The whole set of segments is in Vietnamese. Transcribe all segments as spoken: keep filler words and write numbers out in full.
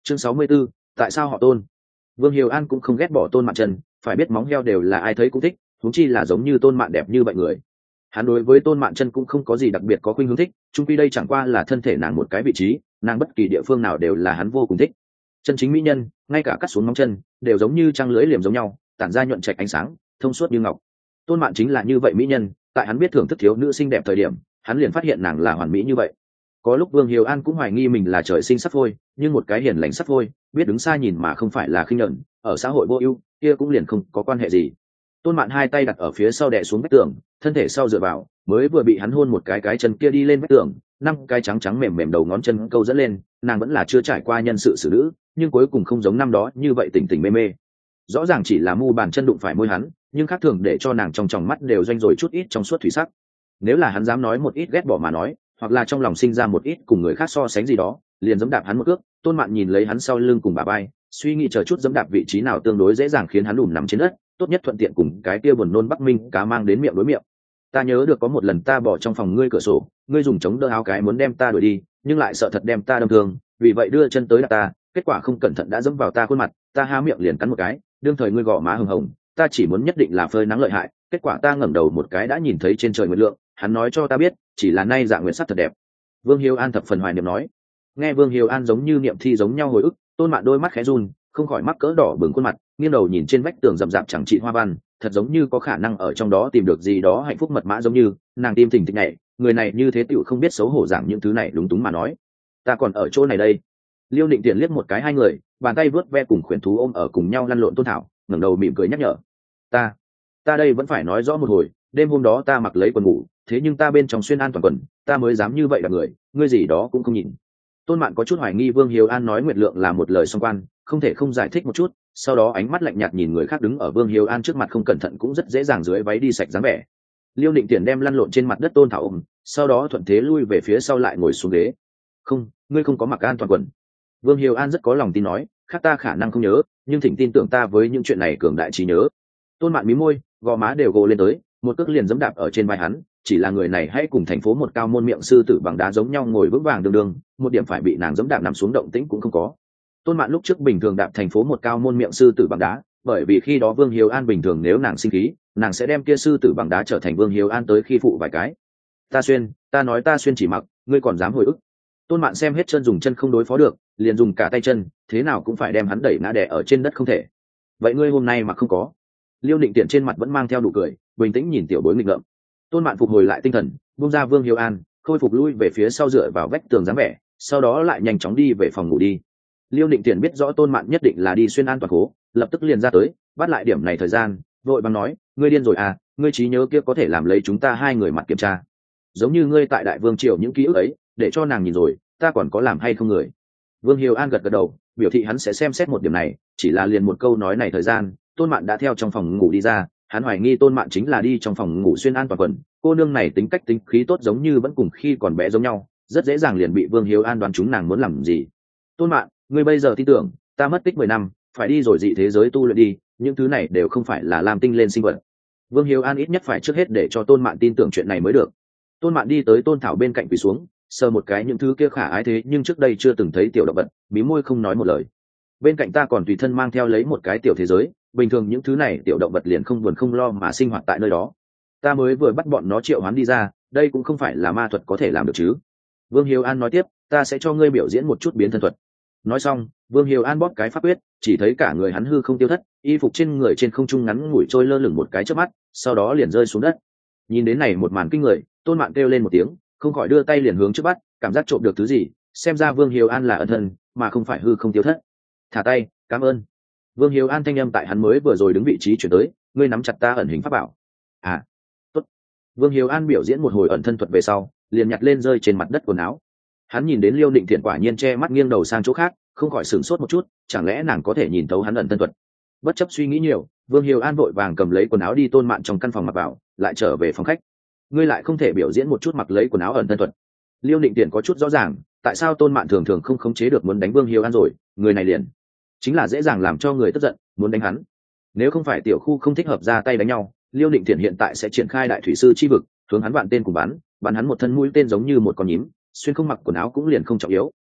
chương sáu mươi 64, tại sao họ Tôn? Vương Hiếu An cũng không ghét bỏ Tôn Mạn Chân, phải biết móng heo đều là ai thấy cũng thích, huống chi là giống như Tôn Mạn đẹp như vậy người. Hắn đối với Tôn Mạn Chân cũng không có gì đặc biệt có khuynh hướng thích, chung quy đây chẳng qua là thân thể nàng một cái vị trí, nàng bất kỳ địa phương nào đều là hắn vô cùng thích. Chân chính mỹ nhân, ngay cả cắt xuống móng chân, đều giống như trăng lưỡi liềm giống nhau, tản ra nhuận trạch ánh sáng, thông suốt như ngọc. Tôn Mạn chính là như vậy mỹ nhân, tại hắn biết thưởng thức thiếu nữ xinh đẹp thời điểm, hắn liền phát hiện nàng là hoàn mỹ như vậy. Có lúc Vương Hiếu An cũng hoài nghi mình là trời sinh sắt phôi, nhưng một cái hiền lành sắt phôi, biết đứng xa nhìn mà không phải là khinh nhẫn, ở xã hội vô ưu, kia cũng liền không có quan hệ gì. Tôn Mạn hai tay đặt ở phía sau đè xuống vách tường, thân thể sau dựa vào, mới vừa bị hắn hôn một cái cái chân kia đi lên vách tường, năm cái trắng trắng mềm mềm đầu ngón chân câu dẫn lên, nàng vẫn là chưa trải qua nhân sự xử nữ, nhưng cuối cùng không giống năm đó như vậy tỉnh tỉnh mê mê. Rõ ràng chỉ là mu bàn chân đụng phải môi hắn, nhưng khác thường để cho nàng trong tròng mắt đều doanh rồi chút ít trong suốt thủy sắc. Nếu là hắn dám nói một ít ghét bỏ mà nói, hoặc là trong lòng sinh ra một ít cùng người khác so sánh gì đó, liền giẫm đạp hắn một cước. Tôn Mạn nhìn lấy hắn sau lưng cùng bả vai, suy nghĩ chờ chút giẫm đạp vị trí nào tương đối dễ dàng khiến hắn lùm nằm trên đất, tốt nhất thuận tiện cùng cái kia buồn nôn Bắc Minh cá mang đến miệng đối miệng. Ta nhớ được có một lần ta bỏ trong phòng ngươi cửa sổ, ngươi dùng chống đỡ áo cái muốn đem ta đuổi đi, nhưng lại sợ thật đem ta đâm thương, vì vậy đưa chân tới đạp ta, kết quả không cẩn thận đã giẫm vào ta khuôn mặt, ta há miệng liền cắn một cái, đương thời ngươi gò má hồng hồng, ta chỉ muốn nhất định là phơi nắng lợi hại, kết quả ta ngẩng đầu một cái đã nhìn thấy trên trời nguyệt lượng, hắn nói cho ta biết, chỉ là nay dạng nguyệt sắc thật đẹp. Vương Hiếu An thập phần hoài niệm nói. Nghe Vương Hiếu An giống như niệm thi giống nhau hồi ức, Tôn Mạn đôi mắt khẽ run, không khỏi mắc cỡ đỏ bừng khuôn mặt, nghiêng đầu nhìn trên vách tường rậm rạp chẳng trị hoa văn, thật giống như có khả năng ở trong đó tìm được gì đó hạnh phúc mật mã giống như, nàng tim thình thịch nhảy, người này như thế tựu không biết xấu hổ giảng những thứ này lúng túng mà nói. Ta còn ở chỗ này đây. Liêu Định Tiện liếc một cái hai người, bàn tay vớt ve cùng khuyển thú ôm ở cùng nhau lăn lộn Tôn Thảo, ngẩng đầu mỉm cười nhắc nhở. Ta, ta đây vẫn phải nói rõ một hồi, đêm hôm đó ta mặc lấy quần ngủ, thế nhưng ta bên trong xuyên an toàn quần, ta mới dám như vậy là người, ngươi gì đó cũng không nhìn. Tôn Mạn có chút hoài nghi Vương Hiếu An nói Nguyệt Lượng là một lời song quan, không thể không giải thích một chút, sau đó ánh mắt lạnh nhạt nhìn người khác đứng ở Vương Hiếu An trước mặt không cẩn thận cũng rất dễ dàng dưới váy đi sạch dáng vẻ. Liêu Định Tiện đem lăn lộn trên mặt đất Tôn Thảo ôm, sau đó thuận thế lui về phía sau lại ngồi xuống ghế. Không, ngươi không có mặc an toàn quần. Vương Hiếu An rất có lòng tin nói, khác ta khả năng không nhớ, nhưng thỉnh tin tưởng ta với những chuyện này cường đại trí nhớ. Tôn Mạn mí môi, gò má đều gồ lên tới, một cước liền giẫm đạp ở trên vai hắn, chỉ là người này hãy cùng thành phố một cao môn miệng sư tử bằng đá giống nhau ngồi vững vàng đường đường, một điểm phải bị nàng giẫm đạp nằm xuống động tĩnh cũng không có. Tôn Mạn lúc trước bình thường đạp thành phố một cao môn miệng sư tử bằng đá, bởi vì khi đó Vương Hiếu An bình thường nếu nàng sinh khí, nàng sẽ đem kia sư tử bằng đá trở thành Vương Hiếu An tới khi phụ vài cái. Ta xuyên, ta nói ta xuyên chỉ mặc, ngươi còn dám hồi ức. Tôn Mạn xem hết chân dùng chân không đối phó được, liền dùng cả tay chân, thế nào cũng phải đem hắn đẩy ngã đè ở trên đất không thể. Vậy ngươi hôm nay mà không có. Liêu Định Tiện trên mặt vẫn mang theo nụ cười, bình tĩnh nhìn tiểu bối nghịch ngợm. Tôn Mạn phục hồi lại tinh thần, buông ra Vương Hiếu An, khôi phục lui về phía sau dựa vào vách tường dáng vẻ, sau đó lại nhanh chóng đi về phòng ngủ đi. Liêu Định Tiện biết rõ Tôn Mạn nhất định là đi xuyên an toàn cố, lập tức liền ra tới, bắt lại điểm này thời gian, vội vàng nói, ngươi điên rồi à, ngươi trí nhớ kia có thể làm lấy chúng ta hai người mặt kiểm tra. Giống như ngươi tại Đại Vương triều những ký ức ấy, để cho nàng nhìn rồi, ta còn có làm hay không người. Vương Hiếu An gật gật đầu, biểu thị hắn sẽ xem xét một điểm này, chỉ là liền một câu nói này thời gian, Tôn Mạn đã theo trong phòng ngủ đi ra, hắn hoài nghi Tôn Mạn chính là đi trong phòng ngủ xuyên an toàn quần, cô nương này tính cách tính khí tốt giống như vẫn cùng khi còn bé giống nhau, rất dễ dàng liền bị Vương Hiếu An đoán chúng nàng muốn làm gì. Tôn Mạn, ngươi bây giờ tin tưởng, ta mất tích mười năm, phải đi rồi dị thế giới tu luyện đi, những thứ này đều không phải là làm tinh lên sinh vật. Vương Hiếu An ít nhất phải trước hết để cho Tôn Mạn tin tưởng chuyện này mới được. Tôn Mạn đi tới Tôn Thảo bên cạnh quỳ xuống, sờ một cái những thứ kia khả ái thế nhưng trước đây chưa từng thấy tiểu động vật, mí môi không nói một lời. Bên cạnh ta còn tùy thân mang theo lấy một cái tiểu thế giới, bình thường những thứ này tiểu động vật liền không buồn không lo mà sinh hoạt tại nơi đó. Ta mới vừa bắt bọn nó triệu hoán đi ra, đây cũng không phải là ma thuật có thể làm được chứ. Vương Hiếu An nói tiếp, ta sẽ cho ngươi biểu diễn một chút biến thân thuật. Nói xong, Vương Hiếu An bóp cái pháp quyết, chỉ thấy cả người hắn hư không tiêu thất, y phục trên người trên không trung ngắn ngủi trôi lơ lửng một cái chớp mắt, sau đó liền rơi xuống đất. Nhìn đến này một màn kinh người, Tôn Mạn kêu lên một tiếng, không khỏi đưa tay liền hướng trước bắt, cảm giác trộm được thứ gì, xem ra Vương Hiếu An là ẩn thân, mà không phải hư không tiêu thất. Thả tay, cảm ơn. Vương Hiếu An thanh âm tại hắn mới vừa rồi đứng vị trí chuyển tới, ngươi nắm chặt ta ẩn hình pháp bảo. À, tốt. Vương Hiếu An biểu diễn một hồi ẩn thân thuật về sau, liền nhặt lên rơi trên mặt đất quần áo. Hắn nhìn đến Liêu Định Thiện quả nhiên che mắt nghiêng đầu sang chỗ khác, không khỏi sửng sốt một chút, chẳng lẽ nàng có thể nhìn thấu hắn ẩn thân thuật? Bất chấp suy nghĩ nhiều, Vương Hiếu An vội vàng cầm lấy quần áo đi Tôn Mạn trong căn phòng mặc vào, lại trở về phòng khách. Ngươi lại không thể biểu diễn một chút mặc lấy quần áo ẩn thân thuật. Liêu Định Thiện có chút rõ ràng, tại sao Tôn Mạn thường thường không khống chế được muốn đánh Vương Hiếu An rồi, người này liền chính là dễ dàng làm cho người tức giận, muốn đánh hắn. Nếu không phải tiểu khu không thích hợp ra tay đánh nhau, Liêu Định Thiện hiện tại sẽ triển khai đại thủy sư chi vực, hướng hắn vạn tên cùng bắn, bắn hắn một thân mũi tên giống như một con nhím, xuyên không mặc quần áo cũng liền không trọng yếu.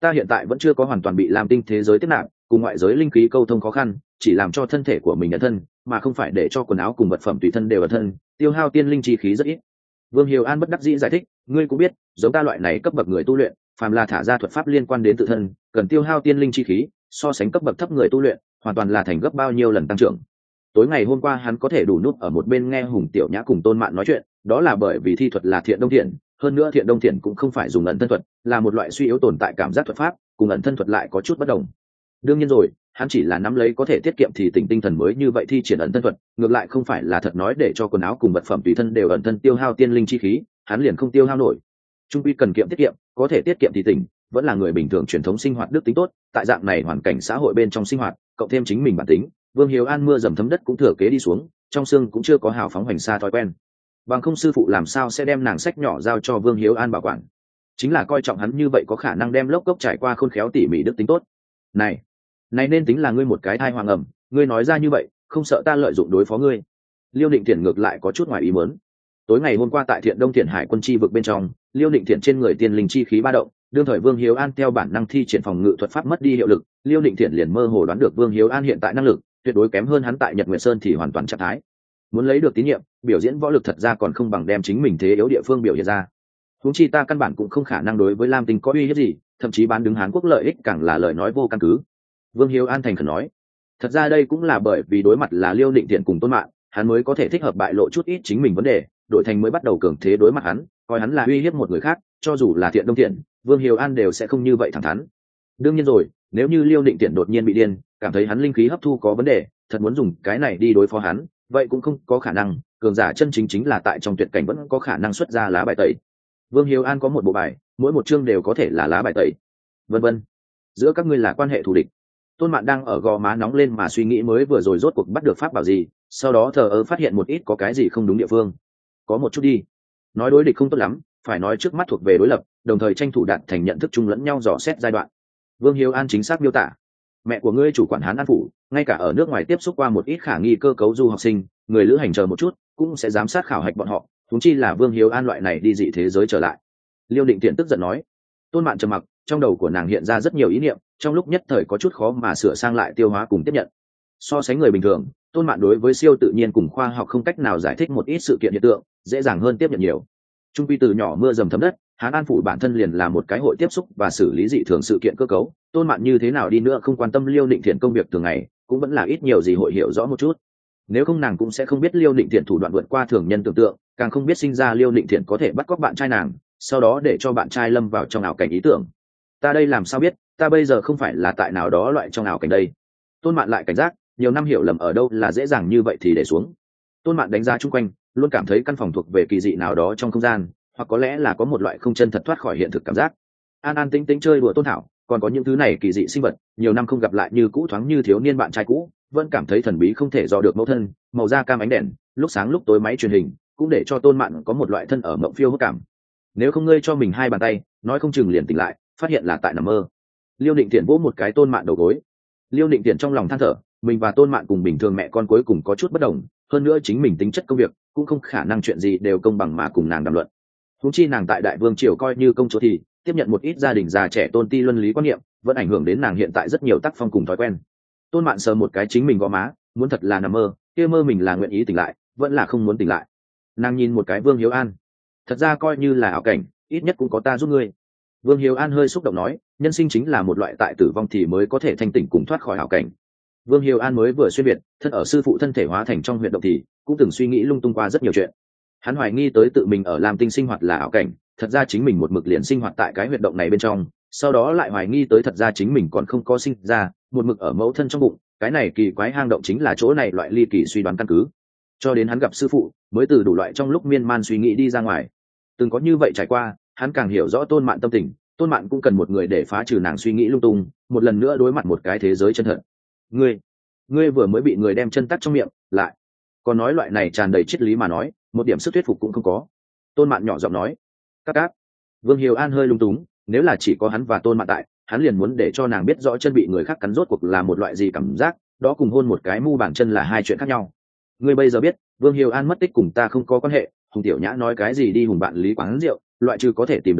ta hiện tại vẫn chưa có hoàn toàn bị lam tinh thế giới tiếp nạp, cùng ngoại giới linh khí câu thông khó khăn, chỉ làm cho thân thể của mình ẩn thân, mà không phải để cho quần áo cùng vật phẩm tùy thân đều ẩn thân, tiêu hao tiên linh chi khí rất ít. Vương Hiếu An bất đắc dĩ giải thích, ngươi cũng biết, giống ta loại này cấp bậc người tu luyện, phàm là thả ra thuật pháp liên quan đến tự thân, cần tiêu hao tiên linh chi khí, so sánh cấp bậc thấp người tu luyện, hoàn toàn là thành gấp bao nhiêu lần tăng trưởng. Tối ngày hôm qua hắn có thể đủ núp ở một bên nghe Hùng Tiểu Nhã cùng Tôn Mạn nói chuyện, đó là bởi vì thi thuật là Thiện Đông Thiện, hơn nữa Thiện Đông Thiện cũng không phải dùng ẩn thân thuật, là một loại suy yếu tồn tại cảm giác thuật pháp, cùng ẩn thân thuật lại có chút bất đồng. Đương nhiên rồi, hắn chỉ là nắm lấy có thể tiết kiệm thì tỉnh tinh thần mới như vậy thi triển ẩn thân thuật, ngược lại không phải là thật nói để cho quần áo cùng vật phẩm tùy thân đều ẩn thân tiêu hao tiên linh chi khí, hắn liền không tiêu hao nổi. Trung quy cần kiệm tiết kiệm, có thể tiết kiệm thì tỉnh, vẫn là người bình thường truyền thống sinh hoạt đức tính tốt, tại dạng này hoàn cảnh xã hội bên trong sinh hoạt, cộng thêm chính mình bản tính, Vương Hiếu An mưa dầm thấm đất cũng thừa kế đi xuống, trong xương cũng chưa có hào phóng hoành xa thói quen. Bằng không sư phụ làm sao sẽ đem nàng sách nhỏ giao cho Vương Hiếu An bảo quản? Chính là coi trọng hắn như vậy có khả năng đem lốc cốc trải qua khôn khéo tỉ mỉ đức tính tốt. Này, này nên tính là ngươi một cái thai hoàng ẩm, ngươi nói ra như vậy, không sợ ta lợi dụng đối phó ngươi? Liêu Định Thiện ngược lại có chút ngoài ý muốn. Tối ngày hôm qua tại Thiện Đông Thiện Hải quân chi vực bên trong, Liêu Định Thiện trên người tiên linh chi khí ba động, đương thời Vương Hiếu An theo bản năng thi triển phòng ngự thuật pháp mất đi hiệu lực, Liêu Định Thiện liền mơ hồ đoán được Vương Hiếu An hiện tại năng lực tuyệt đối kém hơn hắn tại Nhật Nguyệt Sơn thì hoàn toàn trạng thái. Muốn lấy được tín nhiệm, biểu diễn võ lực thật ra còn không bằng đem chính mình thế yếu địa phương biểu hiện ra. Huống chi ta căn bản cũng không khả năng đối với Lam Tinh có uy hiếp gì, thậm chí bán đứng Hán Quốc lợi ích càng là lời nói vô căn cứ. Vương Hiếu An thành khẩn nói, thật ra đây cũng là bởi vì đối mặt là Liêu Định Thiện cùng Tôn Mạn, hắn mới có thể thích hợp bại lộ chút ít chính mình vấn đề, đội thành mới bắt đầu cường thế đối mặt hắn, coi hắn là uy hiếp một người khác, cho dù là Thiện Đông Thiện, Vương Hiếu An đều sẽ không như vậy thẳng thắn. Đương nhiên rồi, nếu như Liêu Định Thiện đột nhiên bị điên, cảm thấy hắn linh khí hấp thu có vấn đề, thật muốn dùng cái này đi đối phó hắn, vậy cũng không có khả năng, cường giả chân chính chính là tại trong tuyệt cảnh vẫn có khả năng xuất ra lá bài tẩy. Vương Hiếu An có một bộ bài, mỗi một chương đều có thể là lá bài tẩy. Vân vân. Giữa các ngươi là quan hệ thù địch. Tôn Mạn đang ở gò má nóng lên mà suy nghĩ mới vừa rồi rốt cuộc bắt được pháp bảo gì, sau đó thờ ơ phát hiện một ít có cái gì không đúng địa phương. Có một chút đi. Nói đối địch không tốt lắm, phải nói trước mắt thuộc về đối lập, đồng thời tranh thủ đạt thành nhận thức chung lẫn nhau dò xét giai đoạn. Vương Hiếu An chính xác miêu tả. Mẹ của ngươi chủ quản Hán An phủ, ngay cả ở nước ngoài tiếp xúc qua một ít khả nghi cơ cấu du học sinh, người lữ hành chờ một chút, cũng sẽ giám sát khảo hạch bọn họ, huống chi là Vương Hiếu An loại này đi dị thế giới trở lại. Liêu Định Thiện tức giận nói. Tôn Mạn trầm mặc, trong đầu của nàng hiện ra rất nhiều ý niệm, trong lúc nhất thời có chút khó mà sửa sang lại tiêu hóa cùng tiếp nhận. So sánh người bình thường, Tôn Mạn đối với siêu tự nhiên cùng khoa học không cách nào giải thích một ít sự kiện hiện tượng, dễ dàng hơn tiếp nhận nhiều. Trung quy từ nhỏ mưa dầm thấm đất, Hán An phủ bản thân liền là một cái hội tiếp xúc và xử lý dị thường sự kiện cơ cấu, Tôn Mạn như thế nào đi nữa không quan tâm Liêu Định Thiện công việc thường ngày, cũng vẫn là ít nhiều gì hội hiểu rõ một chút. Nếu không nàng cũng sẽ không biết Liêu Định Thiện thủ đoạn vượt qua thường nhân tưởng tượng, càng không biết sinh ra Liêu Định Thiện có thể bắt cóc bạn trai nàng, sau đó để cho bạn trai lâm vào trong ảo cảnh ý tưởng. Ta đây làm sao biết, ta bây giờ không phải là tại nào đó loại trong ảo cảnh đây. Tôn Mạn lại cảnh giác, nhiều năm hiểu lầm ở đâu là dễ dàng như vậy thì để xuống. Tôn Mạn đánh giá chung quanh, luôn cảm thấy căn phòng thuộc về kỳ dị nào đó trong không gian, hoặc có lẽ là có một loại không chân thật thoát khỏi hiện thực cảm giác. An an tĩnh tĩnh chơi đùa Tôn Thảo, còn có những thứ này kỳ dị sinh vật, nhiều năm không gặp lại như cũ thoáng như thiếu niên bạn trai cũ, vẫn cảm thấy thần bí không thể dò được mẫu thân, màu da cam ánh đèn, lúc sáng lúc tối máy truyền hình, cũng để cho Tôn Mạn có một loại thân ở mộng phiêu hốt cảm. Nếu không ngươi cho mình hai bàn tay, nói không chừng liền tỉnh lại, phát hiện là tại nằm mơ. Liêu Định Thiện vỗ một cái Tôn Mạn đầu gối. Liêu Định Thiện trong lòng than thở, mình và Tôn Mạn cùng bình thường mẹ con cuối cùng có chút bất đồng, hơn nữa chính mình tính chất công việc cũng không khả năng chuyện gì đều công bằng mà cùng nàng đàm luận. Huống chi nàng tại Đại Vương triều coi như công chúa thì tiếp nhận một ít gia đình già trẻ tôn ti luân lý quan niệm, vẫn ảnh hưởng đến nàng hiện tại rất nhiều tác phong cùng thói quen. Tôn Mạn sờ một cái chính mình gò má, muốn thật là nằm mơ, kia mơ mình là nguyện ý tỉnh lại, vẫn là không muốn tỉnh lại. Nàng nhìn một cái Vương Hiếu An, thật ra coi như là ảo cảnh, ít nhất cũng có ta giúp ngươi. Vương Hiếu An hơi xúc động nói, nhân sinh chính là một loại tại tử vong thì mới có thể thanh tỉnh cùng thoát khỏi ảo cảnh. Vương Hiếu An mới vừa xuyên việt, thân ở sư phụ thân thể hóa thành trong huyệt động thì cũng từng suy nghĩ lung tung qua rất nhiều chuyện. Hắn hoài nghi tới tự mình ở Lam Tinh sinh hoạt là ảo cảnh, thật ra chính mình một mực liền sinh hoạt tại cái huyệt động này bên trong, sau đó lại hoài nghi tới thật ra chính mình còn không có sinh ra, một mực ở mẫu thân trong bụng, cái này kỳ quái hang động chính là chỗ này loại ly kỳ suy đoán căn cứ. Cho đến hắn gặp sư phụ, mới từ đủ loại trong lúc miên man suy nghĩ đi ra ngoài. Từng có như vậy trải qua, hắn càng hiểu rõ Tôn Mạn tâm tình, Tôn Mạn cũng cần một người để phá trừ nàng suy nghĩ lung tung, một lần nữa đối mặt một cái thế giới chân thật. Ngươi, ngươi vừa mới bị người đem chân tắc trong miệng, lại còn nói loại này tràn đầy triết lý mà nói, một điểm sức thuyết phục cũng không có. Tôn Mạn nhỏ giọng nói. Các các. Vương Hiếu An hơi lung túng, nếu là chỉ có hắn và Tôn Mạn tại, hắn liền muốn để cho nàng biết rõ chân bị người khác cắn rốt cuộc là một loại gì cảm giác, đó cùng hôn một cái mu bàn chân là hai chuyện khác nhau. Ngươi bây giờ biết, Vương Hiếu An mất tích cùng ta không có quan hệ, Hùng Tiểu Nhã nói cái gì đi hùng bạn lý quán rượu, loại trừ có thể tìm được ta,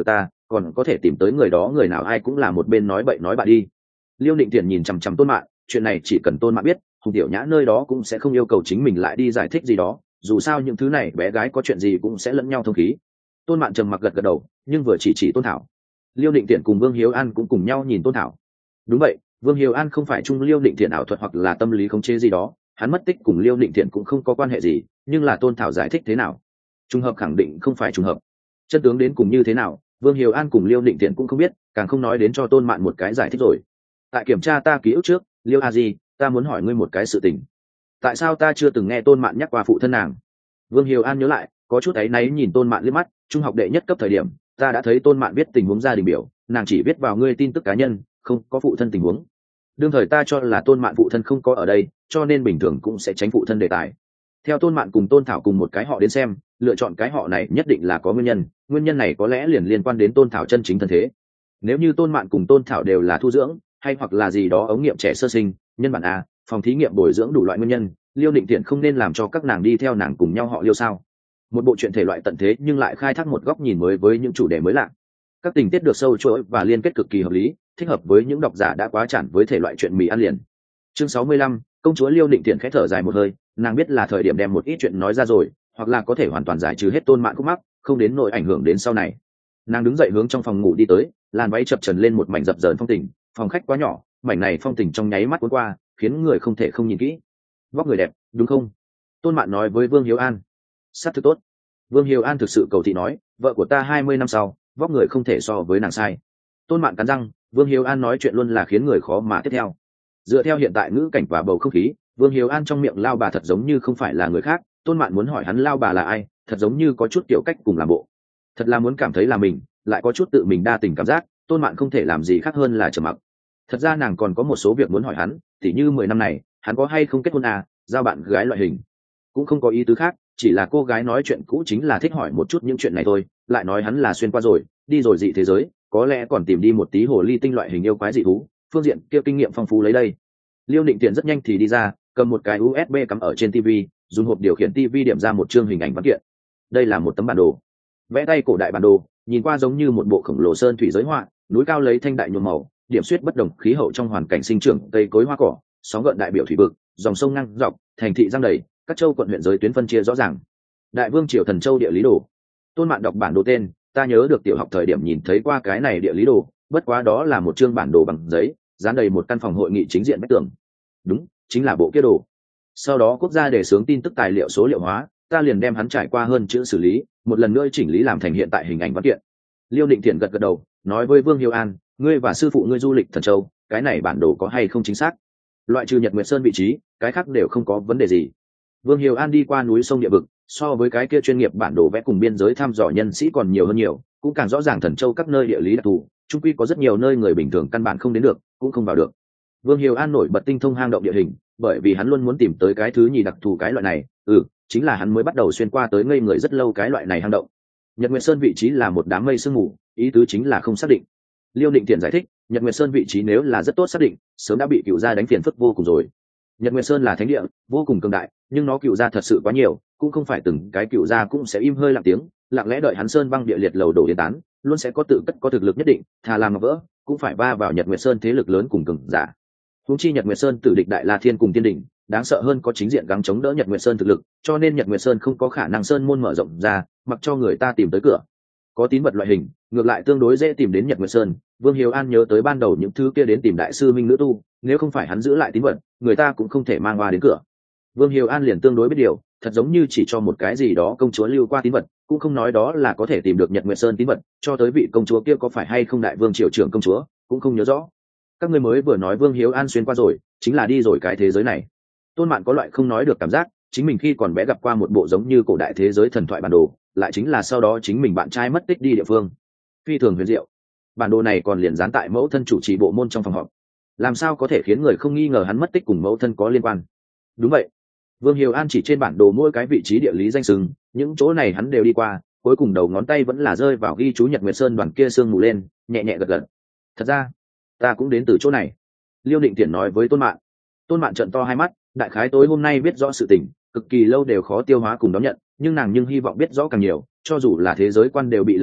còn có thể tìm tới người đó, người nào ai cũng là một bên nói bậy nói bạ đi. Liêu Định Tiện nhìn chằm chằm Tôn Mạn, chuyện này chỉ cần Tôn Mạn biết, Hùng Tiểu Nhã nơi đó cũng sẽ không yêu cầu chính mình lại đi giải thích gì đó, dù sao những thứ này bé gái có chuyện gì cũng sẽ lẫn nhau thông khí. Tôn Mạn trầm mặc gật gật đầu, nhưng vừa chỉ chỉ Tôn Thảo. Liêu Định Tiện cùng Vương Hiếu An cũng cùng nhau nhìn Tôn Thảo. Đúng vậy, Vương Hiếu An không phải chung Liêu Định Tiện ảo thuật hoặc là tâm lý khống chế gì đó, hắn mất tích cùng Liêu Định Tiện cũng không có quan hệ gì, nhưng là Tôn Thảo giải thích thế nào? Trùng hợp khẳng định không phải trùng hợp. Chân tướng đến cùng như thế nào, Vương Hiếu An cùng Liêu Định Tiện cũng không biết, càng không nói đến cho Tôn Mạn một cái giải thích rồi. Tại kiểm tra ta ký ức trước, Liêu A Di, ta muốn hỏi ngươi một cái sự tình. Tại sao ta chưa từng nghe Tôn Mạn nhắc qua phụ thân nàng? Vương Hiếu An nhớ lại, có chút áy náy nhìn Tôn Mạn liếc mắt, trung học đệ nhất cấp thời điểm, ta đã thấy Tôn Mạn viết tình huống gia đình biểu, nàng chỉ viết vào ngươi tin tức cá nhân, không có phụ thân tình huống. Đương thời ta cho là Tôn Mạn phụ thân không có ở đây, cho nên bình thường cũng sẽ tránh phụ thân đề tài. Theo Tôn Mạn cùng Tôn Thảo cùng một cái họ đến xem, lựa chọn cái họ này nhất định là có nguyên nhân, nguyên nhân này có lẽ liền liên quan đến Tôn Thảo chân chính thân thế. Nếu như Tôn Mạn cùng Tôn Thảo đều là thu dưỡng, hay hoặc là gì đó ống nghiệm trẻ sơ sinh, nhân bản a, phòng thí nghiệm bồi dưỡng đủ loại nguyên nhân, Liêu Định Tiện không nên làm cho các nàng đi theo nàng cùng nhau họ Liêu sao? Một bộ truyện thể loại tận thế nhưng lại khai thác một góc nhìn mới với những chủ đề mới lạ. Các tình tiết được sâu chuỗi và liên kết cực kỳ hợp lý, thích hợp với những độc giả đã quá chản với thể loại truyện mì ăn liền. Chương sáu mươi lăm, công chúa Liêu Định Tiện khẽ thở dài một hơi, nàng biết là thời điểm đem một ít chuyện nói ra rồi, hoặc là có thể hoàn toàn giải trừ hết Tôn Mạn khúc mắc, không đến nỗi ảnh hưởng đến sau này. Nàng đứng dậy hướng trong phòng ngủ đi tới, làn váy chập chờn lên một mảnh dập dờn phong tình, phòng khách quá nhỏ, mảnh này phong tình trong nháy mắt cuốn qua, khiến người không thể không nhìn kỹ. Vóc người đẹp, đúng không? Tôn Mạn nói với Vương Hiếu An. Sát thực tốt. Vương Hiếu An thực sự cầu thị nói, vợ của ta hai mươi năm sau, vóc người không thể so với nàng sai. Tôn Mạn cắn răng, Vương Hiếu An nói chuyện luôn là khiến người khó mà tiếp theo. Dựa theo hiện tại ngữ cảnh và bầu không khí, Vương Hiếu An trong miệng lao bà thật giống như không phải là người khác, Tôn Mạn muốn hỏi hắn lao bà là ai, thật giống như có chút kiểu cách cùng làm bộ. Thật là muốn cảm thấy là mình, lại có chút tự mình đa tình cảm giác, Tôn Mạn không thể làm gì khác hơn là trầm mặc. Thật ra nàng còn có một số việc muốn hỏi hắn, tỉ như mười năm này, hắn có hay không kết hôn à, giao bạn gái loại hình. Cũng không có ý tứ khác, chỉ là cô gái nói chuyện cũ chính là thích hỏi một chút những chuyện này thôi, lại nói hắn là xuyên qua rồi, đi rồi dị thế giới, có lẽ còn tìm đi một tí hồ ly tinh loại hình yêu quái dị thú, phương diện kia kinh nghiệm phong phú lấy đây. Liêu Định Tiện rất nhanh thì đi ra, cầm một cái u ét bê cắm ở trên tivi, dùng hộp điều khiển tivi điểm ra một chương hình ảnh văn kiện. Đây là một tấm bản đồ, vẽ tay cổ đại bản đồ, nhìn qua giống như một bộ khổng lồ sơn thủy giới họa, núi cao lấy thanh đại nhuộm màu, điểm xuyết bất đồng khí hậu trong hoàn cảnh sinh trưởng cây cối hoa cỏ, sóng gợn đại biểu thủy vực, dòng sông ngang dọc, thành thị giang đầy, các châu quận huyện giới tuyến phân chia rõ ràng. Đại Vương triều Thần Châu địa lý đồ. Tôn Mạn đọc bản đồ tên, ta nhớ được tiểu học thời điểm nhìn thấy qua cái này địa lý đồ, bất quá đó là một chương bản đồ bằng giấy, dán đầy một căn phòng hội nghị chính diện vách tường. Đúng, chính là bộ kia đồ. Sau đó quốc gia đề xướng tin tức tài liệu số liệu hóa, ta liền đem hắn trải qua hơn chữ xử lý, một lần nữa chỉnh lý làm thành hiện tại hình ảnh văn kiện. Liêu Định Thiện gật gật đầu, nói với Vương Hiếu An, ngươi và sư phụ ngươi du lịch Thần Châu, cái này bản đồ có hay không chính xác? Loại trừ Nhật Nguyệt Sơn vị trí, cái khác đều không có vấn đề gì. Vương Hiếu An đi qua núi sông địa vực, so với cái kia chuyên nghiệp bản đồ vẽ cùng biên giới thăm dò nhân sĩ còn nhiều hơn nhiều, cũng càng rõ ràng Thần Châu các nơi địa lý đặc thù, chung quy có rất nhiều nơi người bình thường căn bản không đến được, cũng không vào được. Vương Hiếu An nổi bật tinh thông hang động địa hình, bởi vì hắn luôn muốn tìm tới cái thứ nhì đặc thù cái loại này, ừ, chính là hắn mới bắt đầu xuyên qua tới ngây người rất lâu cái loại này hang động. Nhật Nguyệt Sơn vị trí là một đám mây sương mù, ý tứ chính là không xác định. Liêu Định Thiện giải thích, Nhật Nguyệt Sơn vị trí nếu là rất tốt xác định, sớm đã bị cựu gia đánh phiền phức vô cùng rồi. Nhật Nguyệt Sơn là thánh địa, vô cùng cường đại, nhưng nó cựu gia thật sự quá nhiều, cũng không phải từng cái cựu gia cũng sẽ im hơi lặng tiếng, lặng lẽ đợi hắn sơn băng địa liệt lầu đổ yên tán, luôn sẽ có tự cất có thực lực nhất định, thà làm ngọc vỡ, cũng phải va vào Nhật Nguyệt Sơn thế lực lớn cùng cường giả. Huống chi Nhật Nguyệt Sơn tử địch Đại La Thiên cùng Tiên Đỉnh, đáng sợ hơn có chính diện gắng chống đỡ Nhật Nguyệt Sơn thực lực, cho nên Nhật Nguyệt Sơn không có khả năng sơn môn mở rộng ra, mặc cho người ta tìm tới cửa. Có tín vật loại hình, ngược lại tương đối dễ tìm đến Nhật Nguyệt Sơn. Vương Hiếu An nhớ tới ban đầu những thứ kia đến tìm đại sư Minh Nữ Tu, nếu không phải hắn giữ lại tín vật, người ta cũng không thể mang qua đến cửa. Vương Hiếu An liền tương đối biết điều, thật giống như chỉ cho một cái gì đó công chúa lưu qua tín vật, cũng không nói đó là có thể tìm được Nhật Nguyệt Sơn tín vật, cho tới vị công chúa kia có phải hay không đại vương triều trưởng công chúa, cũng không nhớ rõ. Các ngươi mới vừa nói Vương Hiếu An xuyên qua rồi, chính là đi rồi cái thế giới này. Tôn Mạn có loại không nói được cảm giác, chính mình khi còn bé gặp qua một bộ giống như cổ đại thế giới thần thoại bản đồ, lại chính là sau đó chính mình bạn trai mất tích đi địa phương. Phi thường huyền diệu. Bản đồ này còn liền dán tại mẫu thân chủ trì bộ môn trong phòng họp. Làm sao có thể khiến người không nghi ngờ hắn mất tích cùng mẫu thân có liên quan? Đúng vậy. Vương Hiếu An chỉ trên bản đồ mỗi cái vị trí địa lý danh xưng, những chỗ này hắn đều đi qua, cuối cùng đầu ngón tay vẫn là rơi vào ghi chú Nhật Nguyệt Sơn đoàn kia sương mù lên, nhẹ nhẹ gật gật. Thật ra, ta cũng đến từ chỗ này. Liêu Định Tiện nói với Tôn Mạn. Tôn Mạn trợn to hai mắt, đại khái tối hôm nay biết rõ sự tình, cực kỳ lâu đều khó tiêu hóa cùng đón nhận, nhưng nàng nhưng hy vọng biết rõ càng nhiều, cho dù là thế giới quan đều bị lật đổ,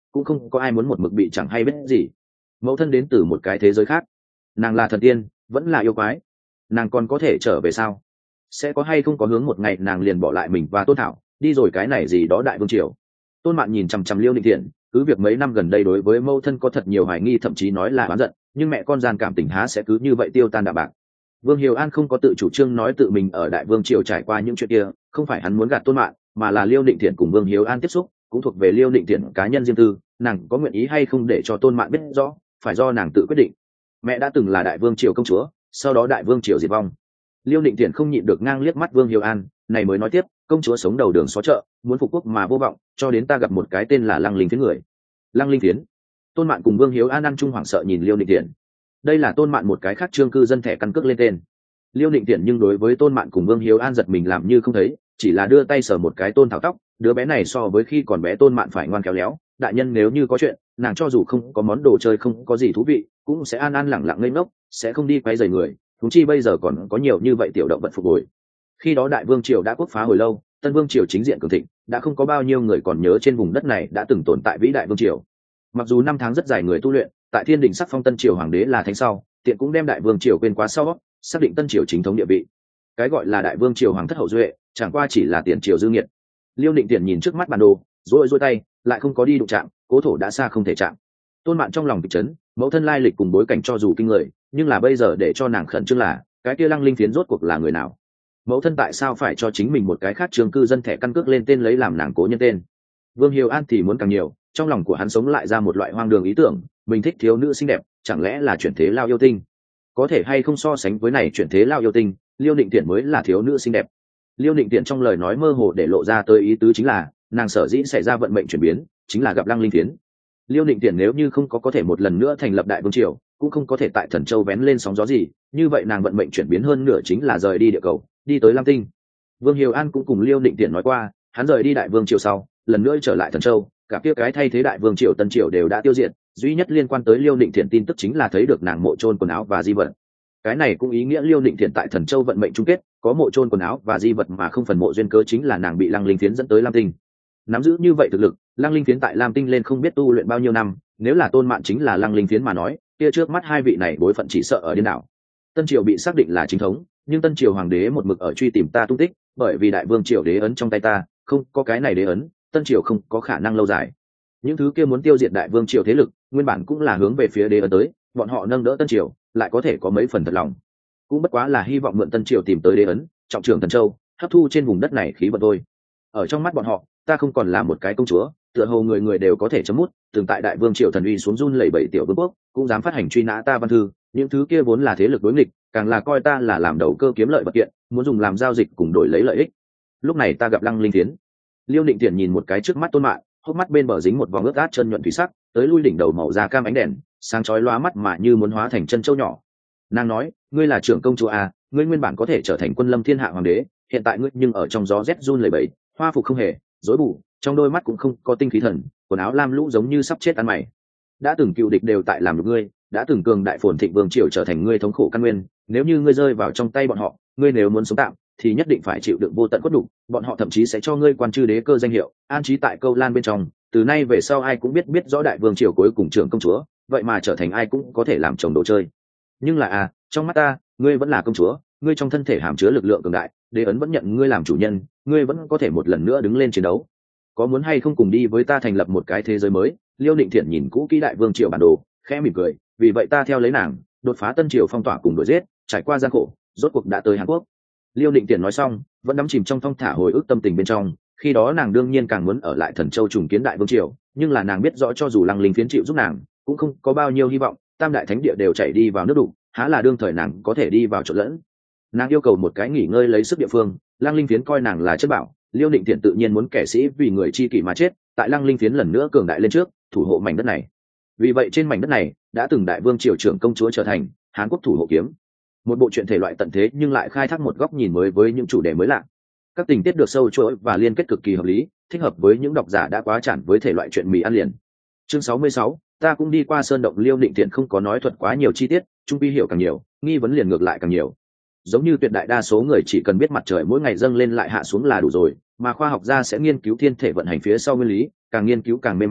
cũng không có ai muốn một mực bị chẳng hay biết gì. Mẫu thân đến từ một cái thế giới khác, nàng là thần tiên vẫn là yêu quái, nàng còn có thể trở về sao? Sẽ có hay không có hướng một ngày nàng liền bỏ lại mình và Tôn Thảo đi rồi cái này gì đó đại vương triều? Tôn Mạn nhìn chằm chằm Liêu Định Thiện, cứ việc mấy năm gần đây đối với mẫu thân có thật nhiều hoài nghi, thậm chí nói là oán giận, nhưng mẹ con gian cảm tình há sẽ cứ như vậy tiêu tan đạm bạc. Vương Hiểu An không có tự chủ trương nói tự mình ở đại vương triều trải qua những chuyện kia, không phải hắn muốn gạt Tôn Mạn, mà là Liêu Định Thiện cùng Vương Hiểu An tiếp xúc cũng thuộc về Liêu Định Thiện cá nhân riêng tư, nàng có nguyện ý hay không để cho Tôn Mạn biết rõ, phải do nàng tự quyết định. Mẹ đã từng là đại vương triều công chúa, sau đó đại vương triều diệt vong. Liêu Định Thiện không nhịn được ngang liếc mắt Vương Hiểu An, này mới nói tiếp, công chúa sống đầu đường xó chợ, muốn phục quốc mà vô vọng, cho đến ta gặp một cái tên là Lăng Linh Phiến người. Lăng Linh Phiến? Tôn Mạn cùng Vương Hiểu An ăn chung hoảng sợ nhìn Liêu Định Thiện. Đây là Tôn Mạn một cái khác trương cư dân thẻ căn cước lên tên. Liêu Định Thiện nhưng đối với Tôn Mạn cùng Vương Hiểu An giật mình làm như không thấy, chỉ là đưa tay sờ một cái Tôn Thảo tóc, đứa bé này so với khi còn bé Tôn Mạn phải ngoan khéo léo, đại nhân nếu như có chuyện, nàng cho dù không có món đồ chơi không có gì thú vị, cũng sẽ an an lẳng lặng ngây ngốc, sẽ không đi quấy rầy người, huống chi bây giờ còn có nhiều như vậy tiểu động vật phục hồi. Khi đó đại vương triều đã quốc phá hồi lâu, tân vương triều chính diện cường thịnh, đã không có bao nhiêu người còn nhớ trên vùng đất này đã từng tồn tại vĩ đại vương triều. Mặc dù năm tháng rất dài người tu luyện, tại thiên đình sắc phong tân triều hoàng đế là thánh sau, tiện cũng đem đại vương triều quên quá sau, xác định tân triều chính thống địa vị. Cái gọi là đại vương triều hoàng thất hậu duệ, chẳng qua chỉ là tiền triều dư nghiệt. Liêu Định Tiện nhìn trước mắt bản đồ, rối rối tay, lại không có đi đụng chạm, cố thổ đã xa không thể chạm. Tôn Mạn trong lòng kịch chấn, mẫu thân lai lịch cùng bối cảnh cho dù kinh người, nhưng là bây giờ để cho nàng khẩn trương là, cái kia Lăng Linh Phiến rốt cuộc là người nào? Mẫu thân tại sao phải cho chính mình một cái khác trường cư dân thẻ căn cước lên tên lấy làm nàng cố nhân tên? Vương Hiểu An thì muốn càng nhiều, trong lòng của hắn sống lại ra một loại hoang đường ý tưởng, mình thích thiếu nữ xinh đẹp, chẳng lẽ là chuyển thế lao yêu tinh? Có thể hay không so sánh với này chuyển thế lao yêu tinh, Liêu Định Tiện mới là thiếu nữ xinh đẹp. Liêu Định Tiện trong lời nói mơ hồ để lộ ra tới ý tứ chính là, nàng sở dĩ xảy ra vận mệnh chuyển biến, chính là gặp Lăng Linh Phiến. Liêu Định Tiện nếu như không có có thể một lần nữa thành lập đại vương triều, cũng không có thể tại Thần Châu vén lên sóng gió gì, như vậy nàng vận mệnh chuyển biến hơn nửa chính là rời đi địa cầu, đi tới Lam Tinh. Vương Hiểu An cũng cùng Liêu Định Tiện nói qua, hắn rời đi đại vương triều sau, lần nữa trở lại Thần Châu, cả kia cái thay thế đại vương triều tân triều đều đã tiêu diệt, duy nhất liên quan tới Liêu Định Tiện tin tức chính là thấy được nàng mộ chôn quần áo và di vật. Cái này cũng ý nghĩa Liêu Định Tiện tại Thần Châu vận mệnh chung kết, có mộ chôn quần áo và di vật mà không phần mộ duyên cớ chính là nàng bị Lăng Linh Phiến dẫn tới Lam Tinh. Nắm giữ như vậy thực lực, Lăng Linh Phiến tại Lam Tinh lên không biết tu luyện bao nhiêu năm, nếu là Tôn Mạn chính là Lăng Linh Phiến mà nói, kia trước mắt hai vị này bối phận chỉ sợ ở điên đảo. Tân triều bị xác định là chính thống, nhưng tân triều hoàng đế một mực ở truy tìm ta tung tích, bởi vì đại vương triều đế ấn trong tay ta, không có cái này đế ấn, tân triều không có khả năng lâu dài. Những thứ kia muốn tiêu diệt đại vương triều thế lực, nguyên bản cũng là hướng về phía đế ấn tới, bọn họ nâng đỡ tân triều, lại có thể có mấy phần thật lòng. Cũng bất quá là hy vọng mượn tân triều tìm tới đế ấn, trọng trưởng Thần Châu, hấp thu trên vùng đất này khí vận thôi. Ở trong mắt bọn họ, ta không còn là một cái công chúa, tựa hồ người người đều có thể chấm mút, từng tại đại vương triều thần uy xuống run lẩy bẩy tiểu vương quốc, cũng dám phát hành truy nã ta văn thư, những thứ kia vốn là thế lực đối nghịch, càng là coi ta là làm đầu cơ kiếm lợi vật kiện, muốn dùng làm giao dịch cùng đổi lấy lợi ích. Lúc này ta gặp Lăng Linh Phiến. Liêu Định Tiện nhìn một cái trước mắt Tôn Mạn, hốc mắt bên bờ dính một vòng ướt át chân nhuận thủy sắc, tới lui đỉnh đầu màu da cam ánh đèn, sáng chói lóa mắt mà như muốn hóa thành chân châu nhỏ. Nàng nói, ngươi là trưởng công chúa à, ngươi nguyên bản có thể trở thành quân lâm thiên hạ hoàng đế, hiện tại ngươi nhưng ở trong gió rét run lẩy bẩy, hoa phục không hề, rối bù, trong đôi mắt cũng không có tinh khí thần, quần áo lam lũ giống như sắp chết ăn mày. Đã từng cựu địch đều tại làm được ngươi, đã từng cường đại phồn thịnh vương triều trở thành ngươi thống khổ căn nguyên, nếu như ngươi rơi vào trong tay bọn họ, ngươi nếu muốn sống tạm thì nhất định phải chịu đựng vô tận khuất nhục, bọn họ thậm chí sẽ cho ngươi quan chư đế cơ danh hiệu, an trí tại câu lan bên trong, từ nay về sau ai cũng biết biết rõ đại vương triều cuối cùng trưởng công chúa, vậy mà trở thành ai cũng có thể làm chồng đồ chơi. Nhưng là à, trong mắt ta, ngươi vẫn là công chúa, ngươi trong thân thể hàm chứa lực lượng cường đại, đế ấn vẫn nhận ngươi làm chủ nhân, ngươi vẫn có thể một lần nữa đứng lên chiến đấu. Có muốn hay không cùng đi với ta thành lập một cái thế giới mới? Liêu Định Thiện nhìn cũ kỹ đại vương triều bản đồ, khẽ mỉm cười, vì vậy ta theo lấy nàng, đột phá tân triều phong tỏa cùng đuổi giết, trải qua gian khổ, rốt cuộc đã tới Hàn Quốc. Liêu Định Thiện nói xong, vẫn đắm chìm trong thong thả hồi ức tâm tình bên trong, khi đó nàng đương nhiên càng muốn ở lại Thần Châu trùng kiến đại vương triều, nhưng là nàng biết rõ cho dù Lăng Linh Phiến chịu giúp nàng, cũng không có bao nhiêu hy vọng, tam đại thánh địa đều chảy đi vào nước đủ, há là đương thời nàng có thể đi vào chỗ lẫn. Nàng yêu cầu một cái nghỉ ngơi lấy sức địa phương, Lăng Linh Phiến coi nàng là chất bảo, Liêu Định Thiện tự nhiên muốn kẻ sĩ vì người chi kỷ mà chết, tại Lăng Linh Phiến lần nữa cường đại lên trước, thủ hộ mảnh đất này. Vì vậy trên mảnh đất này đã từng đại vương triều trưởng công chúa trở thành Hán Quốc thủ hộ kiếm, một bộ truyện thể loại tận thế nhưng lại khai thác một góc nhìn mới với những chủ đề mới lạ. Các tình tiết được sâu chuỗi và liên kết cực kỳ hợp lý, thích hợp với những độc giả đã quá chản với thể loại truyện mì ăn liền. Chương sáu mươi sáu, ta cũng đi qua sơn động. Liêu Định Thiện không có nói thuật quá nhiều chi tiết, trung quy hiểu càng nhiều, nghi vấn liền ngược lại càng nhiều. Giống như tuyệt đại đa số người chỉ cần biết mặt trời mỗi ngày dâng lên lại hạ xuống là đủ rồi, mà khoa học gia sẽ nghiên cứu thiên thể vận hành phía sau nguyên lý, càng nghiên cứu càng mê mang,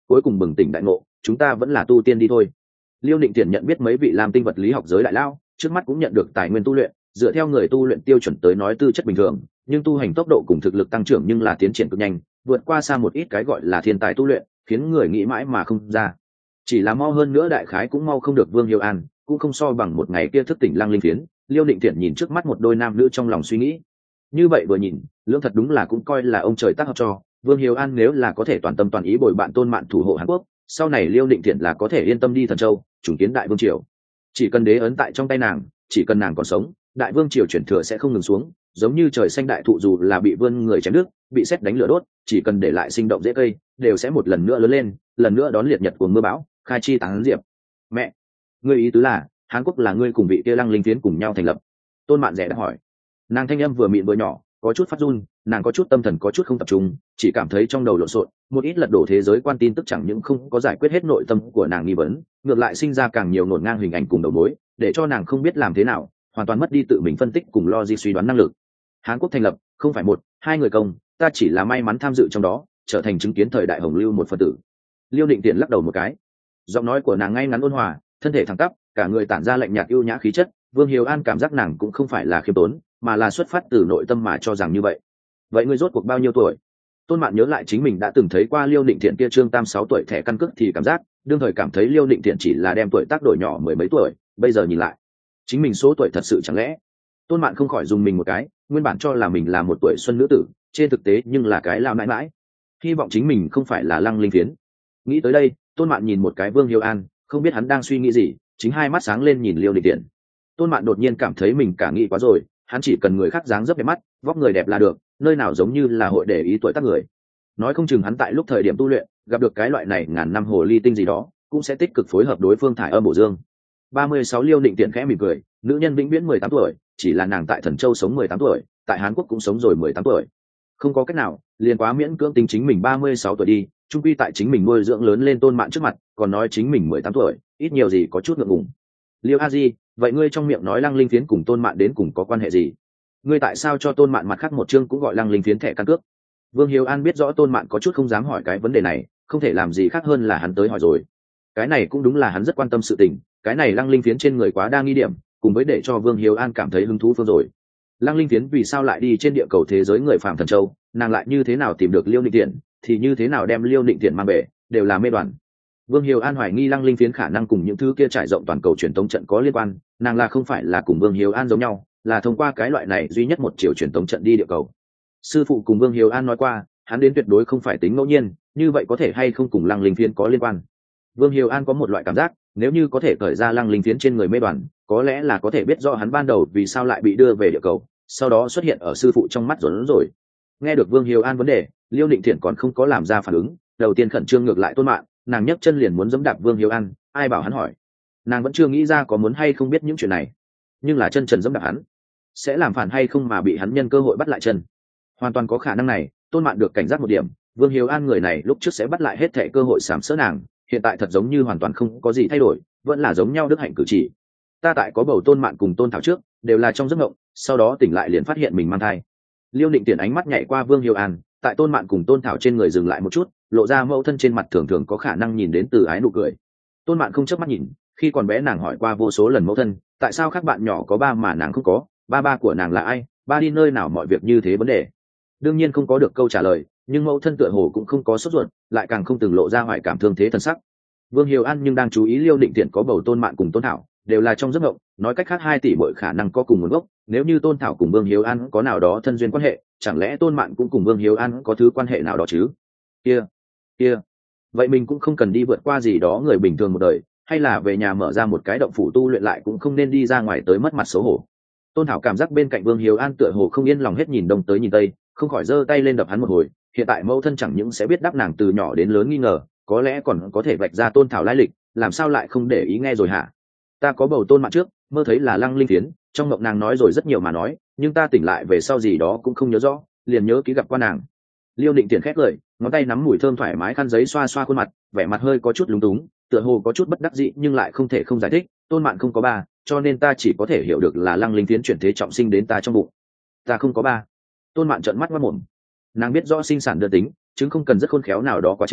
cuối cùng bừng tỉnh đại ngộ, chúng ta vẫn là tu tiên đi thôi. Liêu Định Tiện nhận biết mấy vị làm tinh vật lý học giới đại lao, trước mắt cũng nhận được tài nguyên tu luyện, dựa theo người tu luyện tiêu chuẩn tới nói tư chất bình thường, nhưng tu hành tốc độ cùng thực lực tăng trưởng nhưng là tiến triển cực nhanh, vượt qua xa một ít cái gọi là thiên tài tu luyện, khiến người nghĩ mãi mà không ra. Chỉ là mau hơn nữa đại khái cũng mau không được Vương Hiếu An, cũng không so bằng một ngày kia thức tỉnh Lăng Linh Phiến. Liêu Định Tiện nhìn trước mắt một đôi nam nữ trong lòng suy nghĩ. Như vậy vừa nhìn, lưỡng thật đúng là cũng coi là ông trời tác hợp cho. Vương Hiếu An nếu là có thể toàn tâm toàn ý bồi bạn Tôn Mạn thủ hộ Hàn Quốc, sau này Liêu Định Tiện là có thể yên tâm đi Thần Châu, chủng kiến Đại Vương triều. Chỉ cần đế ấn tại trong tay nàng, chỉ cần nàng còn sống, Đại Vương triều chuyển thừa sẽ không ngừng xuống, giống như trời xanh đại thụ dù là bị vươn người chém đứt, bị sét đánh lửa đốt, chỉ cần để lại sinh động dễ cây, đều sẽ một lần nữa lớn lên, lần nữa đón liệt nhật của mưa bão, khai chi tán diệp. Mẹ, ngươi ý tứ là Hàn Quốc là ngươi cùng vị kia Lăng Linh Phiến cùng nhau thành lập? Tôn Mạn rẻ đã hỏi. Nàng thanh âm vừa mịn vừa nhỏ, có chút phát run, nàng có chút tâm thần có chút không tập trung, chỉ cảm thấy trong đầu lộn xộn, một ít lật đổ thế giới quan tin tức chẳng những không có giải quyết hết nội tâm của nàng nghi vấn, ngược lại sinh ra càng nhiều nổn ngang hình ảnh cùng đầu mối, để cho nàng không biết làm thế nào, hoàn toàn mất đi tự mình phân tích cùng lo di suy đoán năng lực. Hàn Quốc thành lập không phải một hai người công, ta chỉ là may mắn tham dự trong đó, trở thành chứng kiến thời đại hồng lưu một phần tử. Liêu Định Tiện lắc đầu một cái, giọng nói của nàng ngay ngắn ôn hòa, thân thể thẳng tắp, cả người tản ra lạnh nhạt ưu nhã khí chất. Vương Hiếu An cảm giác nàng cũng không phải là khiêm tốn, mà là xuất phát từ nội tâm mà cho rằng như vậy. Vậy ngươi rốt cuộc bao nhiêu tuổi? Tôn Mạn nhớ lại chính mình đã từng thấy qua Liêu Định Thiện kia trương tam sáu tuổi thẻ căn cước thì cảm giác, đương thời cảm thấy Liêu Định Thiện chỉ là đem tuổi tác đổi nhỏ mười mấy tuổi, bây giờ nhìn lại, chính mình số tuổi thật sự chẳng lẽ? Tôn Mạn không khỏi dùng mình một cái, nguyên bản cho là mình là một tuổi xuân nữ tử, trên thực tế nhưng là cái lao nãi nãi. Hy vọng chính mình không phải là Lăng Linh Phiến. Nghĩ tới đây, Tôn Mạn nhìn một cái Vương Hiếu An, không biết hắn đang suy nghĩ gì, chính hai mắt sáng lên nhìn Liêu Định Thiện. Tôn Mạn đột nhiên cảm thấy mình cả nghĩ quá rồi, hắn chỉ cần người khác dáng dấp đẹp mắt, vóc người đẹp là được, nơi nào giống như là hội để ý tuổi tác người. Nói không chừng hắn tại lúc thời điểm tu luyện, gặp được cái loại này ngàn năm hồ ly tinh gì đó, cũng sẽ tích cực phối hợp đối phương thải âm bổ dương. ba mươi sáu Liêu Định Tiện khẽ mỉm cười, nữ nhân vĩnh viễn mười tám tuổi, chỉ là nàng tại Thần Châu sống mười tám tuổi, tại Hàn Quốc cũng sống rồi mười tám tuổi. Không có cách nào, liền quá miễn cưỡng tính chính mình ba mươi sáu tuổi đi, chung quy tại chính mình nuôi dưỡng lớn lên Tôn Mạn trước mặt, còn nói chính mình mười tám tuổi, ít nhiều gì có chút ngượng ngùng. Liêu A Di, vậy ngươi trong miệng nói Lăng Linh Phiến cùng Tôn Mạn đến cùng có quan hệ gì? Ngươi tại sao cho Tôn Mạn mặt khác một chương cũng gọi Lăng Linh Phiến thẻ căn cước? Vương Hiếu An biết rõ Tôn Mạn có chút không dám hỏi cái vấn đề này, không thể làm gì khác hơn là hắn tới hỏi rồi. Cái này cũng đúng là hắn rất quan tâm sự tình, cái này Lăng Linh Phiến trên người quá đa nghi điểm, cùng với để cho Vương Hiếu An cảm thấy hứng thú phương rồi. Lăng Linh Phiến vì sao lại đi trên địa cầu thế giới người phàm Thần Châu, nàng lại như thế nào tìm được Liêu Định Tiện, thì như thế nào đem Liêu Định Tiện mang về, đều là mê đoàn. Vương Hiếu An hoài nghi Lăng Linh Phiến khả năng cùng những thứ kia trải rộng toàn cầu truyền tống trận có liên quan, nàng là không phải là cùng Vương Hiếu An giống nhau, là thông qua cái loại này duy nhất một chiều truyền tống trận đi địa cầu. Sư phụ cùng Vương Hiếu An nói qua, hắn đến tuyệt đối không phải tính ngẫu nhiên, như vậy có thể hay không cùng Lăng Linh Phiến có liên quan. Vương Hiếu An có một loại cảm giác, nếu như có thể cởi ra Lăng Linh Phiến trên người mê đoàn, có lẽ là có thể biết rõ hắn ban đầu vì sao lại bị đưa về địa cầu, sau đó xuất hiện ở sư phụ trong mắt rồi rồi. Nghe được Vương Hiếu An vấn đề, Liêu Định Thiện còn không có làm ra phản ứng, đầu tiên khẩn trương ngược lại Tôn Mạn, nàng nhấc chân liền muốn giẫm đạp Vương Hiếu An, ai bảo hắn hỏi. Nàng vẫn chưa nghĩ ra có muốn hay không biết những chuyện này, nhưng là chân trần giẫm đạp hắn, sẽ làm phản hay không mà bị hắn nhân cơ hội bắt lại chân. Hoàn toàn có khả năng này, Tôn Mạn được cảnh giác một điểm, Vương Hiếu An người này lúc trước sẽ bắt lại hết thảy cơ hội sàm sỡ nàng, hiện tại thật giống như hoàn toàn không có gì thay đổi, vẫn là giống nhau đức hạnh cử chỉ. Ta tại có bầu Tôn Mạn cùng Tôn Thảo trước, đều là trong giấc mộng, sau đó tỉnh lại liền phát hiện mình mang thai. Liêu Định Tiện ánh mắt nhảy qua Vương Hiếu An, tại Tôn Mạn cùng Tôn Thảo trên người dừng lại một chút, lộ ra mẫu thân trên mặt thường thường có khả năng nhìn đến từ ái nụ cười. Tôn Mạn không chớp mắt nhìn, khi còn bé nàng hỏi qua vô số lần mẫu thân, tại sao các bạn nhỏ có ba mà nàng không có, ba ba của nàng là ai, ba đi nơi nào, mọi việc như thế vấn đề. Đương nhiên không có được câu trả lời, nhưng mẫu thân tựa hồ cũng không có sốt ruột, lại càng không từng lộ ra hoài cảm thương thế thân sắc. Vương Hiếu An nhưng đang chú ý Liêu Định Tiện có bầu Tôn Mạn cùng Tôn Thảo, đều là trong giấc mộng, nói cách khác hai tỷ muội khả năng có cùng nguồn gốc, nếu như Tôn Thảo cùng Vương Hiếu An có nào đó thân duyên quan hệ, chẳng lẽ Tôn Mạn cũng cùng Vương Hiếu An có thứ quan hệ nào đó chứ? Kia, kia, vậy mình cũng không cần đi vượt qua gì đó người bình thường một đời, hay là về nhà mở ra một cái động phủ tu luyện lại cũng không nên đi ra ngoài tới mất mặt xấu hổ. Tôn Thảo cảm giác bên cạnh Vương Hiếu An tựa hồ không yên lòng hết nhìn đông tới nhìn tây, không khỏi giơ tay lên đập hắn một hồi, hiện tại mẫu thân chẳng những sẽ biết đáp nàng từ nhỏ đến lớn nghi ngờ, có lẽ còn có thể vạch ra Tôn Thảo lai lịch, làm sao lại không để ý nghe rồi hả? Ta có bầu Tôn Mạn trước, mơ thấy là Lăng Linh Phiến, trong mộng nàng nói rồi rất nhiều mà nói, nhưng ta tỉnh lại về sau gì đó cũng không nhớ rõ, liền nhớ ký gặp qua nàng. Liêu Định Tiện khét lời, ngón tay nắm mùi thơm thoải mái khăn giấy xoa xoa khuôn mặt, vẻ mặt hơi có chút lúng túng, tựa hồ có chút bất đắc dĩ nhưng lại không thể không giải thích, Tôn Mạn không có ba, cho nên ta chỉ có thể hiểu được là Lăng Linh Phiến chuyển thế trọng sinh đến ta trong bụng. Ta không có ba. Tôn Mạn trợn mắt ngoác mồm. Nàng biết rõ sinh sản đơn tính, chứng không cần rất khôn khéo nào đó quá trình,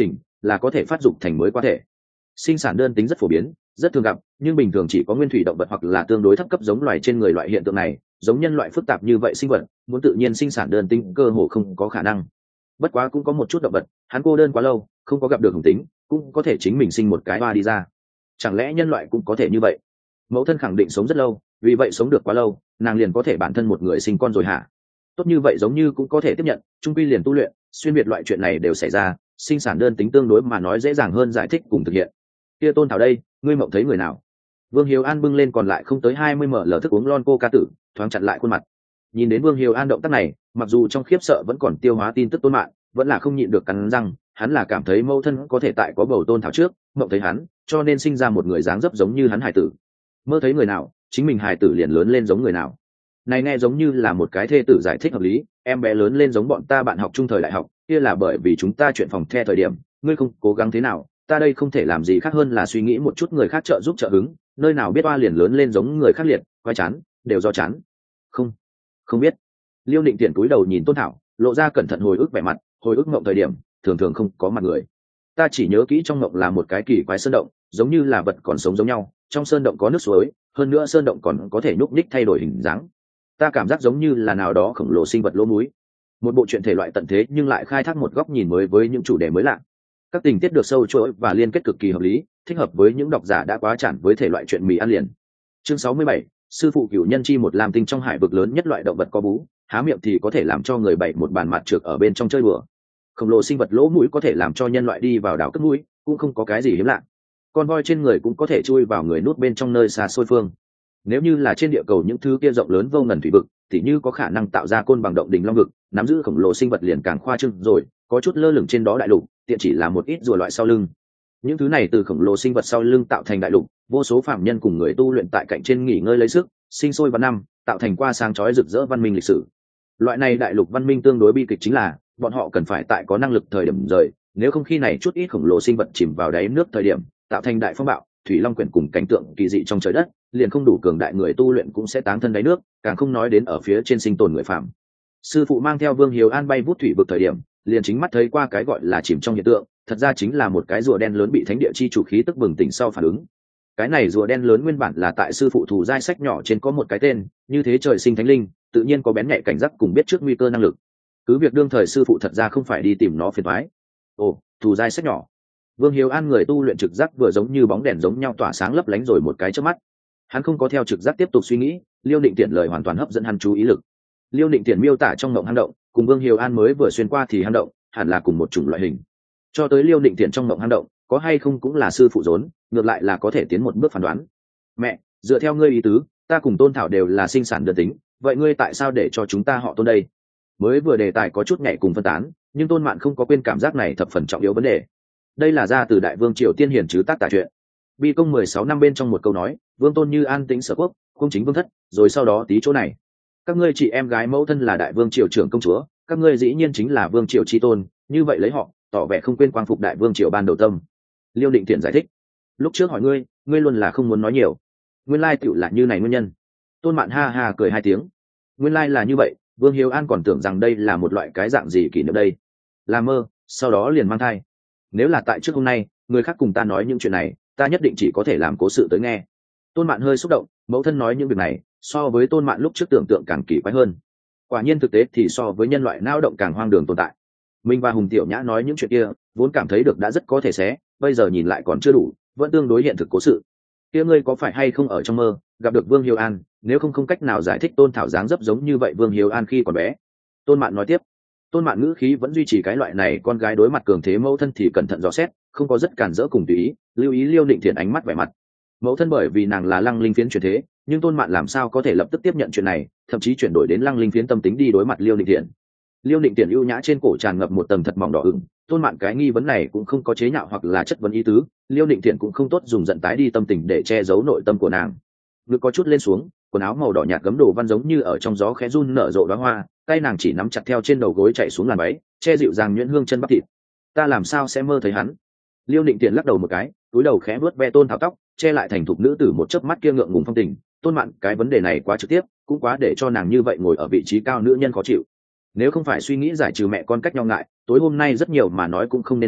là có thể phát dục thành mới qua thể. Sinh sản đơn tính rất phổ biến, rất thường gặp, nhưng bình thường chỉ có nguyên thủy động vật hoặc là tương đối thấp cấp giống loài trên người. Loại hiện tượng này giống nhân loại phức tạp như vậy sinh vật muốn tự nhiên sinh sản đơn tính cơ hồ không có khả năng. Bất quá cũng có một chút động vật hắn cô đơn quá lâu không có gặp được hùng tính, cũng có thể chính mình sinh một cái hoa đi ra. Chẳng lẽ nhân loại cũng có thể như vậy? Mẫu thân khẳng định sống rất lâu, vì vậy sống được quá lâu nàng liền có thể bản thân một người sinh con rồi hả? Tốt như vậy giống như cũng có thể tiếp nhận, trung quy liền tu luyện xuyên biệt loại chuyện này đều xảy ra, sinh sản đơn tính tương đối mà nói dễ dàng hơn giải thích cùng thực hiện. Kia Tôn Thảo đây, ngươi mộng thấy người nào? Vương Hiếu An bưng lên còn lại không tới hai mươi ml thức uống lon coca tử, thoáng chặn lại khuôn mặt. Nhìn đến Vương Hiếu An động tác này, mặc dù trong khiếp sợ vẫn còn tiêu hóa tin tức Tôn Mạn, vẫn là không nhịn được cắn răng. Hắn là cảm thấy mâu thân có thể tại có bầu Tôn Thảo trước mộng thấy hắn, cho nên sinh ra một người dáng dấp giống như hắn hài tử. Mơ thấy người nào, chính mình hài tử liền lớn lên giống người nào. Này nghe giống như là một cái thê tử giải thích hợp lý. Em bé lớn lên giống bọn ta bạn học trung thời đại học, kia là bởi vì chúng ta chuyện phòng the thời điểm, ngươi không cố gắng thế nào, ta đây không thể làm gì khác hơn là suy nghĩ một chút người khác trợ giúp trợ hứng, nơi nào biết oa liền lớn lên giống người khác liệt, quay chán, đều do chán. Không, không biết. Liêu Định Tiện cúi đầu nhìn Tôn Thảo, lộ ra cẩn thận hồi ức vẻ mặt, hồi ức mộng thời điểm, thường thường không có mặt người. Ta chỉ nhớ kỹ trong mộng là một cái kỳ quái sơn động, giống như là vật còn sống giống nhau, trong sơn động có nước suối, hơn nữa sơn động còn có thể nhúc nhích thay đổi hình dáng. Ta cảm giác giống như là nào đó khổng lồ sinh vật lỗ múi. Một bộ truyện thể loại tận thế nhưng lại khai thác một góc nhìn mới với những chủ đề mới lạ. Các tình tiết được sâu chuỗi và liên kết cực kỳ hợp lý, thích hợp với những độc giả đã quá chản với thể loại truyện mì ăn liền. Chương sáu mươi bảy, sư phụ cửu nhân chi một làm tinh trong hải vực lớn nhất loại động vật có bú, há miệng thì có thể làm cho người bày một bàn mặt trược ở bên trong chơi bừa. Khổng lồ sinh vật lỗ mũi có thể làm cho nhân loại đi vào đảo cất mũi, cũng không có cái gì hiếm lạ. Con voi trên người cũng có thể chui vào người nút bên trong nơi xa xôi phương. Nếu như là trên địa cầu những thứ kia rộng lớn vô ngần thủy vực, thì như có khả năng tạo ra côn bằng động đỉnh long vực, nắm giữ khổng lồ sinh vật liền càng khoa trương rồi, có chút lơ lửng trên đó đại lục, tiện chỉ là một ít rùa loại sau lưng. Những thứ này từ khổng lồ sinh vật sau lưng tạo thành đại lục, vô số phạm nhân cùng người tu luyện tại cạnh trên nghỉ ngơi lấy sức, sinh sôi vào năm, tạo thành qua sáng chói rực rỡ văn minh lịch sử. Loại này đại lục văn minh tương đối bi kịch chính là, bọn họ cần phải tại có năng lực thời điểm rời, nếu không khi này chút ít khổng lồ sinh vật chìm vào đáy nước thời điểm, tạo thành đại phong bạo, thủy long quyển cùng cảnh tượng kỳ dị trong trời đất, liền không đủ cường đại người tu luyện cũng sẽ táng thân đáy nước, càng không nói đến ở phía trên sinh tồn người phạm. Sư phụ mang theo Vương Hiếu An bay vút thủy vực thời điểm, liền chính mắt thấy qua cái gọi là chìm trong hiện tượng, thật ra chính là một cái rùa đen lớn bị thánh địa chi chủ khí tức bừng tỉnh sau phản ứng. Cái này rùa đen lớn nguyên bản là tại sư phụ thủ giai sách nhỏ trên có một cái tên, như thế trời sinh thánh linh, tự nhiên có bén nhạy cảnh giác cùng biết trước nguy cơ năng lực. Cứ việc đương thời sư phụ thật ra không phải đi tìm nó phiền toái. Ồ, thủ giai sách nhỏ. Vương Hiếu An người tu luyện trực giác vừa giống như bóng đèn giống nhau tỏa sáng lấp lánh rồi một cái chớp mắt. Hắn không có theo trực giác tiếp tục suy nghĩ, Liêu Định Tiện lời hoàn toàn hấp dẫn hắn chú ý lực. Liêu Định Tiện miêu tả trong mộng hang động, cùng Vương Hiếu An mới vừa xuyên qua thì hang động, hẳn là cùng một chủng loại hình. Cho tới Liêu Định Tiện trong mộng hang động, có hay không cũng là sư phụ rốn, ngược lại là có thể tiến một bước phán đoán. Mẹ, dựa theo ngươi ý tứ, ta cùng Tôn Thảo đều là sinh sản đơn tính, vậy ngươi tại sao để cho chúng ta họ Tôn đây? Mới vừa đề tài có chút nhảy cùng phân tán, nhưng Tôn Mạn không có quên cảm giác này thập phần trọng yếu vấn đề. Đây là ra từ Đại Vương Triều Tiên Hiển chứ tác tả truyện. Bi công mười sáu năm bên trong một câu nói, Vương Tôn như an tĩnh sở quốc, không chính vương thất, rồi sau đó tí chỗ này. Các ngươi chị em gái mẫu thân là Đại Vương Triều trưởng công chúa, các ngươi dĩ nhiên chính là Vương Triều chi tôn, như vậy lấy họ, tỏ vẻ không quên quang phục Đại Vương Triều ban đầu tâm. Liêu Định Thiện giải thích. Lúc trước hỏi ngươi, ngươi luôn là không muốn nói nhiều. Nguyên lai tựu là như này nguyên nhân. Tôn Mạn ha ha cười hai tiếng. Nguyên lai là như vậy, Vương Hiếu An còn tưởng rằng đây là một loại cái dạng gì kỷ niệm đây. Là mơ, sau đó liền mang thai. Nếu là tại trước hôm nay, người khác cùng ta nói những chuyện này, ta nhất định chỉ có thể làm cố sự tới nghe. Tôn Mạn hơi xúc động, mẫu thân nói những việc này, so với Tôn Mạn lúc trước tưởng tượng càng kỳ quái hơn. Quả nhiên thực tế thì so với nhân loại nao động càng hoang đường tồn tại. Minh và Hùng Tiểu Nhã nói những chuyện kia, vốn cảm thấy được đã rất có thể xé, bây giờ nhìn lại còn chưa đủ, vẫn tương đối hiện thực cố sự. Kia ngươi có phải hay không ở trong mơ gặp được Vương Hiếu An, nếu không không cách nào giải thích Tôn Thảo dáng dấp giống như vậy Vương Hiếu An khi còn bé. Tôn Mạn nói tiếp. Tôn Mạn ngữ khí vẫn duy trì cái loại này, con gái đối mặt cường thế mẫu thân thì cẩn thận dò xét, không có rất cản rỡ cùng tùy ý, lưu ý Liêu Định Thiện ánh mắt vẻ mặt. Mẫu thân bởi vì nàng là Lăng Linh Phiến chuyển thế, nhưng Tôn Mạn làm sao có thể lập tức tiếp nhận chuyện này, thậm chí chuyển đổi đến Lăng Linh Phiến tâm tính đi đối mặt Liêu Định Thiện. Liêu Định Thiện ưu nhã trên cổ tràn ngập một tầng thật mỏng đỏ ửng, Tôn Mạn cái nghi vấn này cũng không có chế nhạo hoặc là chất vấn ý tứ, Liêu Định Thiện cũng không tốt dùng giận tái đi tâm tình để che giấu nội tâm của nàng. Ngực có chút lên xuống, quần áo màu đỏ nhạt gấm đồ văn giống như ở trong gió khẽ run nở rộ đóa hoa, tay nàng chỉ nắm chặt theo trên đầu gối chạy xuống làn váy, che dịu dàng nhuyễn hương chân bắp thịt. Ta làm sao sẽ mơ thấy hắn? Liêu Định Thiện lắc đầu một cái, túi đầu khẽ vuốt ve Tôn Thảo tóc, che lại thành thục nữ tử một chớp mắt kia ngượng ngùng phong tình. Tôn Mạn, cái vấn đề này quá trực tiếp, cũng quá để cho nàng như vậy ngồi ở vị trí cao nữ nhân khó chịu. Nếu không phải suy nghĩ giải trừ mẹ con cách nhau ngại, tối hôm nay rất nhiều mà nói cũng không nên nói,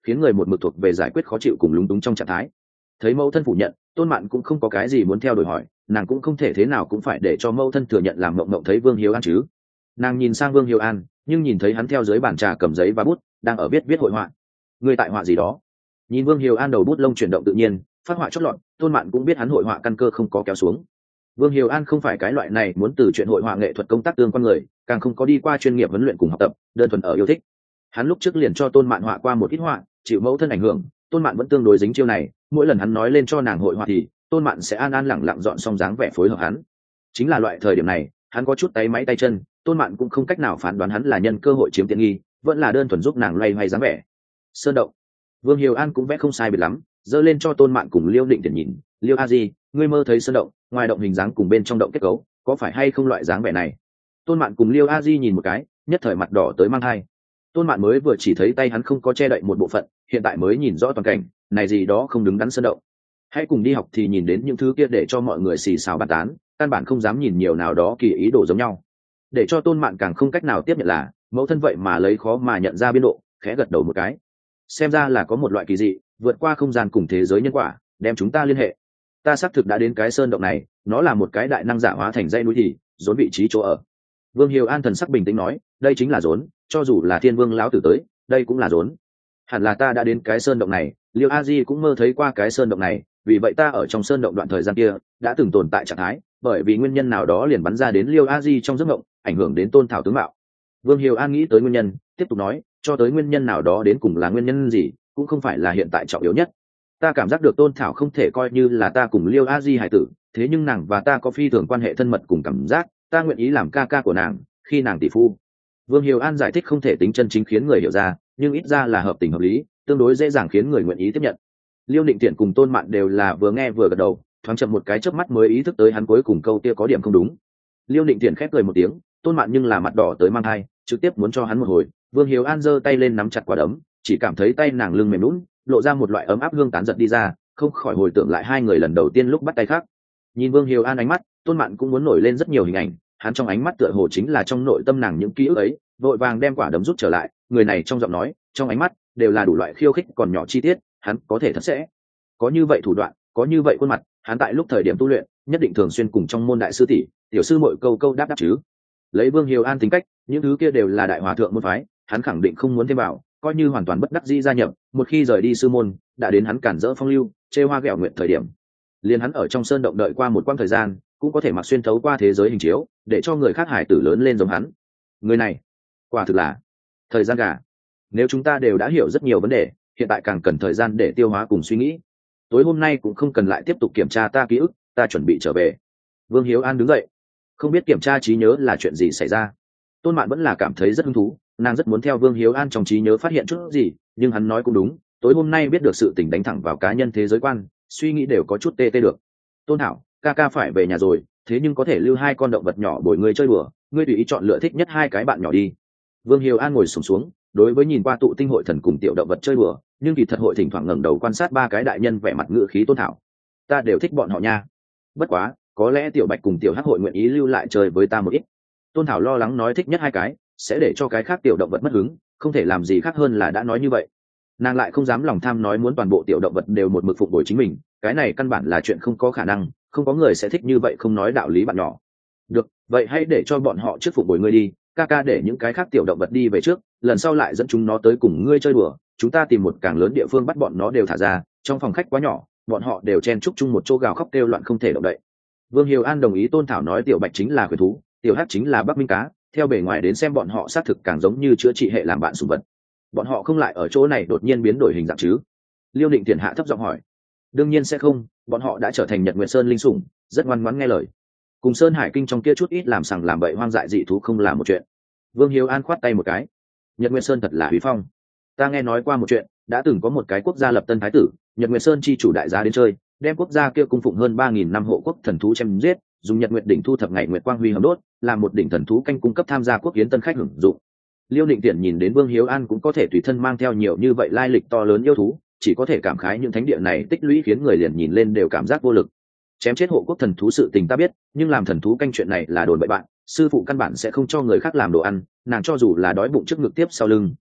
khiến người một mực thuộc về giải quyết khó chịu cùng lúng túng trong trạng thái. Thấy mẫu thân phủ nhận, Tôn Mạn cũng không có cái gì muốn theo đuổi hỏi, nàng cũng không thể thế nào cũng phải để cho mẫu thân thừa nhận làm mộng mộng thấy Vương Hiếu An chứ. Nàng nhìn sang Vương Hiếu An, nhưng nhìn thấy hắn theo dưới bàn trà cầm giấy và bút, đang ở viết viết hội họa. Người tại họa gì đó? Nhìn Vương Hiếu An đầu bút lông chuyển động tự nhiên, phát họa chót lọt, Tôn Mạn cũng biết hắn hội họa căn cơ không có kéo xuống. Vương Hiếu An không phải cái loại này muốn từ chuyện hội họa nghệ thuật công tác tương quan người, càng không có đi qua chuyên nghiệp huấn luyện cùng học tập, đơn thuần ở yêu thích. Hắn lúc trước liền cho Tôn Mạn họa qua một ít họa, chịu mẫu thân ảnh hưởng, Tôn Mạn vẫn tương đối dính chiêu này, mỗi lần hắn nói lên cho nàng hội họa thì Tôn Mạn sẽ an an lẳng lặng dọn xong dáng vẻ phối hợp hắn. Chính là loại thời điểm này, hắn có chút tay máy tay chân, Tôn Mạn cũng không cách nào phán đoán hắn là nhân cơ hội chiếm tiện nghi, vẫn là đơn thuần giúp nàng loay hoay dáng vẻ. Sơn động. Vương Hiếu An cũng vẽ không sai biệt lắm, dơ lên cho Tôn Mạn cùng Liêu Định Tiện nhìn, Liêu A Di, ngươi mơ thấy sơn động, ngoài động hình dáng cùng bên trong động kết cấu, có phải hay không loại dáng vẻ này? Tôn Mạn cùng Liêu A Di nhìn một cái, nhất thời mặt đỏ tới mang hai. Tôn Mạn mới vừa chỉ thấy tay hắn không có che đậy một bộ phận, hiện tại mới nhìn rõ toàn cảnh, này gì đó không đứng đắn sơn động. Hãy cùng đi học thì nhìn đến những thứ kia để cho mọi người xì xào bàn tán, căn bản không dám nhìn nhiều nào đó kỳ ý đồ giống nhau. Để cho Tôn Mạn càng không cách nào tiếp nhận là, mẫu thân vậy mà lấy khó mà nhận ra biên độ, khẽ gật đầu một cái. Xem ra là có một loại kỳ dị, vượt qua không gian cùng thế giới nhân quả, đem chúng ta liên hệ. Ta xác thực đã đến cái sơn động này, nó là một cái đại năng giả hóa thành dãy núi thì rốn vị trí chỗ ở. Vương Hiếu An thần sắc bình tĩnh nói, đây chính là rốn, cho dù là Thiên Vương lão tử tới, đây cũng là rốn. Hẳn là ta đã đến cái sơn động này, Liêu A Di cũng mơ thấy qua cái sơn động này, vì vậy ta ở trong sơn động đoạn thời gian kia đã từng tồn tại trạng thái, bởi vì nguyên nhân nào đó liền bắn ra đến Liêu A Di trong giấc mộng, ảnh hưởng đến Tôn Thảo tướng mạo. Vương Hiếu An nghĩ tới nguyên nhân, tiếp tục nói, cho tới nguyên nhân nào đó đến cùng là nguyên nhân gì, cũng không phải là hiện tại trọng yếu nhất. Ta cảm giác được Tôn Thảo không thể coi như là ta cùng Liêu A Di hải tử, thế nhưng nàng và ta có phi thường quan hệ thân mật cùng cảm giác, ta nguyện ý làm ca ca của nàng, khi nàng tỷ phu. Vương Hiếu An giải thích không thể tính chân chính khiến người hiểu ra, nhưng ít ra là hợp tình hợp lý, tương đối dễ dàng khiến người nguyện ý tiếp nhận. Liêu Định Tiện cùng Tôn Mạn đều là vừa nghe vừa gật đầu, thoáng chậm một cái chớp mắt mới ý thức tới hắn cuối cùng câu kia có điểm không đúng. Liêu Định Tiện khép cười một tiếng, Tôn Mạn nhưng là mặt đỏ tới mang hai, trực tiếp muốn cho hắn một hồi. Vương Hiếu An giơ tay lên nắm chặt quả đấm, chỉ cảm thấy tay nàng lưng mềm nhũn, lộ ra một loại ấm áp hương tán giật đi ra, không khỏi hồi tưởng lại hai người lần đầu tiên lúc bắt tay khác. Nhìn Vương Hiếu An ánh mắt, Tôn Mạn cũng muốn nổi lên rất nhiều hình ảnh, hắn trong ánh mắt tựa hồ chính là trong nội tâm nàng những ký ức ấy, vội vàng đem quả đấm rút trở lại, người này trong giọng nói, trong ánh mắt đều là đủ loại khiêu khích còn nhỏ chi tiết, hắn có thể thật sẽ có như vậy thủ đoạn, có như vậy khuôn mặt, hắn tại lúc thời điểm tu luyện, nhất định thường xuyên cùng trong môn đại sư tỷ, tiểu sư muội câu câu đáp đáp chứ. Lấy Vương Hiếu An tính cách, những thứ kia đều là đại hòa thượng môn phái, hắn khẳng định không muốn thêm vào, coi như hoàn toàn bất đắc dĩ gia nhập, một khi rời đi sư môn, đã đến hắn cản rỡ phong lưu, chê hoa ghẹo nguyện thời điểm. Liên hắn ở trong sơn động đợi qua một quãng thời gian, cũng có thể mặc xuyên thấu qua thế giới hình chiếu, để cho người khác hải tử lớn lên giống hắn. Người này, quả thực là thời gian gà. Nếu chúng ta đều đã hiểu rất nhiều vấn đề, hiện tại càng cần thời gian để tiêu hóa cùng suy nghĩ. Tối hôm nay cũng không cần lại tiếp tục kiểm tra ta ký ức, ta chuẩn bị trở về. Vương Hiếu An đứng dậy, không biết kiểm tra trí nhớ là chuyện gì xảy ra. Tôn Mạn vẫn là cảm thấy rất hứng thú, nàng rất muốn theo Vương Hiếu An trong trí nhớ phát hiện chút gì, nhưng hắn nói cũng đúng, tối hôm nay biết được sự tình đánh thẳng vào cá nhân thế giới quan, suy nghĩ đều có chút tê tê được. Tôn Thảo, ca ca phải về nhà rồi, thế nhưng có thể lưu hai con động vật nhỏ bồi ngươi chơi đùa, ngươi tùy ý chọn lựa thích nhất hai cái bạn nhỏ đi. Vương Hiếu An ngồi xổm xuống, đối với nhìn qua tụ tinh hội thần cùng tiểu động vật chơi đùa, nhưng kỳ thật hội thỉnh thoảng ngẩng đầu quan sát ba cái đại nhân vẻ mặt ngự khí Tôn Thảo. Ta đều thích bọn họ nha. Bất quá, có lẽ tiểu Bạch cùng tiểu Hắc hội nguyện ý lưu lại chơi với ta một ít. Tôn Thảo lo lắng nói thích nhất hai cái, sẽ để cho cái khác tiểu động vật mất hứng, không thể làm gì khác hơn là đã nói như vậy. Nàng lại không dám lòng tham nói muốn toàn bộ tiểu động vật đều một mực phụng bồi chính mình, cái này căn bản là chuyện không có khả năng, không có người sẽ thích như vậy không nói đạo lý bạn nhỏ. Được, vậy hãy để cho bọn họ trước phụng bồi ngươi đi, ca ca để những cái khác tiểu động vật đi về trước, lần sau lại dẫn chúng nó tới cùng ngươi chơi đùa, chúng ta tìm một càng lớn địa phương bắt bọn nó đều thả ra, trong phòng khách quá nhỏ, bọn họ đều chen chúc chung một chỗ gào khóc kêu loạn không thể động đậy. Vương Hiếu An đồng ý Tôn Thảo nói tiểu Bạch chính là quyền thú, tiểu Hắc chính là Bắc Minh cá, theo bề ngoài đến xem bọn họ xác thực càng giống như chữa trị hệ làm bạn sủng vật. Bọn họ không lại ở chỗ này đột nhiên biến đổi hình dạng chứ? Liêu Định Tiền hạ thấp giọng hỏi. Đương nhiên sẽ không, bọn họ đã trở thành Nhật Nguyệt Sơn linh sủng, rất ngoan ngoãn nghe lời. Cùng Sơn Hải Kinh trong kia chút ít làm sằng làm bậy hoang dại dị thú không là một chuyện. Vương Hiếu An khoát tay một cái. Nhật Nguyệt Sơn thật là uy phong. Ta nghe nói qua một chuyện, đã từng có một cái quốc gia lập tân thái tử, Nhật Nguyệt Sơn chi chủ đại gia đến chơi, đem quốc gia kia cung phụng hơn ba nghìn năm hộ quốc thần thú chém giết, dùng Nhật Nguyệt đỉnh thu thập ngày nguyệt quang huy hầm đốt, làm một đỉnh thần thú canh cung cấp tham gia quốc kiến tân khách hưởng dụng. Liêu Định Tiện nhìn đến Vương Hiếu An cũng có thể tùy thân mang theo nhiều như vậy lai lịch to lớn yêu thú, chỉ có thể cảm khái những thánh địa này tích lũy khiến người liền nhìn lên đều cảm giác vô lực. Chém chết hộ quốc thần thú sự tình ta biết, nhưng làm thần thú canh chuyện này là đồn bậy bạn, sư phụ căn bản sẽ không cho người khác làm đồ ăn, nàng cho dù là đói bụng trước ngực tiếp sau lưng,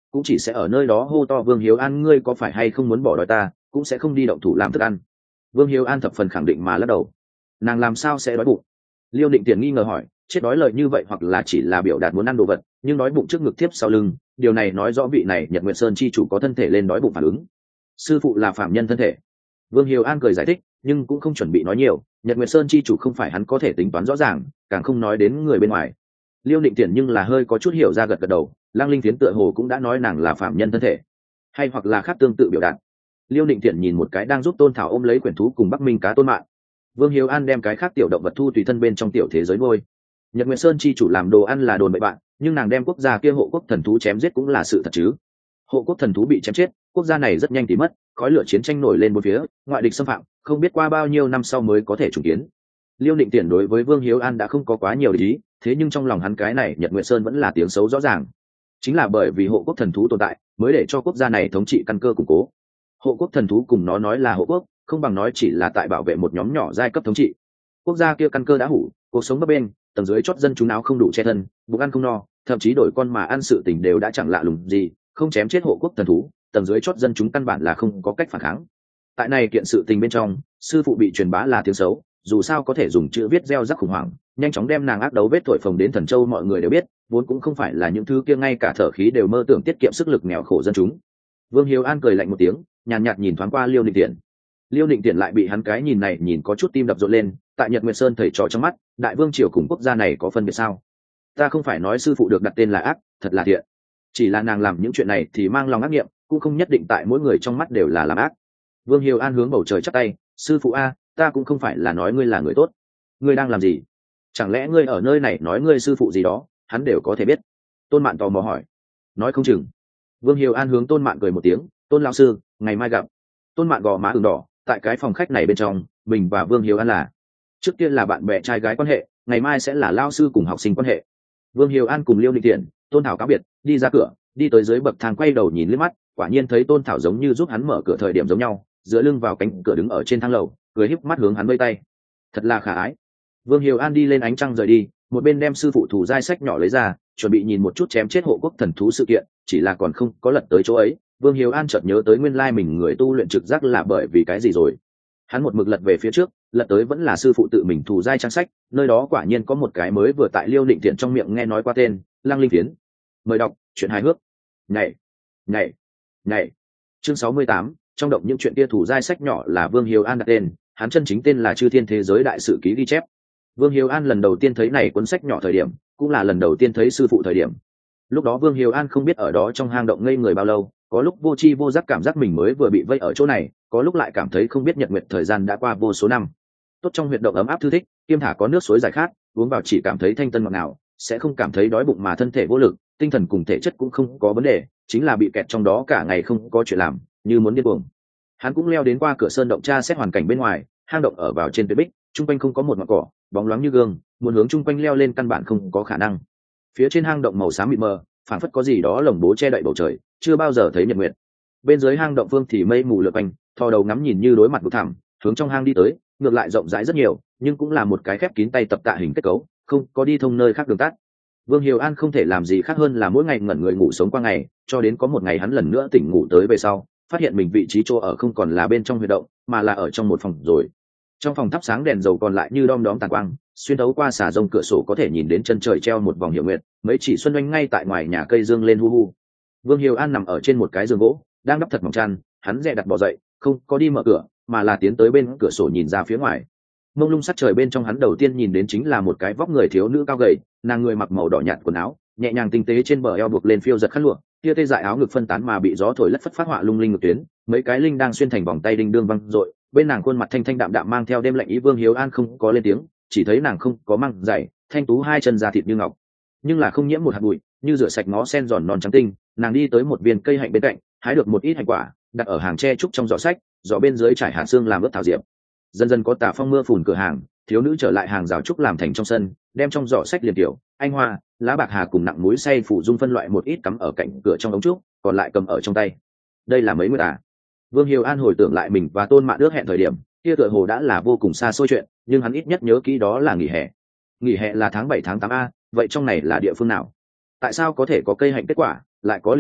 cũng chỉ sẽ ở nơi đó hô to Vương Hiếu An ngươi có phải hay không muốn bỏ đói ta, cũng sẽ không đi động thủ làm thức ăn. Vương Hiếu An thập phần khẳng định mà lắc đầu. Nàng làm sao sẽ đói bụng? Liêu Định Tiền nghi ngờ hỏi, chết đói lời như vậy hoặc là chỉ là biểu đạt muốn ăn đồ vật, nhưng đói bụng trước ngực tiếp sau lưng, điều này nói rõ vị này Nhật Nguyệt Sơn chi chủ có thân thể lên đói bụng phản ứng. Sư phụ là phạm nhân thân thể. Vương Hiếu An cười giải thích, nhưng cũng không chuẩn bị nói nhiều, Nhật Nguyệt Sơn chi chủ không phải hắn có thể tính toán rõ ràng, càng không nói đến người bên ngoài. Liêu Định Tiền nhưng là hơi có chút hiểu ra gật gật đầu, Lang Linh Tiến tựa hồ cũng đã nói nàng là phạm nhân thân thể, hay hoặc là khác tương tự biểu đạt. Liêu Định Tiền nhìn một cái đang giúp Tôn Thảo ôm lấy quyển thú cùng Bắc Minh cá Tôn Mạn. Vương Hiếu An đem cái khác tiểu động vật thu tùy thân bên trong tiểu thế giới nuôi. Nhật Nguyệt Sơn chi chủ làm đồ ăn là đồn bậy bạn, nhưng nàng đem quốc gia kia hộ quốc thần thú chém giết cũng là sự thật chứ. Hộ quốc thần thú bị chém chết, quốc gia này rất nhanh thì mất, khói lửa chiến tranh nổi lên bốn phía, ngoại địch xâm phạm, không biết qua bao nhiêu năm sau mới có thể trùng kiến. Liêu Định Tiền đối với Vương Hiếu An đã không có quá nhiều ý, thế nhưng trong lòng hắn cái này Nhật Nguyệt Sơn vẫn là tiếng xấu rõ ràng. Chính là bởi vì hộ quốc thần thú tồn tại, mới để cho quốc gia này thống trị căn cơ củng cố. Hộ quốc thần thú cùng nó nói là hộ quốc, không bằng nói chỉ là tại bảo vệ một nhóm nhỏ giai cấp thống trị. Quốc gia kia căn cơ đã hủ, cuộc sống bấp bênh, tầng dưới chót dân chúng áo không đủ che thân, bụng ăn không no, thậm chí đổi con mà ăn sự tình đều đã chẳng lạ lùng gì, không chém chết hộ quốc thần thú, tầng dưới chót dân chúng căn bản là không có cách phản kháng. Tại này kiện sự tình bên trong, sư phụ bị truyền bá là tiếng xấu, dù sao có thể dùng chữ viết gieo rắc khủng hoảng, nhanh chóng đem nàng ác đấu vết thổi phồng đến Thần Châu mọi người đều biết, vốn cũng không phải là những thứ kia ngay cả thở khí đều mơ tưởng tiết kiệm sức lực nghèo khổ dân chúng. Vương Hiếu An cười lạnh một tiếng, nhàn nhạt, nhạt nhìn thoáng qua Liêu Định Tiện. Liêu Định Tiện lại bị hắn cái nhìn này nhìn có chút tim đập rộn lên, tại Nhật Nguyệt Sơn thầy trò trong mắt, đại vương triều cùng quốc gia này có phân biệt sao? Ta không phải nói sư phụ được đặt tên là ác, thật là thiện. Chỉ là nàng làm những chuyện này thì mang lòng ác nghiệm, cũng không nhất định tại mỗi người trong mắt đều là làm ác. Vương Hiếu An hướng bầu trời chắp tay, sư phụ a, ta cũng không phải là nói ngươi là người tốt. Ngươi đang làm gì? Chẳng lẽ ngươi ở nơi này nói ngươi sư phụ gì đó, hắn đều có thể biết? Tôn Mạn tò mò hỏi. Nói không chừng. Vương Hiếu An hướng Tôn Mạn cười một tiếng, Tôn lão sư, ngày mai gặp. Tôn Mạn gò má ửng đỏ, tại cái phòng khách này bên trong, mình và Vương Hiếu An là trước tiên là bạn bè trai gái quan hệ, ngày mai sẽ là lao sư cùng học sinh quan hệ. Vương Hiếu An cùng Liêu Định Tiện, Tôn Thảo cáo biệt, đi ra cửa, đi tới dưới bậc thang quay đầu nhìn liếc mắt, quả nhiên thấy Tôn Thảo giống như giúp hắn mở cửa thời điểm giống nhau, dựa lưng vào cánh cửa đứng ở trên thang lầu, cười híp mắt hướng hắn vây tay. Thật là khả ái. Vương Hiếu An đi lên ánh trăng rời đi, một bên đem sư phụ thủ giai sách nhỏ lấy ra, chuẩn bị nhìn một chút chém chết hộ quốc thần thú sự kiện, chỉ là còn không có lật tới chỗ ấy, Vương Hiếu An chợt nhớ tới nguyên lai mình người tu luyện trực giác là bởi vì cái gì rồi. Hắn một mực lật về phía trước, lật tới vẫn là sư phụ tự mình thủ giai trang sách, nơi đó quả nhiên có một cái mới vừa tại Liêu Định Tiện trong miệng nghe nói qua tên, Lăng Linh Phiến. Mời đọc, chuyện hài hước. Nhảy, nhảy, nhảy. Chương sáu mươi tám, trong động những chuyện kia thủ giai sách nhỏ là Vương Hiếu An đặt tên, hắn chân chính tên là Chư Thiên Thế Giới Đại Sự Ký ghi chép. Vương Hiếu An lần đầu tiên thấy này cuốn sách nhỏ thời điểm, cũng là lần đầu tiên thấy sư phụ thời điểm. Lúc đó Vương Hiếu An không biết ở đó trong hang động ngây người bao lâu, có lúc vô tri vô giác cảm giác mình mới vừa bị vây ở chỗ này, có lúc lại cảm thấy không biết nhật nguyệt thời gian đã qua vô số năm. Tốt trong huyệt động ấm áp thư thích, kiêm thả có nước suối giải khát, uống vào chỉ cảm thấy thanh tân ngọt ngào, sẽ không cảm thấy đói bụng mà thân thể vô lực, tinh thần cùng thể chất cũng không có vấn đề, chính là bị kẹt trong đó cả ngày không có chuyện làm, như muốn điên cuồng. Hắn cũng leo đến qua cửa sơn động tra xét hoàn cảnh bên ngoài, hang động ở vào trên tuyết bích, trung quanh không có một ngọn cỏ, bóng loáng như gương, muốn hướng trung quanh leo lên căn bản không có khả năng. Phía trên hang động màu xám mịt mờ, phảng phất có gì đó lồng bố che đậy bầu trời, chưa bao giờ thấy nhật nguyệt. Bên dưới hang động vương thì mây mù lượn quanh, thò đầu ngắm nhìn như đối mặt vực thẳm, hướng trong hang đi tới, ngược lại rộng rãi rất nhiều, nhưng cũng là một cái khép kín tay tập tạ hình kết cấu, không có đi thông nơi khác đường tắt. Vương Hiếu An không thể làm gì khác hơn là mỗi ngày ngẩn người ngủ sống qua ngày, cho đến có một ngày hắn lần nữa tỉnh ngủ tới về sau, phát hiện mình vị trí chỗ ở không còn là bên trong huyệt động, mà là ở trong một phòng rồi. Trong phòng thắp sáng đèn dầu còn lại như đom đóm tàn quang, xuyên thấu qua xà rông cửa sổ có thể nhìn đến chân trời treo một vòng hiệu nguyệt, mấy chỉ xuân oanh ngay tại ngoài nhà cây dương lên hu hu. Vương Hiếu An nằm ở trên một cái giường gỗ, đang đắp thật mỏng chăn, hắn dè đặt bò dậy, không có đi mở cửa, mà là tiến tới bên cửa sổ nhìn ra phía ngoài. Mông lung sắc trời bên trong hắn đầu tiên nhìn đến chính là một cái vóc người thiếu nữ cao gầy, nàng người mặc màu đỏ nhạt quần áo, nhẹ nhàng tinh tế trên bờ eo buộc lên phiêu giật khăn lụa, kia tê dại áo ngực phân tán mà bị gió thổi lất phất phát họa lung linh ngực tuyến, mấy cái linh đang xuyên thành vòng tay đinh đương văng rội, bên nàng khuôn mặt thanh thanh đạm đạm mang theo đêm lạnh ý. Vương Hiếu An không có lên tiếng, chỉ thấy nàng không có mang giày, thanh tú hai chân da thịt như ngọc, nhưng là không nhiễm một hạt bụi, như rửa sạch ngó sen giòn non trắng tinh. Nàng đi tới một viên cây hạnh bên cạnh, hái được một ít hạnh quả, đặt ở hàng tre trúc trong giỏ sách, giỏ bên dưới trải hạt xương làm ướt thảo diệp. Dần dần có tà phong mưa phùn cửa hàng, thiếu nữ trở lại hàng rào trúc làm thành trong sân, đem trong giỏ sách liền tiểu anh hoa, lá bạc hà cùng nặng muối xay phủ dung phân loại một ít cắm ở cạnh cửa trong ống trúc, còn lại cầm ở trong tay. Đây là mấy nguyệt à? Vương Hiếu An hồi tưởng lại mình và Tôn Mạn ước hẹn thời điểm, kia tựa hồ đã là vô cùng xa xôi chuyện, nhưng hắn ít nhất nhớ kỹ đó là nghỉ hè. Nghỉ hè là tháng bảy tháng tám a, vậy trong này là địa phương nào? Tại sao có thể có cây hạnh kết quả, lại có liền tiểu,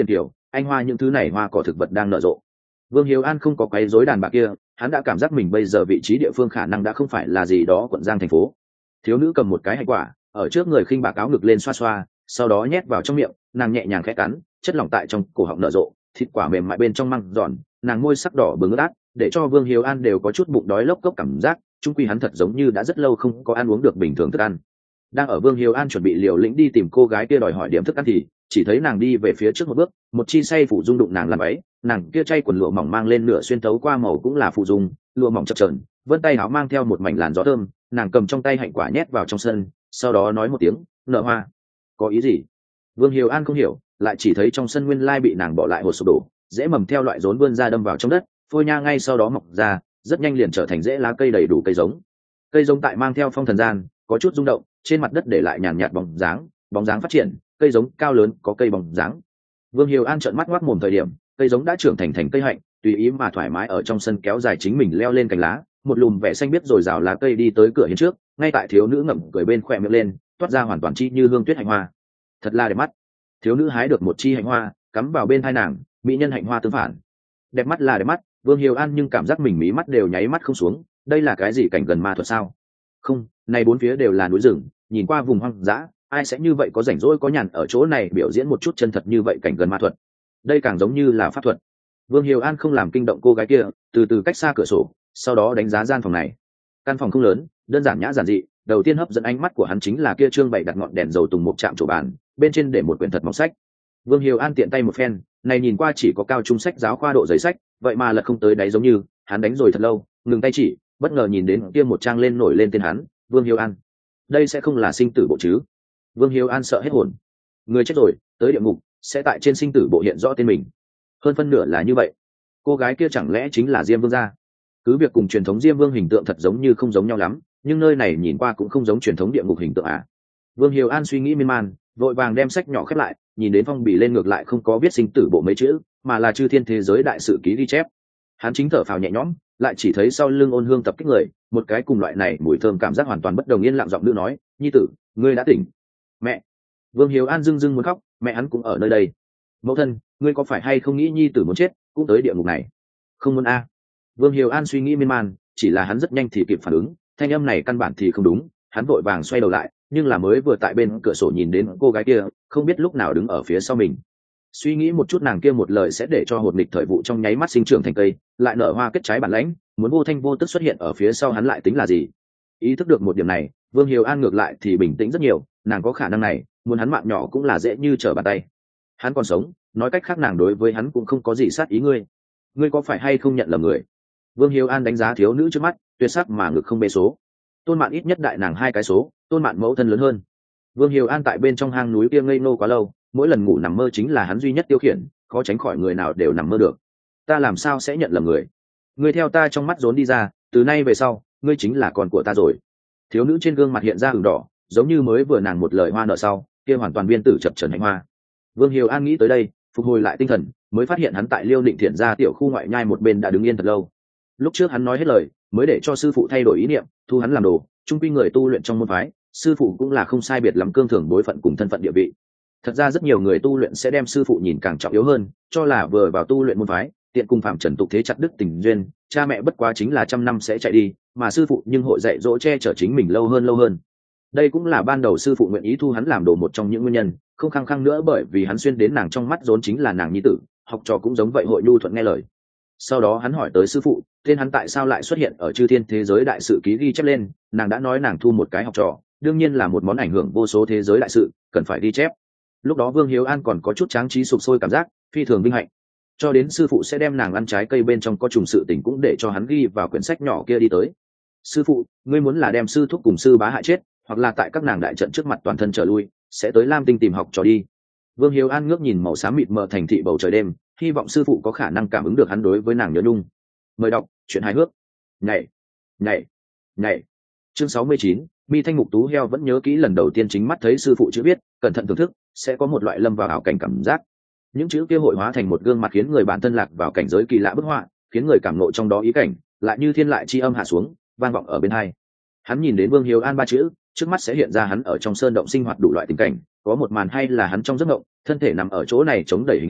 anh hoa những thứ này hoa cỏ thực vật đang nở rộ. Vương Hiếu An không có quấy rối đàn bà kia, hắn đã cảm giác mình bây giờ vị trí địa phương khả năng đã không phải là gì đó quận Giang thành phố. Thiếu nữ cầm một cái hạnh quả ở trước người khinh bạc áo ngực lên xoa xoa, sau đó nhét vào trong miệng, nàng nhẹ nhàng khẽ cắn, chất lỏng tại trong cổ họng nở rộ, thịt quả mềm mại bên trong măng giòn, nàng môi sắc đỏ bừng ướt át, để cho Vương Hiếu An đều có chút bụng đói lốc cốc cảm giác, chung quy hắn thật giống như đã rất lâu không có ăn uống được bình thường thức ăn. Đang ở Vương Hiếu An chuẩn bị liều lĩnh đi tìm cô gái kia đòi hỏi điểm thức ăn thì chỉ thấy nàng đi về phía trước một bước, một chi say phủ dung đụng nàng làm ấy, nàng kia chay quần lụa mỏng mang lên nửa xuyên tấu qua màu cũng là phụ dung, lụa mỏng chập chờn, vân tay áo mang theo một mảnh làn gió thơm, nàng cầm trong tay hạnh quả nhét vào trong sân, sau đó nói một tiếng, nợ hoa. Có ý gì? Vương Hiếu An không hiểu, lại chỉ thấy trong sân nguyên lai bị nàng bỏ lại hột sụp đổ, dễ mầm theo loại rốn vươn ra đâm vào trong đất, phôi nha ngay sau đó mọc ra, rất nhanh liền trở thành rễ lá cây đầy đủ cây giống. Cây giống tại mang theo phong thần gian, có chút rung động, trên mặt đất để lại nhàn nhạt bóng dáng, bóng dáng phát triển, cây giống cao lớn có cây bóng dáng. Vương Hiếu An trợn mắt ngoác mồm thời điểm, cây giống đã trưởng thành thành cây hạnh, tùy ý mà thoải mái ở trong sân kéo dài chính mình leo lên cành lá, một lùm vẻ xanh biếc rồi rào lá cây đi tới cửa hiên trước, ngay tại thiếu nữ ngậm cười bên khỏe miệng lên, toát ra hoàn toàn chi như hương tuyết hạnh hoa. Thật là đẹp mắt. Thiếu nữ hái được một chi hạnh hoa, cắm vào bên tai nàng, mỹ nhân hạnh hoa tương phản. Đẹp mắt là đẹp mắt, Vương Hiếu An nhưng cảm giác mình mí mắt đều nháy mắt không xuống, đây là cái gì cảnh gần ma thuật sao? Không, này bốn phía đều là núi rừng, nhìn qua vùng hoang dã, ai sẽ như vậy có rảnh rỗi có nhàn ở chỗ này biểu diễn một chút chân thật như vậy cảnh gần ma thuật. Đây càng giống như là pháp thuật. Vương Hiếu An không làm kinh động cô gái kia, từ từ cách xa cửa sổ, sau đó đánh giá gian phòng này. Căn phòng không lớn, đơn giản nhã giản dị, đầu tiên hấp dẫn ánh mắt của hắn chính là kia trương bày đặt ngọn đèn dầu tùng một chạm chỗ bàn, bên trên để một quyển thật mỏng sách. Vương Hiếu An tiện tay một phen, này nhìn qua chỉ có cao trung sách giáo khoa độ giấy sách, vậy mà lật không tới đáy giống như, hắn đánh rồi thật lâu, ngừng tay chỉ, bất ngờ nhìn đến kia một trang lên nổi lên tên hắn, Vương Hiếu An. Đây sẽ không là sinh tử bộ chứ? Vương Hiếu An sợ hết hồn. Người chết rồi, tới địa ngục, sẽ tại trên sinh tử bộ hiện rõ tên mình. Hơn phân nửa là như vậy. Cô gái kia chẳng lẽ chính là Diêm Vương gia? Cứ việc cùng truyền thống Diêm Vương hình tượng thật giống như không giống nhau lắm, nhưng nơi này nhìn qua cũng không giống truyền thống địa ngục hình tượng à? Vương Hiếu An suy nghĩ miên man, vội vàng đem sách nhỏ khép lại, nhìn đến phong bì lên ngược lại không có viết sinh tử bộ mấy chữ, mà là chư thiên thế giới đại sự ký ghi chép. Hắn chính thở phào nhẹ nhõm, lại chỉ thấy sau lưng Ôn Hương tập kích người, một cái cùng loại này mùi thơm cảm giác hoàn toàn bất đồng yên lặng giọng nữ nói, nhi tử, ngươi đã tỉnh. Mẹ. Vương Hiếu An dưng dưng muốn khóc, mẹ hắn cũng ở nơi đây. Mẫu thân, ngươi có phải hay không nghĩ nhi tử muốn chết cũng tới địa ngục này? Không muốn a. Vương Hiếu An suy nghĩ miên man, chỉ là hắn rất nhanh thì kịp phản ứng, thanh âm này căn bản thì không đúng, hắn vội vàng xoay đầu lại, nhưng là mới vừa tại bên cửa sổ nhìn đến cô gái kia, không biết lúc nào đứng ở phía sau mình. Suy nghĩ một chút nàng kia một lời sẽ để cho hột nghịch thời vụ trong nháy mắt sinh trưởng thành cây, lại nở hoa kết trái bản lãnh, muốn vô thanh vô tức xuất hiện ở phía sau hắn lại tính là gì? Ý thức được một điểm này, Vương Hiếu An ngược lại thì bình tĩnh rất nhiều, nàng có khả năng này, muốn hắn mạng nhỏ cũng là dễ như trở bàn tay. Hắn còn sống, nói cách khác nàng đối với hắn cũng không có gì sát ý ngươi. Ngươi có phải hay không nhận lầm người? Vương Hiếu An đánh giá thiếu nữ trước mắt, tuyệt sắc mà ngực không bê số. Tôn Mạn ít nhất đại nàng hai cái số, Tôn Mạn mẫu thân lớn hơn. Vương Hiếu An tại bên trong hang núi kia ngây ngô quá lâu, mỗi lần ngủ nằm mơ chính là hắn duy nhất tiêu khiển, khó tránh khỏi người nào đều nằm mơ được. Ta làm sao sẽ nhận lầm người? Ngươi theo ta trong mắt rốn đi ra, từ nay về sau, ngươi chính là con của ta rồi. Thiếu nữ trên gương mặt hiện ra ửng đỏ, giống như mới vừa nàng một lời hoa nợ sau, kia hoàn toàn viên tử chập chờn hạnh hoa. Vương Hiếu An nghĩ tới đây, phục hồi lại tinh thần, mới phát hiện hắn tại Liêu Định Thiện gia tiểu khu ngoại nhai một bên đã đứng yên thật lâu. Lúc trước hắn nói hết lời, mới để cho sư phụ thay đổi ý niệm, thu hắn làm đồ, trung quy người tu luyện trong môn phái, sư phụ cũng là không sai biệt lắm cương thường bối phận cùng thân phận địa vị. Thật ra rất nhiều người tu luyện sẽ đem sư phụ nhìn càng trọng yếu hơn, cho là vừa vào tu luyện môn phái, tiện cùng phạm trần tục thế chặt đức tình duyên, cha mẹ bất quá chính là trăm năm sẽ chạy đi, mà sư phụ nhưng hội dạy dỗ che chở chính mình lâu hơn lâu hơn. Đây cũng là ban đầu sư phụ nguyện ý thu hắn làm đồ một trong những nguyên nhân, không khăng khăng nữa bởi vì hắn xuyên đến nàng trong mắt rốn chính là nàng nhi tử, học trò cũng giống vậy hội nhu thuận nghe lời. Sau đó hắn hỏi tới sư phụ, tên hắn tại sao lại xuất hiện ở chư thiên thế giới đại sự ký ghi chép lên, nàng đã nói nàng thu một cái học trò, đương nhiên là một món ảnh hưởng vô số thế giới đại sự, cần phải ghi chép. Lúc đó Vương Hiếu An còn có chút tráng trí sụp sôi cảm giác, phi thường vinh hạnh. Cho đến sư phụ sẽ đem nàng ăn trái cây bên trong có trùng sự tình cũng để cho hắn ghi vào quyển sách nhỏ kia đi tới. Sư phụ, ngươi muốn là đem sư thúc cùng sư bá hại chết, hoặc là tại các nàng đại trận trước mặt toàn thân trở lui, sẽ tới Lam Tinh tìm học trò đi. Vương Hiếu An ngước nhìn màu xám mịt mờ thành thị bầu trời đêm, hy vọng sư phụ có khả năng cảm ứng được hắn đối với nàng nhớ nhung. Mời đọc truyện hài hước. Nhảy, nhảy, nhảy. Chương sáu mươi chín, Mi Thanh Mục Tú heo vẫn nhớ kỹ lần đầu tiên chính mắt thấy sư phụ chữ viết, cẩn thận thưởng thức, sẽ có một loại lâm vào ảo cảnh cảm giác. Những chữ kia hội hóa thành một gương mặt khiến người bản thân lạc vào cảnh giới kỳ lạ bức họa, khiến người cảm ngộ trong đó ý cảnh, lại như thiên lại chi âm hạ xuống, vang vọng ở bên hai. Hắn nhìn đến Vương Hiếu An ba chữ, trước mắt sẽ hiện ra hắn ở trong sơn động sinh hoạt đủ loại tình cảnh, có một màn hay là hắn trong giấc mộng, thân thể nằm ở chỗ này chống đẩy hình ảnh,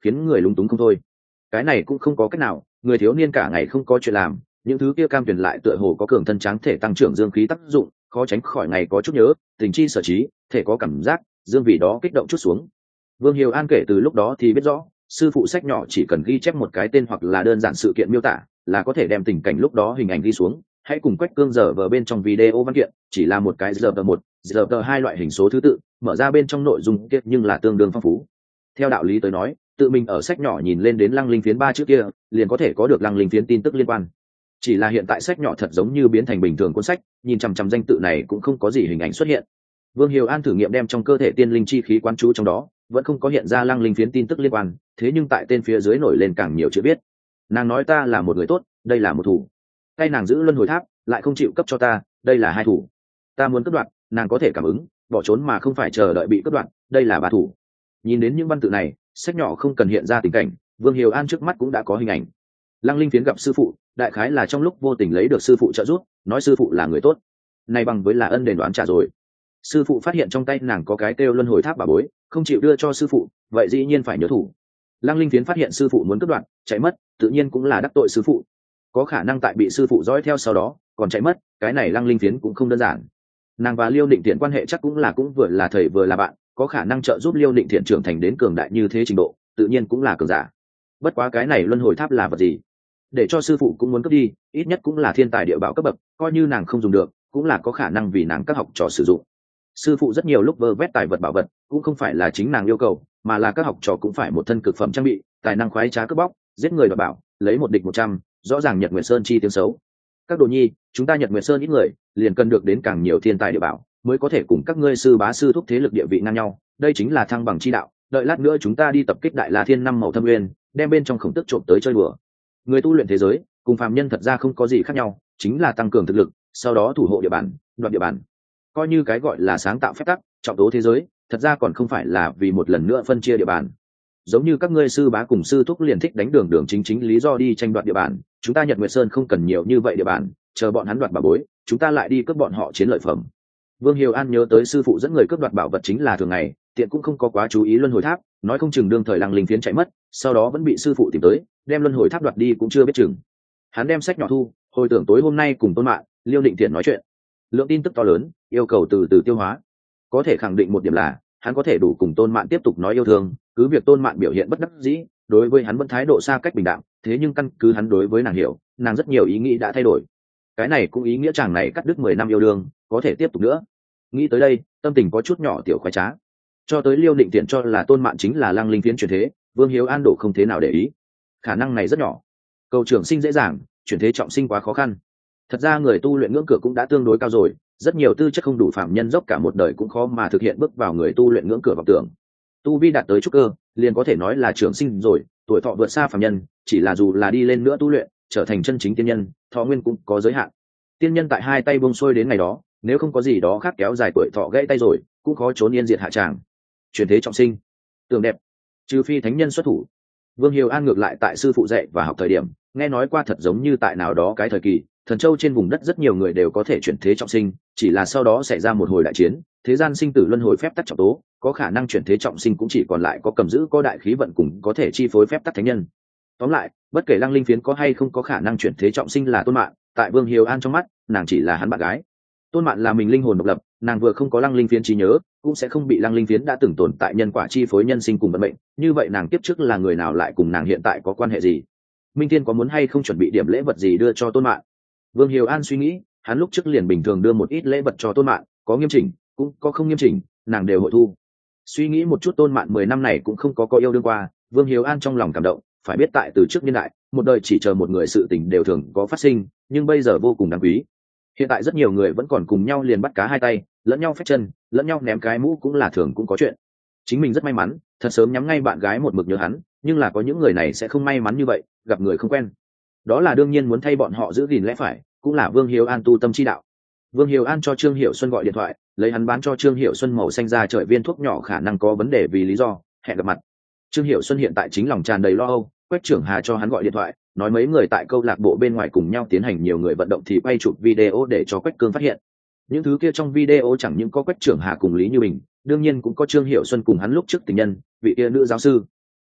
khiến người lúng túng không thôi. Cái này cũng không có cách nào, người thiếu niên cả ngày không có chuyện làm, những thứ kia cam tuyển lại tựa hồ có cường thân tráng thể tăng trưởng dương khí tác dụng, khó tránh khỏi ngày có chút nhớ tình chi sở trí, thể có cảm giác dương vị đó kích động chút xuống. Vương Hiểu An kể từ lúc đó thì biết rõ, sư phụ sách nhỏ chỉ cần ghi chép một cái tên hoặc là đơn giản sự kiện miêu tả là có thể đem tình cảnh lúc đó hình ảnh ghi xuống. Hãy cùng Quách Cương giờ vờ bên trong video văn kiện chỉ là một cái giờ vờ một, giờ vờ hai loại hình số thứ tự, mở ra bên trong nội dung kia nhưng là tương đương phong phú. Theo đạo lý tới nói, tự mình ở sách nhỏ nhìn lên đến Lăng Linh Phiến ba chữ kia, liền có thể có được Lăng Linh Phiến tin tức liên quan. Chỉ là hiện tại sách nhỏ thật giống như biến thành bình thường cuốn sách, nhìn chằm chằm danh tự này cũng không có gì hình ảnh xuất hiện. Vương Hiểu An thử nghiệm đem trong cơ thể tiên linh chi khí quán chú trong đó, vẫn không có hiện ra Lăng Linh Phiến tin tức liên quan, thế nhưng tại tên phía dưới nổi lên càng nhiều chữ viết. Nàng nói ta là một người tốt, đây là một thủ. Tay nàng giữ luân hồi tháp, lại không chịu cấp cho ta, đây là hai thủ. Ta muốn cướp đoạt, nàng có thể cảm ứng, bỏ trốn mà không phải chờ đợi bị cướp đoạt, đây là ba thủ. Nhìn đến những văn tự này, sách nhỏ không cần hiện ra tình cảnh, Vương Hiểu An trước mắt cũng đã có hình ảnh. Lăng Linh Phiến gặp sư phụ, đại khái là trong lúc vô tình lấy được sư phụ trợ giúp, nói sư phụ là người tốt, này bằng với là ân đền đoán trả rồi. Sư phụ phát hiện trong tay nàng có cái kêu luân hồi tháp bà bối, không chịu đưa cho sư phụ, vậy dĩ nhiên phải nhớ thủ. Lăng Linh Phiến phát hiện sư phụ muốn cướp đoạt, chạy mất, tự nhiên cũng là đắc tội sư phụ. Có khả năng tại bị sư phụ dõi theo sau đó, còn chạy mất, cái này Lăng Linh Phiến cũng không đơn giản. Nàng và Liêu Định Thiện quan hệ chắc cũng là cũng vừa là thầy vừa là bạn, có khả năng trợ giúp Liêu Định Thiện trưởng thành đến cường đại như thế trình độ, tự nhiên cũng là cường giả. Bất quá cái này luân hồi tháp là vật gì? Để cho sư phụ cũng muốn cướp đi, ít nhất cũng là thiên tài địa bảo cấp bậc, coi như nàng không dùng được, cũng là có khả năng vì nàng các học trò sử dụng. Sư phụ rất nhiều lúc vơ vét tài vật bảo vật, cũng không phải là chính nàng yêu cầu, mà là các học trò cũng phải một thân cực phẩm trang bị, tài năng khoái trá cướp bóc, giết người đoạt bảo, lấy một địch một trăm, rõ ràng Nhật Nguyệt Sơn chi tiếng xấu. Các đồ nhi, chúng ta Nhật Nguyệt Sơn ít người, liền cần được đến càng nhiều thiên tài địa bảo, mới có thể cùng các ngươi sư bá sư thúc thế lực địa vị ngang nhau, đây chính là thăng bằng chi đạo. Đợi lát nữa chúng ta đi tập kích Đại La Thiên năm màu thâm nguyên, đem bên trong khổng tức trộm tới chơi đùa. Người tu luyện thế giới cùng phàm nhân thật ra không có gì khác nhau, chính là tăng cường thực lực, sau đó thủ hộ địa bàn, đoạt địa bàn. Coi như cái gọi là sáng tạo phép tắc, trọng tố thế giới, thật ra còn không phải là vì một lần nữa phân chia địa bàn. Giống như các ngươi sư bá cùng sư thúc liền thích đánh đường đường chính chính lý do đi tranh đoạt địa bàn, chúng ta Nhật Nguyệt Sơn không cần nhiều như vậy địa bàn, chờ bọn hắn đoạt bảo bối, chúng ta lại đi cướp bọn họ chiến lợi phẩm. Vương Hiểu An nhớ tới sư phụ dẫn người cướp đoạt bảo vật chính là thường ngày, tiện cũng không có quá chú ý luân hồi tháp, nói không chừng đương thời Lăng Linh Phiến chạy mất, sau đó vẫn bị sư phụ tìm tới, đem luân hồi tháp đoạt đi cũng chưa biết chừng. Hắn đem sách nhỏ thu, hồi tưởng tối hôm nay cùng Tôn Mạn, Liêu Định Thiện nói chuyện, lượng tin tức to lớn, yêu cầu từ từ tiêu hóa. Có thể khẳng định một điểm là, hắn có thể đủ cùng Tôn Mạn tiếp tục nói yêu thương, cứ việc Tôn Mạn biểu hiện bất đắc dĩ, đối với hắn vẫn thái độ xa cách bình đẳng, thế nhưng căn cứ hắn đối với nàng hiểu, nàng rất nhiều ý nghĩ đã thay đổi. Cái này cũng ý nghĩa chàng này cắt đứt mười năm yêu đương, có thể tiếp tục nữa. Nghĩ tới đây, tâm tình có chút nhỏ tiểu khoái trá. Cho tới Liêu Định Thiện cho là Tôn Mạn chính là Lăng Linh Phiến chuyển thế, Vương Hiếu An đổ không thế nào để ý. Khả năng này rất nhỏ. Cầu trường sinh dễ dàng, chuyển thế trọng sinh quá khó khăn. Thật ra người tu luyện ngưỡng cửa cũng đã tương đối cao rồi, rất nhiều tư chất không đủ phạm nhân dốc cả một đời cũng khó mà thực hiện bước vào người tu luyện ngưỡng cửa vọng tưởng. Tu vi đạt tới trúc cơ, liền có thể nói là trường sinh rồi, tuổi thọ vượt xa phạm nhân, chỉ là dù là đi lên nữa tu luyện, trở thành chân chính tiên nhân, thọ nguyên cũng có giới hạn. Tiên nhân tại hai tay buông xuôi đến ngày đó, nếu không có gì đó khác kéo dài tuổi thọ gãy tay rồi, cũng khó trốn yên diệt hạ tràng. Chuyển thế trọng sinh, tưởng đẹp, trừ phi thánh nhân xuất thủ. Vương Hiếu An ngược lại tại sư phụ dạy và học thời điểm, nghe nói qua thật giống như tại nào đó cái thời kỳ, thần châu trên vùng đất rất nhiều người đều có thể chuyển thế trọng sinh, chỉ là sau đó xảy ra một hồi đại chiến, thế gian sinh tử luân hồi phép tắc trọng tố, có khả năng chuyển thế trọng sinh cũng chỉ còn lại có cầm giữ có đại khí vận cùng có thể chi phối phép tắc thánh nhân. Tóm lại, bất kể Lăng Linh Phiến có hay không có khả năng chuyển thế trọng sinh là Tôn Mạn, tại Vương Hiếu An trong mắt, nàng chỉ là hắn bạn gái. Tôn Mạn là mình linh hồn độc lập, nàng vừa không có Lăng Linh Phiến trí nhớ, cũng sẽ không bị Lăng Linh Phiến đã từng tồn tại nhân quả chi phối nhân sinh cùng vận mệnh, như vậy nàng tiếp trước là người nào lại cùng nàng hiện tại có quan hệ gì? Minh Thiên có muốn hay không chuẩn bị điểm lễ vật gì đưa cho Tôn Mạn? Vương Hiếu An suy nghĩ, hắn lúc trước liền bình thường đưa một ít lễ vật cho Tôn Mạn, có nghiêm chỉnh, cũng có không nghiêm chỉnh, nàng đều hội thu. Suy nghĩ một chút, Tôn Mạn mười năm này cũng không có có yêu đương qua, Vương Hiếu An trong lòng cảm động, phải biết tại từ trước niên đại, một đời chỉ chờ một người sự tình đều thường có phát sinh, nhưng bây giờ vô cùng đáng quý. Hiện tại rất nhiều người vẫn còn cùng nhau liền bắt cá hai tay, lẫn nhau phép chân, lẫn nhau ném cái mũ cũng là thường cũng có chuyện. Chính mình rất may mắn, thật sớm nhắm ngay bạn gái một mực nhớ hắn, nhưng là có những người này sẽ không may mắn như vậy, gặp người không quen. Đó là đương nhiên muốn thay bọn họ giữ gìn lẽ phải, cũng là Vương Hiếu An tu tâm chi đạo. Vương Hiếu An cho Trương Hiểu Xuân gọi điện thoại, lấy hắn bán cho Trương Hiểu Xuân màu xanh ra trời viên thuốc nhỏ khả năng có vấn đề vì lý do hẹn gặp mặt. Trương Hiểu Xuân hiện tại chính lòng tràn đầy lo âu, Quách Trưởng Hà cho hắn gọi điện thoại, nói mấy người tại câu lạc bộ bên ngoài cùng nhau tiến hành nhiều người vận động thì quay chụp video để cho Quách Cương phát hiện. Những thứ kia trong video chẳng những có Quách Trưởng Hà cùng Lý Như Bình, đương nhiên cũng có Trương Hiểu Xuân cùng hắn lúc trước tình nhân, vị kia nữ giáo sư.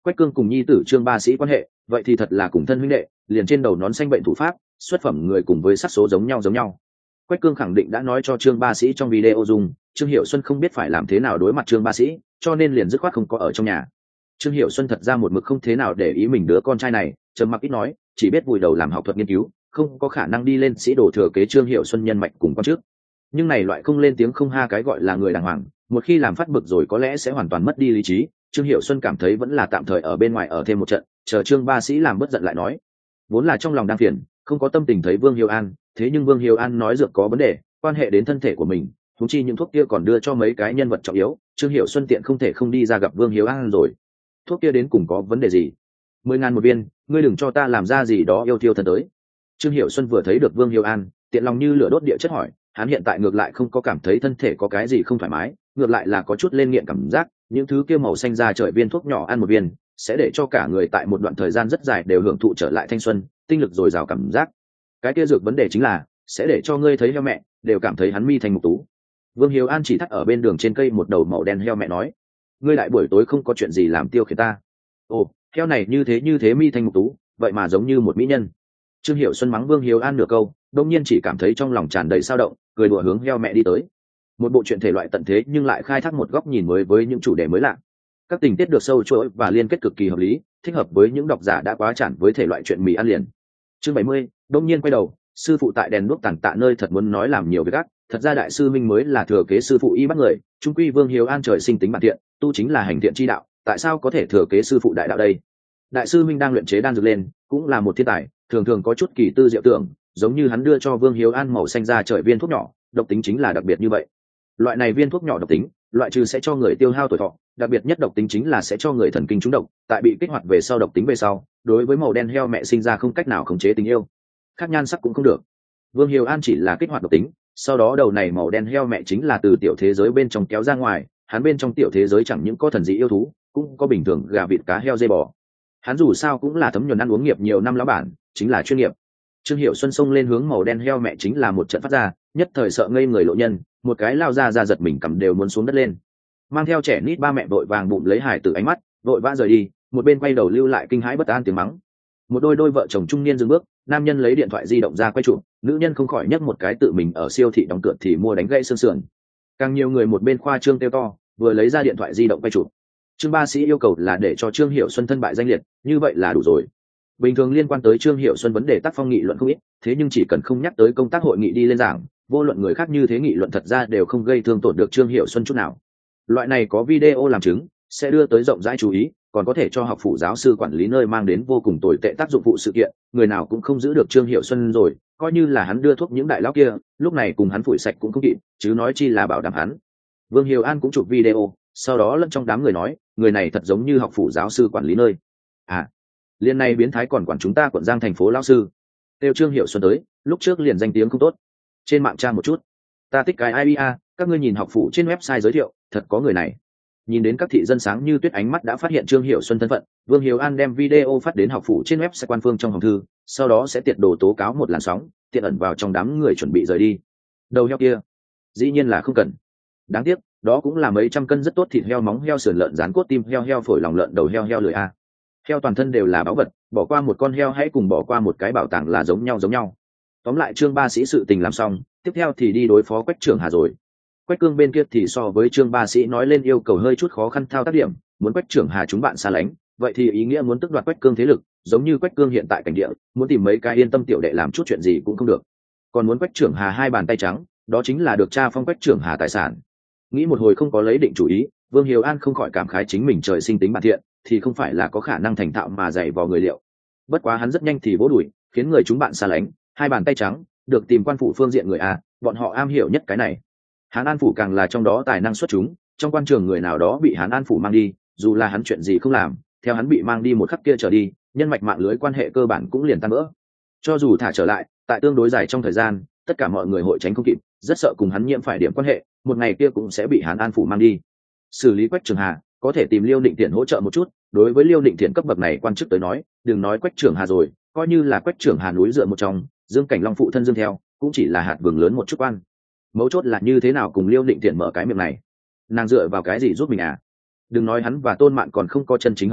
Quách cương cùng nhi tử trương ba sĩ quan hệ vậy thì thật là cùng thân huynh đệ, liền trên đầu nón xanh bệnh thủ pháp xuất phẩm người cùng với sắc số giống nhau giống nhau. Quách cương khẳng định đã nói cho trương ba sĩ trong video dùng, trương hiểu xuân không biết phải làm thế nào đối mặt trương ba sĩ, cho nên liền dứt khoát không có ở trong nhà. Trương hiểu xuân thật ra một mực không thế nào để ý mình đứa con trai này, trầm mặc ít nói, chỉ biết vùi đầu làm học thuật nghiên cứu, không có khả năng đi lên sĩ đồ thừa kế trương hiểu xuân nhân mạch cùng con trước. Nhưng này loại không lên tiếng không ha cái gọi là người đàng hoàng, một khi làm phát bực rồi có lẽ sẽ hoàn toàn mất đi lý trí. Trương hiểu xuân cảm thấy vẫn là tạm thời ở bên ngoài ở thêm một trận, chờ trương ba sĩ làm bất giận lại nói. Vốn là trong lòng đang phiền, không có tâm tình thấy Vương Hiếu An, thế nhưng Vương Hiếu An nói dược có vấn đề, quan hệ đến thân thể của mình, thúng chi những thuốc kia còn đưa cho mấy cái nhân vật trọng yếu, Trương Hiểu Xuân tiện không thể không đi ra gặp Vương Hiếu An rồi. Thuốc kia đến cùng có vấn đề gì? Mười ngàn một viên, ngươi đừng cho ta làm ra gì đó yêu thiêu thân tới. Trương Hiểu Xuân vừa thấy được Vương Hiếu An, tiện lòng như lửa đốt địa chất hỏi, hắn hiện tại ngược lại không có cảm thấy thân thể có cái gì không thoải mái, ngược lại là có chút lên nghiện cảm giác, những thứ kia màu xanh ra trời viên thuốc nhỏ ăn một viên, sẽ để cho cả người tại một đoạn thời gian rất dài đều hưởng thụ trở lại thanh xuân, tinh lực dồi dào cảm giác. Cái kia dược vấn đề chính là sẽ để cho ngươi thấy heo mẹ đều cảm thấy hắn mi thành mục tú. Vương Hiếu An chỉ thắt ở bên đường trên cây một đầu màu đen heo mẹ nói, ngươi lại buổi tối không có chuyện gì làm tiêu khiển ta. Ồ, heo này như thế như thế mi thành mục tú, vậy mà giống như một mỹ nhân. Trương Hiểu Xuân mắng Vương Hiếu An nửa câu, đông nhiên chỉ cảm thấy trong lòng tràn đầy sao động, cười đùa hướng heo mẹ đi tới. Một bộ truyện thể loại tận thế nhưng lại khai thác một góc nhìn mới với những chủ đề mới lạ. Các tình tiết được sâu chuỗi và liên kết cực kỳ hợp lý, thích hợp với những độc giả đã quá chán với thể loại truyện mì ăn liền. Chương bảy mươi, đông nhiên quay đầu, sư phụ tại đèn đuốc tàn tạ nơi thật muốn nói làm nhiều việc ác, thật ra đại sư minh mới là thừa kế sư phụ y bắt người, trung quy Vương Hiếu An trời sinh tính bản thiện, tu chính là hành thiện chi đạo, tại sao có thể thừa kế sư phụ đại đạo đây? Đại sư minh đang luyện chế đan dược lên, cũng là một thiên tài, thường thường có chút kỳ tư diệu tưởng, giống như hắn đưa cho Vương Hiếu An màu xanh ra trời viên thuốc nhỏ, độc tính chính là đặc biệt như vậy. Loại này viên thuốc nhỏ độc tính, loại trừ sẽ cho người tiêu hao tuổi thọ, đặc biệt nhất độc tính chính là sẽ cho người thần kinh trúng độc, tại bị kích hoạt về sau độc tính về sau, đối với màu đen heo mẹ sinh ra không cách nào khống chế tình yêu, khác nhan sắc cũng không được. Vương Hiếu An chỉ là kích hoạt độc tính, sau đó đầu này màu đen heo mẹ chính là từ tiểu thế giới bên trong kéo ra ngoài, hắn bên trong tiểu thế giới chẳng những có thần dị yêu thú, cũng có bình thường gà vịt cá heo dê bò. Hắn dù sao cũng là thấm nhuần ăn uống nghiệp nhiều năm lão bản, chính là chuyên nghiệp. Trương Hiểu Xuân xông lên hướng màu đen heo mẹ chính là một trận phát ra, nhất thời sợ ngây người lộ nhân, một cái lao ra ra giật mình cầm đều muốn xuống đất lên. Mang theo trẻ nít ba mẹ vội vàng bụng lấy hải tử ánh mắt, vội vã rời đi, một bên quay đầu lưu lại kinh hãi bất an tiếng mắng. Một đôi đôi vợ chồng trung niên dừng bước, nam nhân lấy điện thoại di động ra quay chụp, nữ nhân không khỏi nhấc một cái tự mình ở siêu thị đóng cửa thì mua đánh gãy xương sườn. Càng nhiều người một bên khoa trương kêu to, vừa lấy ra điện thoại di động quay chụp. Trương ba sĩ yêu cầu là để cho Trương Hiểu Xuân thân bại danh liệt, như vậy là đủ rồi. Bình thường liên quan tới Trương Hiểu Xuân vấn đề tác phong nghị luận không ít, thế nhưng chỉ cần không nhắc tới công tác hội nghị đi lên giảng, vô luận người khác như thế nghị luận thật ra đều không gây thương tổn được Trương Hiểu Xuân chút nào. Loại này có video làm chứng, sẽ đưa tới rộng rãi chú ý, còn có thể cho học phủ giáo sư quản lý nơi mang đến vô cùng tồi tệ tác dụng phụ sự kiện, người nào cũng không giữ được Trương Hiểu Xuân rồi, coi như là hắn đưa thuốc những đại lão kia, lúc này cùng hắn phủi sạch cũng không kịp, chứ nói chi là bảo đảm hắn. Vương Hiếu An cũng chụp video, sau đó lẫn trong đám người nói, người này thật giống như học phủ giáo sư quản lý nơi. À, liên này biến thái còn quản chúng ta quận Giang thành phố lão sư. Tiêu Trương Hiểu Xuân tới, lúc trước liền danh tiếng không tốt. Trên mạng tra một chút, ta thích cái i bê a, các ngươi nhìn học phủ trên website giới thiệu, thật có người này. Nhìn đến các thị dân sáng như tuyết ánh mắt đã phát hiện Trương Hiểu Xuân thân phận, Vương Hiếu An đem video phát đến học phủ trên website quan phương trong hòm thư, sau đó sẽ tiệt đồ tố cáo một làn sóng, tiện ẩn vào trong đám người chuẩn bị rời đi. Đầu heo kia, dĩ nhiên là không cần. Đáng tiếc, đó cũng là mấy trăm cân rất tốt thịt heo, móng heo, sườn lợn, rán cốt, tim heo, heo phổi, lòng lợn, đầu heo, heo lười a. Heo toàn thân đều là báu vật, bỏ qua một con heo hãy cùng bỏ qua một cái bảo tàng là giống nhau giống nhau. Tóm lại Trương ba sĩ sự tình làm xong, tiếp theo thì đi đối phó Quách Trưởng Hà rồi. Quách Cương bên kia thì so với Trương ba sĩ nói lên yêu cầu hơi chút khó khăn thao tác điểm, muốn Quách Trưởng Hà chúng bạn xa lánh, vậy thì ý nghĩa muốn tước đoạt Quách Cương thế lực, giống như Quách Cương hiện tại cảnh địa, muốn tìm mấy cái yên tâm tiểu đệ làm chút chuyện gì cũng không được. Còn muốn Quách Trưởng Hà hai bàn tay trắng, đó chính là được cha phong Quách Trưởng Hà tài sản. Nghĩ một hồi không có lấy định chủ ý, Vương Hiếu An không khỏi cảm khái chính mình trời sinh tính bản thiện, thì không phải là có khả năng thành thạo mà dạy vào người liệu. Bất quá hắn rất nhanh thì vỗ đùi, khiến người chúng bạn xa lánh, hai bàn tay trắng, được tìm quan phủ phương diện người a, bọn họ am hiểu nhất cái này. Hán An phủ càng là trong đó tài năng xuất chúng, trong quan trường người nào đó bị Hán An phủ mang đi, dù là hắn chuyện gì không làm, theo hắn bị mang đi một khắc kia trở đi, nhân mạch mạng lưới quan hệ cơ bản cũng liền tan vỡ. Cho dù thả trở lại, tại tương đối dài trong thời gian, tất cả mọi người hội tránh không kịp, rất sợ cùng hắn nhiễm phải điểm quan hệ, một ngày kia cũng sẽ bị Hán An phủ mang đi. Xử lý Quách Trường Hà, có thể tìm Liêu Định Thiện hỗ trợ một chút, đối với Liêu Định Thiện cấp bậc này quan chức tới nói, đừng nói Quách Trường Hà rồi, coi như là Quách Trường Hà núi dựa một trong, Dương Cảnh Long phụ thân Dương theo, cũng chỉ là hạt vừng lớn một chút quan. Mấu chốt là như thế nào cùng Liêu Định Thiện mở cái miệng này, nàng dựa vào cái gì giúp mình à? Đừng nói hắn và Tôn Mạn còn không có chân chính hợp lại,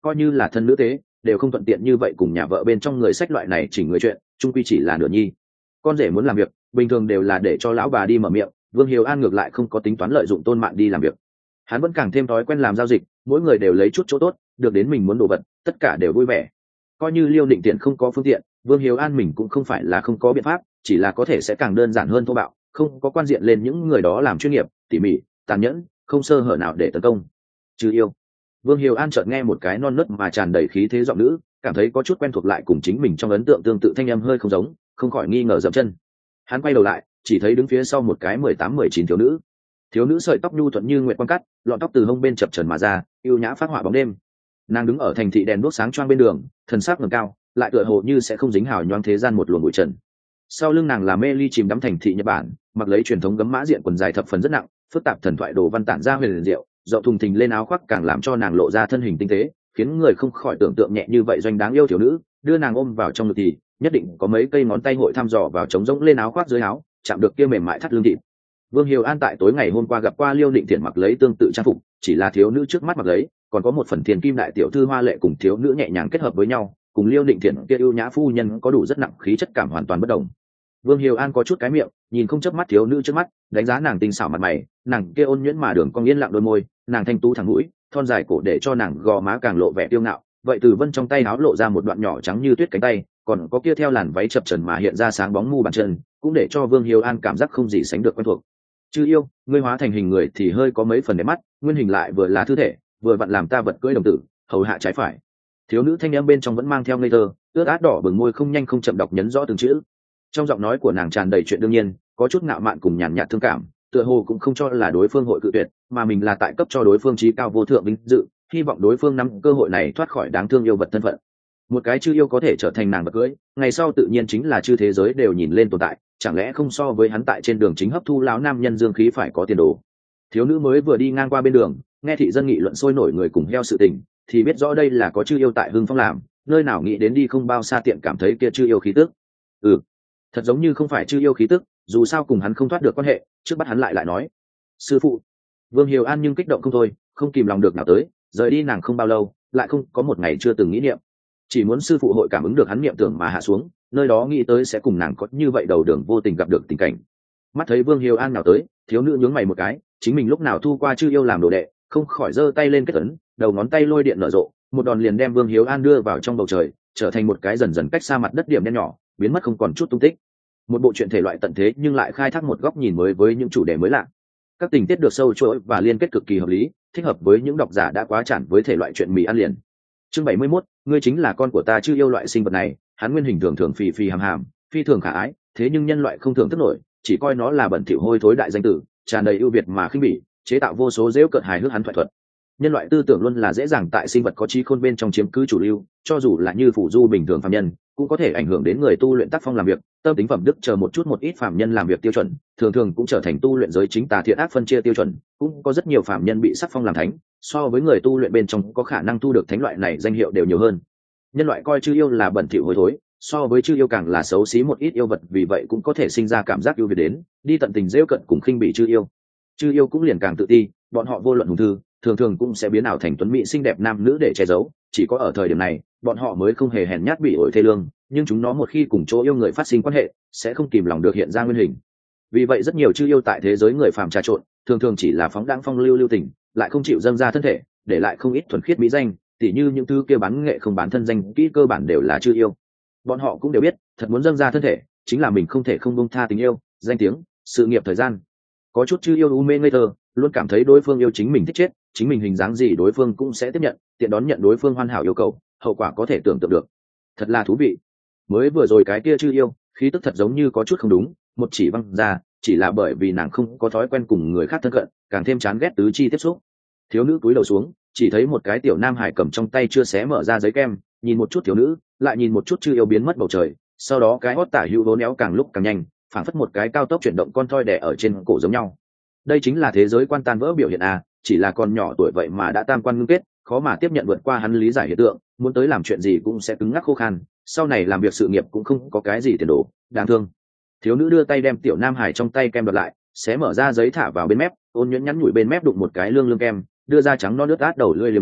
coi như là thân nữ tế đều không thuận tiện như vậy cùng nhà vợ bên trong người sách loại này chỉnh người chuyện, chung quy chỉ là nửa nhi. Con rể muốn làm việc bình thường đều là để cho lão bà đi mở miệng, Vương Hiếu An ngược lại không có tính toán lợi dụng Tôn Mạn đi làm việc. Hắn vẫn càng thêm thói quen làm giao dịch, mỗi người đều lấy chút chỗ tốt, được đến mình muốn đồ vật tất cả đều vui vẻ. Coi như Liêu Định Tiện không có phương tiện, Vương Hiếu An mình cũng không phải là không có biện pháp, chỉ là có thể sẽ càng đơn giản hơn thô bạo, không có quan diện lên những người đó làm chuyên nghiệp, tỉ mỉ, tàn nhẫn, không sơ hở nào để tấn công. Chứ yêu. Vương Hiếu An chợt nghe một cái non nớt mà tràn đầy khí thế giọng nữ, cảm thấy có chút quen thuộc lại cùng chính mình trong ấn tượng tương tự, thanh âm hơi không giống, không khỏi nghi ngờ dậm chân. Hắn quay đầu lại, chỉ thấy đứng phía sau một cái mười tám mười chín thiếu nữ. Thiếu nữ sợi tóc nhu thuận như nguyệt quan cắt, lọn tóc từ hông bên chập chờn mà ra, yêu nhã phát họa bóng đêm. Nàng đứng ở thành thị đèn đuốc sáng choang bên đường, thần sắc ngẩng cao, lại tựa hồ như sẽ không dính hào nhoáng thế gian một luồng bụi trần. Sau lưng nàng là mê ly chìm đắm thành thị Nhật Bản, mặc lấy truyền thống gấm mã diện quần dài thập phần rất nặng, phức tạp thần thoại đồ văn tản ra huyền diệu, rộng thùng thình lên áo khoác càng làm cho nàng lộ ra thân hình tinh tế, khiến người không khỏi tưởng tượng nhẹ như vậy doanh đáng yêu thiếu nữ, đưa nàng ôm vào trong ngực thì nhất định có mấy cây ngón tay hội thăm dò vào trống rỗng lên áo khoác dưới áo, chạm được kia mềm mại thắt lưng thịt. Vương Hiếu An tại tối ngày hôm qua gặp qua Liêu Định Thiện mặc lấy tương tự trang phục, chỉ là thiếu nữ trước mắt mặc lấy, còn có một phần thiền kim đại tiểu thư hoa lệ cùng thiếu nữ nhẹ nhàng kết hợp với nhau, cùng Liêu Định Thiện kia ưu nhã phu nhân có đủ rất nặng khí chất cảm hoàn toàn bất đồng. Vương Hiếu An có chút cái miệng, nhìn không chớp mắt thiếu nữ trước mắt, đánh giá nàng tinh xảo mặt mày, nàng kia ôn nhuyễn mà đường cong yên lặng đôi môi, nàng thanh tú thẳng mũi, thon dài cổ để cho nàng gò má càng lộ vẻ tiêu ngạo. Vậy Từ Vân trong tay áo lộ ra một đoạn nhỏ trắng như tuyết cánh tay, còn có kia theo làn váy chập chờn mà hiện ra sáng bóng mu bàn chân, cũng để cho Vương Hiếu An cảm giác không gì sánh được quen thuộc. Chư yêu, ngươi hóa thành hình người thì hơi có mấy phần đẹp mắt, nguyên hình lại vừa là thư thể, vừa vặn làm ta vật cưỡi đồng tử, hầu hạ trái phải. Thiếu nữ thanh âm bên trong vẫn mang theo ngây thơ, ướt át đỏ bừng môi không nhanh không chậm đọc nhấn rõ từng chữ. Trong giọng nói của nàng tràn đầy chuyện đương nhiên, có chút ngạo mạn cùng nhàn nhạt thương cảm, tựa hồ cũng không cho là đối phương hội cự tuyệt, mà mình là tại cấp cho đối phương trí cao vô thượng vinh dự, hy vọng đối phương nắm cơ hội này thoát khỏi đáng thương yêu vật thân phận. Một cái chư yêu có thể trở thành nàng vật cưỡi, ngày sau tự nhiên chính là chư thế giới đều nhìn lên tồn tại, chẳng lẽ không so với hắn tại trên đường chính hấp thu lão nam nhân dương khí phải có tiền đồ. Thiếu nữ mới vừa đi ngang qua bên đường, nghe thị dân nghị luận sôi nổi người cùng heo sự tình, thì biết rõ đây là có chư yêu tại Hưng Phong làm, nơi nào nghĩ đến đi không bao xa tiện cảm thấy kia chư yêu khí tức. Ừ, thật giống như không phải chư yêu khí tức, dù sao cùng hắn không thoát được quan hệ, trước bắt hắn lại lại nói sư phụ. Vương Hiếu An nhưng kích động không thôi, không kìm lòng được nào tới, rời đi nàng không bao lâu, lại không có một ngày chưa từng nghĩ niệm, chỉ muốn sư phụ hội cảm ứng được hắn niệm tưởng mà hạ xuống, nơi đó nghĩ tới sẽ cùng nàng có như vậy đầu đường vô tình gặp được tình cảnh. Mắt thấy Vương Hiếu An nào tới, thiếu nữ nhướng mày một cái, chính mình lúc nào thu qua chư yêu làm đồ đệ, không khỏi giơ tay lên kết ấn, đầu ngón tay lôi điện nở rộ, một đòn liền đem Vương Hiếu An đưa vào trong bầu trời, trở thành một cái dần dần cách xa mặt đất điểm đen nhỏ, biến mất không còn chút tung tích. Một bộ truyện thể loại tận thế nhưng lại khai thác một góc nhìn mới với những chủ đề mới lạ. Các tình tiết được sâu chuỗi và liên kết cực kỳ hợp lý, thích hợp với những độc giả đã quá chản với thể loại truyện mì ăn liền. Chương bảy mươi mốt, ngươi chính là con của ta chứ yêu loại sinh vật này, hắn nguyên hình thường thường phì phì hàm hàm, phi thường khả ái, thế nhưng nhân loại không thường thức nổi, chỉ coi nó là bẩn thỉu hôi thối đại danh tử, tràn đầy ưu việt mà khinh bỉ, chế tạo vô số giễu cợt hài hước hắn thoại thuật. Nhân loại tư tưởng luôn là dễ dàng tại sinh vật có trí khôn bên trong chiếm cứ chủ lưu, cho dù là như phủ du bình thường phàm nhân, cũng có thể ảnh hưởng đến người tu luyện tác phong làm việc, tâm tính phẩm đức chờ một chút một ít phàm nhân làm việc tiêu chuẩn, thường thường cũng trở thành tu luyện giới chính tà thiện ác phân chia tiêu chuẩn, cũng có rất nhiều phàm nhân bị sắc phong làm thánh, so với người tu luyện bên trong có khả năng thu được thánh loại này danh hiệu đều nhiều hơn. Nhân loại coi chư yêu là bẩn thỉu hôi thối, so với chư yêu càng là xấu xí một ít yêu vật, vì vậy cũng có thể sinh ra cảm giác yêu việt đến, đi tận tình giễu cận cùng khinh bỉ chư yêu. Chư yêu cũng liền càng tự ti, bọn họ vô luận hùng thư, thường thường cũng sẽ biến ảo thành tuấn mỹ xinh đẹp nam nữ để che giấu, chỉ có ở thời điểm này, bọn họ mới không hề hèn nhát bị ổi thê lương, nhưng chúng nó một khi cùng chỗ yêu người phát sinh quan hệ, sẽ không kìm lòng được hiện ra nguyên hình. Vì vậy rất nhiều chư yêu tại thế giới người phàm trà trộn, thường thường chỉ là phóng đãng phong lưu lưu tình, lại không chịu dâng ra thân thể, để lại không ít thuần khiết mỹ danh, tỉ như những thứ kia bán nghệ không bán thân danh kỹ cơ bản đều là chư yêu. Bọn họ cũng đều biết, thật muốn dâng ra thân thể, chính là mình không thể không buông tha tình yêu, danh tiếng, sự nghiệp thời gian. Có chút chư yêu u mê ngây thơ, luôn cảm thấy đối phương yêu chính mình thích chết, chính mình hình dáng gì đối phương cũng sẽ tiếp nhận, tiện đón nhận đối phương hoàn hảo yêu cầu, hậu quả có thể tưởng tượng được. Thật là thú vị. Mới vừa rồi cái kia chư yêu, khí tức thật giống như có chút không đúng, một chỉ văng ra, chỉ là bởi vì nàng không có thói quen cùng người khác thân cận, càng thêm chán ghét tứ chi tiếp xúc. Thiếu nữ cúi đầu xuống, chỉ thấy một cái tiểu nam hải cầm trong tay chưa xé mở ra giấy kem, nhìn một chút thiếu nữ, lại nhìn một chút chư yêu biến mất bầu trời, sau đó cái hót tả hữu vốn éo càng lúc càng nhanh, phảng phất một cái cao tốc chuyển động con thoi đẻ ở trên cổ giống nhau. Đây chính là thế giới quan tan vỡ biểu hiện à, chỉ là con nhỏ tuổi vậy mà đã tam quan ngưng kết, khó mà tiếp nhận vượt qua hắn lý giải hiện tượng, muốn tới làm chuyện gì cũng sẽ cứng ngắc khô khan, sau này làm việc sự nghiệp cũng không có cái gì tiền đồ, đáng thương. Thiếu nữ đưa tay đem tiểu nam hải trong tay kem đoạt lại, xé mở ra giấy thả vào bên mép, ôn nhuyễn nhắn nhủi bên mép đụng một cái lương lương kem, đưa ra trắng non nước át đầu lưỡi liếm liếm,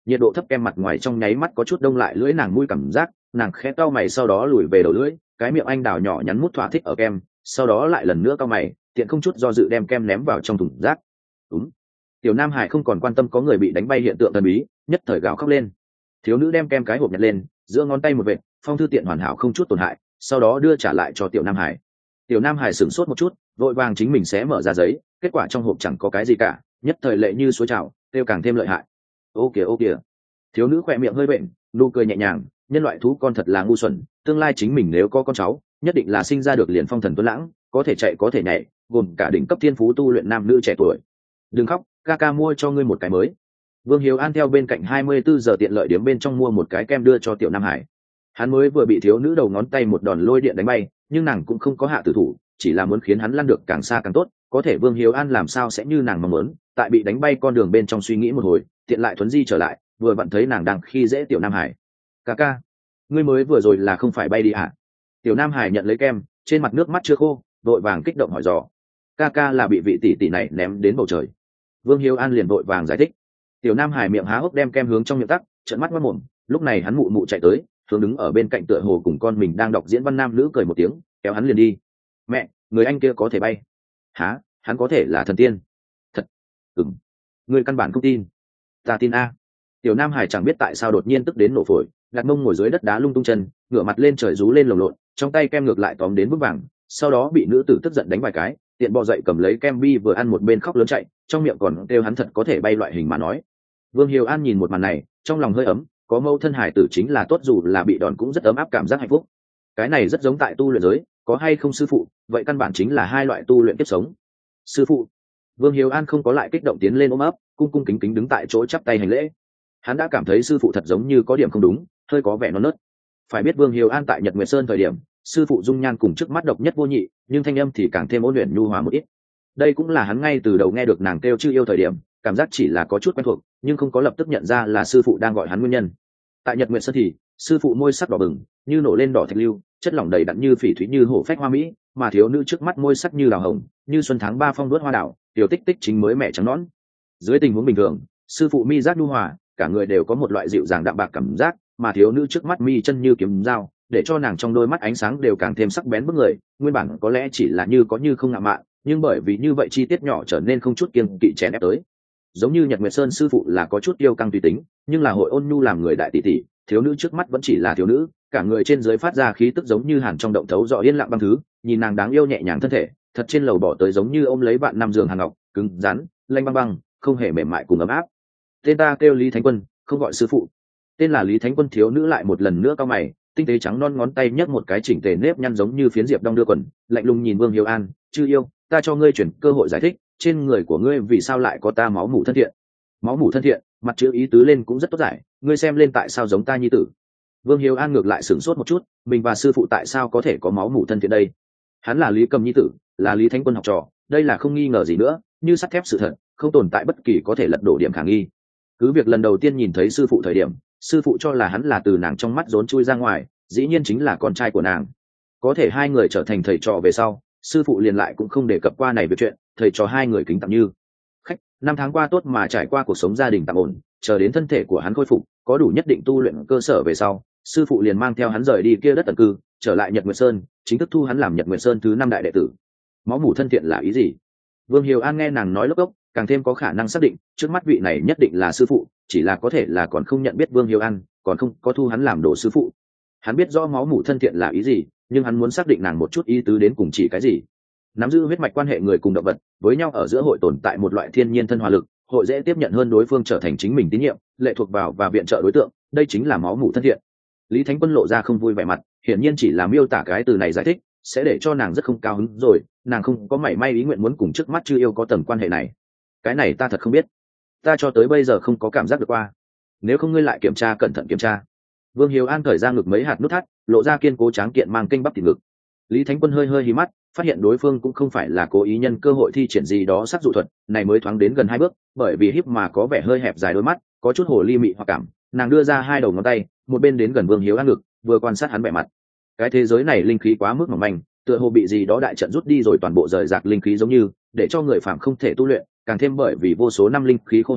nhiệt độ thấp kem mặt ngoài trong nháy mắt có chút đông lại lưỡi nàng mũi cảm giác, nàng khẽ cau mày sau đó lùi về đầu lưỡi, cái miệng anh đào nhỏ nhắn mút thỏa thích ở kem, sau đó lại lần nữa cau mày, tiện không chút do dự đem kem ném vào trong thùng rác. Đúng. Tiểu Nam Hải không còn quan tâm có người bị đánh bay hiện tượng thần bí, nhất thời gào khóc lên. Thiếu nữ đem kem cái hộp nhặt lên, giữa ngón tay một vệt, phong thư tiện hoàn hảo không chút tổn hại, sau đó đưa trả lại cho Tiểu Nam Hải. Tiểu Nam Hải sửng sốt một chút, vội vàng chính mình sẽ mở ra giấy, kết quả trong hộp chẳng có cái gì cả, nhất thời lệ như suối trào, kêu càng thêm lợi hại. Ô kìa ô kìa. Thiếu nữ khỏe miệng hơi bệnh, nụ cười nhẹ nhàng, nhân loại thú con thật là ngu xuẩn, tương lai chính mình nếu có con cháu, nhất định là sinh ra được liền phong thần tuấn lãng, có thể chạy có thể nhảy, gồm cả đỉnh cấp thiên phú tu luyện nam nữ trẻ tuổi. Đừng khóc, ca ca mua cho ngươi một cái mới. Vương Hiếu An theo bên cạnh hai mươi bốn giờ tiện lợi điểm bên trong mua một cái kem đưa cho Tiểu Nam Hải. Hắn mới vừa bị thiếu nữ đầu ngón tay một đòn lôi điện đánh bay, nhưng nàng cũng không có hạ tử thủ, chỉ là muốn khiến hắn lăn được càng xa càng tốt, có thể Vương Hiếu An làm sao sẽ như nàng mong muốn, tại bị đánh bay con đường bên trong suy nghĩ một hồi, tiện lại thuấn di trở lại, vừa vặn thấy nàng đang khi dễ Tiểu Nam Hải. Ca ca, ngươi mới vừa rồi là không phải bay đi hả? Tiểu Nam Hải nhận lấy kem, trên mặt nước mắt chưa khô, vội vàng kích động hỏi dò. Ca ca là bị vị tỷ tỷ này ném đến bầu trời. Vương Hiếu An liền vội vàng giải thích. Tiểu Nam Hải miệng há hốc đem kem hướng trong miệng tắc, trợn mắt mắt mồm, lúc này hắn mụ mụ chạy tới, hướng đứng ở bên cạnh tựa hồ cùng con mình đang đọc diễn văn nam nữ cười một tiếng, kéo hắn liền đi. Mẹ, người anh kia có thể bay. Hả? Hắn có thể là thần tiên? Thật? Ừm. Người căn bản không tin. Ta tin a. Tiểu Nam Hải chẳng biết tại sao đột nhiên tức đến nổ phổi, đặt mông ngồi dưới đất đá lung tung chân, ngửa mặt lên trời rú lên lồng lộn, trong tay kem ngược lại tóm đến vững vàng, sau đó bị nữ tử tức giận đánh vài cái, tiện bò dậy cầm lấy kem bi vừa ăn một bên khóc lớn chạy, trong miệng còn kêu hắn thật có thể bay loại hình mà nói. Vương Hiếu An nhìn một màn này, trong lòng hơi ấm, có mâu thân hải tử chính là tốt, dù là bị đòn cũng rất ấm áp cảm giác hạnh phúc. Cái này rất giống tại tu luyện giới, có hay không sư phụ, vậy căn bản chính là hai loại tu luyện kiếp sống. Sư phụ. Vương Hiếu An không có lại kích động tiến lên ôm ấp, cung cung kính kính đứng tại chỗ chắp tay hành lễ. Hắn đã cảm thấy sư phụ thật giống như có điểm không đúng, hơi có vẻ non nớt. Phải biết Vương Hiếu An tại Nhật Nguyệt Sơn thời điểm, sư phụ dung nhan cùng trước mắt độc nhất vô nhị, nhưng thanh âm thì càng thêm ôn luyện nhu hòa một ít. Đây cũng là hắn ngay từ đầu nghe được nàng kêu chư yêu thời điểm, cảm giác chỉ là có chút quen thuộc, nhưng không có lập tức nhận ra là sư phụ đang gọi hắn nguyên nhân. Tại Nhật Nguyệt Sơn thì, sư phụ môi sắc đỏ bừng, như nổ lên đỏ thạch lưu, chất lỏng đầy đặn như phỉ thúy như hổ phách hoa mỹ, mà thiếu nữ trước mắt môi sắc như đào hồng, như xuân tháng ba phong đuốt hoa đảo, tiểu tích tích chính mới mẻ trắng nõn. Dưới tình huống bình thường, sư phụ mi giác nhu hòa, cả người đều có một loại dịu dàng đạm bạc cảm giác, mà thiếu nữ trước mắt mi chân như kiếm dao, để cho nàng trong đôi mắt ánh sáng đều càng thêm sắc bén bức người. Nguyên bản có lẽ chỉ là như có như không ngạo mạn, nhưng bởi vì như vậy chi tiết nhỏ trở nên không chút kiêng kỵ chèn ép tới. Giống như Nhật Nguyệt Sơn sư phụ là có chút yêu căng tùy tính, nhưng là hội ôn nhu làm người đại tỷ tỷ, thiếu nữ trước mắt vẫn chỉ là thiếu nữ, cả người trên dưới phát ra khí tức giống như hàn trong động thấu rõ yên lặng băng thứ, nhìn nàng đáng yêu nhẹ nhàng thân thể, thật trên lầu bỏ tới giống như ôm lấy bạn năm giường hàng ngọc, cứng rắn, lanh băng băng, không hề mềm mại cùng ấm áp. Tên ta kêu Lý Thánh Quân, không gọi sư phụ. Tên là Lý Thánh Quân. Thiếu nữ lại một lần nữa cao mày, tinh tế trắng non ngón tay nhấc một cái chỉnh tề nếp nhăn giống như phiến diệp đong đưa quần, lạnh lùng nhìn Vương Hiếu An, chư yêu, ta cho ngươi chuyển cơ hội giải thích, trên người của ngươi vì sao lại có ta máu mủ thân thiện? Máu mủ thân thiện, mặt chữ ý tứ lên cũng rất tốt giải, ngươi xem lên tại sao giống ta nhi tử? Vương Hiếu An ngược lại sửng sốt một chút, mình và sư phụ tại sao có thể có máu mủ thân thiện đây? Hắn là Lý Cầm nhi tử, là Lý Thánh Quân học trò, đây là không nghi ngờ gì nữa, như sắt thép sự thật, không tồn tại bất kỳ có thể lật đổ điểm khả nghi. Cứ việc lần đầu tiên nhìn thấy sư phụ thời điểm, sư phụ cho là hắn là từ nàng trong mắt rốn chui ra ngoài, dĩ nhiên chính là con trai của nàng. Có thể hai người trở thành thầy trò về sau, sư phụ liền lại cũng không đề cập qua này việc chuyện, thầy trò hai người kính tặng như khách. Năm tháng qua tốt mà trải qua cuộc sống gia đình tạm ổn, chờ đến thân thể của hắn khôi phục, có đủ nhất định tu luyện cơ sở về sau, sư phụ liền mang theo hắn rời đi kia đất tận cư, trở lại Nhật Nguyệt Sơn, chính thức thu hắn làm Nhật Nguyệt Sơn thứ năm đại đệ tử. Máu mủ thân thiện là ý gì? Vương Hiếu An nghe nàng nói lốc ốc, càng thêm có khả năng xác định trước mắt vị này nhất định là sư phụ, chỉ là có thể là còn không nhận biết Vương Hiếu An, còn không có thu hắn làm đồ sư phụ. Hắn biết rõ máu mủ thân thiện là ý gì, nhưng hắn muốn xác định nàng một chút ý tứ đến cùng chỉ cái gì. Nắm giữ huyết mạch quan hệ người cùng động vật với nhau ở giữa hội tồn tại một loại thiên nhiên thân hòa lực, hội dễ tiếp nhận hơn đối phương trở thành chính mình tín nhiệm, lệ thuộc vào và viện trợ đối tượng, đây chính là máu mủ thân thiện. Lý Thánh Quân lộ ra không vui vẻ mặt, hiển nhiên chỉ là miêu tả cái từ này giải thích, sẽ để cho nàng rất không cao hứng rồi, nàng không có mảy may ý nguyện muốn cùng trước mắt chưa yêu có tầng quan hệ này. Cái này ta thật không biết, ta cho tới bây giờ không có cảm giác được qua. Nếu không ngươi lại kiểm tra cẩn thận kiểm tra. Vương Hiếu An cởi ra ngực mấy hạt nút thắt, lộ ra kiên cố tráng kiện mang kênh bắp thịt ngực. Lý Thánh Quân hơi hơi hí mắt, phát hiện đối phương cũng không phải là cố ý nhân cơ hội thi triển gì đó sắc dụ thuật, này mới thoáng đến gần hai bước, bởi vì híp mà có vẻ hơi hẹp dài đôi mắt, có chút hồ ly mị hoặc cảm, nàng đưa ra hai đầu ngón tay, một bên đến gần Vương Hiếu An ngực, vừa quan sát hắn vẻ mặt. Cái thế giới này linh khí quá mức mỏng manh, tựa hồ bị gì đó đại trận rút đi rồi toàn bộ rời rạc linh khí giống như, để cho người phàm không thể tu luyện, càng thêm bởi vì vô số năm linh khí khô héo,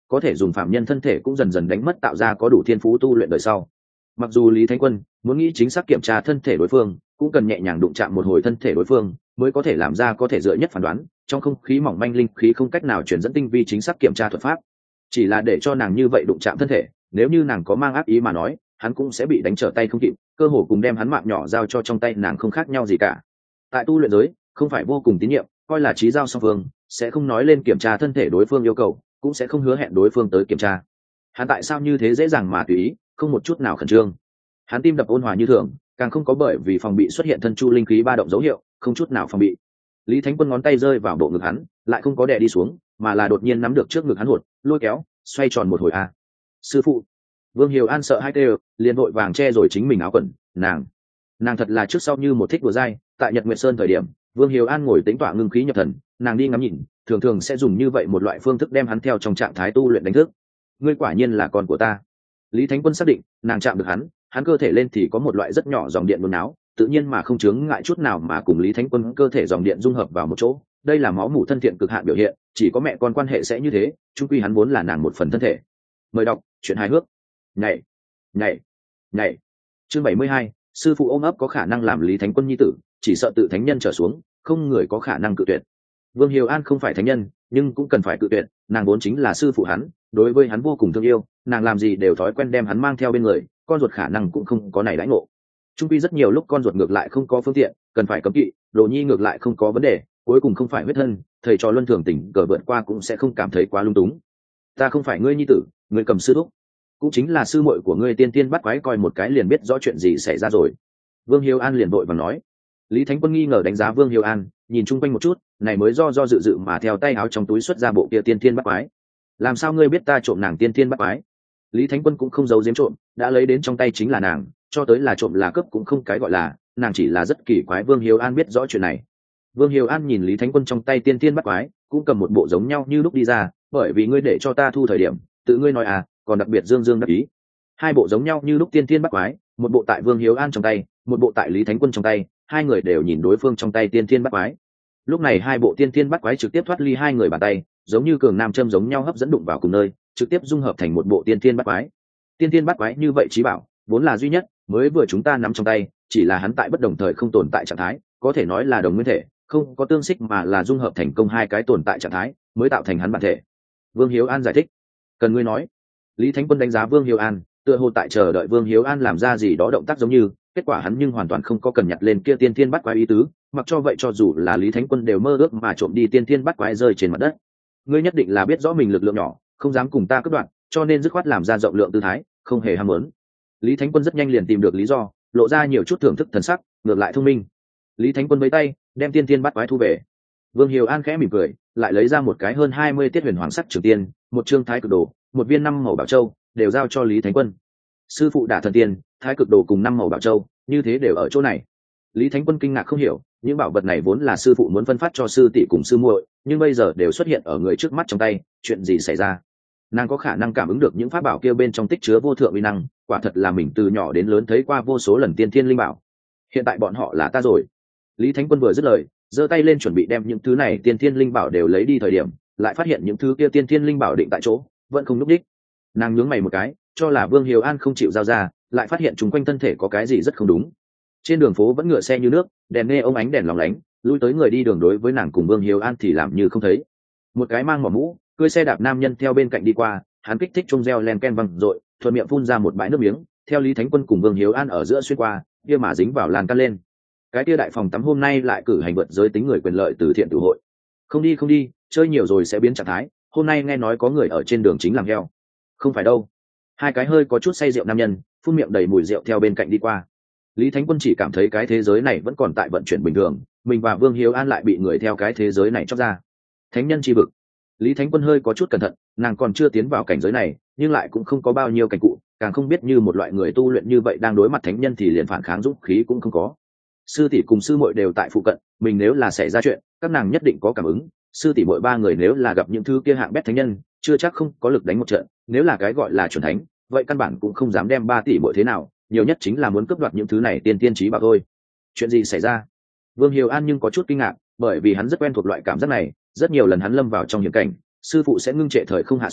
có thể dùng phạm nhân thân thể cũng dần dần đánh mất tạo ra có đủ thiên phú tu luyện đời sau. Mặc dù Lý Thánh Quân muốn nghĩ chính xác kiểm tra thân thể đối phương, cũng cần nhẹ nhàng đụng chạm một hồi thân thể đối phương mới có thể làm ra có thể dựa nhất phán đoán, trong không khí mỏng manh linh khí không cách nào truyền dẫn tinh vi chính xác kiểm tra thuật pháp. Chỉ là để cho nàng như vậy đụng chạm thân thể, nếu như nàng có mang ác ý mà nói, hắn cũng sẽ bị đánh trở tay không kịp, cơ hồ cùng đem hắn mạng nhỏ giao cho trong tay nàng không khác nhau gì cả. Tại tu luyện giới, không phải vô cùng tín nhiệm, coi là chí giao song phương, sẽ không nói lên kiểm tra thân thể đối phương yêu cầu, cũng sẽ không hứa hẹn đối phương tới kiểm tra. Hắn tại sao như thế dễ dàng mà tùy ý, không một chút nào khẩn trương. Hắn tim đập ôn hòa như thường, càng không có bởi vì phòng bị xuất hiện thân chu linh khí ba động dấu hiệu, không chút nào phòng bị. Lý Thánh Quân ngón tay rơi vào bộ ngực hắn, lại không có đè đi xuống, mà là đột nhiên nắm được trước ngực hắn hụt, lôi kéo, xoay tròn một hồi a. À. Sư phụ. Vương Hiểu An sợ hai tê, liền vội vàng che rồi chính mình áo quần, nàng, nàng thật là trước sau như một thích đùa dai. Tại Nhật Nguyệt Sơn thời điểm, Vương Hiểu An ngồi tĩnh tọa ngưng khí nhập thần, nàng đi ngắm nhìn, thường thường sẽ dùng như vậy một loại phương thức đem hắn theo trong trạng thái tu luyện đánh thức. Ngươi quả nhiên là con của ta. Lý Thánh Quân xác định, nàng chạm được hắn, hắn cơ thể lên thì có một loại rất nhỏ dòng điện nôn náo, tự nhiên mà không chướng ngại chút nào mà cùng Lý Thánh Quân cơ thể dòng điện dung hợp vào một chỗ. Đây là máu mủ thân thiện cực hạn biểu hiện, chỉ có mẹ con quan hệ sẽ như thế, chung quy hắn vốn là nàng một phần thân thể. Mời đọc truyện hài hước. Nhảy, nhảy, nhảy. Chương bảy mươi hai, sư phụ ôm ấp có khả năng làm Lý Thánh Quân nhi tử, chỉ sợ tự thánh nhân trở xuống, không người có khả năng cự tuyệt. Vương Hiểu An không phải thánh nhân, nhưng cũng cần phải cự tuyệt, nàng vốn chính là sư phụ hắn, đối với hắn vô cùng thương yêu, nàng làm gì đều thói quen đem hắn mang theo bên người, con ruột khả năng cũng không có này đãi ngộ. Chung quy rất nhiều lúc con ruột ngược lại không có phương tiện, cần phải cấm kỵ, đồ nhi ngược lại không có vấn đề, cuối cùng không phải huyết thân, thầy trò luân thường tình cờ vượt qua cũng sẽ không cảm thấy quá lung túng. Ta không phải ngươi nhi tử, ngươi cầm sư thúc, cũng chính là sư muội của ngươi tiên tiên bắt quái coi một cái liền biết rõ chuyện gì xảy ra rồi. Vương Hiểu An liền vội vàng nói. Lý Thánh Quân nghi ngờ đánh giá Vương Hiểu An, nhìn chung quanh một chút, này mới do do dự dự mà theo tay áo trong túi xuất ra bộ kia tiên tiên bắt quái. Làm sao ngươi biết ta trộm nàng tiên tiên bắt quái? Lý Thánh Quân cũng không giấu giếm trộm, đã lấy đến trong tay chính là nàng, cho tới là trộm là cướp cũng không cái gọi là, nàng chỉ là rất kỳ quái. Vương Hiểu An biết rõ chuyện này. Vương Hiểu An nhìn Lý Thánh Quân trong tay tiên tiên bắt quái, cũng cầm một bộ giống nhau như lúc đi ra, bởi vì ngươi để cho ta thu thời điểm, tự ngươi nói à, còn đặc biệt dương dương đắc ý. Hai bộ giống nhau như lúc tiên tiên bắt quái, một bộ tại Vương Hiểu An trong tay, một bộ tại Lý Thánh Quân trong tay, hai người đều nhìn đối phương trong tay tiên tiên bắt quái. Lúc này hai bộ tiên tiên bắt quái trực tiếp thoát ly hai người bàn tay, giống như cường nam châm giống nhau hấp dẫn đụng vào cùng nơi, trực tiếp dung hợp thành một bộ tiên tiên bắt quái. Tiên tiên bắt quái như vậy trí bảo, vốn là duy nhất, mới vừa chúng ta nắm trong tay, chỉ là hắn tại bất đồng thời không tồn tại trạng thái, có thể nói là đồng nguyên thể, không có tương xích mà là dung hợp thành công hai cái tồn tại trạng thái, mới tạo thành hắn bản thể. Vương Hiểu An giải thích. Cần ngươi nói. Lý Thánh Quân đánh giá Vương Hiểu An, tựa hồ tại chờ đợi Vương Hiểu An làm ra gì đó động tác giống như, kết quả hắn nhưng hoàn toàn không có cần nhặt lên kia tiên tiên bắt quái ý tứ, mặc cho vậy cho dù là Lý Thánh Quân đều mơ ước mà trộm đi tiên tiên bắt quái rơi trên mặt đất. Ngươi nhất định là biết rõ mình lực lượng nhỏ, không dám cùng ta cướp đoạt, cho nên dứt khoát làm ra rộng lượng tư thái, không hề ham muốn. Lý Thánh Quân rất nhanh liền tìm được lý do, lộ ra nhiều chút thưởng thức thần sắc, ngược lại thông minh. Lý Thánh Quân với tay, đem tiên tiên bắt quái thu về. Vương Hiểu An khẽ mỉm cười, lại lấy ra một cái hơn hai mươi tiết huyền hoàng sắc trường tiên, một trương thái cực đồ, một viên năm màu bảo châu, đều giao cho Lý Thánh Quân. Sư phụ đả thần tiên, thái cực đồ cùng năm màu bảo châu, như thế đều ở chỗ này. Lý Thánh Quân kinh ngạc không hiểu, những bảo vật này vốn là sư phụ muốn phân phát cho sư tỷ cùng sư muội, nhưng bây giờ đều xuất hiện ở người trước mắt trong tay, chuyện gì xảy ra? Nàng có khả năng cảm ứng được những pháp bảo kia bên trong tích chứa vô thượng uy năng, quả thật là mình từ nhỏ đến lớn thấy qua vô số lần tiên thiên linh bảo. Hiện tại bọn họ là ta rồi. Lý Thánh Quân vừa dứt lời, giơ tay lên chuẩn bị đem những thứ này tiên thiên linh bảo đều lấy đi thời điểm, lại phát hiện những thứ kia tiên thiên linh bảo định tại chỗ, vẫn không lúc đích. Nàng nhướng mày một cái, cho là Vương Hiểu An không chịu giao ra, lại phát hiện chúng quanh thân thể có cái gì rất không đúng. Trên đường phố vẫn ngựa xe như nước, đèn nghe ông ánh đèn lóng lánh, lui tới người đi đường đối với nàng cùng Vương Hiểu An thì làm như không thấy. Một cái mang mỏ mũ, cưỡi xe đạp nam nhân theo bên cạnh đi qua, hắn kích thích trung reo len ken văng rội, thuận miệng phun ra một bãi nước miếng, theo Lý Thánh Quân cùng Vương Hiểu An ở giữa xuyên qua, kia mà dính vào lan can lên. Cái kia đại phòng tắm hôm nay lại cử hành vượt giới tính người quyền lợi từ thiện tự hội. Không đi không đi, chơi nhiều rồi sẽ biến trạng thái, hôm nay nghe nói có người ở trên đường chính làm heo. Không phải đâu. Hai cái hơi có chút say rượu nam nhân, phun miệng đầy mùi rượu theo bên cạnh đi qua. Lý Thánh Quân chỉ cảm thấy cái thế giới này vẫn còn tại vận chuyển bình thường, mình và Vương Hiểu An lại bị người theo cái thế giới này chóc ra. Thánh nhân chi vực. Lý Thánh Quân hơi có chút cẩn thận, nàng còn chưa tiến vào cảnh giới này, nhưng lại cũng không có bao nhiêu cảnh cụ, càng không biết như một loại người tu luyện như vậy đang đối mặt thánh nhân thì liền phản kháng dũng khí cũng không có. Sư tỷ cùng sư muội đều tại phụ cận, mình nếu là xảy ra chuyện, các nàng nhất định có cảm ứng. Sư tỷ muội ba người nếu là gặp những thứ kia hạng bét thánh nhân, chưa chắc không có lực đánh một trận, nếu là cái gọi là chuẩn thánh, vậy căn bản cũng không dám đem ba tỷ muội thế nào, nhiều nhất chính là muốn cướp đoạt những thứ này tiên tiên trí bảo thôi. Chuyện gì xảy ra? Vương Hiểu An nhưng có chút kinh ngạc, bởi vì hắn rất quen thuộc loại cảm giác này, rất nhiều lần hắn lâm vào trong hiểm cảnh, sư phụ sẽ ngưng trệ thời không hạ xuống,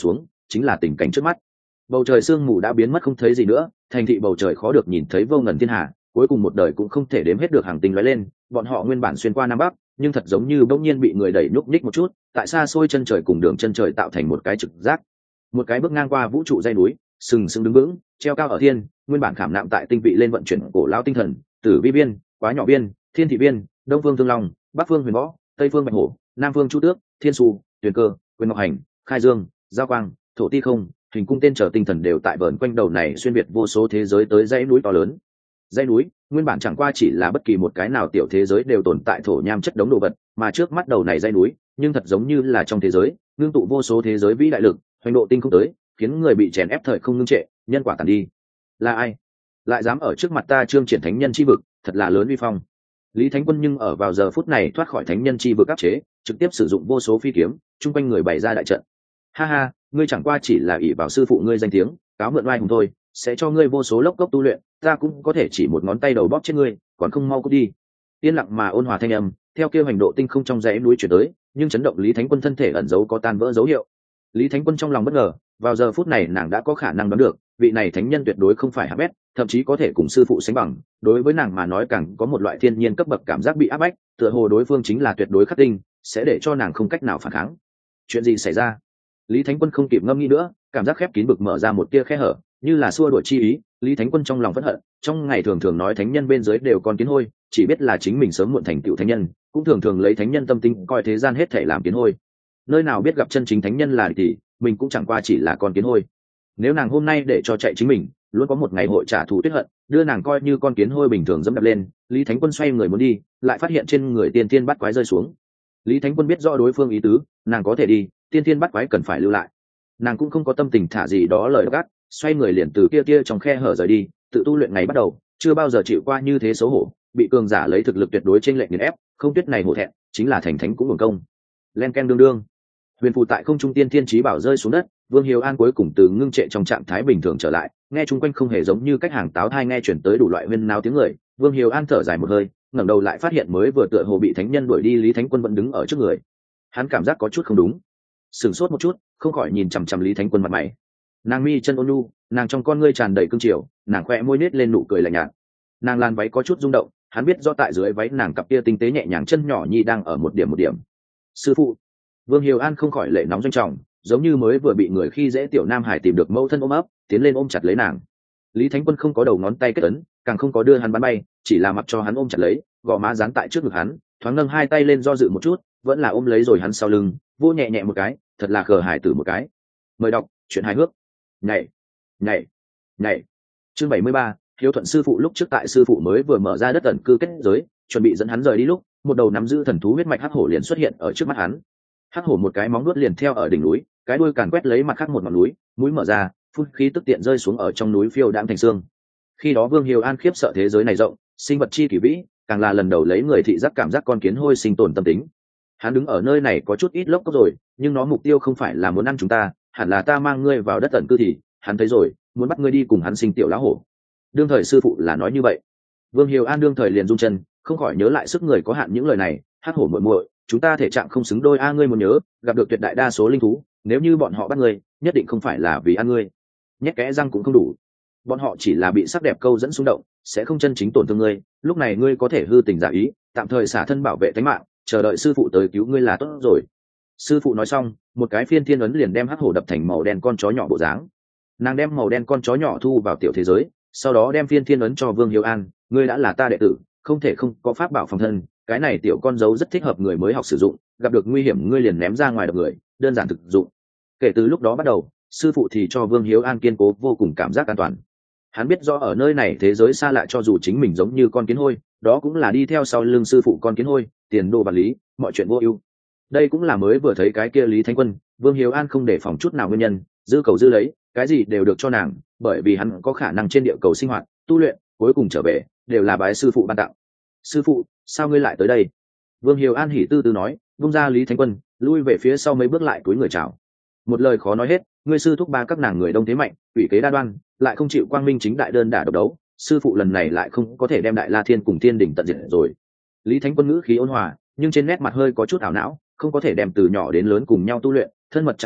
chính là tình cảnh trước mắt. Bầu trời sương mù đã biến mất không thấy gì nữa, thành thị bầu trời khó được nhìn thấy vô ngần thiên hà, cuối cùng một đời cũng không thể đếm hết được hàng tinh lóe lên. Bọn họ nguyên bản xuyên qua nam bắc, nhưng thật giống như bỗng nhiên bị người đẩy nhúc nhích một chút, tại xa xôi chân trời cùng đường chân trời tạo thành một cái trực giác, một cái bước ngang qua vũ trụ dây núi, sừng sững đứng vững, treo cao ở thiên, nguyên bản khảm nạm tại tinh vị lên vận chuyển cổ lão tinh thần, tử vi biên, quá nhỏ biên, thiên thị biên, đông phương thương long, bắc phương huyền võ, tây phương bạch hổ, nam phương chu tước, thiên su, tuyền cơ, quyền ngọc hành, khai dương, giao quang, thổ ti không, hình cung tên trở tinh thần đều tại vờn quanh đầu này xuyên việt vô số thế giới tới dãy núi to lớn. Dãy núi nguyên bản chẳng qua chỉ là bất kỳ một cái nào tiểu thế giới đều tồn tại thổ nham chất đống đồ vật, mà trước mắt đầu này dãy núi nhưng thật giống như là trong thế giới ngưng tụ vô số thế giới vĩ đại lực, hoành độ tinh không tới, khiến người bị chèn ép thời không ngưng trệ, nhân quả tàn đi. Là ai lại dám ở trước mặt ta trương triển thánh nhân chi vực, thật là lớn uy phong. Lý Thánh Quân nhưng ở vào giờ phút này thoát khỏi thánh nhân chi vực áp chế, trực tiếp sử dụng vô số phi kiếm chung quanh người bày ra đại trận. Ha ha, ngươi chẳng qua chỉ là ỷ vào sư phụ ngươi danh tiếng, cáo mượn oai hùng thôi, sẽ cho ngươi vô số lốc cốc tu luyện, ta cũng có thể chỉ một ngón tay đầu bóp chết ngươi, còn không mau cút đi. Yên lặng mà ôn hòa thanh âm theo kia hành độ tinh không trong dãy núi chuyển tới, nhưng chấn động Lý Thánh Quân thân thể ẩn giấu có tan vỡ dấu hiệu. Lý Thánh Quân trong lòng bất ngờ, vào giờ phút này nàng đã có khả năng đoán được, vị này thánh nhân tuyệt đối không phải hạng bét, thậm chí có thể cùng sư phụ sánh bằng. Đối với nàng mà nói càng có một loại thiên nhiên cấp bậc cảm giác bị áp bách, tựa hồ đối phương chính là tuyệt đối khắc tinh, sẽ để cho nàng không cách nào phản kháng. Chuyện gì xảy ra? Lý Thánh Quân không kịp ngâm nghĩ nữa, cảm giác khép kín bực mở ra một tia khe hở, như là xua đuổi chi ý. Lý Thánh Quân trong lòng phẫn hận, trong ngày thường thường nói thánh nhân bên dưới đều con kiến hôi, chỉ biết là chính mình sớm muộn thành tựu thánh nhân, cũng thường thường lấy thánh nhân tâm tính coi thế gian hết thảy làm kiến hôi. Nơi nào biết gặp chân chính thánh nhân là thì mình cũng chẳng qua chỉ là con kiến hôi. Nếu nàng hôm nay để cho chạy chính mình, luôn có một ngày hội trả thù tuyết hận, đưa nàng coi như con kiến hôi bình thường dẫm đạp lên. Lý Thánh Quân xoay người muốn đi, lại phát hiện trên người tiên tiên bắt quái rơi xuống. Lý Thánh Quân biết rõ đối phương ý tứ, nàng có thể đi, tiên tiên bắt quái cần phải lưu lại. Nàng cũng không có tâm tình thả gì đó lời gắt, xoay người liền từ kia kia trong khe hở rời đi, tự tu luyện ngày bắt đầu, chưa bao giờ chịu qua như thế xấu hổ, bị cường giả lấy thực lực tuyệt đối trên lệnh nghiền ép, không tuyết này hổ thẹn, chính là thành thánh cũng hưởng công. Len ken đương đương, huyền phù tại không trung tiên thiên chí bảo rơi xuống đất, Vương Hiếu An cuối cùng từ ngưng trệ trong trạng thái bình thường trở lại, nghe chung quanh không hề giống như cách hàng táo thai nghe chuyển tới đủ loại huyên náo tiếng người. Vương Hiếu An thở dài một hơi, ngẩng đầu lại phát hiện mới vừa tựa hồ bị thánh nhân đuổi đi Lý Thánh Quân vẫn đứng ở trước người. Hắn cảm giác có chút không đúng, sửng sốt một chút, không khỏi nhìn chằm chằm Lý Thánh Quân mặt mày. Nàng mi chân ôn nhu, nàng trong con ngươi tràn đầy cương triều, nàng khẽ môi nết lên nụ cười lạnh nhạt. Nàng làn váy có chút rung động, hắn biết do tại dưới váy nàng cặp kia tinh tế nhẹ nhàng chân nhỏ nhi đang ở một điểm một điểm. Sư phụ. Vương Hiếu An không khỏi lệ nóng doanh trọng, giống như mới vừa bị người khi dễ tiểu nam hải tìm được mẫu thân ôm ấp, tiến lên ôm chặt lấy nàng. Lý Thánh Quân không có đầu ngón tay kết ấn, càng không có đưa hắn bắn bay, chỉ là mặc cho hắn ôm chặt lấy, gò má dán tại trước ngực hắn, thoáng nâng hai tay lên do dự một chút, vẫn là ôm lấy rồi hắn sau lưng, vô nhẹ nhẹ một cái, thật là khờ hài tử một cái. Mời đọc chuyện hài hước. Nhảy, nhảy, nhảy. Chương bảy mươi ba, Hiếu Thuận sư phụ lúc trước tại sư phụ mới vừa mở ra đất ẩn cư kết giới, chuẩn bị dẫn hắn rời đi lúc, một đầu nắm giữ thần thú huyết mạch hắc hổ liền xuất hiện ở trước mắt hắn. Hắc hổ một cái móng nuốt liền theo ở đỉnh núi, cái đuôi càn quét lấy mặt khác một ngọn núi, mũi mở ra, phun khí tức tiện rơi xuống ở trong núi phiêu đãng thành xương. Khi đó Vương Hiếu An khiếp sợ thế giới này rộng, sinh vật chi kỳ vĩ, càng là lần đầu lấy người thị giác cảm giác con kiến hôi sinh tồn tâm tính. Hắn đứng ở nơi này có chút ít lốc cốc rồi, nhưng nó mục tiêu không phải là muốn ăn chúng ta, hẳn là ta mang ngươi vào đất ẩn cư thì hắn thấy rồi, muốn bắt ngươi đi cùng hắn sinh tiểu lão hổ. Đương thời sư phụ là nói như vậy. Vương Hiếu An đương thời liền rung chân, không khỏi nhớ lại sức người có hạn những lời này. Hắc hổ muội muội, chúng ta thể trạng không xứng đôi a, ngươi muốn nhớ, gặp được tuyệt đại đa số linh thú, nếu như bọn họ bắt ngươi, nhất định không phải là vì ăn ngươi, nhét kẽ răng cũng không đủ, bọn họ chỉ là bị sắc đẹp câu dẫn xung động, sẽ không chân chính tổn thương ngươi. Lúc này ngươi có thể hư tình giả ý, tạm thời xả thân bảo vệ tính mạng, chờ đợi sư phụ tới cứu ngươi là tốt rồi. Sư phụ nói xong, một cái phiên thiên ấn liền đem hắc hổ đập thành màu đen con chó nhỏ bộ dáng. Nàng đem màu đen con chó nhỏ thu vào tiểu thế giới, sau đó đem phiên thiên ấn cho Vương Hiếu An. Ngươi đã là ta đệ tử, không thể không có pháp bảo phòng thân, cái này tiểu con dấu rất thích hợp người mới học sử dụng, gặp được nguy hiểm ngươi liền ném ra ngoài đập người, đơn giản thực dụng. Kể từ lúc đó bắt đầu, sư phụ thì cho Vương Hiếu An kiên cố vô cùng cảm giác an toàn. Hắn biết rõ ở nơi này thế giới xa lạ, cho dù chính mình giống như con kiến hôi, đó cũng là đi theo sau lưng sư phụ con kiến hôi, tiền đồ bản lý, mọi chuyện vô ưu. Đây cũng là mới vừa thấy cái kia Lý Thánh Quân, Vương Hiếu An không để phòng chút nào nguyên nhân, dư cầu dư lấy, cái gì đều được cho nàng, bởi vì hắn có khả năng trên địa cầu sinh hoạt, tu luyện, cuối cùng trở về đều là bái sư phụ ban tặng. Sư phụ, sao ngươi lại tới đây? Vương Hiếu An hỉ tư tư nói, vung ra Lý Thánh Quân, lui về phía sau mấy bước lại cúi người chào. Một lời khó nói hết, ngươi sư thúc ba các nàng người đông thế mạnh, ủy kế đa đoan, lại không chịu quang minh chính đại đơn đả độc đấu, sư phụ lần này lại không có thể đem Đại La Thiên cùng Thiên Đỉnh tận diệt rồi. Lý Thánh Quân ngữ khí ôn hòa, nhưng trên nét mặt hơi có chút ảo não, không có thể đem từ nhỏ đến lớn cùng nhau tu luyện, thân mật chặt chẽ,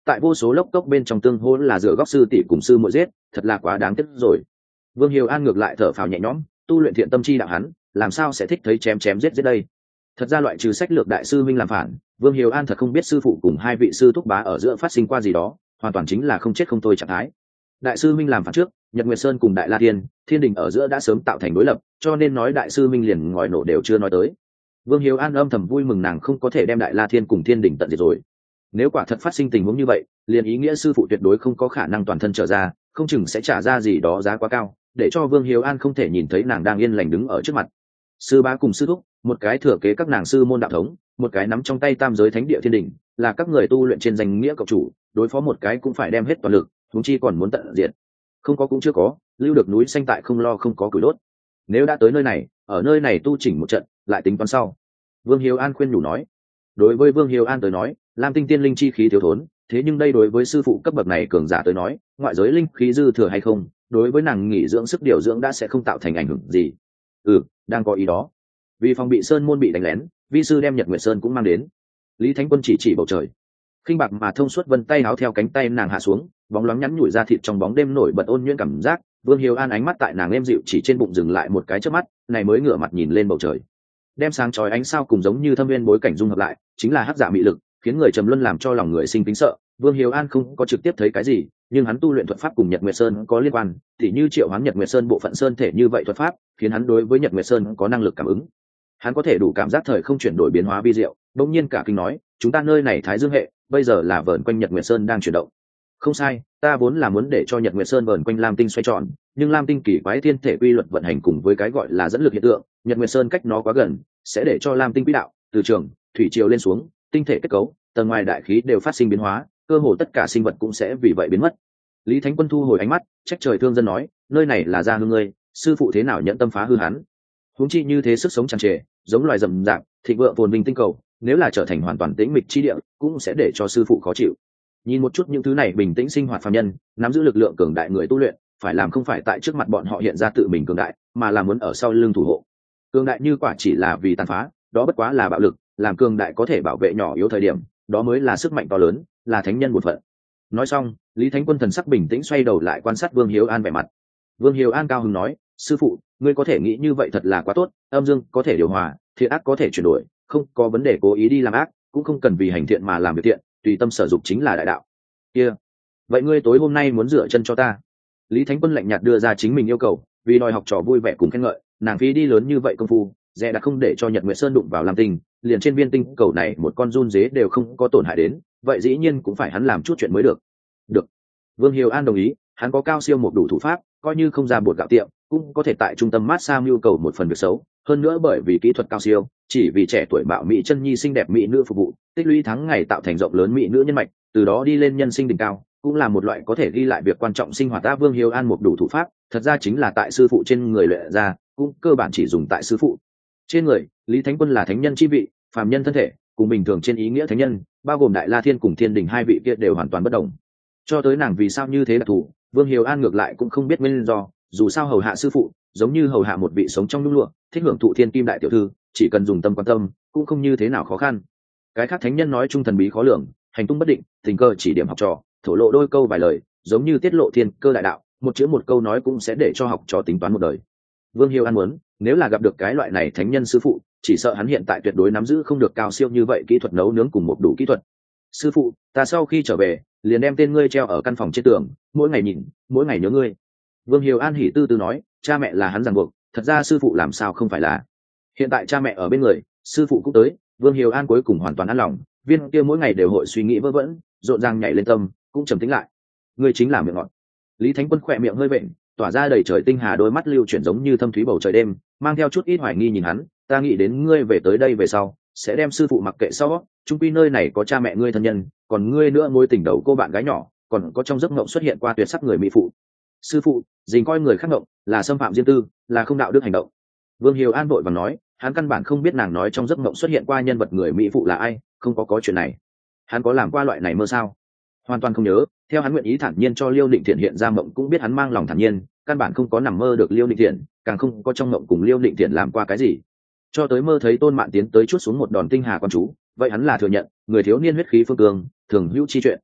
tại vô số lốc cốc bên trong tương hô là dựa góc sư tỷ cùng sư muội giết, thật là quá đáng tiếc rồi. Vương Hiếu An ngược lại thở phào nhẹ nhõm, tu luyện thiện tâm chi đạo hắn, làm sao sẽ thích thấy chém chém giết giết đây. Thật ra loại trừ sách lược đại sư minh làm phản, Vương Hiếu An thật không biết sư phụ cùng hai vị sư thúc bá ở giữa phát sinh qua gì đó, hoàn toàn chính là không chết không thôi trạng thái. Đại sư minh làm phản trước, Nhật Nguyệt Sơn cùng Đại La Thiên, Thiên Đình ở giữa đã sớm tạo thành đối lập, cho nên nói đại sư minh liền ngòi nổ đều chưa nói tới. Vương Hiếu An âm thầm vui mừng nàng không có thể đem Đại La Thiên cùng Thiên Đình tận diệt rồi. Nếu quả thật phát sinh tình huống như vậy, liền ý nghĩa sư phụ tuyệt đối không có khả năng toàn thân trở ra, không chừng sẽ trả ra gì đó giá quá cao, để cho Vương Hiếu An không thể nhìn thấy nàng đang yên lành đứng ở trước mặt. Sư bá cùng sư thúc, một cái thừa kế các nàng sư môn đạo thống, một cái nắm trong tay tam giới thánh địa Thiên Đình, là các người tu luyện trên danh nghĩa cộng chủ, đối phó một cái cũng phải đem hết toàn lực, huống chi còn muốn tận diệt. Không có cũng chưa có, lưu được núi xanh tại không lo không có củi đốt. Nếu đã tới nơi này, ở nơi này tu chỉnh một trận, lại tính toán sau. Vương Hiếu An khuyên nhủ nói. Đối với Vương Hiếu An tới nói, Lam Tinh tiên linh chi khí thiếu thốn, thế nhưng đây đối với sư phụ cấp bậc này cường giả tới nói, ngoại giới linh khí dư thừa hay không, đối với nàng nghỉ dưỡng sức điều dưỡng đã sẽ không tạo thành ảnh hưởng gì. Ừ, đang có ý đó. Vì phòng bị sơn môn bị đánh lén, vi sư đem Nhật Nguyệt Sơn cũng mang đến. Lý Thánh Quân chỉ chỉ bầu trời. Khinh bạc mà thông suốt vân tay áo theo cánh tay nàng hạ xuống, bóng loáng nhắn nhủi ra thịt trong bóng đêm nổi bật ôn nhuyễn cảm giác. Vương Hiếu An ánh mắt tại nàng êm dịu chỉ trên bụng dừng lại một cái chớp mắt, này mới ngửa mặt nhìn lên bầu trời. Đem sáng chói ánh sao cùng giống như thâm viên bối cảnh dung hợp lại, chính là hắc dạ mị lực, khiến người trầm luân làm cho lòng người sinh kính sợ. Vương Hiếu An không có trực tiếp thấy cái gì, nhưng hắn tu luyện thuật pháp cùng Nhật Nguyệt Sơn có liên quan, tỉ như triệu hoán Nhật Nguyệt Sơn bộ phận sơn thể như vậy thuật pháp, khiến hắn đối với Nhật Nguyệt Sơn có năng lực cảm ứng. Hắn có thể đủ cảm giác thời không chuyển đổi biến hóa vi diệu, đột nhiên cả kinh nói, chúng ta nơi này Thái Dương hệ, bây giờ là vờn quanh Nhật Nguyệt Sơn đang chuyển động. Không sai, ta vốn là muốn để cho Nhật Nguyệt Sơn vờn quanh Lam Tinh xoay tròn, nhưng Lam Tinh kỳ quái thiên thể quy luật vận hành cùng với cái gọi là dẫn lực hiện tượng, Nhật Nguyệt Sơn cách nó quá gần, sẽ để cho Lam Tinh quỹ đạo, từ trường, thủy triều lên xuống, tinh thể kết cấu, tầng ngoài đại khí đều phát sinh biến hóa, cơ hồ tất cả sinh vật cũng sẽ vì vậy biến mất. Lý Thánh Quân thu hồi ánh mắt, trách trời thương dân nói, nơi này là gia hương ngươi, sư phụ thế nào nhẫn tâm phá hư hắn? Huống chi như thế sức sống tràn trề, giống loài rậm rạp, thịnh vượng phồn vinh tinh cầu, nếu là trở thành hoàn toàn tĩnh mịch chi địa, cũng sẽ để cho sư phụ khó chịu. Nhìn một chút những thứ này bình tĩnh sinh hoạt phàm nhân, nắm giữ lực lượng cường đại người tu luyện, phải làm không phải tại trước mặt bọn họ hiện ra tự mình cường đại, mà là muốn ở sau lưng thủ hộ. Cường đại như quả chỉ là vì tàn phá, đó bất quá là bạo lực, làm cường đại có thể bảo vệ nhỏ yếu thời điểm, đó mới là sức mạnh to lớn, là thánh nhân một phận. Nói xong, Lý Thánh Quân thần sắc bình tĩnh xoay đầu lại quan sát Vương Hiếu An vẻ mặt. Vương Hiếu An cao hứng nói, sư phụ, ngươi có thể nghĩ như vậy thật là quá tốt, âm dương có thể điều hòa, thiện ác có thể chuyển đổi, không có vấn đề cố ý đi làm ác, cũng không cần vì hành thiện mà làm việc thiện, tùy tâm sở dục chính là đại đạo. Kia, vậy ngươi tối hôm nay muốn rửa chân cho ta? Lý Thánh Quân lạnh nhạt đưa ra chính mình yêu cầu, vì đòi học trò vui vẻ cùng khen ngợi, nàng phí đi lớn như vậy công phu, dè đã không để cho Nhật Nguyệt Sơn đụng vào Lam Tinh, liền trên viên tinh cầu này một con run dế đều không có tổn hại đến, vậy dĩ nhiên cũng phải hắn làm chút chuyện mới được. Được. Vương Hiếu An đồng ý, hắn có cao siêu một đủ thủ pháp, coi như không ra bột gạo tiệm, cũng có thể tại trung tâm massage mưu cầu một phần việc xấu, hơn nữa bởi vì kỹ thuật cao siêu, chỉ vì trẻ tuổi mạo mỹ chân nhi xinh đẹp mỹ nữ phục vụ, tích lũy tháng ngày tạo thành rộng lớn mỹ nữ nhân mạch, từ đó đi lên nhân sinh đỉnh cao, cũng là một loại có thể ghi lại việc quan trọng sinh hoạt. Ta Vương Hiếu An một đủ thủ pháp, thật ra chính là tại sư phụ trên người luyện ra, cũng cơ bản chỉ dùng tại sư phụ trên người. Lý Thánh Quân là thánh nhân chi vị, phàm nhân thân thể, cùng bình thường trên ý nghĩa thánh nhân, bao gồm Đại La Thiên cùng Thiên Đình hai vị kia đều hoàn toàn bất đồng. Cho tới nàng vì sao như thế đặc thù, Vương Hiếu An ngược lại cũng không biết nguyên do, dù sao hầu hạ sư phụ, giống như hầu hạ một vị sống trong nhung lụa, thích hưởng thụ thiên kim đại tiểu thư, chỉ cần dùng tâm quan tâm, cũng không như thế nào khó khăn. Cái khác thánh nhân nói chung thần bí khó lường, hành tung bất định, tình cơ chỉ điểm học trò, thổ lộ đôi câu vài lời, giống như tiết lộ thiên cơ đại đạo, một chữ một câu nói cũng sẽ để cho học trò tính toán một đời. Vương Hiếu An muốn, nếu là gặp được cái loại này thánh nhân sư phụ, chỉ sợ hắn hiện tại tuyệt đối nắm giữ không được cao siêu như vậy kỹ thuật nấu nướng cùng một đủ kỹ thuật. Sư phụ, ta sau khi trở về, liền đem tên ngươi treo ở căn phòng trên tường, mỗi ngày nhìn, mỗi ngày nhớ ngươi. Vương Hiếu An hỉ tư tư nói, cha mẹ là hắn ràng buộc, thật ra sư phụ làm sao không phải là. Hiện tại cha mẹ ở bên người, sư phụ cũng tới, Vương Hiếu An cuối cùng hoàn toàn an lòng, viên kia mỗi ngày đều hội suy nghĩ vớ vẩn, rộn ràng nhảy lên tâm, cũng trầm tĩnh lại. Ngươi chính là miệng ngọt. Lý Thánh Quân khỏe miệng hơi vện, tỏa ra đầy trời tinh hà, đôi mắt lưu chuyển giống như thâm thúy bầu trời đêm, mang theo chút ít hoài nghi nhìn hắn. Ta nghĩ đến ngươi về tới đây về sau, sẽ đem sư phụ mặc kệ sau, chung quy nơi này có cha mẹ ngươi thân nhân, còn ngươi nữa mối tình đầu cô bạn gái nhỏ, còn có trong giấc mộng xuất hiện qua tuyệt sắc người mỹ phụ. Sư phụ, dình coi người khác mộng là xâm phạm riêng tư, là không đạo đức hành động. Vương Hiếu An vội vàng nói, hắn căn bản không biết nàng nói trong giấc mộng xuất hiện qua nhân vật người mỹ phụ là ai, không có có chuyện này. Hắn có làm qua loại này mơ sao? Hoàn toàn không nhớ. Theo hắn nguyện ý thản nhiên cho Liêu Định Thiện hiện ra mộng, cũng biết hắn mang lòng thản nhiên, căn bản không có nằm mơ được Liêu Định Thiện, càng không có trong mộng cùng Liêu Định Thiện làm qua cái gì. Cho tới mơ thấy Tôn Mạn tiến tới chút xuống một đòn tinh hà quan chú, vậy hắn là thừa nhận, người thiếu niên huyết khí phương cường, thường hữu chi chuyện.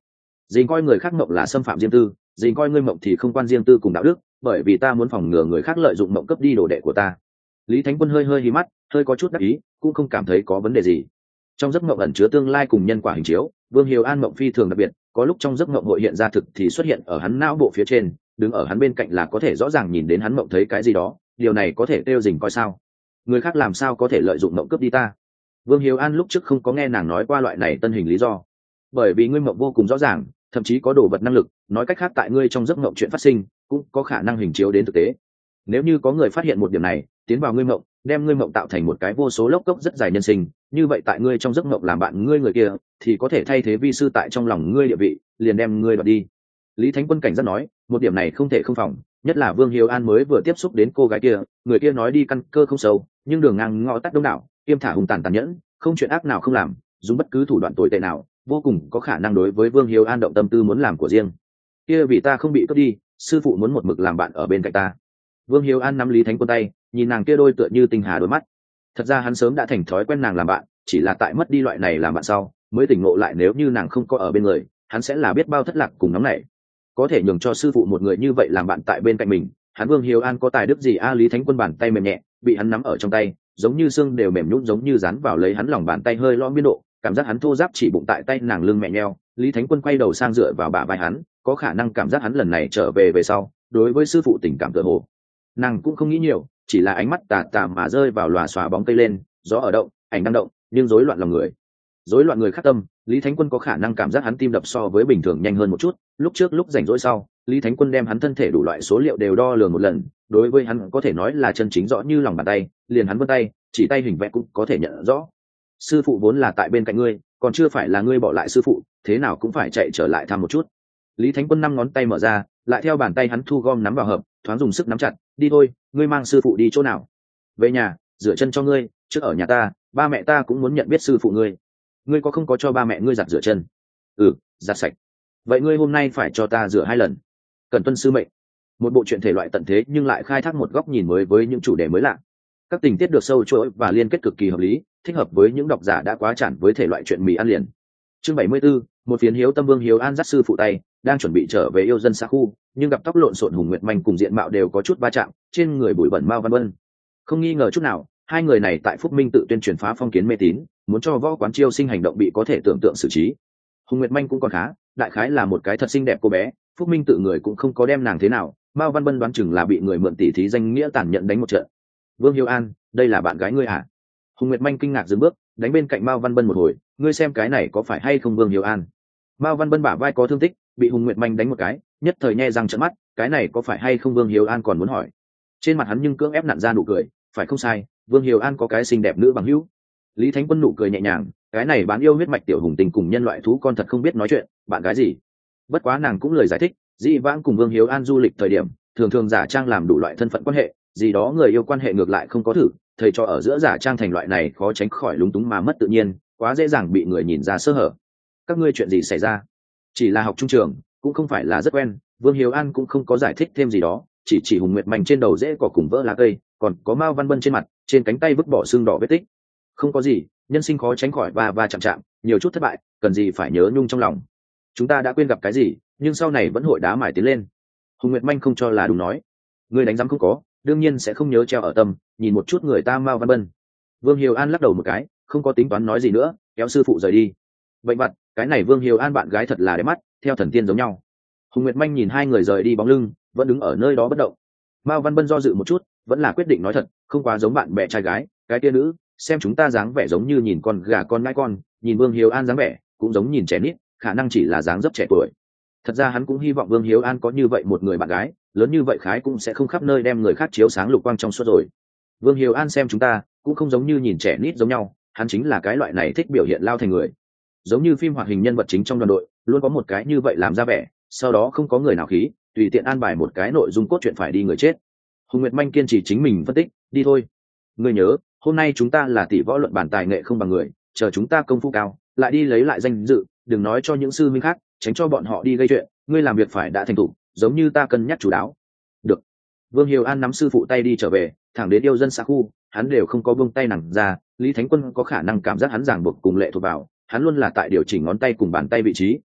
dình coi người khác mộng là xâm phạm riêng tư, dình coi ngươi mộng thì không quan riêng tư cùng đạo đức, bởi vì ta muốn phòng ngừa người khác lợi dụng mộng cấp đi đồ đệ của ta. Lý Thánh Quân hơi hơi hí mắt, hơi có chút đắc ý, cũng không cảm thấy có vấn đề gì. Trong giấc mộng ẩn chứa tương lai cùng nhân quả hình chiếu, Vương Hiếu An mộng phi thường đặc biệt, có lúc trong giấc mộng hội hiện ra thực thì xuất hiện ở hắn não bộ phía trên, đứng ở hắn bên cạnh là có thể rõ ràng nhìn đến hắn mộng thấy cái gì đó, điều này có thể kêu dình coi sao? Người khác làm sao có thể lợi dụng mộng cướp đi ta? Vương Hiếu An lúc trước không có nghe nàng nói qua loại này tân hình lý do, bởi vì ngươi mộng vô cùng rõ ràng, thậm chí có đồ vật năng lực, nói cách khác tại ngươi trong giấc mộng chuyện phát sinh cũng có khả năng hình chiếu đến thực tế. Nếu như có người phát hiện một điểm này, tiến vào ngươi mộng, đem ngươi mộng tạo thành một cái vô số lốc cốc rất dài nhân sinh, như vậy tại ngươi trong giấc mộng làm bạn ngươi người kia thì có thể thay thế vi sư tại trong lòng ngươi địa vị, liền đem ngươi đoạt đi. Lý Thánh Quân cảnh giác nói, một điểm này không thể không phòng, nhất là Vương Hiếu An mới vừa tiếp xúc đến cô gái kia, người kia nói đi căn cơ không sâu, nhưng đường ngang ngõ tắt đông đảo, kiêm thả hùng tàn tàn nhẫn, không chuyện ác nào không làm, dùng bất cứ thủ đoạn tồi tệ nào, vô cùng có khả năng đối với Vương Hiếu An động tâm tư muốn làm của riêng. Kia vì ta không bị cướp đi, sư phụ muốn một mực làm bạn ở bên cạnh ta. Vương Hiếu An nắm Lý Thánh Quân tay, nhìn nàng kia đôi tựa như tinh hà đôi mắt. Thật ra hắn sớm đã thành thói quen nàng làm bạn, chỉ là tại mất đi loại này làm bạn sau, mới tỉnh ngộ lại nếu như nàng không có ở bên người, hắn sẽ là biết bao thất lạc cùng nóng nảy. Có thể nhường cho sư phụ một người như vậy làm bạn tại bên cạnh mình, hắn Vương Hiếu An có tài đức gì? A Lý Thánh Quân bàn tay mềm nhẹ, bị hắn nắm ở trong tay, giống như xương đều mềm nhũn, giống như dán vào lấy hắn lòng bàn tay hơi lõm biên độ, cảm giác hắn thô ráp chỉ bụng tại tay nàng lưng mẹ nheo. Lý Thánh Quân quay đầu sang dựa vào bả vai hắn, có khả năng cảm giác hắn lần này trở về về sau, đối với sư phụ tình cảm tựa hồ. Nàng cũng không nghĩ nhiều, chỉ là ánh mắt tà tà mà rơi vào lòa xòa bóng cây lên, gió ở động, ảnh đang động, nhưng rối loạn lòng người. Rối loạn người khác tâm, Lý Thánh Quân có khả năng cảm giác hắn tim đập so với bình thường nhanh hơn một chút, lúc trước lúc rảnh rỗi sau, Lý Thánh Quân đem hắn thân thể đủ loại số liệu đều đo lường một lần, đối với hắn có thể nói là chân chính rõ như lòng bàn tay, liền hắn vân tay, chỉ tay hình vẽ cũng có thể nhận rõ. Sư phụ vốn là tại bên cạnh ngươi, còn chưa phải là ngươi bỏ lại sư phụ, thế nào cũng phải chạy trở lại thăm một chút. Lý Thánh Quân năm ngón tay mở ra, lại theo bàn tay hắn thu gom nắm vào hợp, thoáng dùng sức nắm chặt, đi thôi, ngươi mang sư phụ đi chỗ nào? Về nhà, rửa chân cho ngươi, trước ở nhà ta, ba mẹ ta cũng muốn nhận biết sư phụ ngươi. Ngươi có không có cho ba mẹ ngươi giặt rửa chân? Ừ, giặt sạch. Vậy ngươi hôm nay phải cho ta rửa hai lần. Cần tuân sư mệnh. Một bộ truyện thể loại tận thế nhưng lại khai thác một góc nhìn mới với những chủ đề mới lạ. Các tình tiết được sâu chuỗi và liên kết cực kỳ hợp lý, thích hợp với những độc giả đã quá chản với thể loại truyện mì ăn liền. Chương bảy mươi 74, một phiến Hiếu Tâm Vương Hiếu An dắt sư phụ tay, đang chuẩn bị trở về yêu dân xã khu, nhưng gặp tóc lộn xộn Hùng Nguyệt Manh cùng diện mạo đều có chút va chạm, trên người bụi bẩn Mao Văn Vân. Không nghi ngờ chút nào, hai người này tại Phúc Minh tự tuyên truyền phá phong kiến mê tín, muốn cho võ quán chiêu sinh hành động bị có thể tưởng tượng xử trí. Hùng Nguyệt Manh cũng còn khá, đại khái là một cái thật xinh đẹp cô bé, Phúc Minh tự người cũng không có đem nàng thế nào, Mao Văn Vân đoán chừng là bị người mượn tỷ thí danh nghĩa tàn nhẫn đánh một trận. Vương Hiếu An, đây là bạn gái ngươi à? Hùng Nguyệt Manh kinh ngạc dừng bước, đánh bên cạnh Mao Văn Vân một hồi, ngươi xem cái này có phải hay không Vương Hiếu An? Mao Văn Vân bả vai có thương tích, bị Hùng Nguyệt Manh đánh một cái, nhất thời nhe răng trợn mắt, cái này có phải hay không Vương Hiếu An còn muốn hỏi. Trên mặt hắn nhưng cưỡng ép nặn ra nụ cười, phải không sai, Vương Hiếu An có cái xinh đẹp nữ bằng hữu. Lý Thánh Quân nụ cười nhẹ nhàng, cái này bán yêu huyết mạch tiểu hùng tình cùng nhân loại thú con thật không biết nói chuyện, bạn gái gì? Bất quá nàng cũng lời giải thích, dĩ vãng cùng Vương Hiếu An du lịch thời điểm, thường thường giả trang làm đủ loại thân phận quan hệ, gì đó người yêu quan hệ ngược lại không có thử, thầy cho ở giữa giả trang thành loại này khó tránh khỏi lúng túng mà mất tự nhiên, quá dễ dàng bị người nhìn ra sơ hở. Các ngươi chuyện gì xảy ra? Chỉ là học trung trường, cũng không phải là rất quen. Vương Hiếu An cũng không có giải thích thêm gì đó, chỉ chỉ Hùng Nguyệt Manh trên đầu rễ cỏ cùng vỡ lá cây, còn có Mao Văn Vân trên mặt, trên cánh tay vứt bỏ xương đỏ vết tích. Không có gì, nhân sinh khó tránh khỏi va va chạm chạm, nhiều chút thất bại, cần gì phải nhớ nhung trong lòng. Chúng ta đã quên gặp cái gì, nhưng sau này vẫn hội đá mài tiến lên. Hùng Nguyệt Manh không cho là đúng nói, ngươi đánh giám không có, đương nhiên sẽ không nhớ treo ở tâm, nhìn một chút người ta Mao Văn Vân. Vương Hiếu An lắc đầu một cái, không có tính toán nói gì nữa, kéo sư phụ rời đi. Bệnh vặt, cái này Vương Hiếu An bạn gái thật là đẹp mắt, theo thần tiên giống nhau. Hùng Nguyệt Manh nhìn hai người rời đi bóng lưng, vẫn đứng ở nơi đó bất động. Mao Văn Vân do dự một chút, vẫn là quyết định nói thật, không quá giống bạn bè trai gái, cái tia nữ, xem chúng ta dáng vẻ giống như nhìn con gà con ngai con, nhìn Vương Hiếu An dáng vẻ, cũng giống nhìn trẻ nít, khả năng chỉ là dáng dấp trẻ tuổi. Thật ra hắn cũng hy vọng Vương Hiếu An có như vậy một người bạn gái, lớn như vậy khái cũng sẽ không khắp nơi đem người khác chiếu sáng lục quang trong suốt rồi. Vương Hiếu An xem chúng ta, cũng không giống như nhìn trẻ nít giống nhau, hắn chính là cái loại này thích biểu hiện lao thành người. Giống như phim hoạt hình nhân vật chính trong đoàn đội, luôn có một cái như vậy làm ra vẻ, sau đó không có người nào khí, tùy tiện an bài một cái nội dung cốt truyện phải đi người chết. Hùng Nguyệt Manh kiên trì chính mình phân tích, đi thôi. Ngươi nhớ, hôm nay chúng ta là tỷ võ luận bản tài nghệ không bằng người, chờ chúng ta công phu cao, lại đi lấy lại danh dự, đừng nói cho những sư minh khác, tránh cho bọn họ đi gây chuyện, ngươi làm việc phải đã thành thục, giống như ta cân nhắc chủ đáo. Được. Vương Hiếu An nắm sư phụ tay đi trở về, thẳng đến yêu dân xã khu, hắn đều không có buông tay nặng ra, Lý Thánh Quân có khả năng cảm giác hắn ràng buộc cùng lệ thuộc vào, hắn luôn là tại điều chỉnh ngón tay cùng bàn tay vị trí,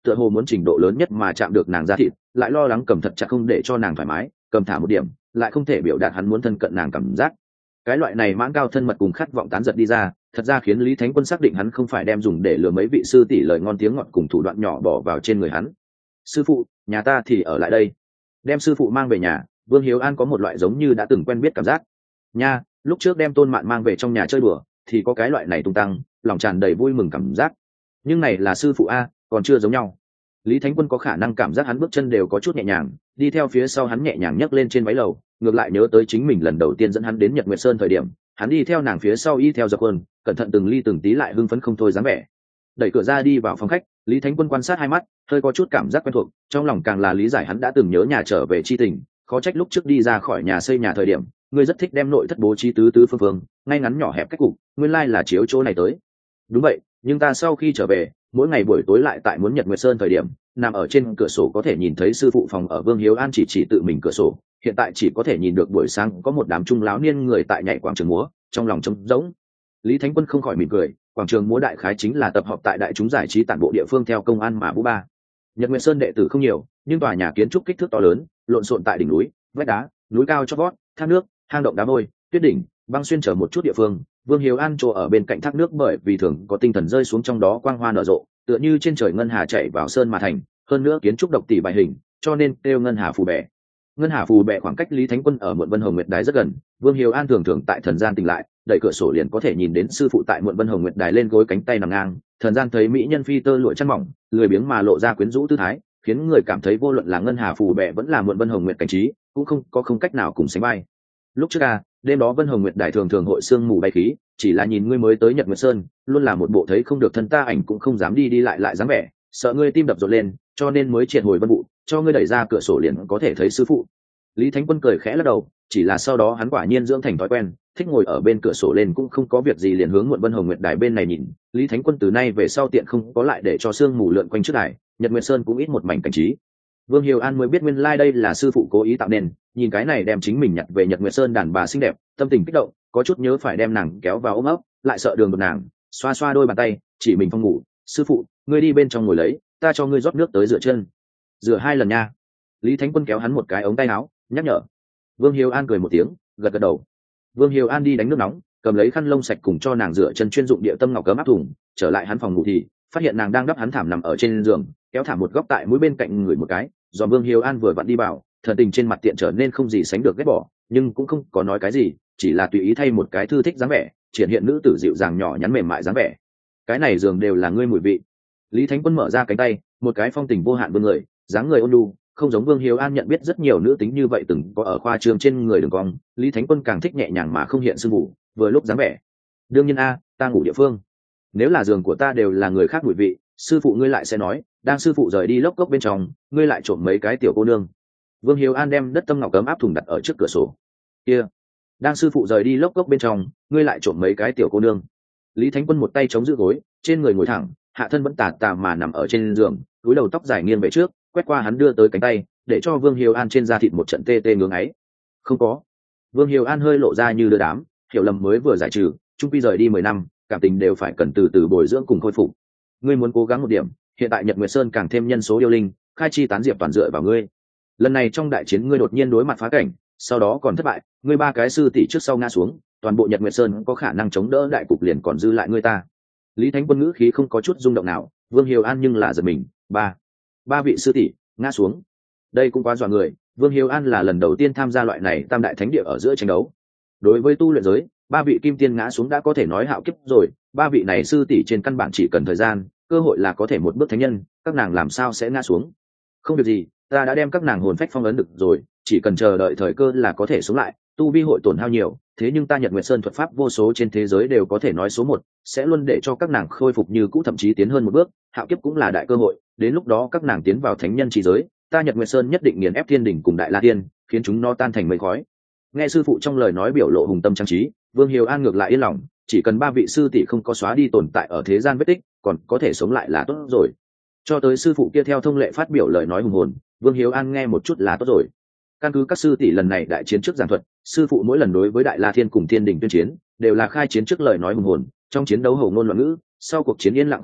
tựa hồ muốn trình độ lớn nhất mà chạm được nàng da thịt, lại lo lắng cầm thật chặt không để cho nàng thoải mái, cầm thả một điểm lại không thể biểu đạt hắn muốn thân cận nàng cảm giác. Cái loại này mãn cao thân mật cùng khát vọng tán giật đi ra, thật ra khiến Lý Thánh Quân xác định hắn không phải đem dùng để lừa mấy vị sư tỷ lời ngon tiếng ngọt cùng thủ đoạn nhỏ bỏ vào trên người hắn. Sư phụ, nhà ta thì ở lại đây. Đem sư phụ mang về nhà, Vương Hiếu An có một loại giống như đã từng quen biết cảm giác. Nha, lúc trước đem Tôn Mạn mang về trong nhà chơi đùa thì có cái loại này tung tăng, lòng tràn đầy vui mừng cảm giác. Nhưng này là sư phụ a, còn chưa giống nhau. Lý Thánh Quân có khả năng cảm giác hắn bước chân đều có chút nhẹ nhàng, đi theo phía sau hắn nhẹ nhàng nhấc lên trên váy lầu, ngược lại nhớ tới chính mình lần đầu tiên dẫn hắn đến Nhật Nguyệt Sơn thời điểm, hắn đi theo nàng phía sau y theo dập quân, cẩn thận từng ly từng tí lại hưng phấn không thôi dáng vẻ. Đẩy cửa ra đi vào phòng khách, Lý Thánh Quân quan sát hai mắt, hơi có chút cảm giác quen thuộc, trong lòng càng là lý giải hắn đã từng nhớ nhà trở về chi tình, khó trách lúc trước đi ra khỏi nhà xây nhà thời điểm, ngươi rất thích đem nội thất bố trí tứ tứ phương phương, ngay ngắn nhỏ hẹp cách cục, nguyên lai là chiếu chỗ này tới. Đúng vậy, nhưng ta sau khi trở về, mỗi ngày buổi tối lại tại muốn Nhật Nguyệt Sơn thời điểm, nằm ở trên cửa sổ có thể nhìn thấy sư phụ phòng ở. Vương Hiếu An chỉ chỉ tự mình cửa sổ, hiện tại chỉ có thể nhìn được buổi sáng có một đám trung lão niên người tại nhảy quảng trường múa, trong lòng trống rỗng. Lý Thánh Quân không khỏi mỉm cười, quảng trường múa đại khái chính là tập hợp tại đại chúng giải trí tản bộ địa phương theo công an mà vũ ba. Nhật Nguyệt Sơn đệ tử không nhiều, nhưng tòa nhà kiến trúc kích thước to lớn, lộn xộn tại đỉnh núi, vách đá, núi cao chót vót, thác nước, hang động đá vôi, tuyết đỉnh, băng xuyên trở một chút địa phương. Vương Hiếu An chỗ ở bên cạnh thác nước, bởi vì thường có tinh thần rơi xuống trong đó quang hoa nở rộ, tựa như trên trời ngân hà chạy vào sơn mà thành, hơn nữa kiến trúc độc tỷ bài hình, cho nên kêu ngân hà phù bè. Ngân hà phù bè khoảng cách Lý Thánh Quân ở Muộn Vân Hồng Nguyệt Đài rất gần, Vương Hiếu An thường thường tại thần gian tỉnh lại, đẩy cửa sổ liền có thể nhìn đến sư phụ tại Muộn Vân Hồng Nguyệt Đài lên gối cánh tay nằm ngang, thần gian thấy mỹ nhân phi tơ lụa chăn mỏng, lười biếng mà lộ ra quyến rũ tư thái, khiến người cảm thấy vô luận là ngân hà phù bè vẫn là Muộn Vân Hồng Nguyệt cảnh trí, cũng không có không cách nào cùng sánh vai. Lúc trước a, đêm đó Vân Hồng Nguyệt Đài thường thường hội sương mù bay khí, chỉ là nhìn ngươi mới tới Nhật Nguyệt Sơn, luôn là một bộ thấy không được thân ta ảnh cũng không dám đi đi lại lại dáng vẻ, sợ ngươi tim đập rộn lên, cho nên mới triệt hồi Vân Vụ, cho ngươi đẩy ra cửa sổ liền có thể thấy sư phụ. Lý Thánh Quân cười khẽ lắc đầu, chỉ là sau đó hắn quả nhiên dưỡng thành thói quen, thích ngồi ở bên cửa sổ lên cũng không có việc gì liền hướng Muộn Vân Hồng Nguyệt Đài bên này nhìn. Lý Thánh Quân từ nay về sau tiện không có lại để cho sương mù lượn quanh trước đài, Nhật Nguyệt Sơn cũng ít một mảnh cảnh trí. Vương Hiếu An mới biết nguyên lai like đây là sư phụ cố ý tạo nên, nhìn cái này đem chính mình nhặt về Nhật Nguyệt Sơn đàn bà xinh đẹp, tâm tình kích động, có chút nhớ phải đem nàng kéo vào ôm ấp, lại sợ đường đột nàng, xoa xoa đôi bàn tay, chỉ mình phòng ngủ, sư phụ, ngươi đi bên trong ngồi lấy, ta cho ngươi rót nước tới rửa chân. Rửa hai lần nha. Lý Thánh Quân kéo hắn một cái ống tay áo, nhắc nhở. Vương Hiếu An cười một tiếng, gật gật đầu. Vương Hiếu An đi đánh nước nóng, cầm lấy khăn lông sạch cùng cho nàng rửa chân chuyên dụng địa tâm ngọc cấm áp thùng, trở lại hắn phòng ngủ thì phát hiện nàng đang đắp hắn thảm nằm ở trên giường, kéo thảm một góc tại mũi bên cạnh người một cái, do Vương Hiếu An vừa vặn đi vào, thần tình trên mặt tiện trở nên không gì sánh được ghét bỏ, nhưng cũng không có nói cái gì, chỉ là tùy ý thay một cái thư thích dáng vẻ, triển hiện nữ tử dịu dàng nhỏ nhắn mềm mại dáng vẻ. Cái này giường đều là ngươi mùi vị. Lý Thánh Quân mở ra cánh tay, một cái phong tình vô hạn vươn người, dáng người ôn nhu, không giống Vương Hiếu An nhận biết rất nhiều nữ tính như vậy từng có ở khoa trường trên người đường cong, Lý Thánh Quân càng thích nhẹ nhàng mà không hiện sương mù, vừa lúc dáng vẻ. Đương nhiên a, ta ngủ địa phương. Nếu là giường của ta đều là người khác mùi vị, sư phụ ngươi lại sẽ nói, đang sư phụ rời đi lốc cốc bên trong, ngươi lại trộm mấy cái tiểu cô nương. Vương Hiếu An đem đất tâm ngọc cấm áp thùng đặt ở trước cửa sổ. Kia, đang sư phụ rời đi lốc cốc bên trong, ngươi lại trộm mấy cái tiểu cô nương. Lý Thánh Quân một tay chống giữ gối, trên người ngồi thẳng, hạ thân vẫn tà tà mà nằm ở trên giường, cúi đầu tóc dài nghiêng về trước, quét qua hắn đưa tới cánh tay, để cho Vương Hiếu An trên da thịt một trận tê tê ngưỡng ấy. Không có. Vương Hiếu An hơi lộ ra như đưa đám, hiểu lầm mới vừa giải trừ, trung quy rời đi mười năm, cảm tình đều phải cần từ từ bồi dưỡng cùng khôi phục. Ngươi muốn cố gắng một điểm, hiện tại Nhật Nguyệt Sơn càng thêm nhân số yêu linh, khai chi tán diệp toàn dựa vào ngươi. Lần này trong đại chiến ngươi đột nhiên đối mặt phá cảnh, sau đó còn thất bại, ngươi ba cái sư tỷ trước sau ngã xuống, toàn bộ Nhật Nguyệt Sơn có khả năng chống đỡ đại cục liền còn dư lại ngươi ta. Lý Thánh Quân ngữ khí không có chút rung động nào, Vương Hiếu An nhưng là giật mình, ba, ba vị sư tỷ ngã xuống. Đây cũng quá dọa người, Vương Hiếu An là lần đầu tiên tham gia loại này tam đại thánh địa ở giữa tranh đấu. Đối với tu luyện giới, ba vị kim tiên ngã xuống đã có thể nói hạo kiếp rồi, ba vị này sư tỷ trên căn bản chỉ cần thời gian, cơ hội là có thể một bước thánh nhân, các nàng làm sao sẽ ngã xuống? Không việc gì, ta đã đem các nàng hồn phách phong ấn được rồi, chỉ cần chờ đợi thời cơ là có thể sống lại. Tu vi hội tổn hao nhiều, thế nhưng ta Nhật Nguyệt Sơn thuật pháp vô số trên thế giới đều có thể nói số một, sẽ luôn để cho các nàng khôi phục như cũ, thậm chí tiến hơn một bước. Hạo kiếp cũng là đại cơ hội, đến lúc đó các nàng tiến vào thánh nhân chi giới, ta Nhật Nguyệt Sơn nhất định nghiền ép thiên đỉnh cùng đại la tiên, khiến chúng nó tan thành mây khói. Nghe sư phụ trong lời nói biểu lộ hùng tâm trang trí, Vương Hiếu An ngược lại yên lòng, chỉ cần ba vị sư tỷ không có xóa đi tồn tại ở thế gian vết tích, còn có thể sống lại là tốt rồi. Cho tới sư phụ kia theo thông lệ phát biểu lời nói hùng hồn, Vương Hiếu An nghe một chút là tốt rồi. Căn cứ các sư tỷ lần này đại chiến trước giảng thuật, sư phụ mỗi lần đối với đại la thiên cùng thiên đình tuyên chiến đều là khai chiến trước lời nói hùng hồn, trong chiến đấu hầu ngôn loạn ngữ, sau cuộc chiến yên lặng không nói,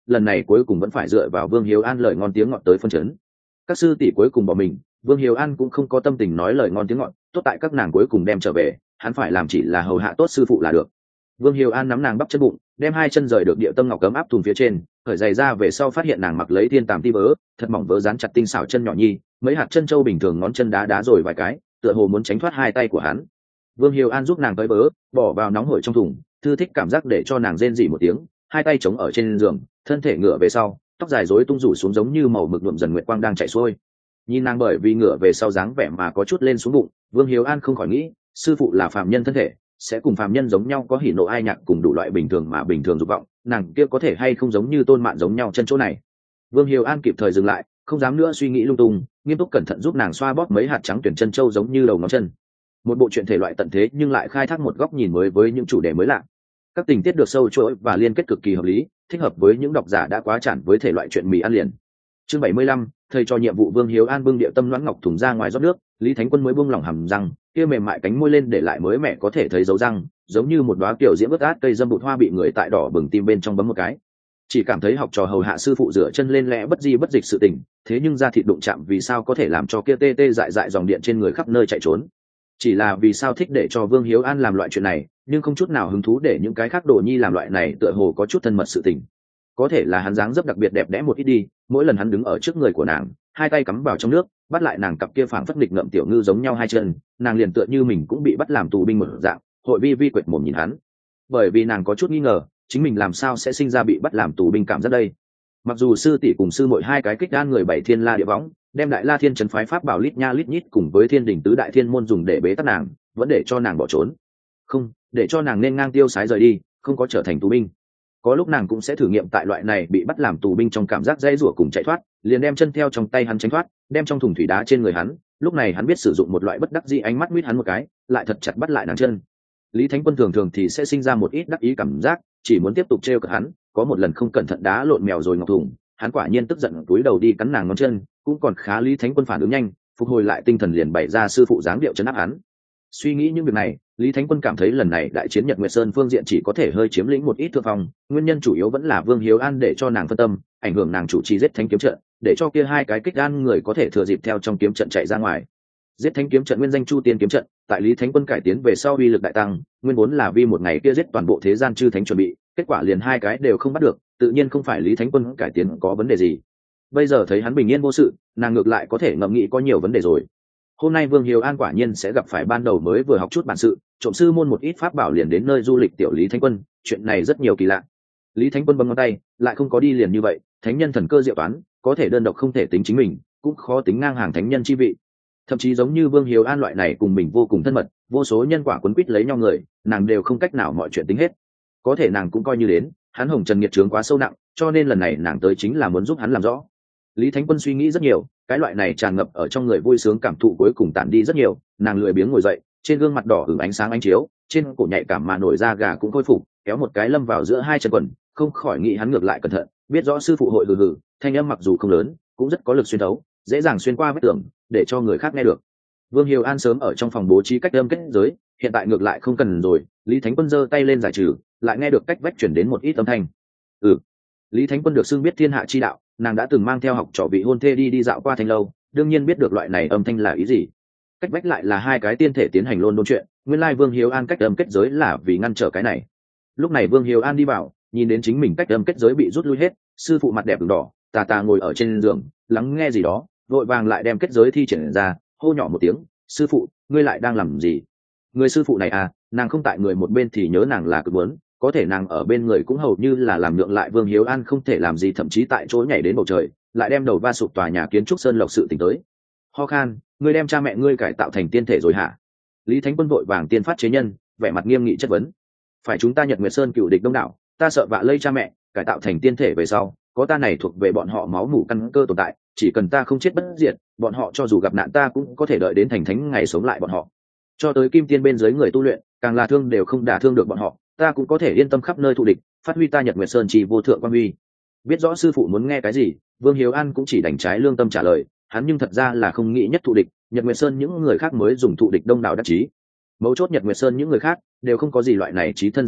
lần này cuối cùng vẫn phải dựa vào Vương Hiếu An lời ngon tiếng ngọt tới phân chấn. Các sư tỷ cuối cùng bỏ mình, Vương Hiếu An cũng không có tâm tình nói lời ngon tiếng ngọt, tốt tại các nàng cuối cùng đem trở về, hắn phải làm chỉ là hầu hạ tốt sư phụ là được. Vương Hiếu An nắm nàng bắp chân bụng, đem hai chân rời được địa tâm ngọc cấm áp thùng phía trên, khởi giày ra về sau phát hiện nàng mặc lấy thiên tàm ti vớ, thật mỏng vớ dán chặt tinh xảo chân nhỏ nhi, mấy hạt chân châu bình thường ngón chân đá đá rồi vài cái, tựa hồ muốn tránh thoát hai tay của hắn. Vương Hiếu An giúp nàng tới vớ, bỏ vào nóng hổi trong thùng, thư thích cảm giác để cho nàng rên rỉ một tiếng, hai tay chống ở trên giường, thân thể ngửa về sau, tóc dài rối tung rủ xuống giống như màu mực nhuộm dần nguyệt quang đang chảy xuôi. Nhìn nàng bởi vì ngửa về sau dáng vẻ mà có chút lên xuống bụng, Vương Hiếu An không khỏi nghĩ, sư phụ là phàm nhân thân thể, sẽ cùng phàm nhân giống nhau có hỉ nộ ai nhạc cùng đủ loại bình thường mà bình thường dục vọng, nàng kia có thể hay không giống như Tôn Mạn giống nhau chân chỗ này. Vương Hiếu An kịp thời dừng lại, không dám nữa suy nghĩ lung tung, nghiêm túc cẩn thận giúp nàng xoa bóp mấy hạt trắng tuyển chân châu giống như đầu ngón chân. Một bộ truyện thể loại tận thế nhưng lại khai thác một góc nhìn mới với những chủ đề mới lạ. Các tình tiết được sâu chuỗi và liên kết cực kỳ hợp lý, thích hợp với những độc giả đã quá chản với thể loại truyện mì ăn liền. Chương bảy mươi lăm, thầy cho nhiệm vụ. Vương Hiếu An bưng địa tâm loãng ngọc thùng ra ngoài rót nước, Lý Thánh Quân mới buông lỏng hàm răng, kia mềm mại cánh môi lên để lại mới mẹ có thể thấy dấu răng, giống như một đóa kiểu diễm ướt át cây dâm bụt hoa bị người tại đỏ bừng tim bên trong bấm một cái. Chỉ cảm thấy học trò hầu hạ sư phụ rửa chân lên lẽ bất di bất dịch sự tình, thế nhưng da thịt đụng chạm vì sao có thể làm cho kia tê tê dại dại dòng điện trên người khắp nơi chạy trốn. Chỉ là vì sao thích để cho Vương Hiếu An làm loại chuyện này, nhưng không chút nào hứng thú để những cái khác đồ nhi làm loại này, tựa hồ có chút thân mật sự tình. Có thể là hắn dáng dấp đặc biệt đẹp đẽ một ít đi, mỗi lần hắn đứng ở trước người của nàng, hai tay cắm vào trong nước, bắt lại nàng cặp kia phảng phất nghịch ngợm tiểu ngư giống nhau hai chân, nàng liền tựa như mình cũng bị bắt làm tù binh một dạng, hội vi vi quệt mồm nhìn hắn. Bởi vì nàng có chút nghi ngờ, chính mình làm sao sẽ sinh ra bị bắt làm tù binh cảm giác đây. Mặc dù sư tỷ cùng sư muội hai cái kích gan người bảy thiên la địa võng, đem đại la thiên trấn phái pháp bảo lít nha lít nhít cùng với thiên đỉnh tứ đại thiên môn dùng để bế tắc nàng, vẫn để cho nàng bỏ trốn, không để cho nàng nên ngang tiêu sái rời đi, không có trở thành tù binh. Có lúc nàng cũng sẽ thử nghiệm tại loại này bị bắt làm tù binh trong cảm giác dây rủa cùng chạy thoát, liền đem chân theo trong tay hắn tránh thoát, đem trong thùng thủy đá trên người hắn. Lúc này hắn biết sử dụng một loại bất đắc dĩ ánh mắt mít hắn một cái, lại thật chặt bắt lại nàng chân. Lý Thánh Quân thường thường thì sẽ sinh ra một ít đắc ý cảm giác, chỉ muốn tiếp tục trêu cợt hắn. Có một lần không cẩn thận đá lộn mèo rồi ngọc thùng, hắn quả nhiên tức giận túi đầu đi cắn nàng ngón chân, cũng còn khá Lý Thánh Quân phản ứng nhanh, phục hồi lại tinh thần liền bày ra sư phụ dáng điệu trấn áp hắn. Suy nghĩ những việc này, Lý Thánh Quân cảm thấy lần này đại chiến Nhật Nguyệt Sơn phương diện chỉ có thể hơi chiếm lĩnh một ít thượng phong, nguyên nhân chủ yếu vẫn là Vương Hiếu An để cho nàng phân tâm, ảnh hưởng nàng chủ trì giết thánh kiếm trận, để cho kia hai cái kích gan người có thể thừa dịp theo trong kiếm trận chạy ra ngoài. Giết thánh kiếm trận nguyên danh Chu Tiên kiếm trận, tại Lý Thánh Quân cải tiến về sau uy lực đại tăng, nguyên vốn là vì một ngày kia giết toàn bộ thế gian chư thánh chuẩn bị, kết quả liền hai cái đều không bắt được, tự nhiên không phải Lý Thánh Quân cải tiến có vấn đề gì. Bây giờ thấy hắn bình yên vô sự, nàng ngược lại có thể ngẫm nghĩ có nhiều vấn đề rồi. Hôm nay Vương Hiếu An quả nhiên sẽ gặp phải ban đầu mới vừa học chút bản sự, trộm sư môn một ít pháp bảo liền đến nơi du lịch tiểu Lý Thánh Quân, chuyện này rất nhiều kỳ lạ. Lý Thánh Quân bấm ngón tay, lại không có đi liền như vậy, thánh nhân thần cơ diệu toán, có thể đơn độc không thể tính chính mình, cũng khó tính ngang hàng thánh nhân chi vị. Thậm chí giống như Vương Hiếu An loại này cùng mình vô cùng thân mật, vô số nhân quả quấn quýt lấy nhau người, nàng đều không cách nào mọi chuyện tính hết. Có thể nàng cũng coi như đến, hắn hồng trần nghiệt trướng quá sâu nặng, cho nên lần này nàng tới chính là muốn giúp hắn làm rõ. Lý Thánh Quân suy nghĩ rất nhiều, cái loại này tràn ngập ở trong người vui sướng cảm thụ cuối cùng tản đi rất nhiều, nàng lười biếng ngồi dậy, trên gương mặt đỏ ửng ánh sáng ánh chiếu, trên cổ nhạy cảm mà nổi da gà cũng khôi phục, kéo một cái lâm vào giữa hai chân quần, không khỏi nghĩ hắn ngược lại cẩn thận, biết rõ sư phụ hội hừ hừ, thanh âm mặc dù không lớn, cũng rất có lực xuyên thấu, dễ dàng xuyên qua vết tường, để cho người khác nghe được. Vương Hiếu An sớm ở trong phòng bố trí cách âm kết giới, hiện tại ngược lại không cần rồi, Lý Thánh Quân giơ tay lên giải trừ, lại nghe được cách vách chuyển đến một ít âm thanh. Ừ, Lý Thánh Quân được xưng biết thiên hạ chi đạo, nàng đã từng mang theo học trò vị hôn thê đi đi dạo qua thanh lâu, đương nhiên biết được loại này âm thanh là ý gì. Cách vách lại là hai cái tiên thể tiến hành lôn đôn chuyện, nguyên lai Vương Hiếu An cách âm kết giới là vì ngăn trở cái này. Lúc này Vương Hiếu An đi vào, nhìn đến chính mình cách âm kết giới bị rút lui hết, sư phụ mặt đẹp ửng đỏ, tà tà ngồi ở trên giường, lắng nghe gì đó, vội vàng lại đem kết giới thi triển ra, hô nhỏ một tiếng, sư phụ, ngươi lại đang làm gì? Người sư phụ này à, nàng không tại người một bên thì nhớ nàng là cực muốn, có thể nàng ở bên người cũng hầu như là làm nhượng lại Vương Hiếu An không thể làm gì, thậm chí tại chỗ nhảy đến bầu trời, lại đem đầu va sụp tòa nhà kiến trúc sơn lộc sự tỉnh tới. Ho khan, ngươi đem cha mẹ ngươi cải tạo thành tiên thể rồi hả? Lý Thánh Quân vội vàng tiên phát chế nhân, vẻ mặt nghiêm nghị chất vấn. Phải, chúng ta Nhật Nguyệt Sơn cựu địch đông đảo, ta sợ vạ lây cha mẹ, cải tạo thành tiên thể về sau, có ta này thuộc về bọn họ máu mủ căn cơ tồn tại, chỉ cần ta không chết bất diệt, bọn họ cho dù gặp nạn ta cũng có thể đợi đến thành thánh ngày sống lại bọn họ. Cho tới kim tiên bên dưới người tu luyện, càng là thương đều không đả thương được bọn họ, ta cũng có thể yên tâm khắp nơi thụ địch, phát huy ta Nhật Nguyệt Sơn chỉ vô thượng quan huy. Biết rõ sư phụ muốn nghe cái gì, Vương Hiếu An cũng chỉ đành trái lương tâm trả lời, hắn nhưng thật ra là không nghĩ nhất thụ địch, Nhật Nguyệt Sơn những người khác mới dùng thụ địch đông đảo đắc chí. Mấu chốt Nhật Nguyệt Sơn những người khác đều không có gì loại này chí thân ràng buộc,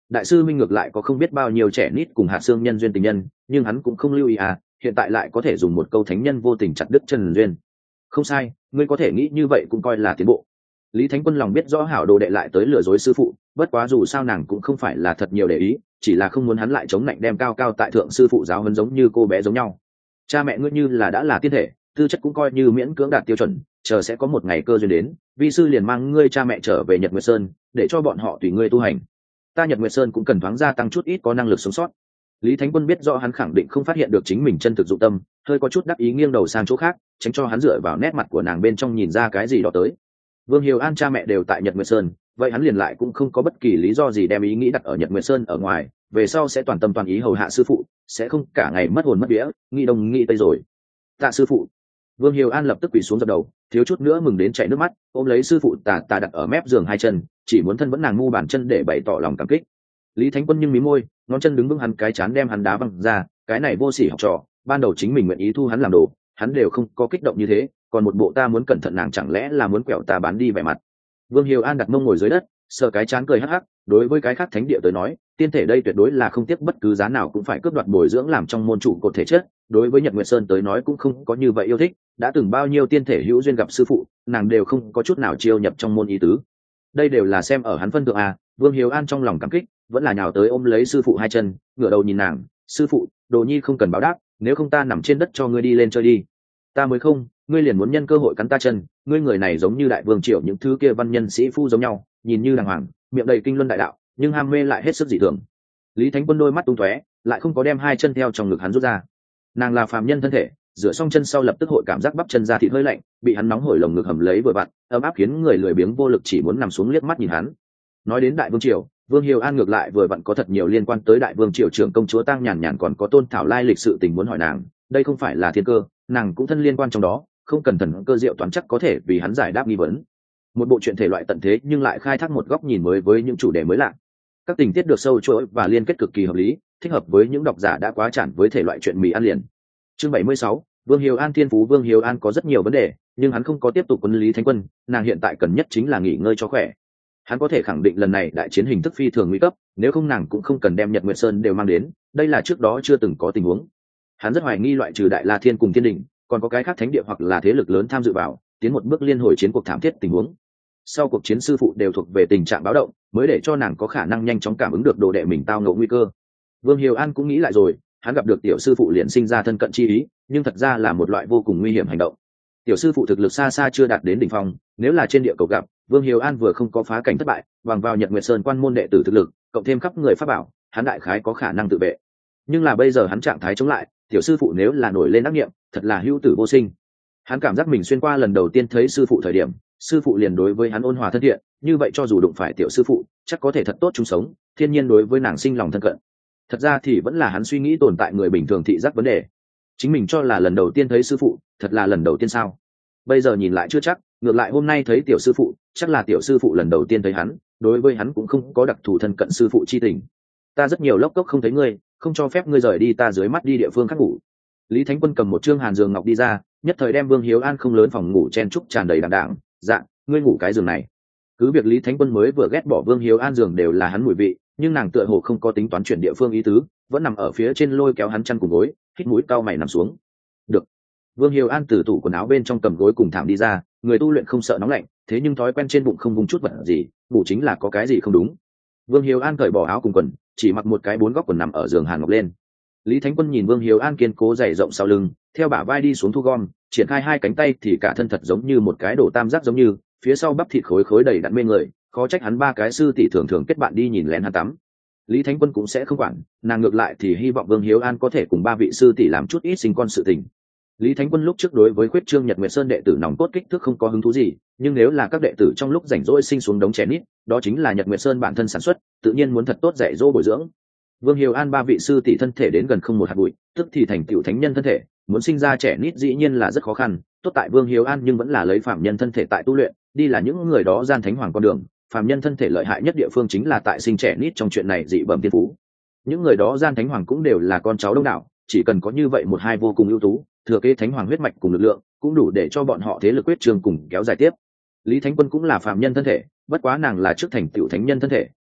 đại sư minh ngược lại có không biết bao nhiêu trẻ nít cùng hạt xương nhân duyên tình nhân, nhưng hắn cũng không lưu ý à, hiện tại lại có thể dùng một câu thánh nhân vô tình chặt đứt chân duyên. Không sai, ngươi có thể nghĩ như vậy cũng coi là tiến bộ. Lý Thánh Quân lòng biết rõ hảo đồ đệ lại tới lừa dối sư phụ, bất quá dù sao nàng cũng không phải là thật nhiều để ý, chỉ là không muốn hắn lại chống lạnh đem cao cao tại thượng sư phụ giáo huấn giống như cô bé giống nhau. Cha mẹ ngươi như là đã là tiên thể, tư chất cũng coi như miễn cưỡng đạt tiêu chuẩn, chờ sẽ có một ngày cơ duyên đến, vi sư liền mang ngươi cha mẹ trở về Nhật Nguyệt Sơn, để cho bọn họ tùy ngươi tu hành. Ta Nhật Nguyệt Sơn cũng cần thoáng gia tăng chút ít có năng lực sống sót. Lý Thánh Quân biết rõ hắn khẳng định không phát hiện được chính mình chân thực dụng tâm, hơi có chút đắc ý nghiêng đầu sang chỗ khác, tránh cho hắn dựa vào nét mặt của nàng bên trong nhìn ra cái gì đó tới. Vương Hiếu An cha mẹ đều tại Nhật Nguyệt Sơn, vậy hắn liền lại cũng không có bất kỳ lý do gì đem ý nghĩ đặt ở Nhật Nguyệt Sơn ở ngoài, về sau sẽ toàn tâm toàn ý hầu hạ sư phụ, sẽ không cả ngày mất hồn mất vía, nghĩ đông nghĩ tây rồi. Tạ sư phụ. Vương Hiếu An lập tức quỳ xuống dập đầu, thiếu chút nữa mừng đến chảy nước mắt, ôm lấy sư phụ tà tà đặt ở mép giường hai chân, chỉ muốn thân vẫn nàng ngu bàn chân để bày tỏ lòng cảm kích. Lý Thánh Quân nhưng mí môi, ngón chân đứng vững hắn cái chán đem hắn đá văng ra, cái này vô sỉ học trò, ban đầu chính mình nguyện ý thu hắn làm đồ, hắn đều không có kích động như thế, còn một bộ ta muốn cẩn thận nàng chẳng lẽ là muốn quẹo ta bán đi vẻ mặt. Vương Hiếu An đặt mông ngồi dưới đất, sờ cái chán cười hắc hắc, đối với cái khác thánh địa tới nói, tiên thể đây tuyệt đối là không tiếc bất cứ giá nào cũng phải cướp đoạt bồi dưỡng làm trong môn chủ cột thể chất, đối với Nhật Nguyệt Sơn tới nói cũng không có như vậy yêu thích, đã từng bao nhiêu tiên thể hữu duyên gặp sư phụ, nàng đều không có chút nào chiêu nhập trong môn ý tứ. Đây đều là xem ở hắn phân thượng à, Vương Hiếu An trong lòng cảm kích, vẫn là nhào tới ôm lấy sư phụ hai chân, ngửa đầu nhìn nàng, sư phụ, đồ nhi không cần báo đáp, nếu không ta nằm trên đất cho ngươi đi lên chơi đi. Ta mới không, ngươi liền muốn nhân cơ hội cắn ta chân, ngươi người này giống như đại vương triệu những thứ kia văn nhân sĩ phu giống nhau, nhìn như đàng hoàng, miệng đầy kinh luân đại đạo, nhưng ham mê lại hết sức dị thường. Lý Thánh Quân đôi mắt tung tóe, lại không có đem hai chân theo trong ngực hắn rút ra. Nàng là phàm nhân thân thể, rửa xong chân sau lập tức hội cảm giác bắp chân ra thịt hơi lạnh, bị hắn nóng hổi lồng ngực hầm lấy vừa vặn, ấm áp khiến người lười biếng vô lực chỉ muốn nằm xuống liếc mắt nhìn hắn. Nói đến đại vương triều, Vương Hiếu An ngược lại vừa vặn có thật nhiều liên quan tới đại vương triều trưởng công chúa Tăng Nhàn Nhàn còn có Tôn Thảo Lai lịch sự tình muốn hỏi nàng, đây không phải là thiên cơ, nàng cũng thân liên quan trong đó, không cần thần cơ diệu toán chắc có thể vì hắn giải đáp nghi vấn. Một bộ truyện thể loại tận thế nhưng lại khai thác một góc nhìn mới với những chủ đề mới lạ. Các tình tiết được sâu chuỗi và liên kết cực kỳ hợp lý, thích hợp với những độc giả đã quá chản với thể loại truyện mì ăn liền. Chương bảy mươi sáu, Vương Hiếu An thiên phú. Vương Hiếu An có rất nhiều vấn đề, nhưng hắn không có tiếp tục quân Lý Thánh Quân, nàng hiện tại cần nhất chính là nghỉ ngơi cho khỏe. Hắn có thể khẳng định lần này đại chiến hình thức phi thường nguy cấp, nếu không nàng cũng không cần đem Nhật Nguyệt Sơn đều mang đến, đây là trước đó chưa từng có tình huống. Hắn rất hoài nghi loại trừ Đại La Thiên cùng Thiên Đình, còn có cái khác thánh địa hoặc là thế lực lớn tham dự vào, tiến một bước liên hồi chiến cuộc thảm thiết tình huống. Sau cuộc chiến sư phụ đều thuộc về tình trạng báo động, mới để cho nàng có khả năng nhanh chóng cảm ứng được đồ đệ mình tao ngộ nguy cơ. Vương Hiếu An cũng nghĩ lại rồi, hắn gặp được tiểu sư phụ liền sinh ra thân cận chi ý, nhưng thật ra là một loại vô cùng nguy hiểm hành động. Tiểu sư phụ thực lực xa xa chưa đạt đến đỉnh phong, nếu là trên địa cầu gặp, Vương Hiếu An vừa không có phá cảnh thất bại, bằng vào Nhật Nguyệt Sơn quan môn đệ tử thực lực, cộng thêm khắp người pháp bảo, hắn đại khái có khả năng tự vệ. Nhưng là bây giờ hắn trạng thái chống lại, tiểu sư phụ nếu là nổi lên ác nghiệm, thật là hữu tử vô sinh. Hắn cảm giác mình xuyên qua lần đầu tiên thấy sư phụ thời điểm, sư phụ liền đối với hắn ôn hòa thân thiện, như vậy cho dù đụng phải tiểu sư phụ, chắc có thể thật tốt chung sống, thiên nhiên đối với nàng sinh lòng thân cận. Thật ra thì vẫn là hắn suy nghĩ tồn tại người bình thường thị giác vấn đề. Chính mình cho là lần đầu tiên thấy sư phụ, thật là lần đầu tiên sao? Bây giờ nhìn lại chưa chắc, ngược lại hôm nay thấy tiểu sư phụ, chắc là tiểu sư phụ lần đầu tiên thấy hắn, đối với hắn cũng không có đặc thù thân cận sư phụ chi tình. Ta rất nhiều lốc cốc không thấy ngươi, không cho phép ngươi rời đi ta dưới mắt đi địa phương khác ngủ. Lý Thánh Quân cầm một chương hàn giường ngọc đi ra, nhất thời đem Vương Hiếu An không lớn phòng ngủ chen trúc tràn đầy đàng đàng, dạ, ngươi ngủ cái giường này. Cứ việc Lý Thánh Quân mới vừa ghét bỏ Vương Hiếu An giường đều là hắn mùi vị, nhưng nàng tựa hồ không có tính toán chuyển địa phương ý tứ, vẫn nằm ở phía trên lôi kéo hắn chăn cùng gối, hít mũi cau mày nằm xuống. Được. Vương Hiếu An từ tủ quần áo bên trong cầm gối cùng thảm đi ra, người tu luyện không sợ nóng lạnh, thế nhưng thói quen trên bụng không vùng chút vật gì, ngủ chính là có cái gì không đúng. Vương Hiếu An cởi bỏ áo cùng quần, chỉ mặc một cái bốn góc quần nằm ở giường hàn ngọc lên. Lý Thánh Quân nhìn Vương Hiếu An kiên cố dày rộng sau lưng, theo bả vai đi xuống thu gom, triển khai hai cánh tay thì cả thân thật giống như một cái đổ tam giác giống như, phía sau bắp thịt khối khối đầy đặn mê người, khó trách hắn ba cái sư tỷ thường thường kết bạn đi nhìn lén hắn tắm. Lý Thánh Quân cũng sẽ không quản, nàng ngược lại thì hy vọng Vương Hiếu An có thể cùng ba vị sư tỷ làm chút ít sinh con sự tình. Lý Thánh Quân lúc trước đối với khuyết trương Nhật Nguyệt Sơn đệ tử nòng cốt kích thước không có hứng thú gì, nhưng nếu là các đệ tử trong lúc rảnh rỗi sinh xuống đống trẻ nít, đó chính là Nhật Nguyệt Sơn bản thân sản xuất, tự nhiên muốn thật tốt dạy dỗ bồi dưỡng. Vương Hiếu An ba vị sư tỷ thân thể đến gần không một hạt bụi, tức thì thành tiểu thánh nhân thân thể, muốn sinh ra trẻ nít dĩ nhiên là rất khó khăn, tốt tại Vương Hiếu An nhưng vẫn là lấy phạm nhân thân thể tại tu luyện, đi là những người đó gian thánh hoàng con đường, phạm nhân thân thể lợi hại nhất địa phương chính là tại sinh trẻ nít trong chuyện này dị bẩm thiên phú. Những người đó gian thánh hoàng cũng đều là con cháu đông đảo, chỉ cần có như vậy một hai vô cùng ưu tú, thừa kế thánh hoàng huyết mạch cùng lực lượng, cũng đủ để cho bọn họ thế lực quyết trường cùng kéo dài tiếp. Lý Thánh Quân cũng là phạm nhân thân thể, bất quá nàng là trước thành tiểu thánh nhân thân thể,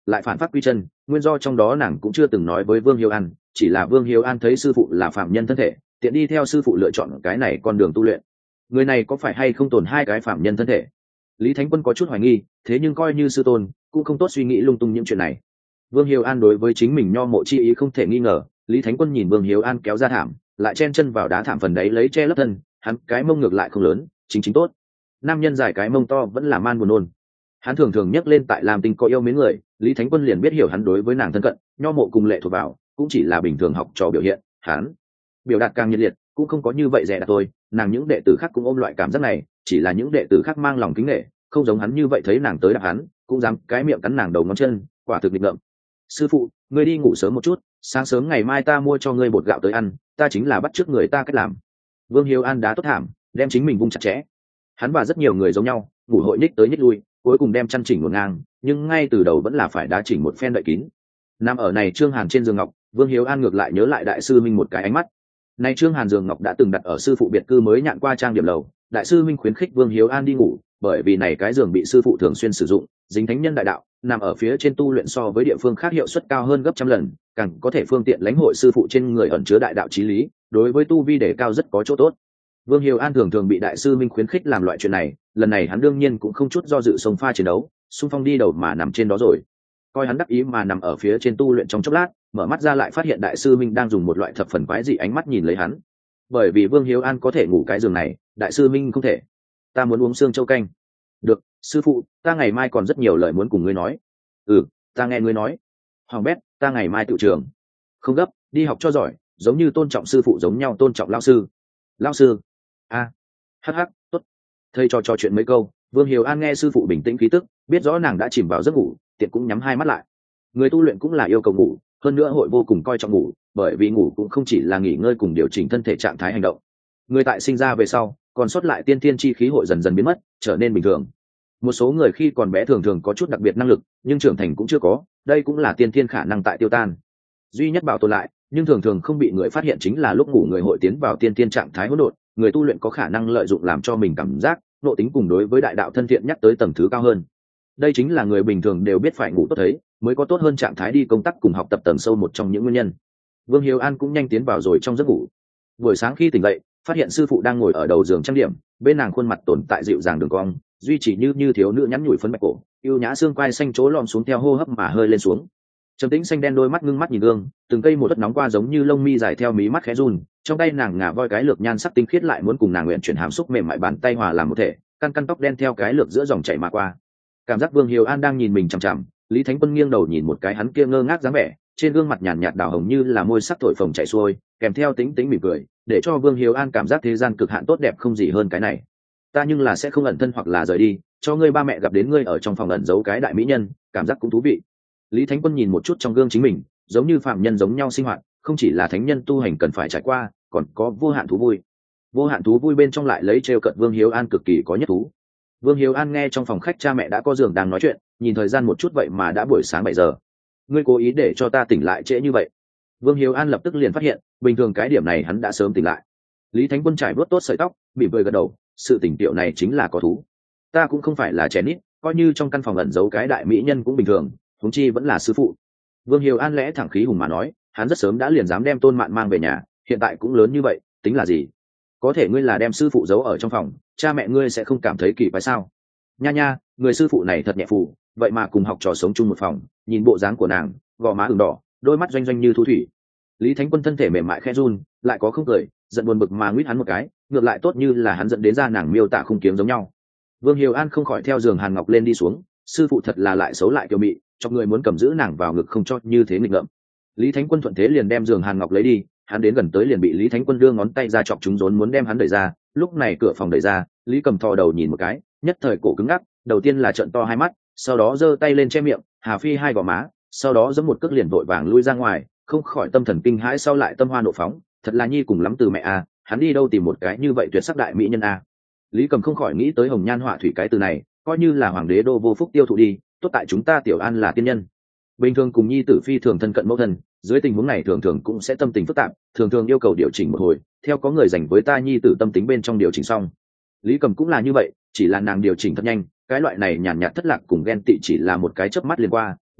lại phản phát quy chân, nguyên do trong đó nàng cũng chưa từng nói với Vương Hiếu An, chỉ là Vương Hiếu An thấy sư phụ là phạm nhân thân thể, tiện đi theo sư phụ lựa chọn cái này con đường tu luyện. Người này có phải hay không tồn hai cái phạm nhân thân thể? Lý Thánh Quân có chút hoài nghi, thế nhưng coi như sư tôn cũng không tốt suy nghĩ lung tung những chuyện này. Vương Hiếu An đối với chính mình nho mộ chi ý không thể nghi ngờ. Lý Thánh Quân nhìn Vương Hiếu An kéo ra thảm, lại chen chân vào đá thảm phần đấy lấy che lấp thân, hắn cái mông ngược lại không lớn, chính chính tốt. Nam nhân dài cái mông to vẫn là man buồn nôn. Hắn thường thường nhắc lên tại làm tình có yêu mến người, Lý Thánh Quân liền biết hiểu hắn đối với nàng thân cận, nho mộ cùng lệ thuộc vào cũng chỉ là bình thường học trò biểu hiện. Hắn biểu đạt càng nhiệt liệt cũng không có như vậy dè đặt thôi. Nàng những đệ tử khác cũng ôm loại cảm giác này, chỉ là những đệ tử khác mang lòng kính nể, không giống hắn như vậy thấy nàng tới đạp hắn cũng dám cái miệng cắn nàng đầu ngón chân, quả thực nghịch ngợm. Sư phụ, ngươi đi ngủ sớm một chút, sáng sớm ngày mai ta mua cho ngươi bột gạo tới ăn, ta chính là bắt chước người ta cách làm. Vương Hiếu An đá tốt thảm, đem chính mình vung chặt chẽ. Hắn và rất nhiều người giống nhau, ngủ hội nhích tới nhích lui, cuối cùng đem chăn chỉnh một ngang, nhưng ngay từ đầu vẫn là phải đá chỉnh một phen đậy kín. Nằm ở này Trương Hàn trên giường ngọc, Vương Hiếu An ngược lại nhớ lại đại sư minh một cái ánh mắt. Nay Trương Hàn giường ngọc đã từng đặt ở sư phụ biệt cư mới nhạn qua trang điểm lầu, đại sư minh khuyến khích Vương Hiếu An đi ngủ, bởi vì này cái giường bị sư phụ thường xuyên sử dụng, dính thánh nhân đại đạo, nằm ở phía trên tu luyện so với địa phương khác hiệu suất cao hơn gấp trăm lần, càng có thể phương tiện lãnh hội sư phụ trên người ẩn chứa đại đạo chí lý, đối với tu vi đề cao rất có chỗ tốt. Vương Hiếu An thường thường bị đại sư minh khuyến khích làm loại chuyện này, lần này hắn đương nhiên cũng không chút do dự xông pha chiến đấu, xung phong đi đầu mà nằm trên đó rồi. Coi hắn đắc ý mà nằm ở phía trên tu luyện trong chốc lát, mở mắt ra lại phát hiện đại sư minh đang dùng một loại thập phần quái dị ánh mắt nhìn lấy hắn. Bởi vì Vương Hiếu An có thể ngủ cái giường này, đại sư minh không thể. Ta muốn uống xương châu canh. Được, sư phụ, ta ngày mai còn rất nhiều lời muốn cùng ngươi nói. Ừ, ta nghe ngươi nói. Hoàng bét, ta ngày mai tự trường. Không gấp, đi học cho giỏi, giống như tôn trọng sư phụ giống nhau tôn trọng lão sư. Lão sư. A. Hắc hắc, tốt. Thầy trò trò chuyện mấy câu, Vương Hiếu An nghe sư phụ bình tĩnh khí tức, biết rõ nàng đã chìm vào giấc ngủ, tiện cũng nhắm hai mắt lại. Người tu luyện cũng là yêu cầu ngủ, hơn nữa hội vô cùng coi trọng ngủ, bởi vì ngủ cũng không chỉ là nghỉ ngơi cùng điều chỉnh thân thể trạng thái hành động. Người tại sinh ra về sau, còn sót lại tiên thiên chi khí hội dần dần biến mất, trở nên bình thường. Một số người khi còn bé thường thường có chút đặc biệt năng lực, nhưng trưởng thành cũng chưa có, đây cũng là tiên thiên khả năng tại tiêu tan. Duy nhất bảo tồn lại, nhưng thường thường không bị người phát hiện chính là lúc ngủ người hội tiến vào tiên thiên trạng thái hỗn độn, người tu luyện có khả năng lợi dụng làm cho mình cảm giác, nội tính cùng đối với đại đạo thân thiện nhắc tới tầng thứ cao hơn. Đây chính là người bình thường đều biết phải ngủ tốt thấy, mới có tốt hơn trạng thái đi công tác cùng học tập tầng sâu một trong những nguyên nhân. Vương Hiếu An cũng nhanh tiến vào rồi trong giấc ngủ. Buổi sáng khi tỉnh dậy, phát hiện sư phụ đang ngồi ở đầu giường trang điểm, bên nàng khuôn mặt tồn tại dịu dàng đường cong, duy chỉ như như thiếu nữ nhắn nhủi phấn bạch cổ, yêu nhã xương quai xanh chỗ lom xuống theo hô hấp mà hơi lên xuống. Trầm tĩnh xanh đen đôi mắt ngưng mắt nhìn gương, từng cây một đất nóng qua giống như lông mi dài theo mí mắt khẽ run, trong tay nàng ngả voi cái lược nhan sắc tinh khiết lại muốn cùng nàng nguyện chuyển hàm xúc mềm mại bàn tay hòa làm một thể, căn căn tóc đen theo cái lược giữa dòng chảy mà qua. Cảm giác Vương Hiếu An đang nhìn mình chằm chằm, Lý Thánh Quân nghiêng đầu nhìn một cái hắn kia ngơ ngác dáng vẻ, trên gương mặt nhàn nhạt đào hồng như là môi sắc thổi phồng chảy xuôi, kèm theo tính tính mỉm cười, để cho Vương Hiếu An cảm giác thế gian cực hạn tốt đẹp không gì hơn cái này. Ta nhưng là sẽ không ẩn thân hoặc là rời đi, cho ngươi ba mẹ gặp đến ngươi ở trong phòng ẩn giấu cái đại mỹ nhân, cảm giác cũng thú vị. Lý Thánh Quân nhìn một chút trong gương chính mình, giống như phạm nhân giống nhau sinh hoạt, không chỉ là thánh nhân tu hành cần phải trải qua, còn có vô hạn thú vui. Vô hạn thú vui bên trong lại lấy trêu cợt Vương Hiếu An cực kỳ có nhất thú. Vương Hiếu An nghe trong phòng khách cha mẹ đã có giường đang nói chuyện, nhìn thời gian một chút vậy mà đã buổi sáng bảy giờ. Ngươi cố ý để cho ta tỉnh lại trễ như vậy. Vương Hiếu An lập tức liền phát hiện, bình thường cái điểm này hắn đã sớm tỉnh lại. Lý Thánh Quân trải vuốt tốt sợi tóc, mỉm cười gật đầu, sự tỉnh tiểu này chính là có thú. Ta cũng không phải là trẻ nít, coi như trong căn phòng ẩn giấu cái đại mỹ nhân cũng bình thường, huống chi vẫn là sư phụ. Vương Hiếu An lẽ thẳng khí hùng mà nói, hắn rất sớm đã liền dám đem Tôn Mạn mang về nhà, hiện tại cũng lớn như vậy, tính là gì? Có thể ngươi là đem sư phụ giấu ở trong phòng, cha mẹ ngươi sẽ không cảm thấy kỳ quái sao? Nha nha, người sư phụ này thật nhẹ phù, vậy mà cùng học trò sống chung một phòng, nhìn bộ dáng của nàng, gò má ửng đỏ, đôi mắt doanh doanh như thu thủy. Lý Thánh Quân thân thể mềm mại khẽ run, lại có không cười, giận buồn bực mà nguyết hắn một cái, ngược lại tốt như là hắn dẫn đến ra nàng miêu tả khung kiếm giống nhau. Vương Hiếu An không khỏi theo giường Hàn Ngọc lên đi xuống, sư phụ thật là lại xấu lại kiêu mị, cho người muốn cầm giữ nàng vào ngực không cho như thế nghịch ngợm. Lý Thánh Quân thuận thế liền đem giường Hàn Ngọc lấy đi, hắn đến gần tới liền bị Lý Thánh Quân đưa ngón tay ra chọc chúng rốn muốn đem hắn đẩy ra, lúc này cửa phòng đẩy ra, Lý Cầm thò đầu nhìn một cái, nhất thời cổ cứng ngắc, đầu tiên là trợn to hai mắt, sau đó giơ tay lên che miệng, hà phi hai gò má, sau đó giẫm một cước liền vội vàng lui ra ngoài, không khỏi tâm thần kinh hãi sau lại tâm hoa nộ phóng, thật là nhi cùng lắm từ mẹ a, hắn đi đâu tìm một cái như vậy tuyệt sắc đại mỹ nhân a. Lý Cầm không khỏi nghĩ tới hồng nhan họa thủy cái từ này, coi như là hoàng đế đô vô phúc tiêu thụ đi, tốt tại chúng ta tiểu an là tiên nhân. Bình thường cùng nhi tử phi thường thân cận mẫu thân, dưới tình huống này thường thường cũng sẽ tâm tình phức tạp, thường thường yêu cầu điều chỉnh một hồi, theo có người dành với ta nhi tử tâm tính bên trong điều chỉnh xong. Lý Cầm cũng là như vậy, chỉ là nàng điều chỉnh thật nhanh, cái loại này nhàn nhạt thất lạc cùng ghen tị chỉ là một cái chớp mắt liền qua,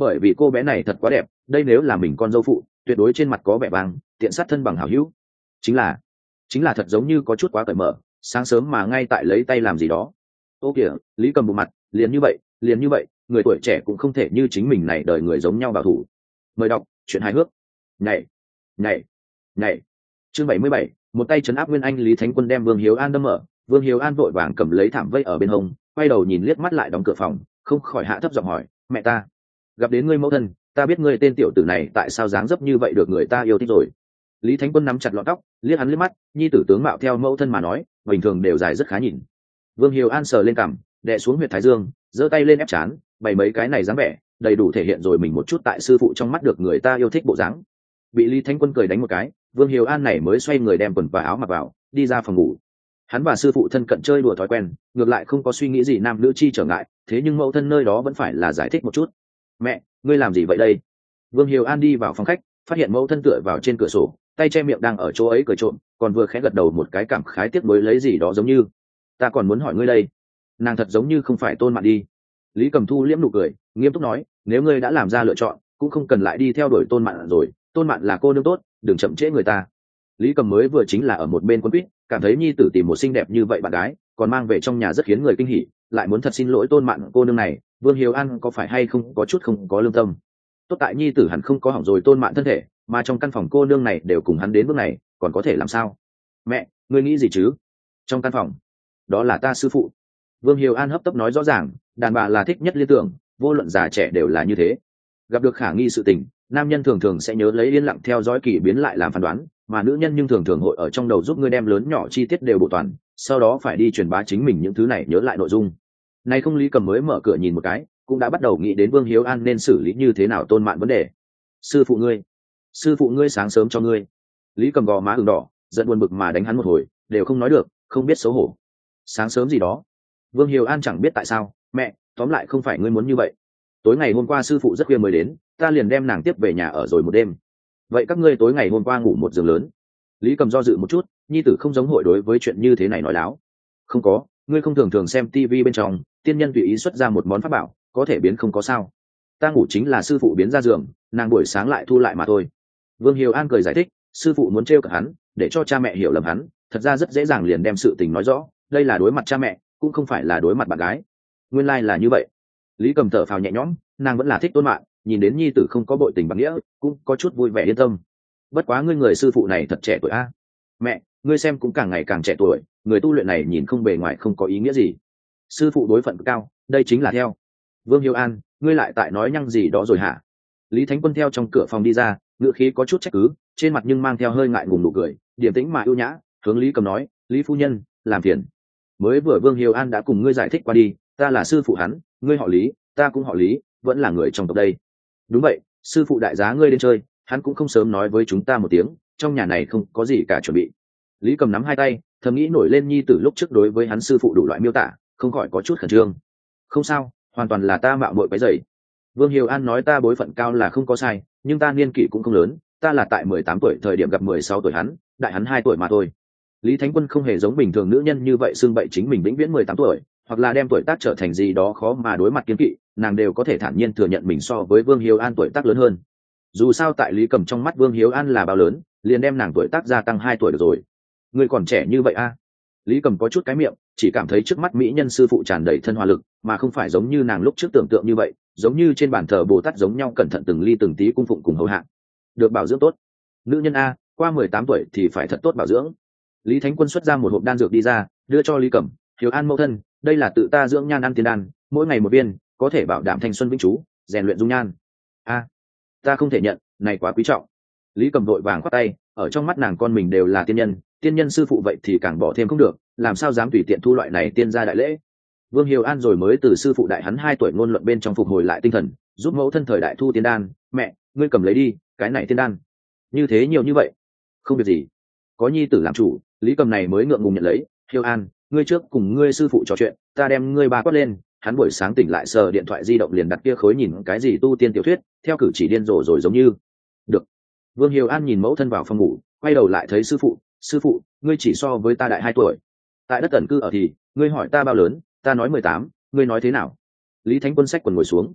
bởi vì cô bé này thật quá đẹp, đây nếu là mình con dâu phụ tuyệt đối trên mặt có vẻ vàng, tiện sát thân bằng hảo hữu. chính là chính là thật giống như có chút quá cởi mở, sáng sớm mà ngay tại lấy tay làm gì đó. Ô kìa, Lý Cầm bộ mặt liền như vậy, liền như vậy, người tuổi trẻ cũng không thể như chính mình này đời người giống nhau bảo thủ. Mời đọc chuyện hài hước. Nhảy, nhảy, nhảy. Chương bảy mươi bảy, một tay trấn áp Nguyên Anh. Lý Thánh Quân đem Vương Hiếu An đâm mở, Vương Hiếu An vội vàng cầm lấy thảm vây ở bên hông, quay đầu nhìn liếc mắt lại đóng cửa phòng, không khỏi hạ thấp giọng hỏi, mẹ ta, gặp đến ngươi mẫu thân, ta biết ngươi tên tiểu tử này tại sao dáng dấp như vậy được người ta yêu thích rồi. Lý Thánh Quân nắm chặt lọn tóc, liếc hắn liếc mắt, nhi tử tướng mạo theo mẫu thân mà nói, bình thường đều dài rất khá nhìn. Vương Hiếu An sờ lên cằm, đè xuống huyệt thái dương, giơ tay lên ép chán, bày mấy cái này dáng vẻ, đầy đủ thể hiện rồi mình một chút tại sư phụ trong mắt được người ta yêu thích bộ dáng. Bị Lý Thánh Quân cười đánh một cái, Vương Hiếu An này mới xoay người đem quần và áo mặc vào, đi ra phòng ngủ. Hắn và sư phụ thân cận chơi đùa thói quen, ngược lại không có suy nghĩ gì nam nữ chi trở ngại, thế nhưng mẫu thân nơi đó vẫn phải là giải thích một chút. Mẹ, ngươi làm gì vậy đây? Vương Hiếu An đi vào phòng khách, phát hiện mẫu thân tựa vào trên cửa sổ, tay che miệng đang ở chỗ ấy cười trộm, còn vừa khẽ gật đầu một cái cảm khái tiếc nuối lấy gì đó giống như. Ta còn muốn hỏi ngươi đây, nàng thật giống như không phải Tôn Mạn đi. Lý Cầm Thu liễm nụ cười, nghiêm túc nói, nếu ngươi đã làm ra lựa chọn, cũng không cần lại đi theo đuổi Tôn Mạn rồi, Tôn Mạn là cô nương tốt, đừng chậm trễ người ta. Lý Cầm mới vừa chính là ở một bên quân quýt, cảm thấy nhi tử tìm một xinh đẹp như vậy bạn gái, còn mang về trong nhà rất khiến người kinh hỉ, lại muốn thật xin lỗi Tôn Mạn cô nương này, Vương Hiếu An có phải hay không có chút không có lương tâm. Tốt tại nhi tử hẳn không có hỏng rồi Tôn Mạn thân thể, mà trong căn phòng cô nương này đều cùng hắn đến bước này, còn có thể làm sao? Mẹ, ngươi nghĩ gì chứ? Trong căn phòng, đó là ta sư phụ. Vương Hiếu An hấp tấp nói rõ ràng, đàn bà là thích nhất liên tưởng, vô luận già trẻ đều là như thế. Gặp được khả nghi sự tình, nam nhân thường thường sẽ nhớ lấy yên lặng theo dõi kỳ biến lại làm phán đoán, mà nữ nhân nhưng thường thường hội ở trong đầu giúp ngươi đem lớn nhỏ chi tiết đều bổ toàn, sau đó phải đi truyền bá chính mình những thứ này nhớ lại nội dung. Này không, Lý Cầm mới mở cửa nhìn một cái, cũng đã bắt đầu nghĩ đến Vương Hiếu An nên xử lý như thế nào Tôn Mạn vấn đề. Sư phụ ngươi, sư phụ ngươi sáng sớm cho ngươi. Lý Cầm gò má ửng đỏ, giận buồn bực mà đánh hắn một hồi, đều không nói được, không biết xấu hổ. Sáng sớm gì đó? Vương Hiếu An chẳng biết tại sao, mẹ, tóm lại không phải ngươi muốn như vậy. Tối ngày hôm qua sư phụ rất khuya mới đến, ta liền đem nàng tiếp về nhà ở rồi một đêm. Vậy các ngươi tối ngày hôm qua ngủ một giường lớn? Lý Cầm do dự một chút, nhi tử không giống hội đối với chuyện như thế này nói láo. Không có, ngươi không thường thường xem tivi bên trong, tiên nhân tùy ý xuất ra một món pháp bảo, có thể biến không có sao. Ta ngủ chính là sư phụ biến ra giường, nàng buổi sáng lại thu lại mà thôi. Vương Hiếu An cười giải thích, sư phụ muốn trêu cả hắn, để cho cha mẹ hiểu lầm hắn, thật ra rất dễ dàng liền đem sự tình nói rõ, đây là đối mặt cha mẹ, cũng không phải là đối mặt bạn gái. Nguyên lai like là như vậy. Lý Cầm thở phào nhẹ nhõm, nàng vẫn là thích Tôn Mạn, nhìn đến nhi tử không có bội tình bạc nghĩa, cũng có chút vui vẻ yên tâm. Bất quá ngươi người sư phụ này thật trẻ tuổi a. Mẹ, ngươi xem cũng càng ngày càng trẻ tuổi, người tu luyện này nhìn không bề ngoài không có ý nghĩa gì. Sư phụ đối phận cao, đây chính là theo. Vương Hiếu An, ngươi lại tại nói nhăng gì đó rồi hả? Lý Thánh Quân theo trong cửa phòng đi ra, ngữ khí có chút trách cứ, trên mặt nhưng mang theo hơi ngại ngùng nụ cười, điềm tĩnh mà ưu nhã, hướng Lý Cầm nói, Lý phu nhân, làm phiền. Mới vừa Vương Hiếu An đã cùng ngươi giải thích qua đi, ta là sư phụ hắn, ngươi họ Lý, ta cũng họ Lý, vẫn là người trong tộc đây. Đúng vậy, sư phụ đại giá ngươi đến chơi, hắn cũng không sớm nói với chúng ta một tiếng, trong nhà này không có gì cả chuẩn bị. Lý Cầm nắm hai tay, thầm nghĩ nổi lên nhi tử lúc trước đối với hắn sư phụ đủ loại miêu tả, không khỏi có chút khẩn trương. Không sao, hoàn toàn là ta mạo muội quấy rầy. Vương Hiếu An nói ta bối phận cao là không có sai, nhưng ta niên kỷ cũng không lớn, ta là tại mười tám tuổi thời điểm gặp mười sáu tuổi hắn, đại hắn hai tuổi mà thôi. Lý Thánh Quân không hề giống bình thường nữ nhân như vậy xưng bậy chính mình vĩnh viễn mười tám tuổi, hoặc là đem tuổi tác trở thành gì đó khó mà đối mặt kiên kỵ, nàng đều có thể thản nhiên thừa nhận mình so với Vương Hiếu An tuổi tác lớn hơn. Dù sao tại Lý Cầm trong mắt Vương Hiếu An là bao lớn, liền đem nàng tuổi tác gia tăng hai tuổi được rồi. Ngươi còn trẻ như vậy a? À? Lý Cầm có chút cái miệng, chỉ cảm thấy trước mắt mỹ nhân sư phụ tràn đầy thân hòa lực, mà không phải giống như nàng lúc trước tưởng tượng như vậy, giống như trên bàn thờ Bồ Tát giống nhau cẩn thận từng ly từng tí cung phụng cùng hầu hạ. Được bảo dưỡng tốt. Nữ nhân a, qua mười tám tuổi thì phải thật tốt bảo dưỡng. Lý Thánh Quân xuất ra một hộp đan dược đi ra, đưa cho Lý Cầm, Hiếu An mẫu thân, đây là tự ta dưỡng nhan ăn tiên đan, mỗi ngày một viên, có thể bảo đảm thanh xuân vĩnh trú, rèn luyện dung nhan. A, ta không thể nhận, này quá quý trọng. Lý Cầm vội vàng khoát tay, ở trong mắt nàng con mình đều là tiên nhân, tiên nhân sư phụ vậy thì càng bỏ thêm không được, làm sao dám tùy tiện thu loại này tiên gia đại lễ. Vương Hiếu An rồi mới từ sư phụ đại hắn hai tuổi ngôn luận bên trong phục hồi lại tinh thần, giúp mẫu thân thời đại thu tiên đan, mẹ, ngươi cầm lấy đi, cái này tiên đan. Như thế nhiều như vậy, không việc gì. Có nhi tử làm chủ, Lý Cầm này mới ngượng ngùng nhận lấy. Hiếu An, ngươi trước cùng ngươi sư phụ trò chuyện, ta đem ngươi ba quát lên. Hắn buổi sáng tỉnh lại sờ điện thoại di động liền đặt kia khối nhìn cái gì tu tiên tiểu thuyết, theo cử chỉ điên rồ rồi giống như. Được. Vương Hiếu An nhìn mẫu thân vào phòng ngủ, quay đầu lại thấy sư phụ, sư phụ, ngươi chỉ so với ta đại hai tuổi. Tại đất ẩn cư ở thì, ngươi hỏi ta bao lớn, ta nói mười tám, ngươi nói thế nào? Lý Thánh Quân xách quần ngồi xuống.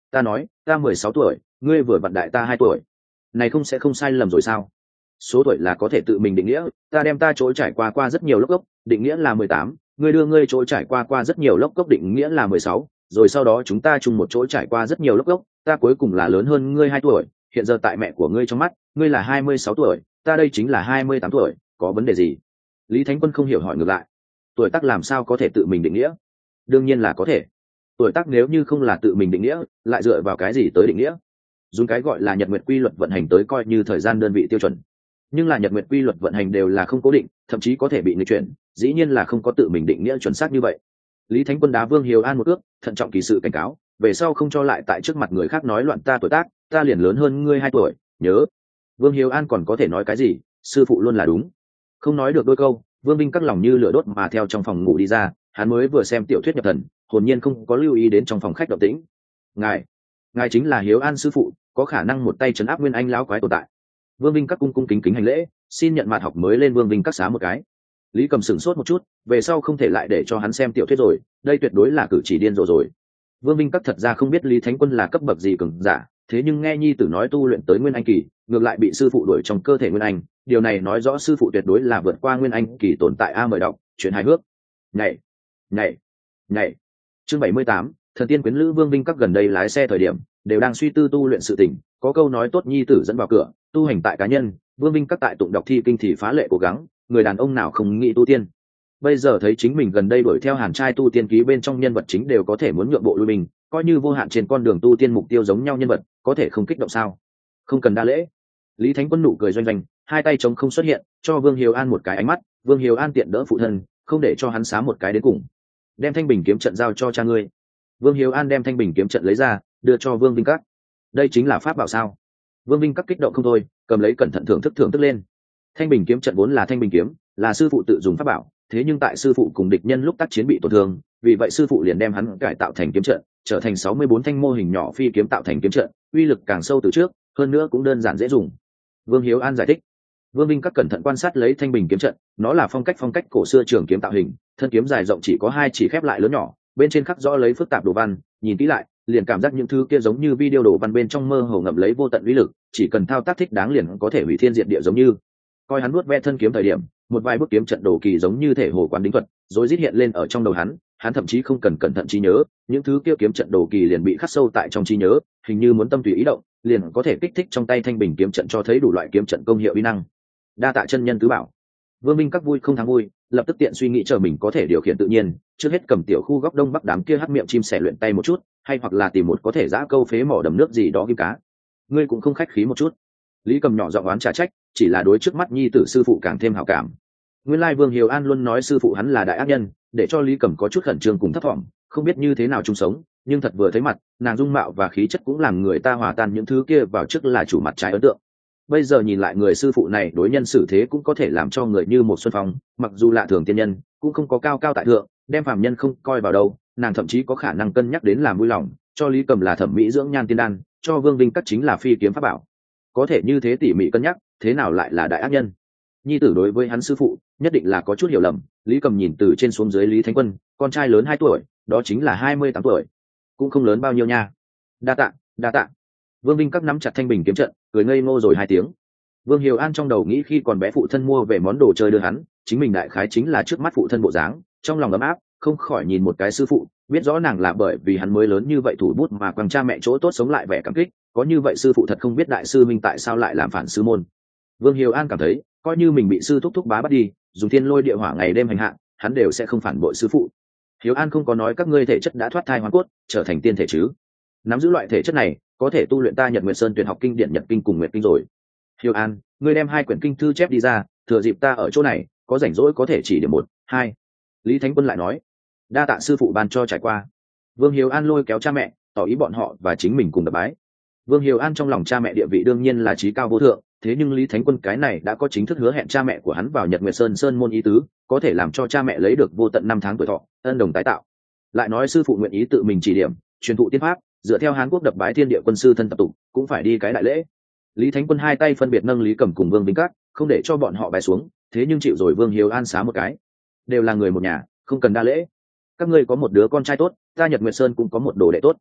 Ta nói ta mười sáu tuổi, ngươi vừa vặn đại ta hai tuổi, này không sẽ không sai lầm rồi sao? Số tuổi là có thể tự mình định nghĩa, ta đem ta chỗ trải qua qua rất nhiều lốc gốc định nghĩa là mười tám, ngươi đưa ngươi chỗ trải qua qua rất nhiều lốc gốc định nghĩa là mười sáu, rồi sau đó chúng ta chung một chỗ trải qua rất nhiều lốc gốc, ta cuối cùng là lớn hơn ngươi hai tuổi, hiện giờ tại mẹ của ngươi trong mắt ngươi là hai mươi sáu tuổi, ta đây chính là hai mươi tám tuổi, có vấn đề gì? Lý Thánh Quân không hiểu hỏi ngược lại. Tuổi tác làm sao có thể tự mình định nghĩa? Đương nhiên là có thể. Tuổi tác nếu như không là tự mình định nghĩa, lại dựa vào cái gì tới định nghĩa? Dùng cái gọi là nhật nguyệt quy luật vận hành tới coi như thời gian đơn vị tiêu chuẩn. Nhưng là nhật nguyệt quy luật vận hành đều là không cố định, thậm chí có thể bị nghịch chuyển, dĩ nhiên là không có tự mình định nghĩa chuẩn xác như vậy. Lý Thánh Quân đá Vương Hiếu An một ước, thận trọng kỳ sự cảnh cáo, về sau không cho lại tại trước mặt người khác nói loạn ta tuổi tác, ta liền lớn hơn ngươi hai tuổi, nhớ. Vương Hiếu An còn có thể nói cái gì, sư phụ luôn là đúng. Không nói được đôi câu, Vương Vinh các lòng như lửa đốt mà theo trong phòng ngủ đi ra, hắn mới vừa xem tiểu thuyết nhập thần, hồn nhiên không có lưu ý đến trong phòng khách động tĩnh. Ngài, ngài chính là Hiếu An sư phụ, có khả năng một tay trấn áp Nguyên Anh lão quái tồn tại. Vương Vinh các cung cung kính kính hành lễ, xin nhận mạt học mới lên Vương Vinh các xá một cái. Lý Cầm sửng sốt một chút, về sau không thể lại để cho hắn xem tiểu thuyết rồi, đây tuyệt đối là cử chỉ điên rồ rồi. Vương Vinh các thật ra không biết Lý Thánh Quân là cấp bậc gì cường giả, thế nhưng nghe nhi tử nói tu luyện tới Nguyên Anh kỳ, ngược lại bị sư phụ đuổi trong cơ thể Nguyên Anh, điều này nói rõ sư phụ tuyệt đối là vượt qua Nguyên Anh kỳ tồn tại. A mời đọc, chuyện hài hước. Nhảy, nhảy, nhảy. Chương bảy mươi tám, Thần Tiên Quyến Lữ. Vương Vinh các gần đây lái xe thời điểm, đều đang suy tư tu luyện sự tình, có câu nói tốt nhi tử dẫn vào cửa, tu hành tại cá nhân, Vương Vinh các tại tụng đọc thi kinh thì phá lệ cố gắng, người đàn ông nào không nghĩ tu tiên. Bây giờ thấy chính mình gần đây đuổi theo Hàn trai tu tiên ký bên trong nhân vật chính đều có thể muốn nhượng bộ lui mình, coi như vô hạn trên con đường tu tiên mục tiêu giống nhau nhân vật, có thể không kích động sao? Không cần đa lễ. Lý Thánh Quân nụ cười doanh doanh, hai tay chống không xuất hiện, cho Vương Hiếu An một cái ánh mắt. Vương Hiếu An tiện đỡ phụ thân, không để cho hắn xá một cái đến cùng. Đem thanh bình kiếm trận giao cho cha ngươi. Vương Hiếu An đem thanh bình kiếm trận lấy ra, đưa cho Vương Vinh các. Đây chính là pháp bảo sao? Vương Vinh các kích động không thôi, cầm lấy cẩn thận thưởng thức thưởng thức lên. Thanh bình kiếm trận vốn là thanh bình kiếm, là sư phụ tự dùng pháp bảo, thế nhưng tại sư phụ cùng địch nhân lúc tác chiến bị tổn thương, vì vậy sư phụ liền đem hắn cải tạo thành kiếm trận, trở thành sáu mươi bốn thanh mô hình nhỏ phi kiếm tạo thành kiếm trận, uy lực càng sâu từ trước, hơn nữa cũng đơn giản dễ dùng. Vương Hiếu An giải thích. Vương Vinh các cẩn thận quan sát lấy thanh bình kiếm trận, nó là phong cách phong cách cổ xưa trường kiếm tạo hình, thân kiếm dài rộng chỉ có hai chỉ khép lại lớn nhỏ, bên trên khắc rõ lấy phức tạp đồ văn, nhìn kỹ lại, liền cảm giác những thứ kia giống như video đồ văn bên trong mơ hồ ngậm lấy vô tận uy lực, chỉ cần thao tác thích đáng liền có thể hủy thiên diệt địa giống như. Coi hắn nuốt ve thân kiếm thời điểm, một vài bước kiếm trận đồ kỳ giống như thể hồ quán đính thuật, rồi rít hiện lên ở trong đầu hắn, hắn thậm chí không cần cẩn thận trí nhớ, những thứ kia kiếm trận đồ kỳ liền bị khắc sâu tại trong trí nhớ, hình như muốn tâm tùy ý động, liền có thể kích thích trong tay thanh bình kiếm trận cho thấy đủ loại kiếm trận công hiệu uy năng. Đa tạ chân nhân tứ bảo. Vương Minh các vui không thắng vui, lập tức tiện suy nghĩ chờ mình có thể điều khiển tự nhiên, trước hết cầm tiểu khu góc đông bắc đám kia hắc miệng chim sẻ luyện tay một chút, hay hoặc là tìm một có thể giã câu phế mỏ đầm nước gì đó kim cá. Ngươi cũng không khách khí một chút. Lý Cầm nhỏ giọng oán trả trách, chỉ là đối trước mắt nhi tử sư phụ càng thêm hảo cảm. Nguyên lai Vương Hiếu An luôn nói sư phụ hắn là đại ác nhân, để cho Lý Cầm có chút khẩn trương cùng thấp thỏm, không biết như thế nào chung sống, nhưng thật vừa thấy mặt, nàng dung mạo và khí chất cũng làm người ta hòa tan những thứ kia vào trước là chủ mặt trái ấn tượng. Bây giờ nhìn lại người sư phụ này đối nhân xử thế cũng có thể làm cho người như một xuân phong, mặc dù lạ thường tiên nhân, cũng không có cao cao tại thượng, đem phàm nhân không coi vào đâu, nàng thậm chí có khả năng cân nhắc đến làm vui lòng, cho Lý Cầm là thẩm mỹ dưỡng nhan tiên đan, cho Vương Vinh các chính là phi kiếm pháp bảo. Có thể như thế tỉ mỉ cân nhắc, thế nào lại là đại ác nhân? Nhi tử đối với hắn sư phụ, nhất định là có chút hiểu lầm. Lý Cầm nhìn từ trên xuống dưới Lý Thánh Quân, con trai lớn hai tuổi, đó chính là hai mươi tám tuổi, cũng không lớn bao nhiêu nha. Đa tạ, đa tạ. Vương Vinh các nắm chặt thanh bình kiếm trận, cười ngây ngô rồi hai tiếng. Vương Hiếu An trong đầu nghĩ khi còn bé phụ thân mua về món đồ chơi đưa hắn, chính mình đại khái chính là trước mắt phụ thân bộ dáng, trong lòng ấm áp, không khỏi nhìn một cái sư phụ, biết rõ nàng là bởi vì hắn mới lớn như vậy thủ bút mà quăng cha mẹ chỗ tốt sống lại vẻ cảm kích, có như vậy sư phụ thật không biết đại sư minh tại sao lại làm phản sư môn. Vương Hiếu An cảm thấy, coi như mình bị sư thúc thúc bá bắt đi, dùng thiên lôi địa hỏa ngày đêm hành hạ, hắn đều sẽ không phản bội sư phụ. Hiếu An không có nói các ngươi thể chất đã thoát thai hóa cốt, trở thành tiên thể chứ? Nắm giữ loại thể chất này, có thể tu luyện ta Nhật Nguyệt Sơn tuyệt học kinh điển Nhật kinh cùng Nguyệt kinh rồi. Hiếu An, ngươi đem hai quyển kinh thư chép đi ra, thừa dịp ta ở chỗ này, có rảnh rỗi có thể chỉ điểm một, hai. Lý Thánh Quân lại nói, đa tạ sư phụ ban cho trải qua. Vương Hiếu An lôi kéo cha mẹ, tỏ ý bọn họ và chính mình cùng đập bái. Vương Hiếu An trong lòng cha mẹ địa vị đương nhiên là trí cao vô thượng, thế nhưng Lý Thánh Quân cái này đã có chính thức hứa hẹn cha mẹ của hắn vào Nhật Nguyệt Sơn Sơn môn ý tứ, có thể làm cho cha mẹ lấy được vô tận năm tháng tuổi thọ, ân đồng tái tạo. Lại nói sư phụ nguyện ý tự mình chỉ điểm, truyền thụ tiên pháp, dựa theo Hán Quốc đập bái thiên địa quân sư thân tập tục, cũng phải đi cái đại lễ. Lý Thánh Quân hai tay phân biệt nâng Lý Cầm cùng Vương Vinh Các, không để cho bọn họ bái xuống, thế nhưng chịu rồi Vương Hiếu An xá một cái. Đều là người một nhà, không cần đa lễ. Các ngươi có một đứa con trai tốt, ta Nhật Nguyệt Sơn cũng có một đồ đệ tốt.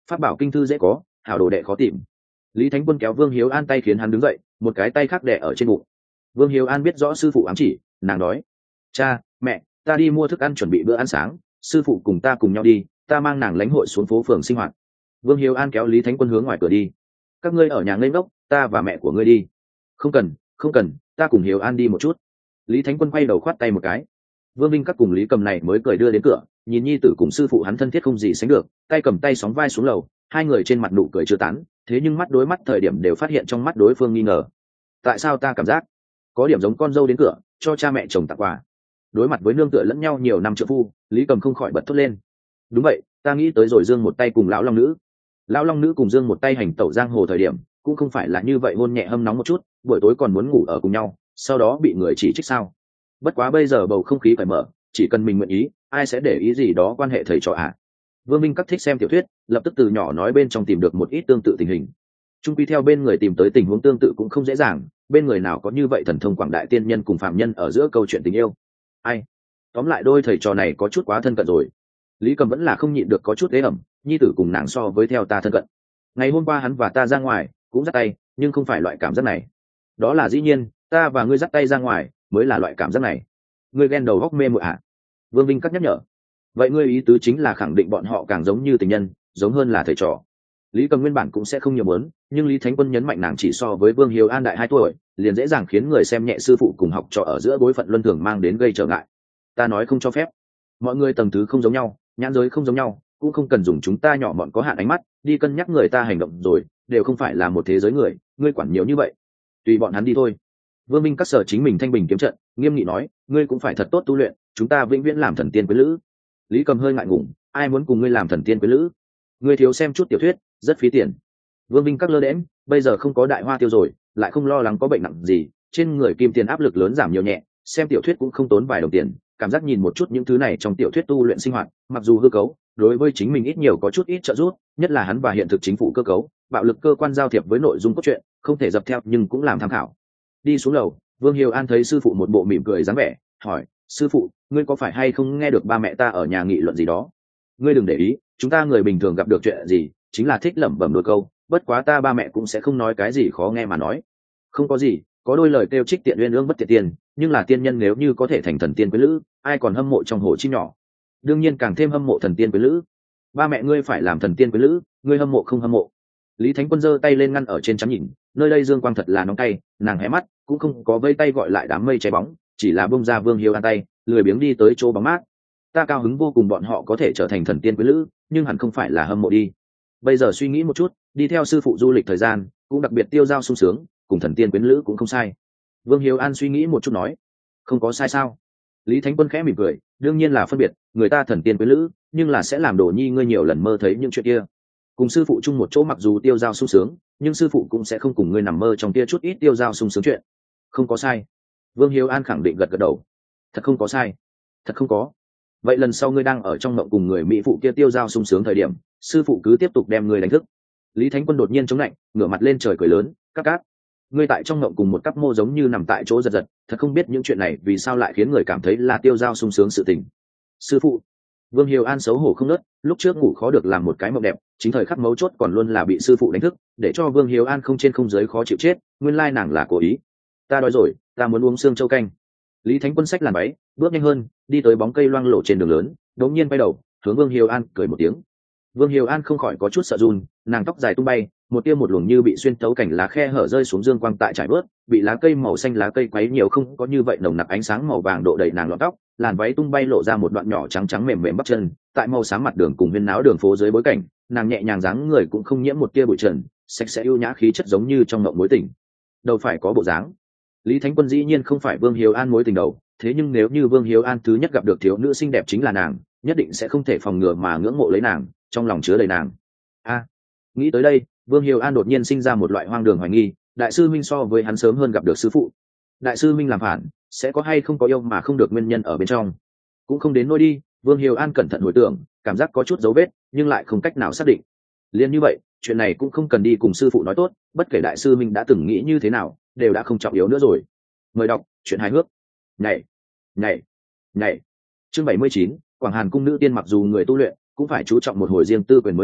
Pháp bảo kinh thư dễ có, hảo đồ đệ khó tìm. Lý Thánh Quân kéo Vương Hiếu An tay khiến hắn đứng dậy, một cái tay khác đè ở trên bụng. Vương Hiếu An biết rõ sư phụ ám chỉ, nàng nói: cha mẹ, ta đi mua thức ăn chuẩn bị bữa ăn sáng, sư phụ cùng ta cùng nhau đi, ta mang nàng lãnh hội xuống phố phường sinh hoạt. Vương Hiếu An kéo Lý Thánh Quân hướng ngoài cửa đi. Các ngươi ở nhà ngây ngốc, ta và mẹ của ngươi đi. Không cần, không cần, ta cùng Hiếu An đi một chút. Lý Thánh Quân quay đầu khoát tay một cái. Vương Minh các cùng Lý Cầm này mới cười đưa đến cửa, nhìn nhi tử cùng sư phụ hắn thân thiết không gì sánh được, tay cầm tay sóng vai xuống lầu, hai người trên mặt nụ cười chưa tán, thế nhưng mắt đối mắt thời điểm đều phát hiện trong mắt đối phương nghi ngờ. Tại sao ta cảm giác có điểm giống con dâu đến cửa cho cha mẹ chồng tặng quà? Đối mặt với nương tựa lẫn nhau nhiều năm trợ phu, Lý Cầm không khỏi bật thốt lên. Đúng vậy, ta nghĩ tới rồi, Dương một tay cùng lão long nữ, lão long nữ cùng Dương một tay hành tẩu giang hồ thời điểm cũng không phải là như vậy hôn nhẹ hâm nóng một chút, buổi tối còn muốn ngủ ở cùng nhau, sau đó bị người chỉ trích sao? Bất quá bây giờ bầu không khí phải mở, chỉ cần mình nguyện ý, ai sẽ để ý gì đó quan hệ thầy trò à? Vương Minh các thích xem tiểu thuyết, lập tức từ nhỏ nói bên trong tìm được một ít tương tự tình hình. Trung quy theo bên người tìm tới tình huống tương tự cũng không dễ dàng, bên người nào có như vậy thần thông quảng đại tiên nhân cùng phạm nhân ở giữa câu chuyện tình yêu. Ai? Tóm lại đôi thầy trò này có chút quá thân cận rồi. Lý Cầm vẫn là không nhịn được có chút ế ẩm, nhi tử cùng nàng so với theo ta thân cận. Ngày hôm qua hắn và ta ra ngoài cũng dắt tay, nhưng không phải loại cảm giác này. Đó là dĩ nhiên, ta và ngươi dắt tay ra ngoài mới là loại cảm giác này. Ngươi ghen đầu góc mê muội à? Vương Vinh cắt nhắc nhở. Vậy ngươi ý tứ chính là khẳng định bọn họ càng giống như tình nhân, giống hơn là thầy trò. Lý Cầm nguyên bản cũng sẽ không nhiều muốn, nhưng Lý Thánh Quân nhấn mạnh nàng chỉ so với Vương Hiếu An đại hai tuổi, liền dễ dàng khiến người xem nhẹ sư phụ cùng học trò ở giữa bối phận luân thường mang đến gây trở ngại. Ta nói không cho phép. Mọi người tầng thứ không giống nhau, nhãn giới không giống nhau, cũng không cần dùng chúng ta nhỏ mọn có hạn ánh mắt đi cân nhắc người ta hành động rồi, đều không phải là một thế giới người, ngươi quản nhiều như vậy. Tùy bọn hắn đi thôi. Vương Minh các sở chính mình thanh bình kiếm trận, nghiêm nghị nói, ngươi cũng phải thật tốt tu luyện, chúng ta vĩnh viễn làm thần tiên quyến lữ. Lý Cầm hơi ngại ngùng, ai muốn cùng ngươi làm thần tiên quyến lữ? Ngươi thiếu xem chút tiểu thuyết, rất phí tiền. Vương Minh các lơ đễm, bây giờ không có đại hoa tiêu rồi, lại không lo lắng có bệnh nặng gì, trên người kim tiền áp lực lớn giảm nhiều nhẹ, xem tiểu thuyết cũng không tốn vài đồng tiền, cảm giác nhìn một chút những thứ này trong tiểu thuyết tu luyện sinh hoạt, mặc dù hư cấu, đối với chính mình ít nhiều có chút ít trợ giúp, nhất là hắn và hiện thực chính phủ cơ cấu, bạo lực cơ quan giao thiệp với nội dung cốt truyện, không thể dập theo nhưng cũng làm tham khảo. Đi xuống lầu, Vương Hiếu An thấy sư phụ một bộ mỉm cười dáng vẻ, hỏi, sư phụ, ngươi có phải hay không nghe được ba mẹ ta ở nhà nghị luận gì đó? Ngươi đừng để ý, chúng ta người bình thường gặp được chuyện gì, chính là thích lẩm bẩm đôi câu, bất quá ta ba mẹ cũng sẽ không nói cái gì khó nghe mà nói. Không có gì, có đôi lời kêu trích tiện uyên ương bất tiện tiền, nhưng là tiên nhân nếu như có thể thành thần tiên quyến lữ, ai còn hâm mộ trong hồ chim nhỏ? Đương nhiên càng thêm hâm mộ thần tiên quyến lữ. Ba mẹ ngươi phải làm thần tiên quyến lữ, ngươi hâm mộ không hâm mộ? Lý Thánh Quân giơ tay lên ngăn ở trên chắn nhìn, nơi đây dương quang thật là nóng tay, nàng hé mắt, cũng không có vây tay gọi lại đám mây che bóng, chỉ là bông ra Vương Hiếu An tay, lười biếng đi tới chỗ bóng mát. Ta cao hứng vô cùng bọn họ có thể trở thành thần tiên quyến lữ, nhưng hẳn không phải là hâm mộ đi. Bây giờ suy nghĩ một chút, đi theo sư phụ du lịch thời gian, cũng đặc biệt tiêu dao sung sướng, cùng thần tiên quyến lữ cũng không sai. Vương Hiếu An suy nghĩ một chút nói, không có sai sao? Lý Thánh Quân khẽ mỉm cười, đương nhiên là phân biệt, người ta thần tiên quyến lữ, nhưng là sẽ làm đồ nhi ngươi nhiều lần mơ thấy những chuyện kia. Cùng sư phụ chung một chỗ mặc dù tiêu dao sung sướng, nhưng sư phụ cũng sẽ không cùng ngươi nằm mơ trong kia chút ít tiêu dao sung sướng chuyện. Không có sai. Vương Hiếu An khẳng định gật gật đầu. Thật không có sai. Thật không có. Vậy lần sau ngươi đang ở trong mộng cùng người mỹ phụ kia tiêu dao sung sướng thời điểm, sư phụ cứ tiếp tục đem ngươi đánh thức. Lý Thánh Quân đột nhiên chống lạnh, ngửa mặt lên trời cười lớn, các cát. Ngươi tại trong mộng cùng một cắp mô giống như nằm tại chỗ giật giật, thật không biết những chuyện này vì sao lại khiến người cảm thấy là tiêu dao sung sướng sự tình. Sư phụ. Vương Hiếu An xấu hổ không nớt, lúc trước ngủ khó được làm một cái mộng đẹp, chính thời khắc mấu chốt còn luôn là bị sư phụ đánh thức, để cho Vương Hiếu An không trên không dưới khó chịu chết, nguyên lai nàng là cố ý. Ta đói rồi, ta muốn uống xương châu canh. Lý Thánh Quân xách làn váy, bước nhanh hơn, đi tới bóng cây loang lổ trên đường lớn, đột nhiên quay đầu, hướng Vương Hiếu An cười một tiếng. Vương Hiếu An không khỏi có chút sợ run, nàng tóc dài tung bay, một tia một luồng như bị xuyên thấu cảnh lá khe hở rơi xuống dương quang tại trải bớt, bị lá cây màu xanh lá cây quấy nhiều không có như vậy nồng nặc ánh sáng màu vàng độ đầy nàng lọn tóc, làn váy tung bay lộ ra một đoạn nhỏ trắng trắng mềm mềm bắp chân, tại màu sáng mặt đường cùng huyên náo đường phố dưới bối cảnh, nàng nhẹ nhàng dáng người cũng không nhiễm một tia bụi trần, sạch sẽ ưu nhã khí chất giống như trong mộng mối tình. Đâu phải có bộ dáng. Lý Thánh Quân dĩ nhiên không phải Vương Hiếu An mối tình đầu, thế nhưng nếu như Vương Hiếu An thứ nhất gặp được thiếu nữ xinh đẹp chính là nàng, nhất định sẽ không thể phòng ngừa mà ngưỡng mộ lấy nàng, trong lòng chứa đầy nàng. A, nghĩ tới đây, Vương Hiếu An đột nhiên sinh ra một loại hoang đường hoài nghi, đại sư Minh so với hắn sớm hơn gặp được sư phụ. Đại sư Minh làm phản, sẽ có hay không có yêu mà không được nguyên nhân ở bên trong? Cũng không đến nỗi đi, Vương Hiếu An cẩn thận hồi tưởng, cảm giác có chút dấu vết, nhưng lại không cách nào xác định. Liên như vậy, chuyện này cũng không cần đi cùng sư phụ nói tốt, bất kể đại sư Minh đã từng nghĩ như thế nào, đều đã không trọng yếu nữa rồi. Mời đọc, chuyện hài hước. Nhảy, nhảy, nhảy. Chương bảy mươi chín, Quảng Hàn cung nữ tiên mặc dù người tu luyện, cũng phải chú trọng một hồi riêng tư quyền mới được,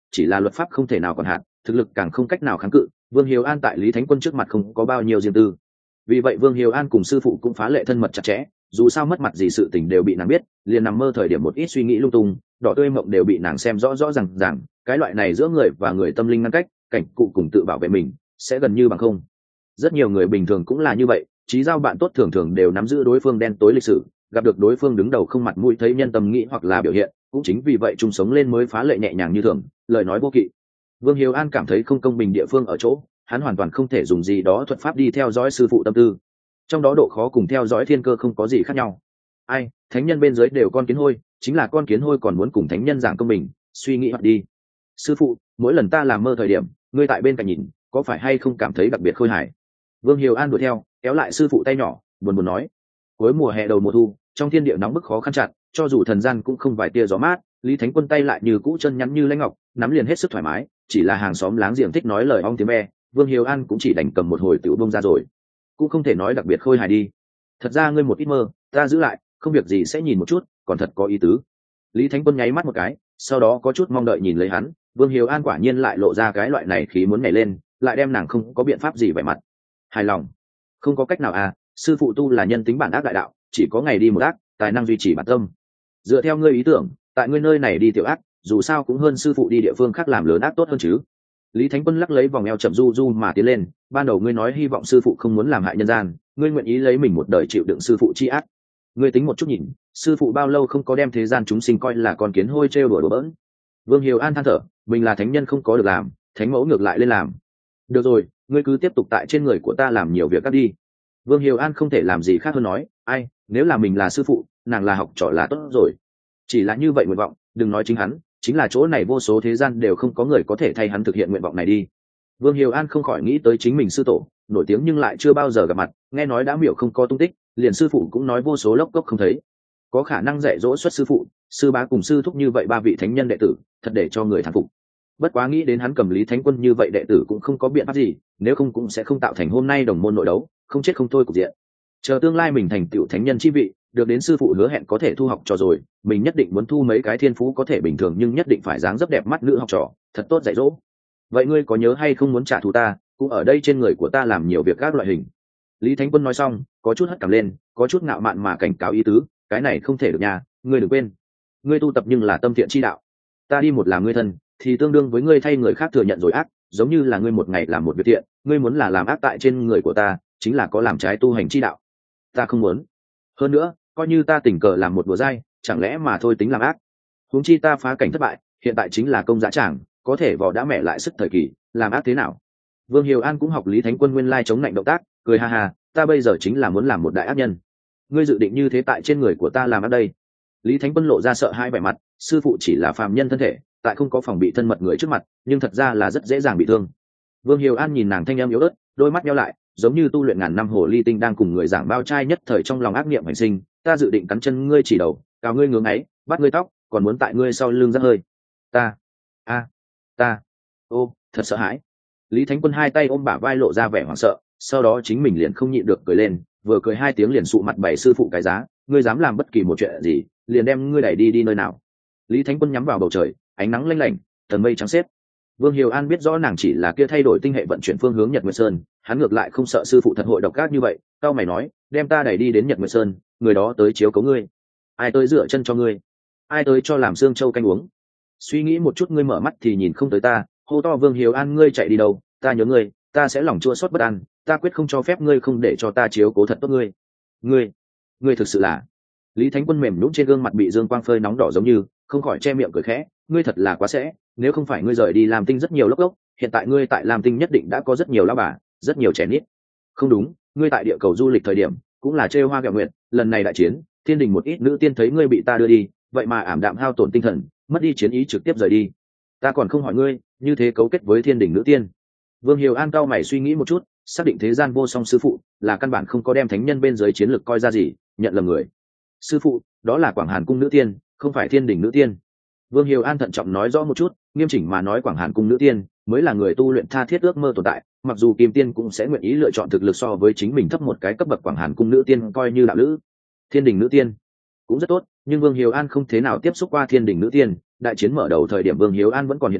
chỉ là luật pháp không thể nào còn hạn, thực lực càng không cách nào kháng cự. Vương Hiếu An tại Lý Thánh Quân trước mặt không có bao nhiêu riêng tư, vì vậy Vương Hiếu An cùng sư phụ cũng phá lệ thân mật chặt chẽ. Dù sao mất mặt gì sự tình đều bị nàng biết, liền nằm mơ thời điểm một ít suy nghĩ lung tung, đỏ tươi mộng đều bị nàng xem rõ rõ ràng ràng. Cái loại này giữa người và người tâm linh ngăn cách, cảnh cụ cùng tự bảo vệ mình sẽ gần như bằng không. Rất nhiều người bình thường cũng là như vậy, trí giao bạn tốt thường thường đều nắm giữ đối phương đen tối lịch sử, gặp được đối phương đứng đầu không mặt mũi thấy nhân tâm nghĩ hoặc là biểu hiện, cũng chính vì vậy chung sống lên mới phá lệ nhẹ nhàng như thường, lời nói vô kỵ. Vương Hiếu An cảm thấy không công bình địa phương ở chỗ, hắn hoàn toàn không thể dùng gì đó thuật pháp đi theo dõi sư phụ tâm tư, trong đó độ khó cùng theo dõi thiên cơ không có gì khác nhau. Ai, thánh nhân bên dưới đều con kiến hôi, chính là con kiến hôi còn muốn cùng thánh nhân giảng công bình, suy nghĩ hoặc đi. Sư phụ, mỗi lần ta làm mơ thời điểm, ngươi tại bên cạnh nhìn, có phải hay không cảm thấy đặc biệt khôi hài? Vương Hiếu An đuổi theo, kéo lại sư phụ tay nhỏ, buồn buồn nói. Cuối mùa hè đầu mùa thu, trong thiên địa nóng bức khó khăn chặt, cho dù thần gian cũng không vài tia gió mát, Lý Thánh Quân tay lại như cũ chân nhắn như lãnh ngọc, nắm liền hết sức thoải mái. Chỉ là hàng xóm láng giềng thích nói lời ong tiếng ve, Vương Hiếu An cũng chỉ đành cầm một hồi tiểu bông ra rồi, cũng không thể nói đặc biệt khôi hài đi. Thật ra ngươi một ít mơ, ta giữ lại, không việc gì sẽ nhìn một chút, còn thật có ý tứ. Lý Thánh Quân nháy mắt một cái, sau đó có chút mong đợi nhìn lấy hắn. Vương Hiếu An quả nhiên lại lộ ra cái loại này khí muốn nhảy lên, lại đem nàng không có biện pháp gì vẻ mặt hài lòng. Không có cách nào à, sư phụ tu là nhân tính bản ác đại đạo, chỉ có ngày đi một ác, tài năng duy trì bản tâm. Dựa theo ngươi ý tưởng, tại ngươi nơi này đi tiểu ác, dù sao cũng hơn sư phụ đi địa phương khác làm lớn ác tốt hơn chứ. Lý Thánh Quân lắc lấy vòng eo chậm du du mà tiến lên. Ban đầu ngươi nói hy vọng sư phụ không muốn làm hại nhân gian, ngươi nguyện ý lấy mình một đời chịu đựng sư phụ chi ác. Ngươi tính một chút nhìn, sư phụ bao lâu không có đem thế gian chúng sinh coi là con kiến hôi trêu đùa đùa bỡn. Vương Hiếu An than thở, mình là thánh nhân không có được làm, thánh mẫu ngược lại lên làm. Được rồi, ngươi cứ tiếp tục tại trên người của ta làm nhiều việc các đi. Vương Hiếu An không thể làm gì khác hơn nói, ai, nếu là mình là sư phụ, nàng là học trò là tốt rồi. Chỉ là như vậy nguyện vọng, đừng nói chính hắn, chính là chỗ này vô số thế gian đều không có người có thể thay hắn thực hiện nguyện vọng này đi. Vương Hiếu An không khỏi nghĩ tới chính mình sư tổ, nổi tiếng nhưng lại chưa bao giờ gặp mặt, nghe nói đã miểu không có tung tích, liền sư phụ cũng nói vô số lốc cốc không thấy. Có khả năng dạy dỗ xuất sư phụ, sư bá cùng sư thúc như vậy ba vị thánh nhân đệ tử, thật để cho người thán phục. Bất quá nghĩ đến hắn cầm Lý Thánh Quân như vậy đệ tử cũng không có biện pháp gì, nếu không cũng sẽ không tạo thành hôm nay đồng môn nội đấu, không chết không thôi cục diện. Chờ tương lai mình thành tựu thánh nhân chi vị, được đến sư phụ hứa hẹn có thể thu học trò rồi, mình nhất định muốn thu mấy cái thiên phú có thể bình thường nhưng nhất định phải dáng dấp đẹp mắt nữ học trò, thật tốt dạy dỗ. Vậy ngươi có nhớ hay không muốn trả thù ta, cũng ở đây trên người của ta làm nhiều việc các loại hình. Lý Thánh Quân nói xong, có chút hất cằm lên, có chút ngạo mạn mà cảnh cáo ý tứ, cái này không thể được nha, ngươi đừng quên, ngươi tu tập nhưng là tâm thiện chi đạo, ta đi một làm ngươi thân, thì tương đương với ngươi thay người khác thừa nhận rồi ác, giống như là ngươi một ngày làm một việc thiện, ngươi muốn là làm ác tại trên người của ta, chính là có làm trái tu hành chi đạo. Ta không muốn. Hơn nữa, coi như ta tình cờ làm một đùa dai, chẳng lẽ mà thôi tính làm ác? Huống chi ta phá cảnh thất bại, hiện tại chính là công giá tràng, có thể vò đã mẹ lại sức thời kỳ, làm ác thế nào? Vương Hiếu An cũng học Lý Thánh Quân nguyên lai chống lạnh động tác, cười ha ha, ta bây giờ chính là muốn làm một đại ác nhân. Ngươi dự định như thế tại trên người của ta làm ác đây? Lý Thánh Quân lộ ra sợ hai vẻ mặt, sư phụ chỉ là phàm nhân thân thể, tại không có phòng bị thân mật người trước mặt, nhưng thật ra là rất dễ dàng bị thương. Vương Hiếu An nhìn nàng thanh em yếu ớt, đôi mắt nheo lại, giống như tu luyện ngàn năm hồ ly tinh đang cùng người giảng bao trai nhất thời trong lòng ác niệm hành sinh, ta dự định cắn chân ngươi chỉ đầu, cào ngươi ngưỡng ấy, bắt ngươi tóc, còn muốn tại ngươi sau lưng rắc hơi. Ta, a, ta, ô, thật sợ hãi. Lý Thánh Quân hai tay ôm bả vai lộ ra vẻ hoảng sợ, sau đó chính mình liền không nhịn được cười lên, vừa cười hai tiếng liền sụ mặt bày sư phụ cái giá, ngươi dám làm bất kỳ một chuyện gì, liền đem ngươi đẩy đi đi nơi nào. Lý Thánh Quân nhắm vào bầu trời, ánh nắng lanh lảnh, tầng mây trắng xếp. Vương Hiếu An biết rõ nàng chỉ là kia thay đổi tinh hệ vận chuyển phương hướng Nhật Nguyệt Sơn, hắn ngược lại không sợ sư phụ thật hội độc ác như vậy, cao mày nói, đem ta đẩy đi đến Nhật Nguyệt Sơn, người đó tới chiếu cố ngươi. Ai tới dựa chân cho ngươi? Ai tới cho làm xương châu canh uống? Suy nghĩ một chút ngươi mở mắt thì nhìn không tới ta, hô to Vương Hiếu An ngươi chạy đi đâu, ta nhớ ngươi, ta sẽ lòng chua xót bất an, ta quyết không cho phép ngươi không để cho ta chiếu cố thật tốt ngươi. Ngươi, ngươi thực sự là. Lý Thánh Quân mềm nhũn trên gương mặt bị dương quang phơi nóng đỏ giống như, không khỏi che miệng cười khẽ, ngươi thật là quá sẽ, nếu không phải ngươi rời đi làm tinh rất nhiều lốc lốc, hiện tại ngươi tại làm tinh nhất định đã có rất nhiều lão bà, rất nhiều trẻ nít. Không đúng, ngươi tại địa cầu du lịch thời điểm, cũng là trêu hoa gẹo nguyện, lần này đại chiến, thiên đình một ít nữ tiên thấy ngươi bị ta đưa đi, vậy mà ảm đạm hao tổn tinh thần, mất đi chiến ý trực tiếp rời đi. Ta còn không hỏi ngươi, như thế cấu kết với thiên đình nữ tiên. Vương Hiếu An cao mày suy nghĩ một chút, xác định thế gian vô song sư phụ, là căn bản không có đem thánh nhân bên dưới chiến lược coi ra gì, nhận lầm người. Sư phụ, đó là Quảng Hàn cung nữ tiên, không phải thiên đình nữ tiên. Vương Hiếu An thận trọng nói rõ một chút, nghiêm chỉnh mà nói Quảng Hàn cung nữ tiên mới là người tu luyện tha thiết ước mơ tồn tại, mặc dù Kim Tiên cũng sẽ nguyện ý lựa chọn thực lực so với chính mình thấp một cái cấp bậc Quảng Hàn cung nữ tiên coi như đạo lữ. Thiên đình nữ tiên cũng rất tốt, nhưng Vương Hiếu An không thế nào tiếp xúc qua thiên đình nữ tiên, đại chiến mở đầu thời điểm Vương Hiếu An vẫn còn hiện trường,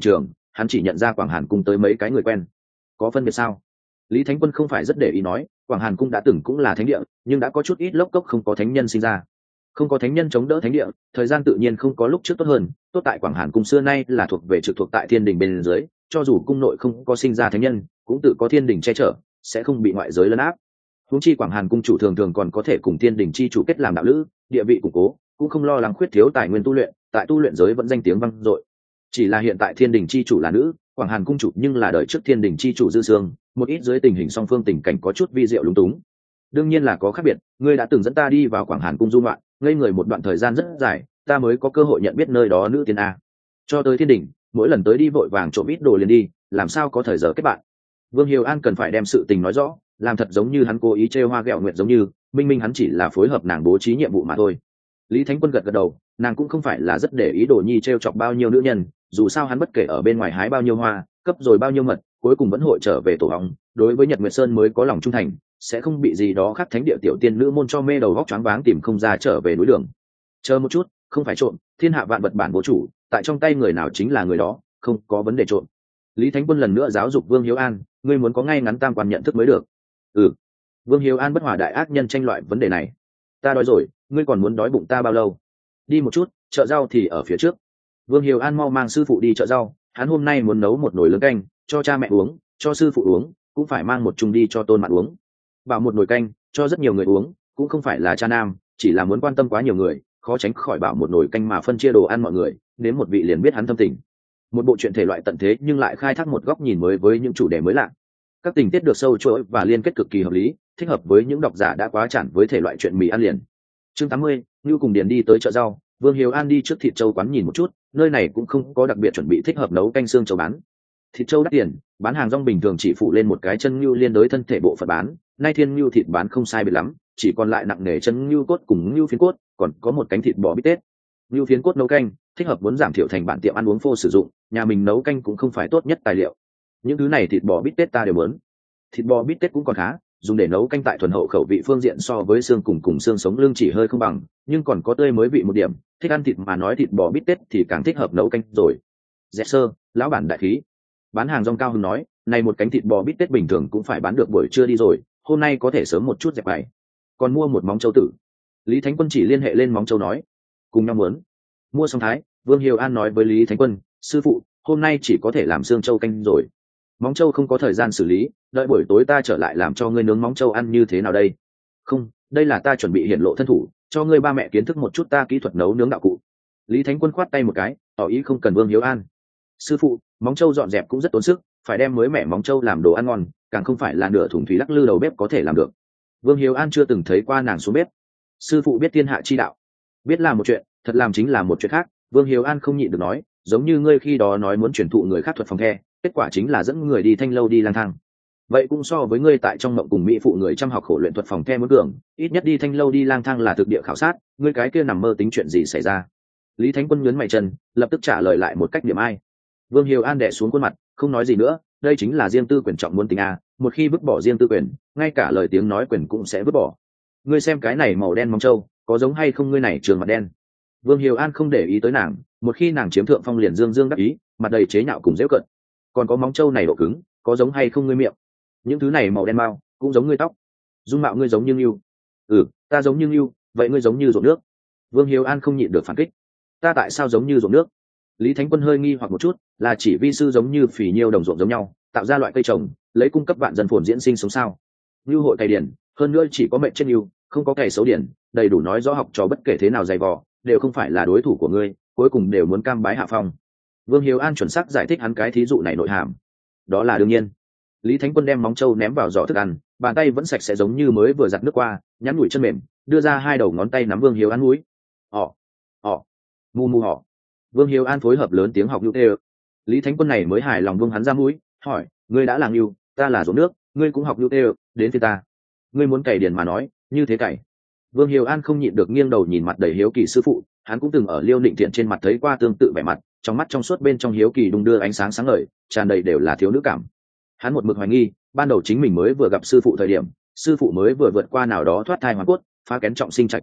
hắn chỉ nhận ra Quảng Hàn cung tới mấy cái người quen. Có phân biệt sao? Lý Thánh Quân không phải rất để ý nói, Quảng Hàn cung đã từng cũng là thánh địa, nhưng đã có chút ít lốc cốc không có thánh nhân sinh ra. Không có thánh nhân chống đỡ thánh địa, thời gian tự nhiên không có lúc trước tốt hơn. Tốt tại Quảng Hàn cung xưa nay là thuộc về trực thuộc tại thiên đình bên dưới, cho dù cung nội không có sinh ra thánh nhân, cũng tự có thiên đình che chở, sẽ không bị ngoại giới lấn áp. Huống chi Quảng Hàn cung chủ thường thường còn có thể cùng thiên đình chi chủ kết làm đạo lữ, địa vị củng cố, cũng không lo lắng khuyết thiếu tài nguyên tu luyện, tại tu luyện giới vẫn danh tiếng vang dội. Chỉ là hiện tại thiên đình chi chủ là nữ, Quảng Hàn cung chủ nhưng là đời trước thiên đình chi chủ Dư Sương, một ít dưới tình hình song phương tình cảnh có chút vi diệu lúng túng. Đương nhiên là có khác biệt, ngươi đã từng dẫn ta đi vào Quảng Hàn cung du ngoạn, ngây người một đoạn thời gian rất dài, ta mới có cơ hội nhận biết nơi đó nữ tiên a. Cho tới thiên đình, mỗi lần tới đi vội vàng trộm ít đồ liền đi, làm sao có thời giờ kết bạn. Vương Hiếu An cần phải đem sự tình nói rõ, làm thật giống như hắn cố ý trêu hoa ghẹo nguyện, giống như minh minh hắn chỉ là phối hợp nàng bố trí nhiệm vụ mà thôi. Lý Thánh Quân gật gật đầu, nàng cũng không phải là rất để ý đồ nhi trêu chọc bao nhiêu nữ nhân, dù sao hắn bất kể ở bên ngoài hái bao nhiêu hoa, cấp rồi bao nhiêu mật, cuối cùng vẫn hội trở về tổ hóng. Đối với Nhật Nguyệt Sơn mới có lòng trung thành, sẽ không bị gì đó khác thánh địa tiểu tiên nữ môn cho mê đầu góc choáng váng tìm không ra trở về núi đường. Chờ một chút, không phải trộm, thiên hạ vạn vật bản vô chủ, tại trong tay người nào chính là người đó, không có vấn đề trộm. Lý Thánh Quân lần nữa giáo dục Vương Hiếu An, ngươi muốn có ngay ngắn tam quan nhận thức mới được. Ừ. Vương Hiếu An bất hòa đại ác nhân tranh loại vấn đề này. Ta đói rồi, ngươi còn muốn đói bụng ta bao lâu? Đi một chút, chợ rau thì ở phía trước. Vương Hiếu An mau mang sư phụ đi chợ rau, hắn hôm nay muốn nấu một nồi lớn canh cho cha mẹ uống, cho sư phụ uống, cũng phải mang một chung đi cho Tôn Mạn uống. Bảo một nồi canh cho rất nhiều người uống, cũng không phải là cha nam, chỉ là muốn quan tâm quá nhiều người, khó tránh khỏi bảo một nồi canh mà phân chia đồ ăn mọi người, đến một vị liền biết hắn thâm tình. Một bộ truyện thể loại tận thế nhưng lại khai thác một góc nhìn mới với những chủ đề mới lạ. Các tình tiết được sâu chuỗi và liên kết cực kỳ hợp lý, thích hợp với những độc giả đã quá chản với thể loại truyện mì ăn liền. Chương tám mươi, Nưu cùng Điền đi tới chợ rau, Vương Hiếu An đi trước thịt châu quán nhìn một chút, nơi này cũng không có đặc biệt chuẩn bị thích hợp nấu canh xương châu bán. Thịt châu đắt tiền, bán hàng rong bình thường chỉ phụ lên một cái chân nưu liên đối thân thể bộ phận bán, nay thiên nưu thịt bán không sai biệt lắm, chỉ còn lại nặng nề chân nưu cốt cùng nưu phiến cốt, còn có một cánh thịt bò bít tết. Nưu phiến cốt nấu canh, thích hợp muốn giảm thiểu thành bản tiệm ăn uống phô sử dụng, nhà mình nấu canh cũng không phải tốt nhất tài liệu. Những thứ này thịt bò bít tết ta đều muốn. Thịt bò bít tết cũng còn khá, dùng để nấu canh tại thuần hậu khẩu vị phương diện so với xương cùng cùng xương sống lưng chỉ hơi không bằng, nhưng còn có tươi mới vị một điểm, thích ăn thịt mà nói thịt bò bít tết thì càng thích hợp nấu canh rồi. Dẹp sơ, lão bản đại khí. Bán hàng rong cao hưng nói, này một cánh thịt bò bít tết bình thường cũng phải bán được buổi trưa đi rồi, hôm nay có thể sớm một chút dẹp bày. Còn mua một móng trâu tử. Lý Thánh Quân chỉ liên hệ lên móng trâu nói, cùng nhau muốn. Mua xong thái, Vương Hiếu An nói với Lý Thánh Quân, sư phụ, hôm nay chỉ có thể làm xương trâu canh rồi. Móng trâu không có thời gian xử lý, đợi buổi tối ta trở lại làm cho ngươi nướng móng trâu ăn như thế nào đây? Không, đây là ta chuẩn bị hiển lộ thân thủ, cho ngươi ba mẹ kiến thức một chút ta kỹ thuật nấu nướng đạo cụ. Lý Thánh Quân khoát tay một cái, tỏ ý không cần Vương Hiếu An. Sư phụ, móng trâu dọn dẹp cũng rất tốn sức, phải đem mới mẻ móng trâu làm đồ ăn ngon, càng không phải là nửa thùng thủy lắc lư đầu bếp có thể làm được. Vương Hiếu An chưa từng thấy qua nàng xuống bếp. Sư phụ biết thiên hạ chi đạo, biết làm một chuyện, thật làm chính là một chuyện khác. Vương Hiếu An không nhịn được nói, giống như ngươi khi đó nói muốn truyền thụ người khác thuật phòng the, kết quả chính là dẫn người đi thanh lâu đi lang thang. Vậy cũng so với ngươi tại trong mộng cùng mỹ phụ người chăm học khổ luyện thuật phòng the muốn cường, ít nhất đi thanh lâu đi lang thang là thực địa khảo sát, ngươi cái kia nằm mơ tính chuyện gì xảy ra? Lý Thánh Quân nhướng mày chân, lập tức trả lời lại một cách điểm ai. Vương Hiếu An đè xuống khuôn mặt, không nói gì nữa, đây chính là riêng tư quyền trọng muốn tính a, một khi vứt bỏ riêng tư quyền, ngay cả lời tiếng nói quyền cũng sẽ vứt bỏ. Ngươi xem cái này màu đen móng trâu, có giống hay không ngươi này trường mặt đen? Vương Hiếu An không để ý tới nàng, một khi nàng chiếm thượng phong liền dương dương đắc ý, mặt đầy chế nhạo cùng giễu cợt. Còn có móng trâu này độ cứng, có giống hay không ngươi miệng? Những thứ này màu đen mau, cũng giống ngươi tóc. Dung mạo ngươi giống như Nưu. Ừ, ta giống như Nưu, vậy ngươi giống như ruộng nước. Vương Hiếu An không nhịn được phản kích. Ta tại sao giống như ruộng nước? Lý Thánh Quân hơi nghi hoặc một chút, là chỉ vi sư giống như phỉ nhiêu đồng ruộng giống nhau, tạo ra loại cây trồng, lấy cung cấp vạn dân phồn diễn sinh sống sao? Nưu hội cày điển, hơn nữa chỉ có mệnh trên Nưu, không có cày xấu điển, đầy đủ nói rõ học trò bất kể thế nào dày vò, đều không phải là đối thủ của ngươi, cuối cùng đều muốn cam bái hạ phong. Vương Hiếu An chuẩn xác giải thích hắn cái thí dụ này nội hàm. Đó là đương nhiên. Lý Thánh Quân đem móng trâu ném vào giỏ thức ăn, bàn tay vẫn sạch sẽ giống như mới vừa giặt nước qua, nhắn nhủi chân mềm, đưa ra hai đầu ngón tay nắm Vương Hiếu An mũi. Ỏ, ỏ, mu mu họ. Vương Hiếu An phối hợp lớn tiếng học nhu tê. Lý Thánh Quân này mới hài lòng vương hắn ra mũi, hỏi, ngươi đã làm nhu, ta là ruộng nước, ngươi cũng học nhu tê, đến phía ta. Ngươi muốn cày điền mà nói, như thế cày. Vương Hiếu An không nhịn được nghiêng đầu nhìn mặt đầy hiếu kỳ sư phụ, hắn cũng từng ở Liêu Định Thiện trên mặt thấy qua tương tự vẻ mặt, trong mắt trong suốt bên trong hiếu kỳ đung đưa ánh sáng sáng ngời, tràn đầy đều là thiếu nữ cảm. Hắn một mực hoài nghi, ban đầu chính mình mới vừa gặp sư phụ thời điểm, sư phụ mới vừa vượt qua nào đó thoát thai hoàn cốt, phá kén trọng sinh trải qua,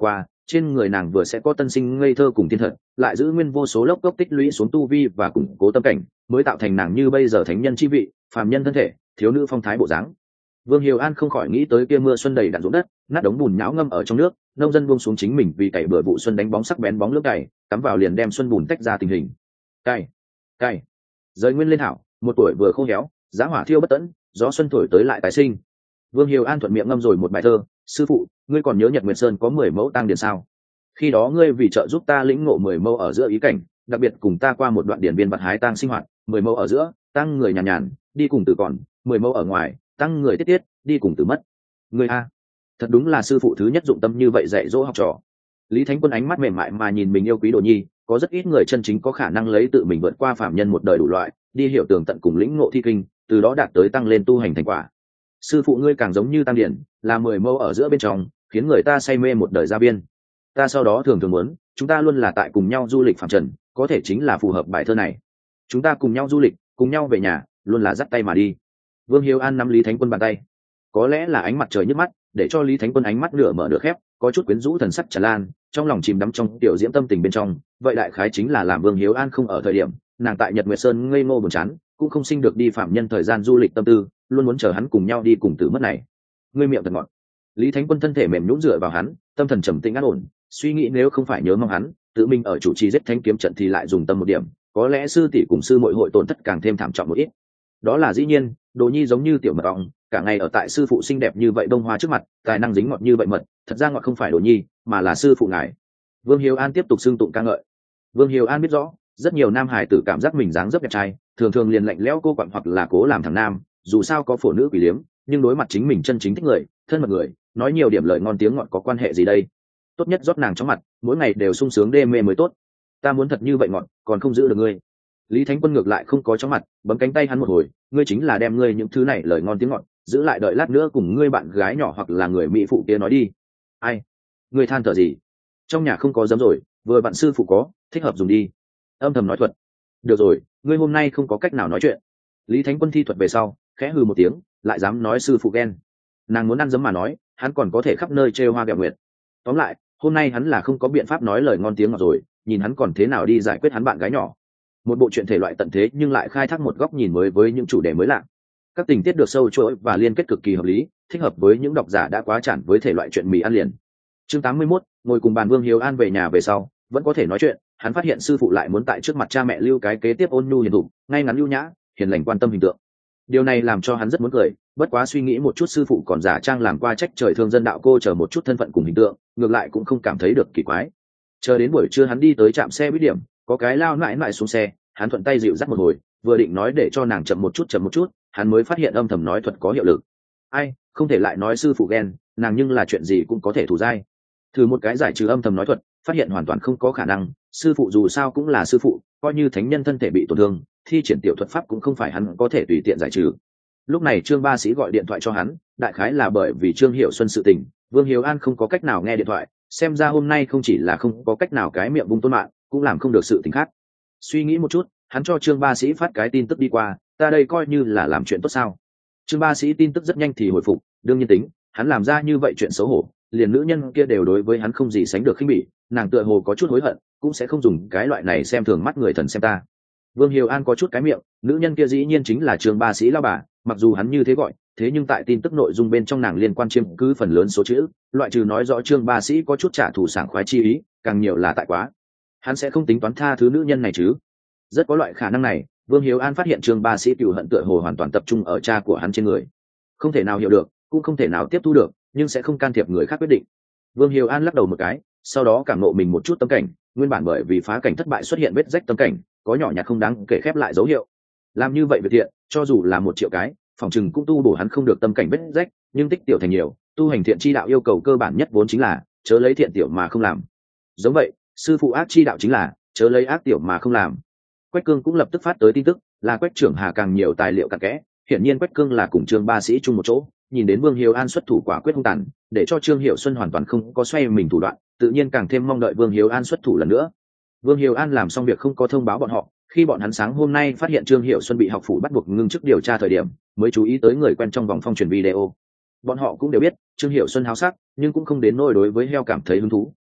trên người nàng vừa sẽ có tân sinh ngây thơ cùng thiên thật, lại giữ nguyên vô số lốc cốc tích lũy xuống tu vi và củng cố tâm cảnh, mới tạo thành nàng như bây giờ thánh nhân chi vị, phàm nhân thân thể, thiếu nữ phong thái bộ dáng. Vương Hiếu An không khỏi nghĩ tới kia mưa xuân đầy đặn ruộng đất, nát đống bùn nhão ngâm ở trong nước, nông dân buông xuống chính mình vì cày bừa vụ xuân đánh bóng sắc bén bóng lưỡi cày, cắm vào liền đem xuân bùn tách ra tình hình. Cày, cày, rời nguyên lên hảo, một tuổi vừa khô héo, giá hỏa thiêu bất tận, gió xuân thổi tới lại tái sinh. Vương Hiếu An thuận miệng ngâm rồi một bài thơ, sư phụ, ngươi còn nhớ Nhật Nguyệt Sơn có mười mẫu tăng điền sao? Khi đó ngươi vì trợ giúp ta lĩnh ngộ mười mẫu ở giữa ý cảnh, đặc biệt cùng ta qua một đoạn điển biên bạt hái tăng sinh hoạt, mười mẫu ở giữa, tăng người nhàn nhàn, đi cùng tử còn, mười mẫu ở ngoài, tăng người tiết tiết, đi cùng tử mất. Ngươi a, thật đúng là sư phụ thứ nhất dụng tâm như vậy dạy dỗ học trò. Lý Thánh Quân ánh mắt mềm mại mà nhìn mình yêu quý Đồ Nhi, có rất ít người chân chính có khả năng lấy tự mình vượt qua phạm nhân một đời đủ loại, đi hiểu tường tận cùng lĩnh ngộ thi kinh, từ đó đạt tới tăng lên tu hành thành quả. Sư phụ ngươi càng giống như tăng điển, là mười mẫu ở giữa bên trong, khiến người ta say mê một đời gia biên. Ta sau đó thường thường muốn, chúng ta luôn là tại cùng nhau du lịch phàm trần, có thể chính là phù hợp bài thơ này. Chúng ta cùng nhau du lịch, cùng nhau về nhà, luôn là dắt tay mà đi. Vương Hiếu An nắm Lý Thánh Quân bàn tay, có lẽ là ánh mặt trời nhức mắt, để cho Lý Thánh Quân ánh mắt nửa mở nửa khép, có chút quyến rũ thần sắc tràn lan, trong lòng chìm đắm trong tiểu diễm tâm tình bên trong. Vậy đại khái chính là làm Vương Hiếu An không ở thời điểm, nàng tại Nhật Nguyệt Sơn ngây ngô buồn chán, cũng không sinh được đi phạm nhân thời gian du lịch tâm tư, luôn muốn chờ hắn cùng nhau đi cùng tử mất này. Ngươi miệng thật ngọt. Lý Thánh Quân thân thể mềm nhũn dựa vào hắn, tâm thần trầm tĩnh an ổn, suy nghĩ nếu không phải nhớ mong hắn, tự mình ở chủ trì giết thánh kiếm trận thì lại dùng tâm một điểm, có lẽ sư tỷ cùng sư muội hội tổn thất càng thêm thảm trọng một ít. Đó là dĩ nhiên, Đồ Nhi giống như tiểu mật ong, cả ngày ở tại sư phụ xinh đẹp như vậy bông hoa trước mặt, tài năng dính ngọt như vậy mật, thật ra ngọt không phải Đồ Nhi, mà là sư phụ ngài. Vương Hiếu An tiếp tục xưng tụng ca ngợi. Vương Hiếu An biết rõ, rất nhiều nam hải tử cảm giác mình dáng dấp đẹp trai, thường thường liền lạnh lẽo cô quặn hoặc là cố làm thằng nam, dù sao có phổ nữ quỷ liếm, nhưng đối mặt chính mình chân chính thích người, thân mật người, nói nhiều điểm lời ngon tiếng ngọt có quan hệ gì đây? Tốt nhất rót nàng trong mặt, mỗi ngày đều sung sướng đê mê mới tốt. Ta muốn thật như vậy ngọt, còn không giữ được ngươi. Lý Thánh Quân ngược lại không có chóng mặt, bấm cánh tay hắn một hồi, ngươi chính là đem ngươi những thứ này lời ngon tiếng ngọt, giữ lại đợi lát nữa cùng ngươi bạn gái nhỏ hoặc là người mỹ phụ kia nói đi. Ai? Ngươi than thở gì? Trong nhà không có giấm rồi, vừa bạn sư phụ có, thích hợp dùng đi. Âm thầm nói thuật. Được rồi, ngươi hôm nay không có cách nào nói chuyện. Lý Thánh Quân thi thuật về sau, khẽ hừ một tiếng, lại dám nói sư phụ ghen. Nàng muốn ăn giấm mà nói, hắn còn có thể khắp nơi trêu hoa gẹo nguyệt. Tóm lại, hôm nay hắn là không có biện pháp nói lời ngon tiếng ngọt rồi, nhìn hắn còn thế nào đi giải quyết hắn bạn gái nhỏ. Một bộ truyện thể loại tận thế nhưng lại khai thác một góc nhìn mới với những chủ đề mới lạ. Các tình tiết được sâu chuỗi và liên kết cực kỳ hợp lý, thích hợp với những độc giả đã quá chản với thể loại truyện mì ăn liền. Chương tám mươi mốt, ngồi cùng bàn Vương Hiếu An về nhà về sau, vẫn có thể nói chuyện, hắn phát hiện sư phụ lại muốn tại trước mặt cha mẹ lưu cái kế tiếp ôn nhu hiền thục, ngay ngắn lưu nhã, hiền lành quan tâm hình tượng. Điều này làm cho hắn rất muốn cười, bất quá suy nghĩ một chút sư phụ còn giả trang làm qua trách trời thương dân đạo cô chờ một chút thân phận cùng hình tượng, ngược lại cũng không cảm thấy được kỳ quái. Chờ đến buổi trưa hắn đi tới trạm xe buýt điểm, có cái lao nại nại xuống xe, hắn thuận tay dịu dắt một hồi, vừa định nói để cho nàng chậm một chút chậm một chút, hắn mới phát hiện âm thầm nói thuật có hiệu lực. Ai, không thể lại nói sư phụ ghen, nàng nhưng là chuyện gì cũng có thể thủ dai. Thử một cái giải trừ âm thầm nói thuật, phát hiện hoàn toàn không có khả năng, sư phụ dù sao cũng là sư phụ, coi như thánh nhân thân thể bị tổn thương, thi triển tiểu thuật pháp cũng không phải hắn có thể tùy tiện giải trừ. Lúc này Trương Ba Sĩ gọi điện thoại cho hắn, đại khái là bởi vì Trương Hiểu Xuân sự tình, Vương Hiếu An không có cách nào nghe điện thoại, xem ra hôm nay không chỉ là không có cách nào cái miệng vung tôn mạng, cũng làm không được sự tình khác. Suy nghĩ một chút, hắn cho Trương Ba Sĩ phát cái tin tức đi qua, ta đây coi như là làm chuyện tốt sao? Trương Ba Sĩ tin tức rất nhanh thì hồi phục, đương nhiên tính, hắn làm ra như vậy chuyện xấu hổ, liền nữ nhân kia đều đối với hắn không gì sánh được khinh bỉ, nàng tựa hồ có chút hối hận, cũng sẽ không dùng cái loại này xem thường mắt người thần xem ta. Vương Hiếu An có chút cái miệng, nữ nhân kia dĩ nhiên chính là Trương Ba Sĩ lao bà, mặc dù hắn như thế gọi, thế nhưng tại tin tức nội dung bên trong nàng liên quan chiếm cứ phần lớn số chữ, loại trừ nói rõ Trương Ba Sĩ có chút trả thù sảng khoái chi ý, càng nhiều là tại quá. Hắn sẽ không tính toán tha thứ nữ nhân này chứ? Rất có loại khả năng này, Vương Hiếu An phát hiện Trương Ba Sĩ cừu hận tựa hồ hoàn toàn tập trung ở cha của hắn trên người. Không thể nào hiểu được, cũng không thể nào tiếp thu được, nhưng sẽ không can thiệp người khác quyết định. Vương Hiếu An lắc đầu một cái, sau đó cảm ngộ mình một chút tâm cảnh, nguyên bản bởi vì phá cảnh thất bại xuất hiện vết rách tâm cảnh, có nhỏ nhặt không đáng kể khép lại dấu hiệu. Làm như vậy việc thiện, cho dù là một triệu cái, phòng chừng cũng tu bổ hắn không được tâm cảnh vết rách, nhưng tích tiểu thành nhiều, tu hành thiện chi đạo yêu cầu cơ bản nhất vốn chính là chớ lấy thiện tiểu mà không làm. Giống vậy, sư phụ ác chi đạo chính là chớ lấy ác tiểu mà không làm. Quách Cương cũng lập tức phát tới tin tức, là Quách trưởng Hà càng nhiều tài liệu cặn kẽ, hiển nhiên Quách Cương là cùng Trương Ba Sĩ chung một chỗ, nhìn đến Vương Hiếu An xuất thủ quả quyết hung tàn, để cho Trương Hiểu Xuân hoàn toàn không có xoay mình thủ đoạn, tự nhiên càng thêm mong đợi Vương Hiếu An xuất thủ lần nữa. Vương Hiếu An làm xong việc không có thông báo bọn họ, khi bọn hắn sáng hôm nay phát hiện Trương Hiểu Xuân bị học phủ bắt buộc ngưng chức điều tra thời điểm, mới chú ý tới người quen trong vòng phong truyền video. Bọn họ cũng đều biết Trương Hiểu Xuân háo sắc, nhưng cũng không đến nỗi đối với heo cảm thấy hứng thú,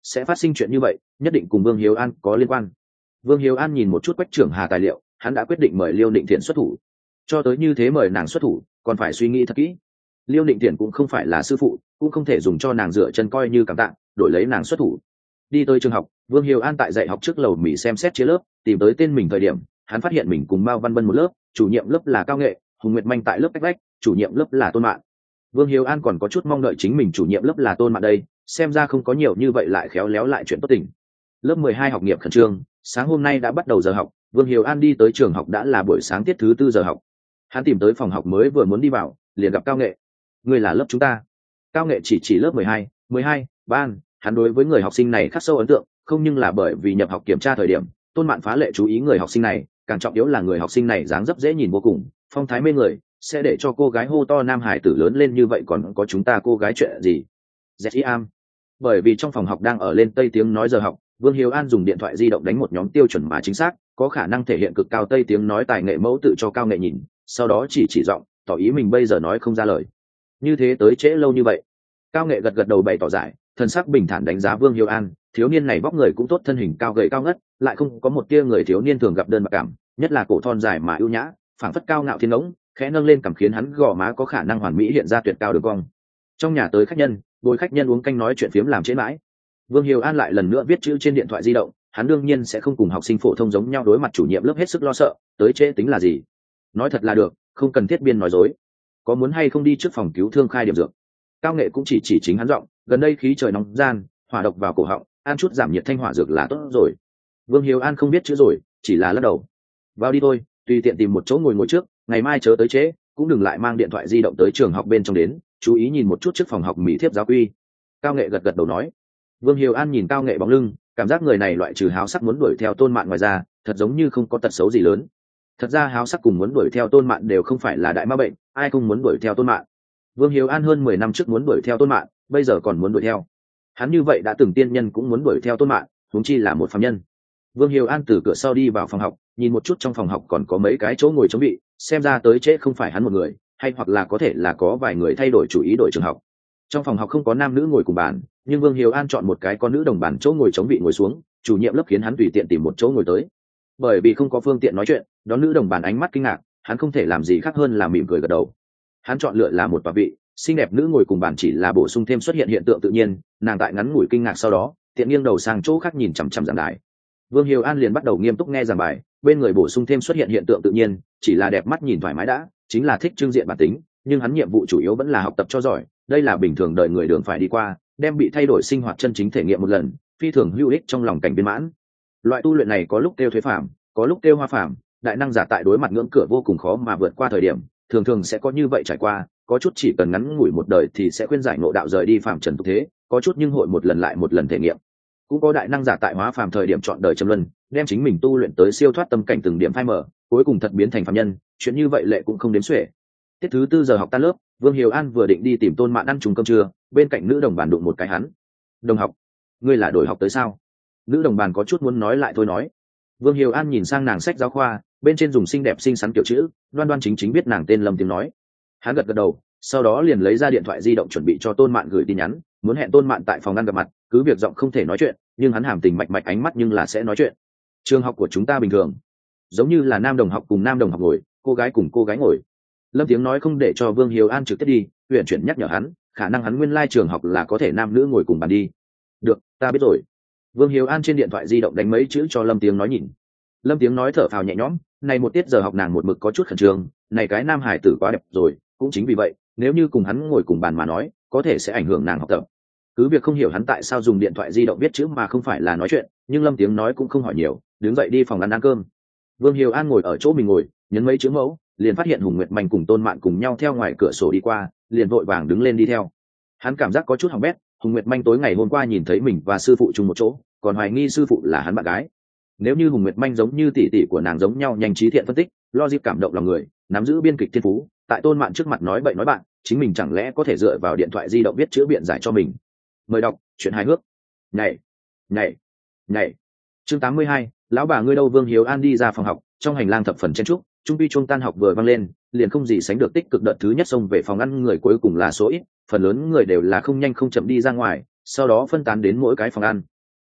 sẽ phát sinh chuyện như vậy nhất định cùng Vương Hiếu An có liên quan. Vương Hiếu An nhìn một chút Quách Trưởng Hà tài liệu, hắn đã quyết định mời Liêu Định Thiện xuất thủ. Cho tới như thế mời nàng xuất thủ còn phải suy nghĩ thật kỹ. Liêu Định Thiện cũng không phải là sư phụ, cũng không thể dùng cho nàng dựa chân coi như cảm tạ đổi lấy nàng xuất thủ. Đi tới trường học, Vương Hiếu An tại dạy học trước lầu mỹ xem xét chia lớp, tìm tới tên mình thời điểm hắn phát hiện mình cùng Mao Văn Bân một lớp, chủ nhiệm lớp là Cao Nghệ, Hùng Nguyệt Manh tại lớp cách vách, chủ nhiệm lớp là Tôn Mạn. Vương Hiếu An còn có chút mong đợi chính mình chủ nhiệm lớp là Tôn Mạn đây, xem ra không có nhiều như vậy lại khéo léo lại chuyện tốt tình. Lớp mười hai học nghiệp khẩn trương, sáng hôm nay đã bắt đầu giờ học, Vương Hiếu An đi tới trường học đã là buổi sáng tiết thứ tư giờ học. Hắn tìm tới phòng học mới vừa muốn đi vào, liền gặp Cao Nghệ. Người là lớp chúng ta. Cao Nghệ chỉ chỉ lớp mười hai, mười hai, ban, hắn đối với người học sinh này khắc sâu ấn tượng, không nhưng là bởi vì nhập học kiểm tra thời điểm, Tôn Mạn phá lệ chú ý người học sinh này, càng trọng yếu là người học sinh này dáng dấp dễ nhìn vô cùng, phong thái mê người, sẽ để cho cô gái hô to nam hải tử lớn lên như vậy còn có chúng ta cô gái chuyện gì. Zim. Bởi vì trong phòng học đang ở lên tây tiếng nói giờ học, Vương Hiếu An dùng điện thoại di động đánh một nhóm tiêu chuẩn mà chính xác, có khả năng thể hiện cực cao tây tiếng nói tài nghệ mẫu tự cho Cao Nghệ nhìn, sau đó chỉ chỉ giọng, tỏ ý mình bây giờ nói không ra lời. Như thế tới trễ lâu như vậy. Cao Nghệ gật gật đầu bày tỏ giải, thần sắc bình thản đánh giá Vương Hiếu An, thiếu niên này vóc người cũng tốt, thân hình cao gầy cao ngất, lại không có một tia người thiếu niên thường gặp đơn bạc cảm, nhất là cổ thon dài mà ưu nhã, phảng phất cao ngạo thiên ngỗng, khẽ nâng lên cảm khiến hắn gò má có khả năng hoàn mỹ hiện ra tuyệt cao đường cong. Trong nhà tới khách nhân, bồi khách nhân uống canh nói chuyện phiếm làm trễ mãi. Vương Hiếu An lại lần nữa viết chữ trên điện thoại di động, hắn đương nhiên sẽ không cùng học sinh phổ thông giống nhau đối mặt chủ nhiệm lớp hết sức lo sợ, tới trễ tính là gì? Nói thật là được, không cần thiết biên nói dối. Có muốn hay không đi trước phòng cứu thương khai điểm dược? Cao Nghệ cũng chỉ chỉ chính hắn giọng, gần đây khí trời nóng gian, hỏa độc vào cổ họng, ăn chút giảm nhiệt thanh hỏa dược là tốt rồi. Vương Hiếu An không biết chữ rồi, chỉ là lắc đầu. Vào đi thôi, tùy tiện tìm một chỗ ngồi ngồi trước, ngày mai chớ tới trễ, cũng đừng lại mang điện thoại di động tới trường học bên trong đến, chú ý nhìn một chút trước phòng học mỹ thiếp giáo quy. Cao Nghệ gật gật đầu nói. Vương Hiếu An nhìn Cao Nghệ bóng lưng, cảm giác người này loại trừ háo sắc muốn đuổi theo Tôn Mạn ngoài ra, thật giống như không có tật xấu gì lớn. Thật ra háo sắc cùng muốn đuổi theo Tôn Mạn đều không phải là đại ma bệnh, ai không muốn đuổi theo Tôn Mạn. Vương Hiếu An hơn mười năm trước muốn đuổi theo Tôn Mạn, bây giờ còn muốn đuổi theo. Hắn như vậy đã từng tiên nhân cũng muốn đuổi theo Tôn Mạn, huống chi là một phàm nhân. Vương Hiếu An từ cửa sau đi vào phòng học, nhìn một chút trong phòng học còn có mấy cái chỗ ngồi trống bị, xem ra tới trễ không phải hắn một người, hay hoặc là có thể là có vài người thay đổi chủ ý đổi trường học. Trong phòng học không có nam nữ ngồi cùng bàn, nhưng Vương Hiếu An chọn một cái con nữ đồng bàn chỗ ngồi trống bị ngồi xuống, chủ nhiệm lớp khiến hắn tùy tiện tìm một chỗ ngồi tới. Bởi vì không có phương tiện nói chuyện, đón nữ đồng bàn ánh mắt kinh ngạc, hắn không thể làm gì khác hơn là mỉm cười gật đầu. Hắn chọn lựa là một tòa vị, xinh đẹp nữ ngồi cùng bàn chỉ là bổ sung thêm xuất hiện hiện tượng tự nhiên, nàng tại ngắn ngủi kinh ngạc sau đó, tiện nghiêng đầu sang chỗ khác nhìn chằm chằm giảng đài. Vương Hiếu An liền bắt đầu nghiêm túc nghe giảng bài, bên người bổ sung thêm xuất hiện hiện tượng tự nhiên, chỉ là đẹp mắt nhìn thoải mái đã, chính là thích trưng diện bản tính, nhưng hắn nhiệm vụ chủ yếu vẫn là học tập cho giỏi, đây là bình thường đời người đường phải đi qua, đem bị thay đổi sinh hoạt chân chính thể nghiệm một lần, phi thường hữu ích trong lòng cảnh viên mãn. Loại tu luyện này có lúc kêu thuế phàm, có lúc kêu hoa phàm, đại năng giả tại đối mặt ngưỡng cửa vô cùng khó mà vượt qua thời điểm, thường thường sẽ có như vậy trải qua, có chút chỉ cần ngắn ngủi một đời thì sẽ khuyên giải ngộ đạo rời đi phàm trần tục thế, có chút nhưng hội một lần lại một lần thể nghiệm. Cũng có đại năng giả tại hóa phàm thời điểm chọn đời trầm luân, đem chính mình tu luyện tới siêu thoát tâm cảnh từng điểm phai mở, cuối cùng thật biến thành phàm nhân, chuyện như vậy lệ cũng không đếm xuể. Tiết thứ tư giờ học tan lớp, Vương Hiếu An vừa định đi tìm Tôn Mạn ăn trùng cơm trưa, bên cạnh nữ đồng bàn đụng một cái hắn. "Đồng học, ngươi là đổi học tới sao?" Nữ đồng bàn có chút muốn nói lại thôi nói. Vương Hiếu An nhìn sang nàng sách giáo khoa, bên trên dùng xinh đẹp xinh xắn kiểu chữ, đoan đoan chính chính biết nàng tên Lâm tiếng nói. Hắn gật gật đầu, sau đó liền lấy ra điện thoại di động chuẩn bị cho Tôn Mạn gửi tin nhắn, muốn hẹn Tôn Mạn tại phòng ăn gặp mặt, cứ việc giọng không thể nói chuyện, nhưng hắn hàm tình mạch mạch ánh mắt nhưng là sẽ nói chuyện. "Trường học của chúng ta bình thường, giống như là nam đồng học cùng nam đồng học ngồi, cô gái cùng cô gái ngồi." Lâm tiếng nói không để cho Vương Hiếu An trực tiếp đi, uyển chuyển nhắc nhở hắn, khả năng hắn nguyên lai trường học là có thể nam nữ ngồi cùng bàn đi. "Được, ta biết rồi." Vương Hiếu An trên điện thoại di động đánh mấy chữ cho Lâm tiếng nói nhìn. Lâm tiếng nói thở phào nhẹ nhõm, này một tiết giờ học nàng một mực có chút khẩn trương, này cái nam hải tử quá đẹp rồi, cũng chính vì vậy, nếu như cùng hắn ngồi cùng bàn mà nói, có thể sẽ ảnh hưởng nàng học tập. Cứ việc không hiểu hắn tại sao dùng điện thoại di động viết chữ mà không phải là nói chuyện, nhưng Lâm tiếng nói cũng không hỏi nhiều, đứng dậy đi phòng ăn ăn cơm. Vương Hiếu An ngồi ở chỗ mình ngồi, nhấn mấy chữ mẫu, liền phát hiện Hùng Nguyệt Manh cùng Tôn Mạn cùng nhau theo ngoài cửa sổ đi qua, liền vội vàng đứng lên đi theo. Hắn cảm giác có chút hỏng bét, Hùng Nguyệt Manh tối ngày hôm qua nhìn thấy mình và sư phụ chung một chỗ, còn hoài nghi sư phụ là hắn bạn gái. Nếu như Hùng Nguyệt Manh giống như tỷ tỷ của nàng giống nhau nhanh trí thiện phân tích, logic cảm động lòng người, nắm giữ biên kịch thiên phú, tại Tôn Mạn trước mặt nói bậy nói bạn, chính mình chẳng lẽ có thể dựa vào điện thoại di động viết chữ biện giải cho mình. Mời đọc chuyện hài hước. Nhảy, nhảy, nhảy. Chương tám mươi hai, lão bà ngươi đâu? Vương Hiếu An đi ra phòng học, trong hành lang thập phần chen trúc, trung quy chuông tan học vừa vang lên, liền không gì sánh được tích cực đợt thứ nhất xông về phòng ăn người cuối cùng là số ít, phần lớn người đều là không nhanh không chậm đi ra ngoài, sau đó phân tán đến mỗi cái phòng ăn.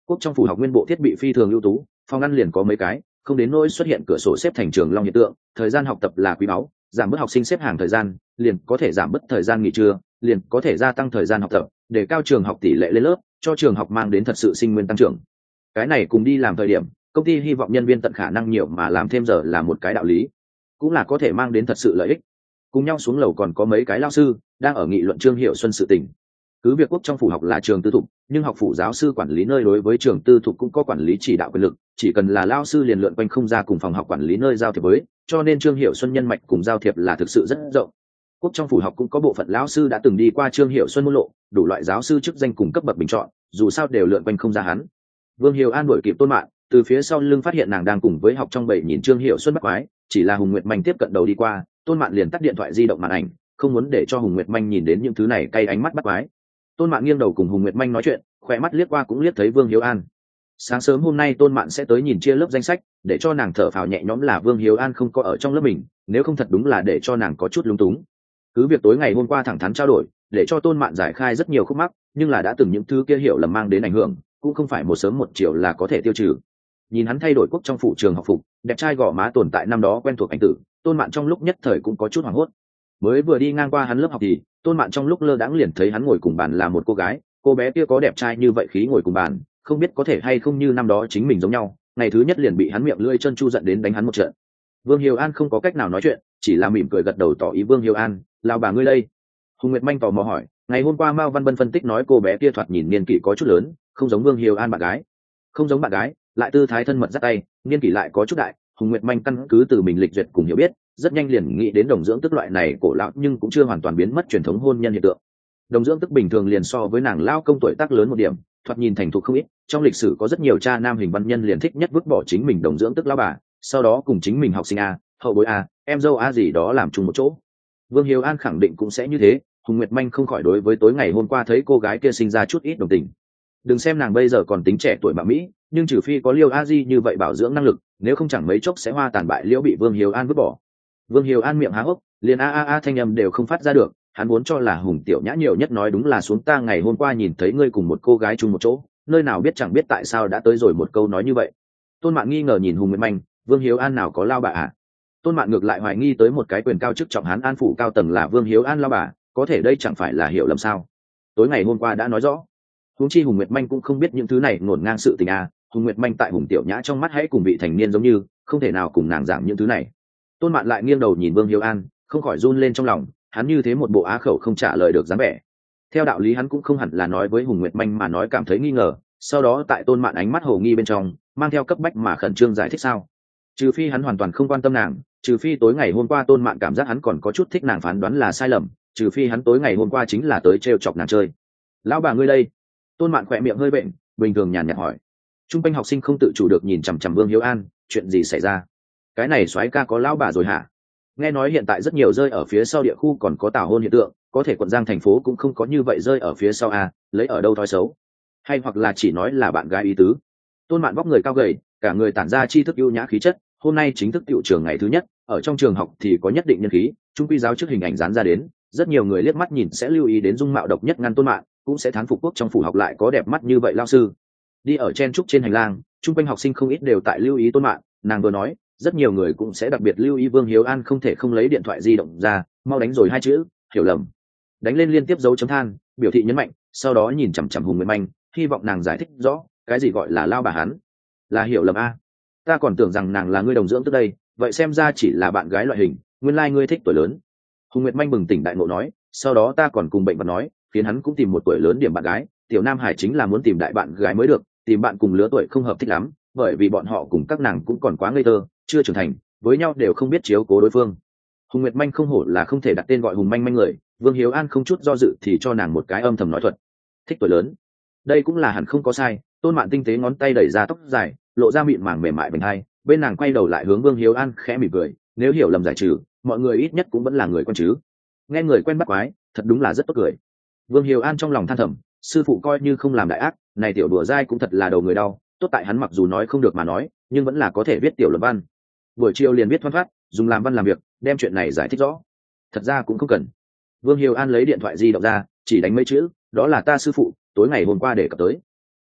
Quốc trong phủ học nguyên bộ thiết bị phi thường ưu tú, phòng ăn liền có mấy cái, không đến nỗi xuất hiện cửa sổ xếp thành trường long hiện tượng. Thời gian học tập là quý báu, giảm bớt học sinh xếp hàng thời gian, liền có thể giảm bớt thời gian nghỉ trưa, liền có thể gia tăng thời gian học tập, để cao trường học tỷ lệ lên lớp, cho trường học mang đến thật sự sinh nguyên tăng trưởng. Cái này cùng đi làm thời điểm, công ty hy vọng nhân viên tận khả năng nhiều mà làm thêm giờ là một cái đạo lý, cũng là có thể mang đến thật sự lợi ích. Cùng nhau xuống lầu còn có mấy cái lao sư đang ở nghị luận Trương Hiểu Xuân sự tình. Cứ việc Quốc trong phủ học là trường tư thục, nhưng học phủ giáo sư quản lý nơi đối với trường tư thục cũng có quản lý chỉ đạo quyền lực, chỉ cần là lao sư liền lượn quanh không ra cùng phòng học quản lý nơi giao thiệp với, cho nên Trương Hiểu Xuân nhân mạch cùng giao thiệp là thực sự rất rộng. Quốc trong phủ học cũng có bộ phận lão sư đã từng đi qua Trương Hiểu Xuân môn lộ, đủ loại giáo sư chức danh cùng cấp bậc bình chọn, dù sao đều lượn quanh không ra hắn. Vương Hiểu An đuổi kịp Tôn Mạn, từ phía sau lưng phát hiện nàng đang cùng với học trong bầy nhìn Trương Hiểu Xuân bắt quái, chỉ là Hùng Nguyệt Manh tiếp cận đầu đi qua, Tôn Mạn liền tắt điện thoại di động màn ảnh, không muốn để cho Hùng Nguyệt Manh nhìn đến những thứ này cay ánh mắt bắt quái. Tôn Mạn nghiêng đầu cùng Hùng Nguyệt Manh nói chuyện, khỏe mắt liếc qua cũng liếc thấy Vương Hiếu An. Sáng sớm hôm nay Tôn Mạn sẽ tới nhìn chia lớp danh sách, để cho nàng thở phào nhẹ nhõm là Vương Hiếu An không có ở trong lớp mình, nếu không thật đúng là để cho nàng có chút lúng túng. Cứ việc tối ngày hôm qua thẳng thắn trao đổi, để cho Tôn Mạn giải khai rất nhiều khúc mắc, nhưng là đã từng những thứ kia hiểu lầm mang đến ảnh hưởng, cũng không phải một sớm một chiều là có thể tiêu trừ. Nhìn hắn thay đổi Quốc trong phủ trường học phục, đẹp trai gò má tồn tại năm đó quen thuộc anh tử, Tôn Mạn trong lúc nhất thời cũng có chút hoảng hốt. Mới vừa đi ngang qua hắn lớp học thì Tôn Mạn trong lúc lơ đãng liền thấy hắn ngồi cùng bàn là một cô gái, cô bé kia có đẹp trai như vậy khí ngồi cùng bàn, không biết có thể hay không như năm đó chính mình giống nhau, ngày thứ nhất liền bị hắn miệng lưỡi chân chu giận đến đánh hắn một trận. Vương Hiếu An không có cách nào nói chuyện, chỉ là mỉm cười gật đầu tỏ ý. Vương Hiếu An, lao bà ngươi đây. Hùng Nguyệt Manh tò mò hỏi, ngày hôm qua Mao Văn Bân phân tích nói cô bé kia thoạt nhìn niên kỷ có chút lớn, không giống Vương Hiếu An bạn gái, không giống bạn gái, lại tư thái thân mật dắt tay, niên kỷ lại có chút đại. Hùng Nguyệt Manh căn cứ từ mình lịch duyệt cùng hiểu biết, rất nhanh liền nghĩ đến đồng dưỡng tức loại này cổ lão nhưng cũng chưa hoàn toàn biến mất truyền thống hôn nhân hiện tượng. Đồng dưỡng tức bình thường liền so với nàng lao công tuổi tác lớn một điểm, thoạt nhìn thành thục không ít. Trong lịch sử có rất nhiều cha nam hình văn nhân liền thích nhất vứt bỏ chính mình đồng dưỡng tức lao bà, sau đó cùng chính mình học sinh a, hậu bối a, em dâu a gì đó làm chung một chỗ. Vương Hiếu An khẳng định cũng sẽ như thế. Hùng Nguyệt Manh không khỏi đối với tối ngày hôm qua thấy cô gái kia sinh ra chút ít đồng tình. Đừng xem nàng bây giờ còn tính trẻ tuổi mà mỹ, nhưng trừ phi có Liêu A Di như vậy bảo dưỡng năng lực, nếu không chẳng mấy chốc sẽ hoa tàn bại liễu bị Vương Hiếu An vứt bỏ. Vương Hiếu An miệng há hốc, liền a a a thanh âm đều không phát ra được. Hắn vốn cho là Hùng Tiểu Nhã nhiều nhất nói đúng là xuống ta ngày hôm qua nhìn thấy ngươi cùng một cô gái chung một chỗ, nơi nào biết chẳng biết tại sao đã tới rồi một câu nói như vậy. Tôn Mạn nghi ngờ nhìn Hùng Nguyệt Manh, Vương Hiếu An nào có lao bà à? Tôn Mạn ngược lại hoài nghi tới một cái quyền cao chức trọng Hán An phủ cao tầng là Vương Hiếu An lao bà, có thể đây chẳng phải là hiểu lầm sao? Tối ngày hôm qua đã nói rõ. Huống chi Hùng Nguyệt Manh cũng không biết những thứ này ngổn ngang sự tình à, Hùng Nguyệt Manh tại Hùng Tiểu Nhã trong mắt hãy cùng vị thành niên giống như, không thể nào cùng nàng giảng những thứ này. Tôn Mạn lại nghiêng đầu nhìn Vương Hiếu An, không khỏi run lên trong lòng, hắn như thế một bộ á khẩu không trả lời được dáng vẻ. Theo đạo lý hắn cũng không hẳn là nói với Hùng Nguyệt Manh mà nói cảm thấy nghi ngờ, sau đó tại Tôn Mạn ánh mắt hồ nghi bên trong, mang theo cấp bách mà khẩn trương giải thích sao? Trừ phi hắn hoàn toàn không quan tâm nàng, trừ phi tối ngày hôm qua Tôn Mạn cảm giác hắn còn có chút thích nàng phán đoán là sai lầm, trừ phi hắn tối ngày hôm qua chính là tới trêu chọc nàng chơi. Lão bà ngươi đây? Tôn Mạn khỏe miệng hơi bệnh, bình thường nhàn nhạt hỏi. Trung quanh học sinh không tự chủ được nhìn chằm chằm Vương Hiếu An, chuyện gì xảy ra? Cái này soái ca có lão bà rồi hả? Nghe nói hiện tại rất nhiều rơi ở phía sau địa khu còn có tảo hôn hiện tượng, có thể quận Giang thành phố cũng không có như vậy rơi ở phía sau à, lấy ở đâu thói xấu? Hay hoặc là chỉ nói là bạn gái ý tứ? Tôn Mạn vóc người cao gầy, cả người tản ra tri thức ưu nhã khí chất, hôm nay chính thức tiệu trường ngày thứ nhất, ở trong trường học thì có nhất định nhân khí, trung quy giáo trước hình ảnh dán ra đến, rất nhiều người liếc mắt nhìn sẽ lưu ý đến dung mạo độc nhất ngăn Tôn Mạn, cũng sẽ thán phục Quốc trong phủ học lại có đẹp mắt như vậy lao sư. Đi ở chen trúc trên hành lang, trung quanh học sinh không ít đều tại lưu ý Tôn Mạn, nàng vừa nói, rất nhiều người cũng sẽ đặc biệt lưu ý Vương Hiếu An không thể không lấy điện thoại di động ra, mau đánh rồi hai chữ, hiểu lầm. Đánh lên liên tiếp dấu chấm than, biểu thị nhấn mạnh, sau đó nhìn chằm chằm Hùng Nguyệt Manh, hy vọng nàng giải thích rõ, cái gì gọi là lao bà hắn? Là hiểu lầm a? Ta còn tưởng rằng nàng là ngươi đồng dưỡng trước đây, vậy xem ra chỉ là bạn gái loại hình, nguyên lai like ngươi thích tuổi lớn. Hùng Nguyệt Manh bừng tỉnh đại ngộ nói, sau đó ta còn cùng bệnh vật nói, khiến hắn cũng tìm một tuổi lớn điểm bạn gái, tiểu Nam Hải chính là muốn tìm đại bạn gái mới được, tìm bạn cùng lứa tuổi không hợp thích lắm, bởi vì bọn họ cùng các nàng cũng còn quá ngây thơ, chưa trưởng thành, với nhau đều không biết chiếu cố đối phương. Hùng Nguyệt Manh không hổ là không thể đặt tên gọi Hùng Manh Manh người, Vương Hiếu An không chút do dự thì cho nàng một cái âm thầm nói thuật, thích tuổi lớn. Đây cũng là hẳn không có sai. Tôn Mạn tinh tế ngón tay đẩy ra tóc dài, lộ ra mịn màng mềm mại bình hai, bên nàng quay đầu lại hướng Vương Hiếu An khẽ mỉm cười, nếu hiểu lầm giải trừ, mọi người ít nhất cũng vẫn là người quen chứ. Nghe người quen bắt quái, thật đúng là rất tốt cười. Vương Hiếu An trong lòng than thầm, sư phụ coi như không làm đại ác, này tiểu đùa dai cũng thật là đầu người đau, tốt tại hắn mặc dù nói không được mà nói, nhưng vẫn là có thể viết tiểu luận văn. Buổi chiều liền viết thoăn thoắt, dùng làm văn làm việc, đem chuyện này giải thích rõ. Thật ra cũng không cần. Vương Hiếu An lấy điện thoại di động ra, chỉ đánh mấy chữ, đó là ta sư phụ, tối ngày hôm qua để cập tới.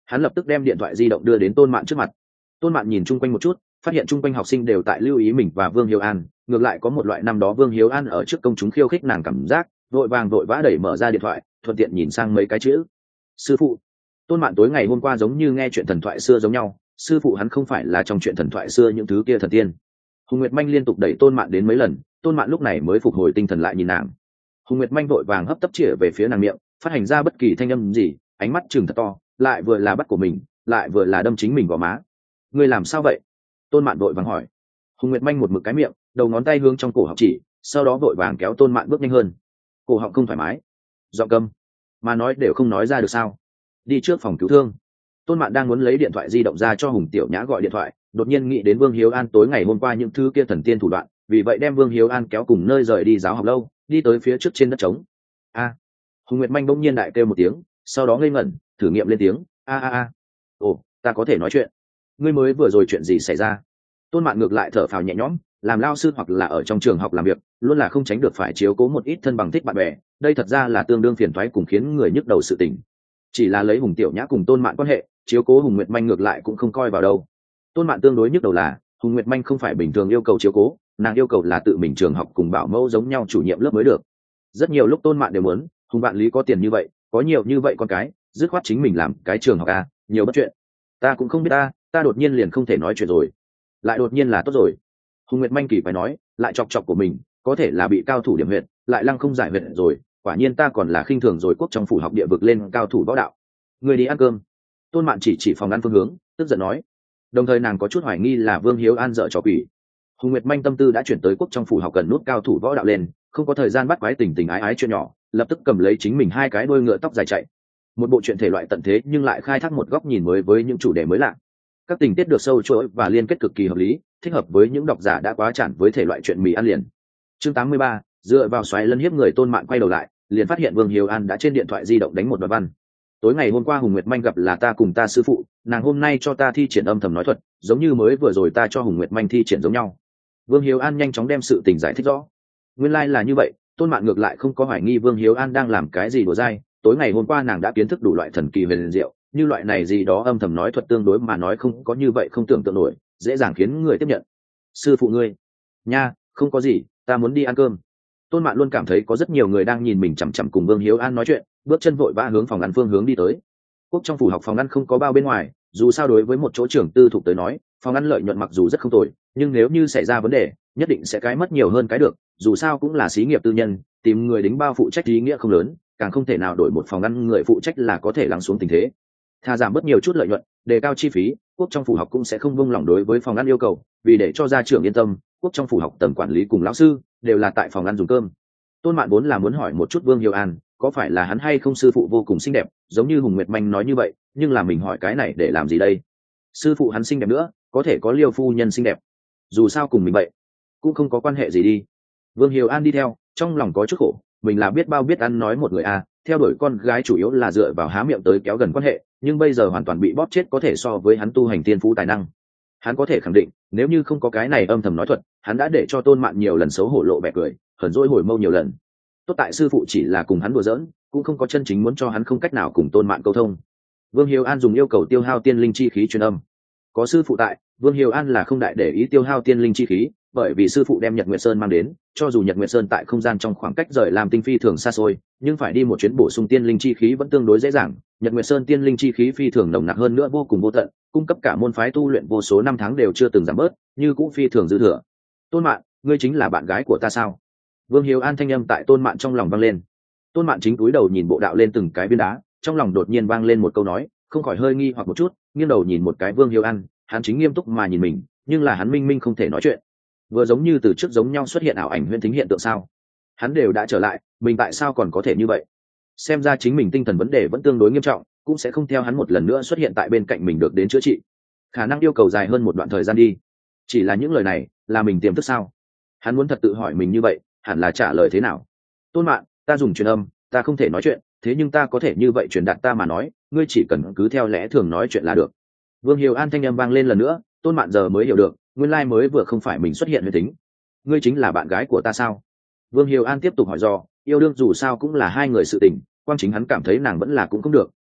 Hắn lập tức đem điện thoại di động đưa đến Tôn Mạn trước mặt. Tôn Mạn nhìn chung quanh một chút, phát hiện chung quanh học sinh đều tại lưu ý mình và Vương Hiếu An, ngược lại có một loại năm đó Vương Hiếu An ở trước công chúng khiêu khích nàng cảm giác, vội vàng vội vã đẩy mở ra điện thoại, thuận tiện nhìn sang mấy cái chữ. Sư phụ. Tôn Mạn tối ngày hôm qua giống như nghe chuyện thần thoại xưa giống nhau, sư phụ hắn không phải là trong chuyện thần thoại xưa những thứ kia thần tiên. Hùng Nguyệt Manh liên tục đẩy Tôn Mạn đến mấy lần, Tôn Mạn lúc này mới phục hồi tinh thần lại nhìn nàng. Hùng Nguyệt Manh vội vàng hấp tấp chĩa về phía nàng miệng, phát hành ra bất kỳ thanh âm gì, ánh mắt trừng thật to, lại vừa là bắt của mình, lại vừa là đâm chính mình vào má. Ngươi làm sao vậy? Tôn Mạn vội vàng hỏi. Hùng Nguyệt Manh một mực cái miệng, đầu ngón tay hướng trong cổ họng chỉ, sau đó vội vàng kéo Tôn Mạn bước nhanh hơn. Cổ họng không thoải mái, giọng câm, mà nói đều không nói ra được sao? Đi trước phòng cứu thương. Tôn Mạn đang muốn lấy điện thoại di động ra cho Hùng Tiểu Nhã gọi điện thoại, đột nhiên nghĩ đến Vương Hiếu An tối ngày hôm qua những thứ kia thần tiên thủ đoạn, vì vậy đem Vương Hiếu An kéo cùng nơi rời đi giáo học lâu, đi tới phía trước trên đất trống. A! Hùng Nguyệt Manh bỗng nhiên đại kêu một tiếng, sau đó ngây ngẩn, thử nghiệm lên tiếng, a a a. Ồ, ta có thể nói chuyện. Ngươi mới vừa rồi chuyện gì xảy ra? Tôn Mạn ngược lại thở phào nhẹ nhõm, làm lao sư hoặc là ở trong trường học làm việc, luôn là không tránh được phải chiếu cố một ít thân bằng thích bạn bè, đây thật ra là tương đương phiền toái cùng khiến người nhức đầu sự tình. Chỉ là lấy Hùng Tiểu Nhã cùng Tôn Mạn quan hệ, chiếu cố Hùng Nguyệt Manh ngược lại cũng không coi vào đâu. Tôn Mạn tương đối nhức đầu là Hùng Nguyệt Manh không phải bình thường yêu cầu chiếu cố, nàng yêu cầu là tự mình trường học cùng bảo mẫu giống nhau chủ nhiệm lớp mới được. Rất nhiều lúc Tôn Mạn đều muốn Hùng Vạn Lý có tiền như vậy, có nhiều như vậy con cái, dứt khoát chính mình làm cái trường học a, nhiều bất chuyện. Ta cũng không biết ta, ta đột nhiên liền không thể nói chuyện rồi. Lại đột nhiên là tốt rồi. Hùng Nguyệt Manh kỳ phải nói, lại chọc chọc của mình, có thể là bị cao thủ điểm huyệt, lại lăng không giải huyệt rồi, quả nhiên ta còn là khinh thường rồi quốc trong phủ học địa vực lên cao thủ võ đạo. Người đi ăn cơm. Tôn Mạn chỉ chỉ phòng ăn phương hướng, tức giận nói. Đồng thời nàng có chút hoài nghi là Vương Hiếu An dợ trò quỷ. Hùng Nguyệt Manh tâm tư đã chuyển tới quốc trong phủ học cần nút cao thủ võ đạo lên, không có thời gian bắt quái tình tình ái ái chuyện nhỏ, lập tức cầm lấy chính mình hai cái đuôi ngựa tóc dài chạy. Một bộ truyện thể loại tận thế nhưng lại khai thác một góc nhìn mới với những chủ đề mới lạ. Các tình tiết được sâu chuỗi và liên kết cực kỳ hợp lý, thích hợp với những độc giả đã quá chản với thể loại truyện mì ăn liền. Chương tám mươi ba, dựa vào xoáy lân hiếp người. Tôn Mạn quay đầu lại, liền phát hiện Vương Hiếu An đã trên điện thoại di động đánh một đoạn văn. Tối ngày hôm qua Hùng Nguyệt Manh gặp là ta cùng ta sư phụ, nàng hôm nay cho ta thi triển âm thầm nói thuật, giống như mới vừa rồi ta cho Hùng Nguyệt Manh thi triển giống nhau. Vương Hiếu An nhanh chóng đem sự tình giải thích rõ. Nguyên lai like là như vậy, Tôn Mạn ngược lại không có hoài nghi Vương Hiếu An đang làm cái gì đùa dai, tối ngày hôm qua nàng đã kiến thức đủ loại thần kỳ huyền diệu, như loại này gì đó âm thầm nói thuật tương đối mà nói không có như vậy không tưởng tượng nổi, dễ dàng khiến người tiếp nhận. Sư phụ ngươi, nha, không có gì, ta muốn đi ăn cơm. Tôn Mạn luôn cảm thấy có rất nhiều người đang nhìn mình chằm chằm cùng Vương Hiếu An nói chuyện, bước chân vội vã hướng phòng ăn phương hướng đi tới. Quốc trong phủ học phòng ăn không có bao bên ngoài, dù sao đối với một chỗ trưởng tư thục tới nói, phòng ăn lợi nhuận mặc dù rất không tồi, nhưng nếu như xảy ra vấn đề, nhất định sẽ cái mất nhiều hơn cái được, dù sao cũng là xí nghiệp tư nhân, tìm người đính bao phụ trách ý nghĩa không lớn, càng không thể nào đổi một phòng ăn người phụ trách là có thể lắng xuống tình thế. Thà giảm bớt nhiều chút lợi nhuận, đề cao chi phí, quốc trong phủ học cũng sẽ không buông lỏng đối với phòng ăn yêu cầu, vì để cho gia trưởng yên tâm, quốc trong phủ học tầng quản lý cùng lão sư đều là tại phòng ăn dùng cơm. Tôn Mạn vốn là muốn hỏi một chút Vương Hiếu An, có phải là hắn hay không sư phụ vô cùng xinh đẹp, giống như Hùng Nguyệt Manh nói như vậy, nhưng là mình hỏi cái này để làm gì đây? Sư phụ hắn xinh đẹp nữa, có thể có Liêu phu nhân xinh đẹp, dù sao cùng mình vậy, cũng không có quan hệ gì đi. Vương Hiếu An đi theo, trong lòng có chút khổ, mình là biết bao biết ăn nói một người à, theo đuổi con gái chủ yếu là dựa vào há miệng tới kéo gần quan hệ, nhưng bây giờ hoàn toàn bị bóp chết có thể so với hắn tu hành tiên phú tài năng. Hắn có thể khẳng định, nếu như không có cái này âm thầm nói thuật, hắn đã để cho Tôn Mạn nhiều lần xấu hổ lộ vẻ cười, hờn dỗi hồi mâu nhiều lần. Tốt tại sư phụ chỉ là cùng hắn đùa giỡn, cũng không có chân chính muốn cho hắn không cách nào cùng Tôn Mạn câu thông. Vương Hiếu An dùng yêu cầu tiêu hao tiên linh chi khí truyền âm. Có sư phụ tại, Vương Hiếu An là không đại để ý tiêu hao tiên linh chi khí, bởi vì sư phụ đem Nhật Nguyệt Sơn mang đến, cho dù Nhật Nguyệt Sơn tại không gian trong khoảng cách rời làm tinh phi thường xa xôi, nhưng phải đi một chuyến bổ sung tiên linh chi khí vẫn tương đối dễ dàng. Nhật Nguyệt Sơn tiên linh chi khí phi thường nồng nặc hơn nữa vô cùng vô tận, cung cấp cả môn phái tu luyện vô số năm tháng đều chưa từng giảm bớt, như cũng phi thường dư thừa. Tôn Mạn, ngươi chính là bạn gái của ta sao? Vương Hiếu An thanh âm tại Tôn Mạn trong lòng vang lên. Tôn Mạn chính cúi đầu nhìn bộ đạo lên từng cái viên đá, trong lòng đột nhiên vang lên một câu nói, không khỏi hơi nghi hoặc một chút, nghiêng đầu nhìn một cái Vương Hiếu An, hắn chính nghiêm túc mà nhìn mình, nhưng là hắn minh minh không thể nói chuyện. Vừa giống như từ trước giống nhau xuất hiện ảo ảnh huyễn thính hiện tượng sao? Hắn đều đã trở lại, mình tại sao còn có thể như vậy? Xem ra chính mình tinh thần vấn đề vẫn tương đối nghiêm trọng, cũng sẽ không theo hắn một lần nữa xuất hiện tại bên cạnh mình được đến chữa trị. Khả năng yêu cầu dài hơn một đoạn thời gian đi. Chỉ là những lời này, là mình tiềm thức sao? Hắn muốn thật tự hỏi mình như vậy, hẳn là trả lời thế nào? Tôn Mạn, ta dùng truyền âm, ta không thể nói chuyện, thế nhưng ta có thể như vậy truyền đạt ta mà nói, ngươi chỉ cần cứ theo lẽ thường nói chuyện là được. Vương Hiếu An thanh âm vang lên lần nữa, Tôn Mạn giờ mới hiểu được, nguyên lai mới vừa không phải mình xuất hiện huyền tính. Ngươi chính là bạn gái của ta sao? Vương Hiếu An tiếp tục hỏi do, yêu đương dù sao cũng là hai người sự tình, quang chính hắn cảm thấy nàng vẫn là cũng không được,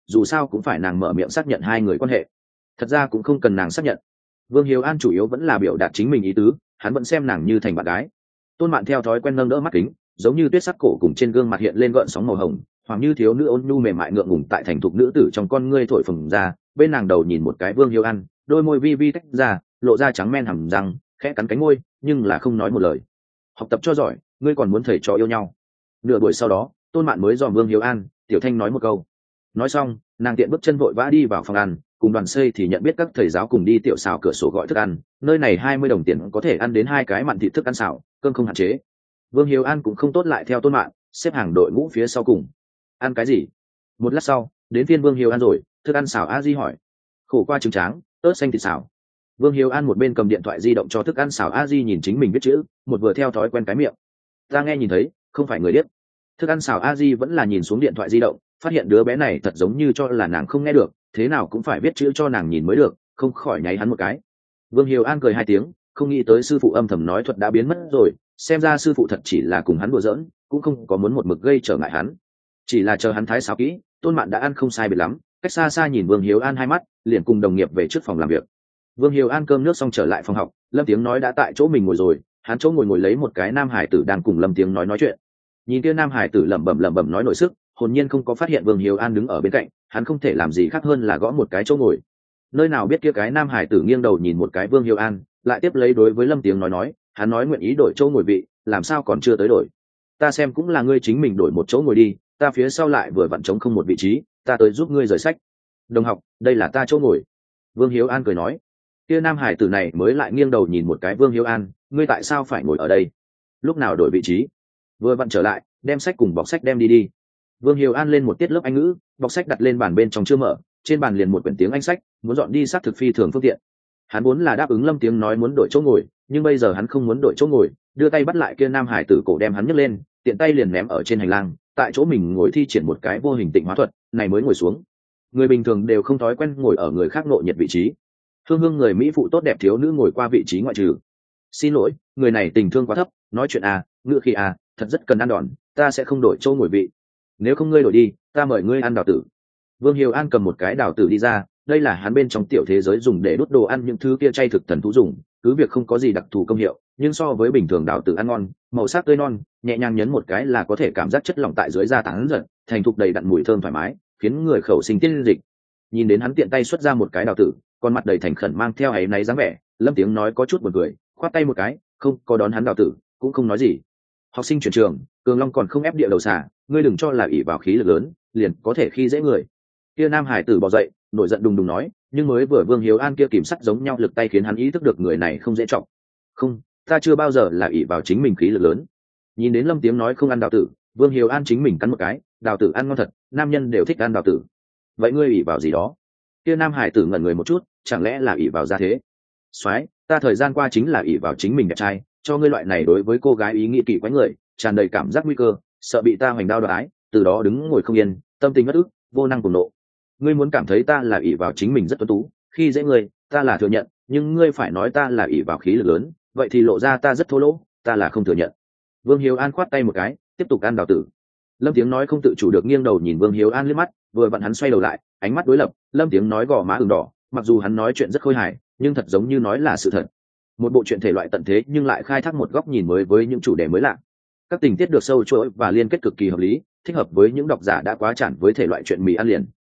dù sao cũng phải nàng mở miệng xác nhận hai người quan hệ. Thật ra cũng không cần nàng xác nhận, Vương Hiếu An chủ yếu vẫn là biểu đạt chính mình ý tứ, hắn vẫn xem nàng như thành bạn gái. Tôn Mạn theo thói quen nâng đỡ mắt kính, giống như tuyết sắc cổ cùng trên gương mặt hiện lên gợn sóng màu hồng, hoàng như thiếu nữ ôn nhu mềm mại ngượng ngùng tại thành thục nữ tử trong con ngươi thổi phồng ra. Bên nàng đầu nhìn một cái Vương Hiếu An, đôi môi vi vi tách ra, lộ ra trắng men hầm răng, khẽ cắn cánh môi, nhưng là không nói một lời. Học tập cho giỏi, ngươi còn muốn thầy trò yêu nhau. Nửa buổi sau đó, Tôn Mạn mới dòm Vương Hiếu An, Tiểu Thanh nói một câu. Nói xong, nàng tiện bước chân vội vã đi vào phòng ăn, cùng đoàn xây thì nhận biết các thầy giáo cùng đi tiểu xào cửa sổ gọi thức ăn, nơi này hai mươi đồng tiền có thể ăn đến hai cái mặn thịt thức ăn xào, cơm không hạn chế. Vương Hiếu An cũng không tốt lại theo Tôn Mạn, xếp hàng đội ngũ phía sau cùng. Ăn cái gì? Một lát sau, đến phiên Vương Hiếu An rồi, thức ăn xào a di hỏi. Khổ qua trứng tráng, ớt xanh thịt xào. Vương Hiếu An một bên cầm điện thoại di động cho thức ăn xào a di nhìn chính mình viết chữ, một vừa theo thói quen cái miệng. Ta nghe nhìn thấy, không phải người điếc. Thức ăn xào a di vẫn là nhìn xuống điện thoại di động, phát hiện đứa bé này thật giống như cho là nàng không nghe được, thế nào cũng phải viết chữ cho nàng nhìn mới được, không khỏi nháy hắn một cái. Vương Hiếu An cười hai tiếng, không nghĩ tới sư phụ âm thầm nói thuật đã biến mất rồi, xem ra sư phụ thật chỉ là cùng hắn đùa giỡn, cũng không có muốn một mực gây trở ngại hắn. Chỉ là chờ hắn thái xáo kỹ, Tôn Mạn đã ăn không sai biệt lắm, cách xa xa nhìn Vương Hiếu An hai mắt, liền cùng đồng nghiệp về trước phòng làm việc. Vương Hiếu An cơm nước xong trở lại phòng học, Lâm Tiếng nói đã tại chỗ mình ngồi rồi, hắn chỗ ngồi ngồi lấy một cái nam hải tử đang cùng Lâm Tiếng nói nói chuyện. Nhìn kia nam hải tử lẩm bẩm lẩm bẩm nói nội sức, hồn nhiên không có phát hiện Vương Hiếu An đứng ở bên cạnh, hắn không thể làm gì khác hơn là gõ một cái chỗ ngồi. Nơi nào biết kia cái nam hải tử nghiêng đầu nhìn một cái Vương Hiếu An, lại tiếp lấy đối với Lâm Tiếng nói nói, hắn nói nguyện ý đổi chỗ ngồi vị, làm sao còn chưa tới đổi. Ta xem cũng là ngươi chính mình đổi một chỗ ngồi đi, ta phía sau lại vừa vặn trống không một vị trí, ta tới giúp ngươi rời sách. Đồng học, đây là ta chỗ ngồi. Vương Hiếu An cười nói. Kia nam hải tử này mới lại nghiêng đầu nhìn một cái Vương Hiếu An, ngươi tại sao phải ngồi ở đây? Lúc nào đổi vị trí? Vừa vặn trở lại, đem sách cùng bọc sách đem đi đi. Vương Hiếu An lên một tiết lớp Anh ngữ, bọc sách đặt lên bàn bên trong chưa mở, trên bàn liền một quyển tiếng Anh sách, muốn dọn đi xác thực phi thường phương tiện. Hắn vốn là đáp ứng Lâm Tiếng nói muốn đổi chỗ ngồi, nhưng bây giờ hắn không muốn đổi chỗ ngồi, đưa tay bắt lại kia nam hải tử cổ đem hắn nhấc lên, tiện tay liền ném ở trên hành lang, tại chỗ mình ngồi thi triển một cái vô hình tịnh hóa thuật, này mới ngồi xuống. Người bình thường đều không thói quen ngồi ở người khác nội nhiệt vị trí. Hương Hương người mỹ phụ tốt đẹp thiếu nữ ngồi qua vị trí ngoại trừ. Xin lỗi, người này tình thương quá thấp, nói chuyện à, ngữ khí à, thật rất cần ăn đòn, ta sẽ không đổi chỗ ngồi vị. Nếu không ngươi đổi đi, ta mời ngươi ăn đào tử. Vương Hiếu An cầm một cái đào tử đi ra, đây là hắn bên trong tiểu thế giới dùng để đốt đồ ăn những thứ kia chay thực thần thú dùng, cứ việc không có gì đặc thù công hiệu, nhưng so với bình thường đào tử ăn ngon, màu sắc tươi non, nhẹ nhàng nhấn một cái là có thể cảm giác chất lỏng tại dưới da tán giật, thành thục đầy đặn mùi thơm thoải mái, khiến người khẩu sinh tiết dịch. Nhìn đến hắn tiện tay xuất ra một cái đào tử, con mặt đầy thành khẩn mang theo áy náy dáng vẻ, Lâm Tiếng nói có chút buồn cười, khoát tay một cái, không có đón hắn đào tử, cũng không nói gì. Học sinh chuyển trường, Cường Long còn không ép địa đầu xà, ngươi đừng cho là ỷ vào khí lực lớn, liền có thể khi dễ người. Kia nam hải tử bò dậy, nổi giận đùng đùng nói, nhưng mới vừa Vương Hiếu An kia kìm sắt giống nhau lực tay khiến hắn ý thức được người này không dễ trọng. Không, ta chưa bao giờ là ỷ vào chính mình khí lực lớn. Nhìn đến Lâm Tiếng nói không ăn đào tử, Vương Hiếu An chính mình cắn một cái, đào tử ăn ngon thật, nam nhân đều thích ăn đào tử. Vậy ngươi ỷ vào gì đó? Kia nam hải tử ngẩn người một chút, chẳng lẽ là ỷ vào gia thế? Soái, ta thời gian qua chính là ỷ vào chính mình đẹp trai, cho ngươi loại này đối với cô gái ý nghĩ kỳ quái người, tràn đầy cảm giác nguy cơ, sợ bị ta hoành đao đoái, từ đó đứng ngồi không yên, tâm tình ngất ức, vô năng cùng nộ. Ngươi muốn cảm thấy ta là ỷ vào chính mình rất tuấn tú, khi dễ ngươi, ta là thừa nhận, nhưng ngươi phải nói ta là ỷ vào khí lực lớn, vậy thì lộ ra ta rất thô lỗ, ta là không thừa nhận. Vương Hiếu An khoát tay một cái, tiếp tục ăn đào tử. Lâm Tiếng nói không tự chủ được nghiêng đầu nhìn Vương Hiếu An liếc mắt, vừa vặn hắn xoay đầu lại, ánh mắt đối lập, Lâm Tiếng nói gò má ửng đỏ, mặc dù hắn nói chuyện rất khôi hài, nhưng thật giống như nói là sự thật. Một bộ truyện thể loại tận thế nhưng lại khai thác một góc nhìn mới với những chủ đề mới lạ. Các tình tiết được sâu chuỗi và liên kết cực kỳ hợp lý, thích hợp với những độc giả đã quá chản với thể loại truyện mì ăn liền.